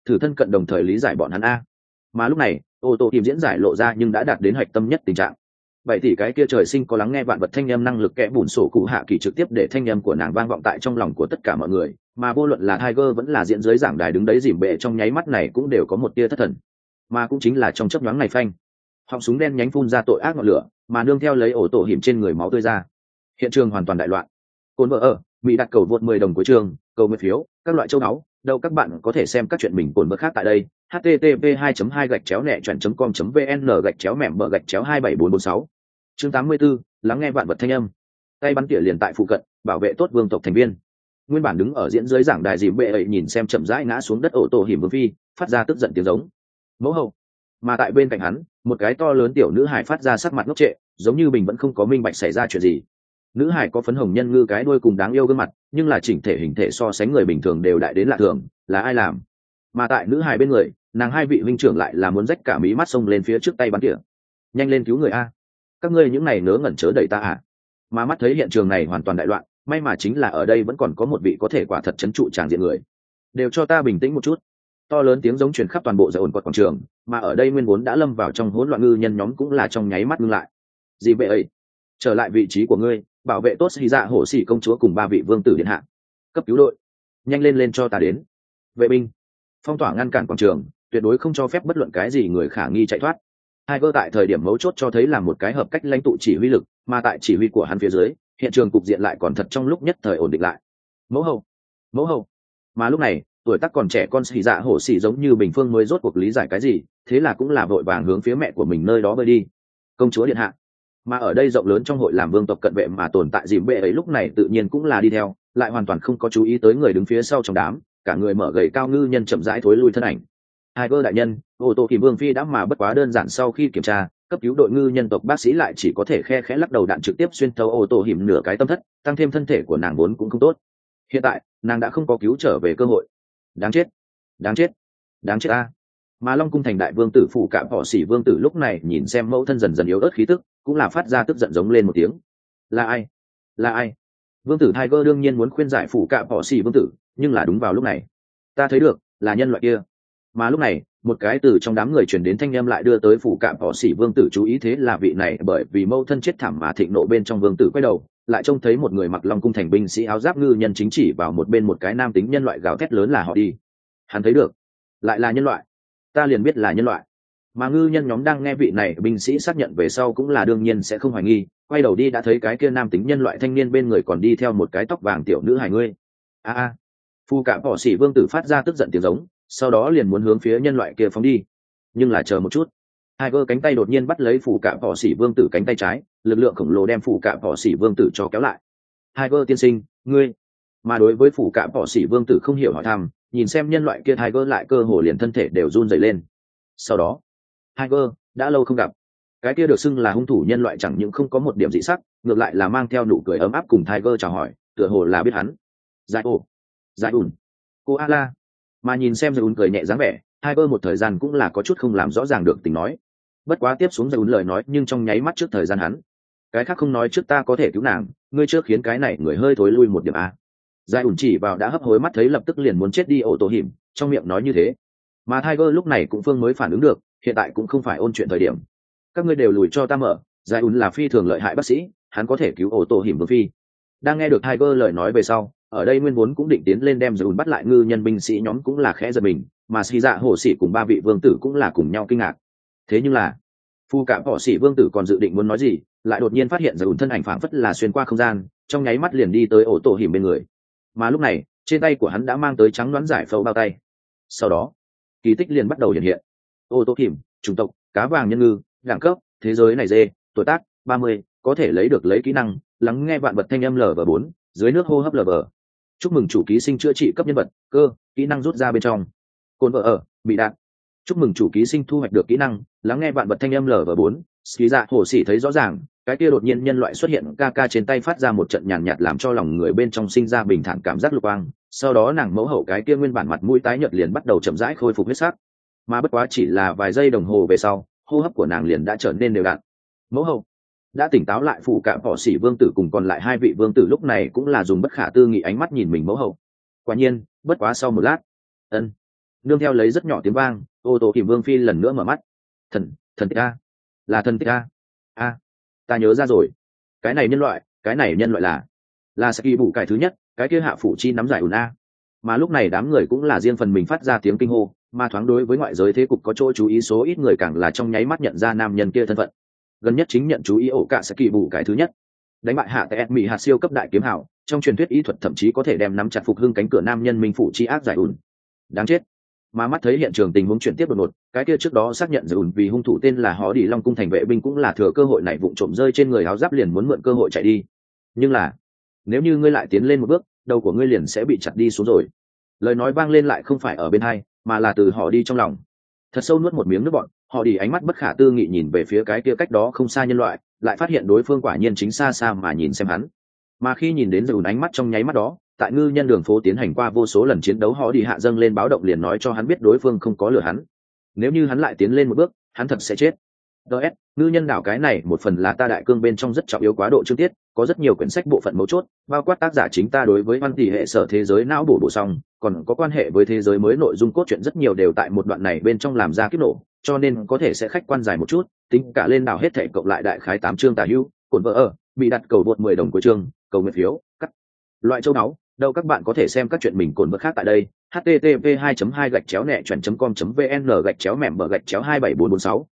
thử thân cận đồng thời lý giải bọn hắn a. Mà lúc này ô tô tìm diễn giải lộ ra nhưng đã đạt đến hạch tâm nhất tình trạng. Vậy thì cái kia trời sinh có lắng nghe vạn vật thanh âm năng lực kẽ bùn sổ cụ hạ kỳ trực tiếp để thanh âm của nàng vang vọng tại trong lòng của tất cả mọi người, mà vô luận là Tiger vẫn là diễn dưới giảng đài đứng đấy dìm bệ trong nháy mắt này cũng đều có một tia thất thần, mà cũng chính là trong chớp nhoáng này phanh, họng súng đen nhánh phun ra tội ác ngọn lửa, mà nương theo lấy ổ tổ hiểm trên người máu tươi ra. Hiện trường hoàn toàn đại loạn. Cồn vợ ở Mỹ đặt cầu vượt 10 đồng cuối trường, cầu nguyện phiếu, các loại châu náu, đâu các bạn có thể xem các chuyện mình cồn vợ khác tại đây. http://2.2-nẹ.com.vn/274446 chương 84, lắng nghe vạn vật thanh âm. Tay bắn tỉa liền tại phụ cận, bảo vệ tốt vương tộc thành viên. Nguyên bản đứng ở diễn dưới giảng đài dìm bệ ấy nhìn xem chậm rãi ngã xuống đất ổ tổ hiểm vương phi, phát ra tức giận tiếng giống. Mẫu hậu. Mà tại bên cạnh hắn, một cái to lớn tiểu nữ hài phát ra sắc mặt ngốc trệ, giống như bình vẫn không có minh bạch xảy ra chuyện gì. Nữ hài có phấn hồng nhân ngư cái đuôi cùng đáng yêu gương mặt, nhưng là chỉnh thể hình thể so sánh người bình thường đều đại đến lạ thường, là ai làm? Mà tại nữ hài bên người, nàng hai vị huynh trưởng lại là muốn rách cả mí mắt xông lên phía trước tay bắn tỉa. Nhanh lên cứu người a! Các ngươi những này ngớ ngẩn chớ đẩy ta à? Mà mắt thấy hiện trường này hoàn toàn đại loạn, may mà chính là ở đây vẫn còn có một vị có thể quả thật trấn trụ tràng diện người. Đều cho ta bình tĩnh một chút. To lớn tiếng giống truyền khắp toàn bộ dãy ổn quật quảng trường, mà ở đây nguyên vốn đã lâm vào trong hỗn loạn ngư nhân nhóm cũng là trong nháy mắt ngưng lại. Gì vậy ấy? Trở lại vị trí của ngươi, bảo vệ tốt Hy Dạ Hổ Sĩ công chúa cùng ba vị vương tử điện hạ. Cấp cứu đội, nhanh lên cho ta đến. Vệ binh, phong tỏa ngăn cản quảng trường, tuyệt đối không cho phép bất luận cái gì người khả nghi chạy thoát. Tiger tại thời điểm mấu chốt cho thấy là một cái hợp cách lãnh tụ chỉ huy lực, mà tại chỉ huy của hắn phía dưới, hiện trường cục diện lại còn thật trong lúc nhất thời ổn định lại. Mẫu hậu. Mà lúc này, tuổi tác còn trẻ con Hy Dạ Hổ Sĩ giống như bình phương mới rốt cuộc lý giải cái gì, thế là cũng là vội vàng hướng phía mẹ của mình nơi đó bơi đi. Công chúa điện hạ. Mà ở đây rộng lớn trong hội làm vương tộc cận vệ mà tồn tại dìm bệ ấy lúc này tự nhiên cũng là đi theo, lại hoàn toàn không có chú ý tới người đứng phía sau trong đám, cả người mở gầy cao ngư nhân chậm rãi thối lui thân ảnh. Tiger đại nhân, ô tô kỳ vương phi đã mà bất quá đơn giản sau khi kiểm tra, cấp cứu đội ngư nhân tộc bác sĩ lại chỉ có thể khe khẽ lắc đầu đạn trực tiếp xuyên thấu ô tô hiểm nửa cái tâm thất, tăng thêm thân thể của nàng vốn cũng không tốt. Hiện tại, nàng đã không có cứu trở về cơ hội. Đáng chết a! Mà Long cung thành đại vương tử phụ cạm họ xỉ vương tử lúc này nhìn xem mẫu thân dần dần yếu ớt khí tức, cũng là phát ra tức giận giống lên một tiếng. Là ai? Vương tử Tiger đương nhiên muốn khuyên giải phụ cạm họ xỉ vương tử, nhưng là đúng vào lúc này, ta thấy được là nhân loại kia. Mà lúc này, một cái từ trong đám người truyền đến thanh âm lại đưa tới phủ cạm họ xỉ vương tử chú ý, thế là vị này bởi vì mâu thân chết thảm mà thịnh nộ bên trong vương tử quay đầu, lại trông thấy một người mặc Long cung thành binh sĩ áo giáp ngư nhân chính chỉ vào một bên một cái nam tính nhân loại gào thét lớn là họ đi. Hắn thấy được, lại là nhân loại, ta liền biết là nhân loại. Mà ngư nhân nhóm đang nghe vị này binh sĩ xác nhận về sau cũng là đương nhiên sẽ không hoài nghi, quay đầu đi đã thấy cái kia nam tính nhân loại thanh niên bên người còn đi theo một cái tóc vàng tiểu nữ hài ngươi. Phu cạm họ xỉ vương tử phát ra tức giận tiếng giống, sau đó liền muốn hướng phía nhân loại kia phóng đi, nhưng là chờ một chút. Tiger cánh tay đột nhiên bắt lấy phủ cạm họ xỉ vương tử cánh tay trái, lực lượng khổng lồ đem phủ cạm họ xỉ vương tử cho kéo lại. Tiger tiên sinh, ngươi. Mà đối với phủ cạm họ xỉ vương tử không hiểu hỏi thăm, nhìn xem nhân loại kia Tiger lại cơ hồ liền thân thể đều run rẩy lên. Sau đó, Tiger đã lâu không gặp, cái kia được xưng là hung thủ nhân loại chẳng những không có một điểm dị sắc, ngược lại là mang theo nụ cười ấm áp cùng Tiger chào hỏi, tựa hồ là biết hắn. Giải ủn, Koala. Mà nhìn xem Giải cười nhẹ dáng vẻ, Tiger một thời gian cũng là có chút không làm rõ ràng được tình nói. Bất quá tiếp xuống Giải lời nói, nhưng trong nháy mắt trước thời gian hắn, cái khác không nói trước ta có thể cứu nàng, ngươi trước khiến cái này người hơi thối lui một điểm a. Giải chỉ vào đã hấp hối mắt thấy lập tức liền muốn chết đi ổ tổ hiểm, trong miệng nói như thế. Mà Tiger lúc này cũng phương mới phản ứng được, hiện tại cũng không phải ôn chuyện thời điểm. Các ngươi đều lùi cho ta mở, Giải là phi thường lợi hại bác sĩ, hắn có thể cứu ổ tổ hiểm vương phi. Đang nghe được Tiger lời nói về sau, ở đây nguyên vốn cũng định tiến lên đem Giải bắt lại ngư nhân binh sĩ nhóm cũng là khẽ giật mình, mà Xì Dạ Hổ Sĩ cùng ba vị vương tử cũng là cùng nhau kinh ngạc. Thế nhưng là, Phu Cạm Hổ Sĩ vương tử còn dự định muốn nói gì, lại đột nhiên phát hiện Giải thân ảnh phảng phất là xuyên qua không gian, trong nháy mắt liền đi tới ổ tổ hiểm bên người. Mà lúc này, trên tay của hắn đã mang tới trắng đoán giải phẫu bao tay. Sau đó, kỳ tích liền bắt đầu hiện hiện. Ổ tổ hiểm, chủng tộc, cá vàng nhân ngư, đẳng cấp, thế giới này dê, tuổi tác 30, có thể lấy kỹ năng, lắng nghe vạn vật thanh âm LV4, dưới nước hô hấp LV. Chúc mừng chủ ký sinh chữa trị cấp nhân vật, cơ, kỹ năng rút ra bên trong. Cồn vợ ở, bị đạn. Chúc mừng chủ ký sinh thu hoạch được kỹ năng, lắng nghe vạn vật thanh âm LV4. Xí Dạ Hổ Sĩ thấy rõ ràng, cái kia đột nhiên nhân loại xuất hiện ca trên tay phát ra một trận nhàn nhạt làm cho lòng người bên trong sinh ra bình thản cảm giác lục quang. Sau đó nàng mẫu hậu cái kia nguyên bản mặt mũi tái nhợt liền bắt đầu chậm rãi khôi phục huyết sắc. Mà bất quá chỉ là vài giây đồng hồ về sau, hô hấp của nàng liền đã trở nên đều đặn. Mẫu hậu đã tỉnh táo lại, phụ cạm họ xỉ vương tử cùng còn lại hai vị vương tử lúc này cũng là dùng bất khả tư nghị ánh mắt nhìn mình mẫu hậu. Quả nhiên, bất quá sau một lát, nương theo lấy rất nhỏ tiếng vang, ô tô kìm vương phi lần nữa mở mắt. Thần tích a, là thần tích a. Ta nhớ ra rồi, cái này nhân loại là Saki bù cải thứ nhất, cái kia hạ phủ chi nắm giải ủn a. Mà lúc này đám người cũng là riêng phần mình phát ra tiếng kinh hô, mà thoáng đối với ngoại giới thế cục có chỗ chú ý số ít người càng là trong nháy mắt nhận ra nam nhân kia thân phận. Gần nhất chính nhận chú ý ổ cả Saki bù cải thứ nhất, đánh bại hạ tại mỹ hạt siêu cấp đại kiếm hảo, trong truyền thuyết ý thuật thậm chí có thể đem nắm chặt phục hưng cánh cửa nam nhân minh phủ chi ác giải ủn. Đáng chết. Mà mắt thấy hiện trường tình huống chuyển tiếp đột ngột, cái kia trước đó xác nhận giải ủn vì hung thủ tên là họ đi long cung thành vệ binh cũng là thừa cơ hội này vụng trộm rơi trên người áo giáp liền muốn mượn cơ hội chạy đi. Nhưng là, nếu như ngươi lại tiến lên một bước, đầu của ngươi liền sẽ bị chặt đi xuống rồi. Lời nói vang lên lại không phải ở bên hai, mà là từ họ đi trong lòng. Thật sâu nuốt một miếng nước bọt, họ đi ánh mắt bất khả tư nghị nhìn về phía cái kia cách đó không xa nhân loại, lại phát hiện đối phương quả nhiên chính xa xa mà nhìn xem hắn. Mà khi nhìn đến giải ủn ánh mắt trong nháy mắt đó, tại ngư nhân đường phố tiến hành qua vô số lần chiến đấu họ đi hạ dâng lên báo động liền nói cho hắn biết đối phương không có lừa hắn. Nếu như hắn lại tiến lên một bước, hắn thật sẽ chết. Ngư nhân đảo cái này một phần là ta đại cương bên trong rất trọng yếu quá độ chương tiết, có rất nhiều quyển sách bộ phận mấu chốt, bao quát tác giả chính ta đối với văn tỷ hệ sở thế giới não bổ xong, còn có quan hệ với thế giới mới nội dung cốt truyện rất nhiều đều tại một đoạn này bên trong làm ra kiếp nổ, cho nên có thể sẽ khách quan dài một chút, tính cả lên đảo hết thể cộng lại đại khái 8 chương tả hữu, cổn vợ ở, bị đặt cầu vượt 10 đồng cuối chương, cầu nguyện phiếu, cắt. Loại châu náu, đâu các bạn có thể xem các chuyện mình cồn vợ khác tại đây. http 2 2 gạch chéo nẹ chuẩn com vn gạch chéo mẻm bờ gạch chéo 27446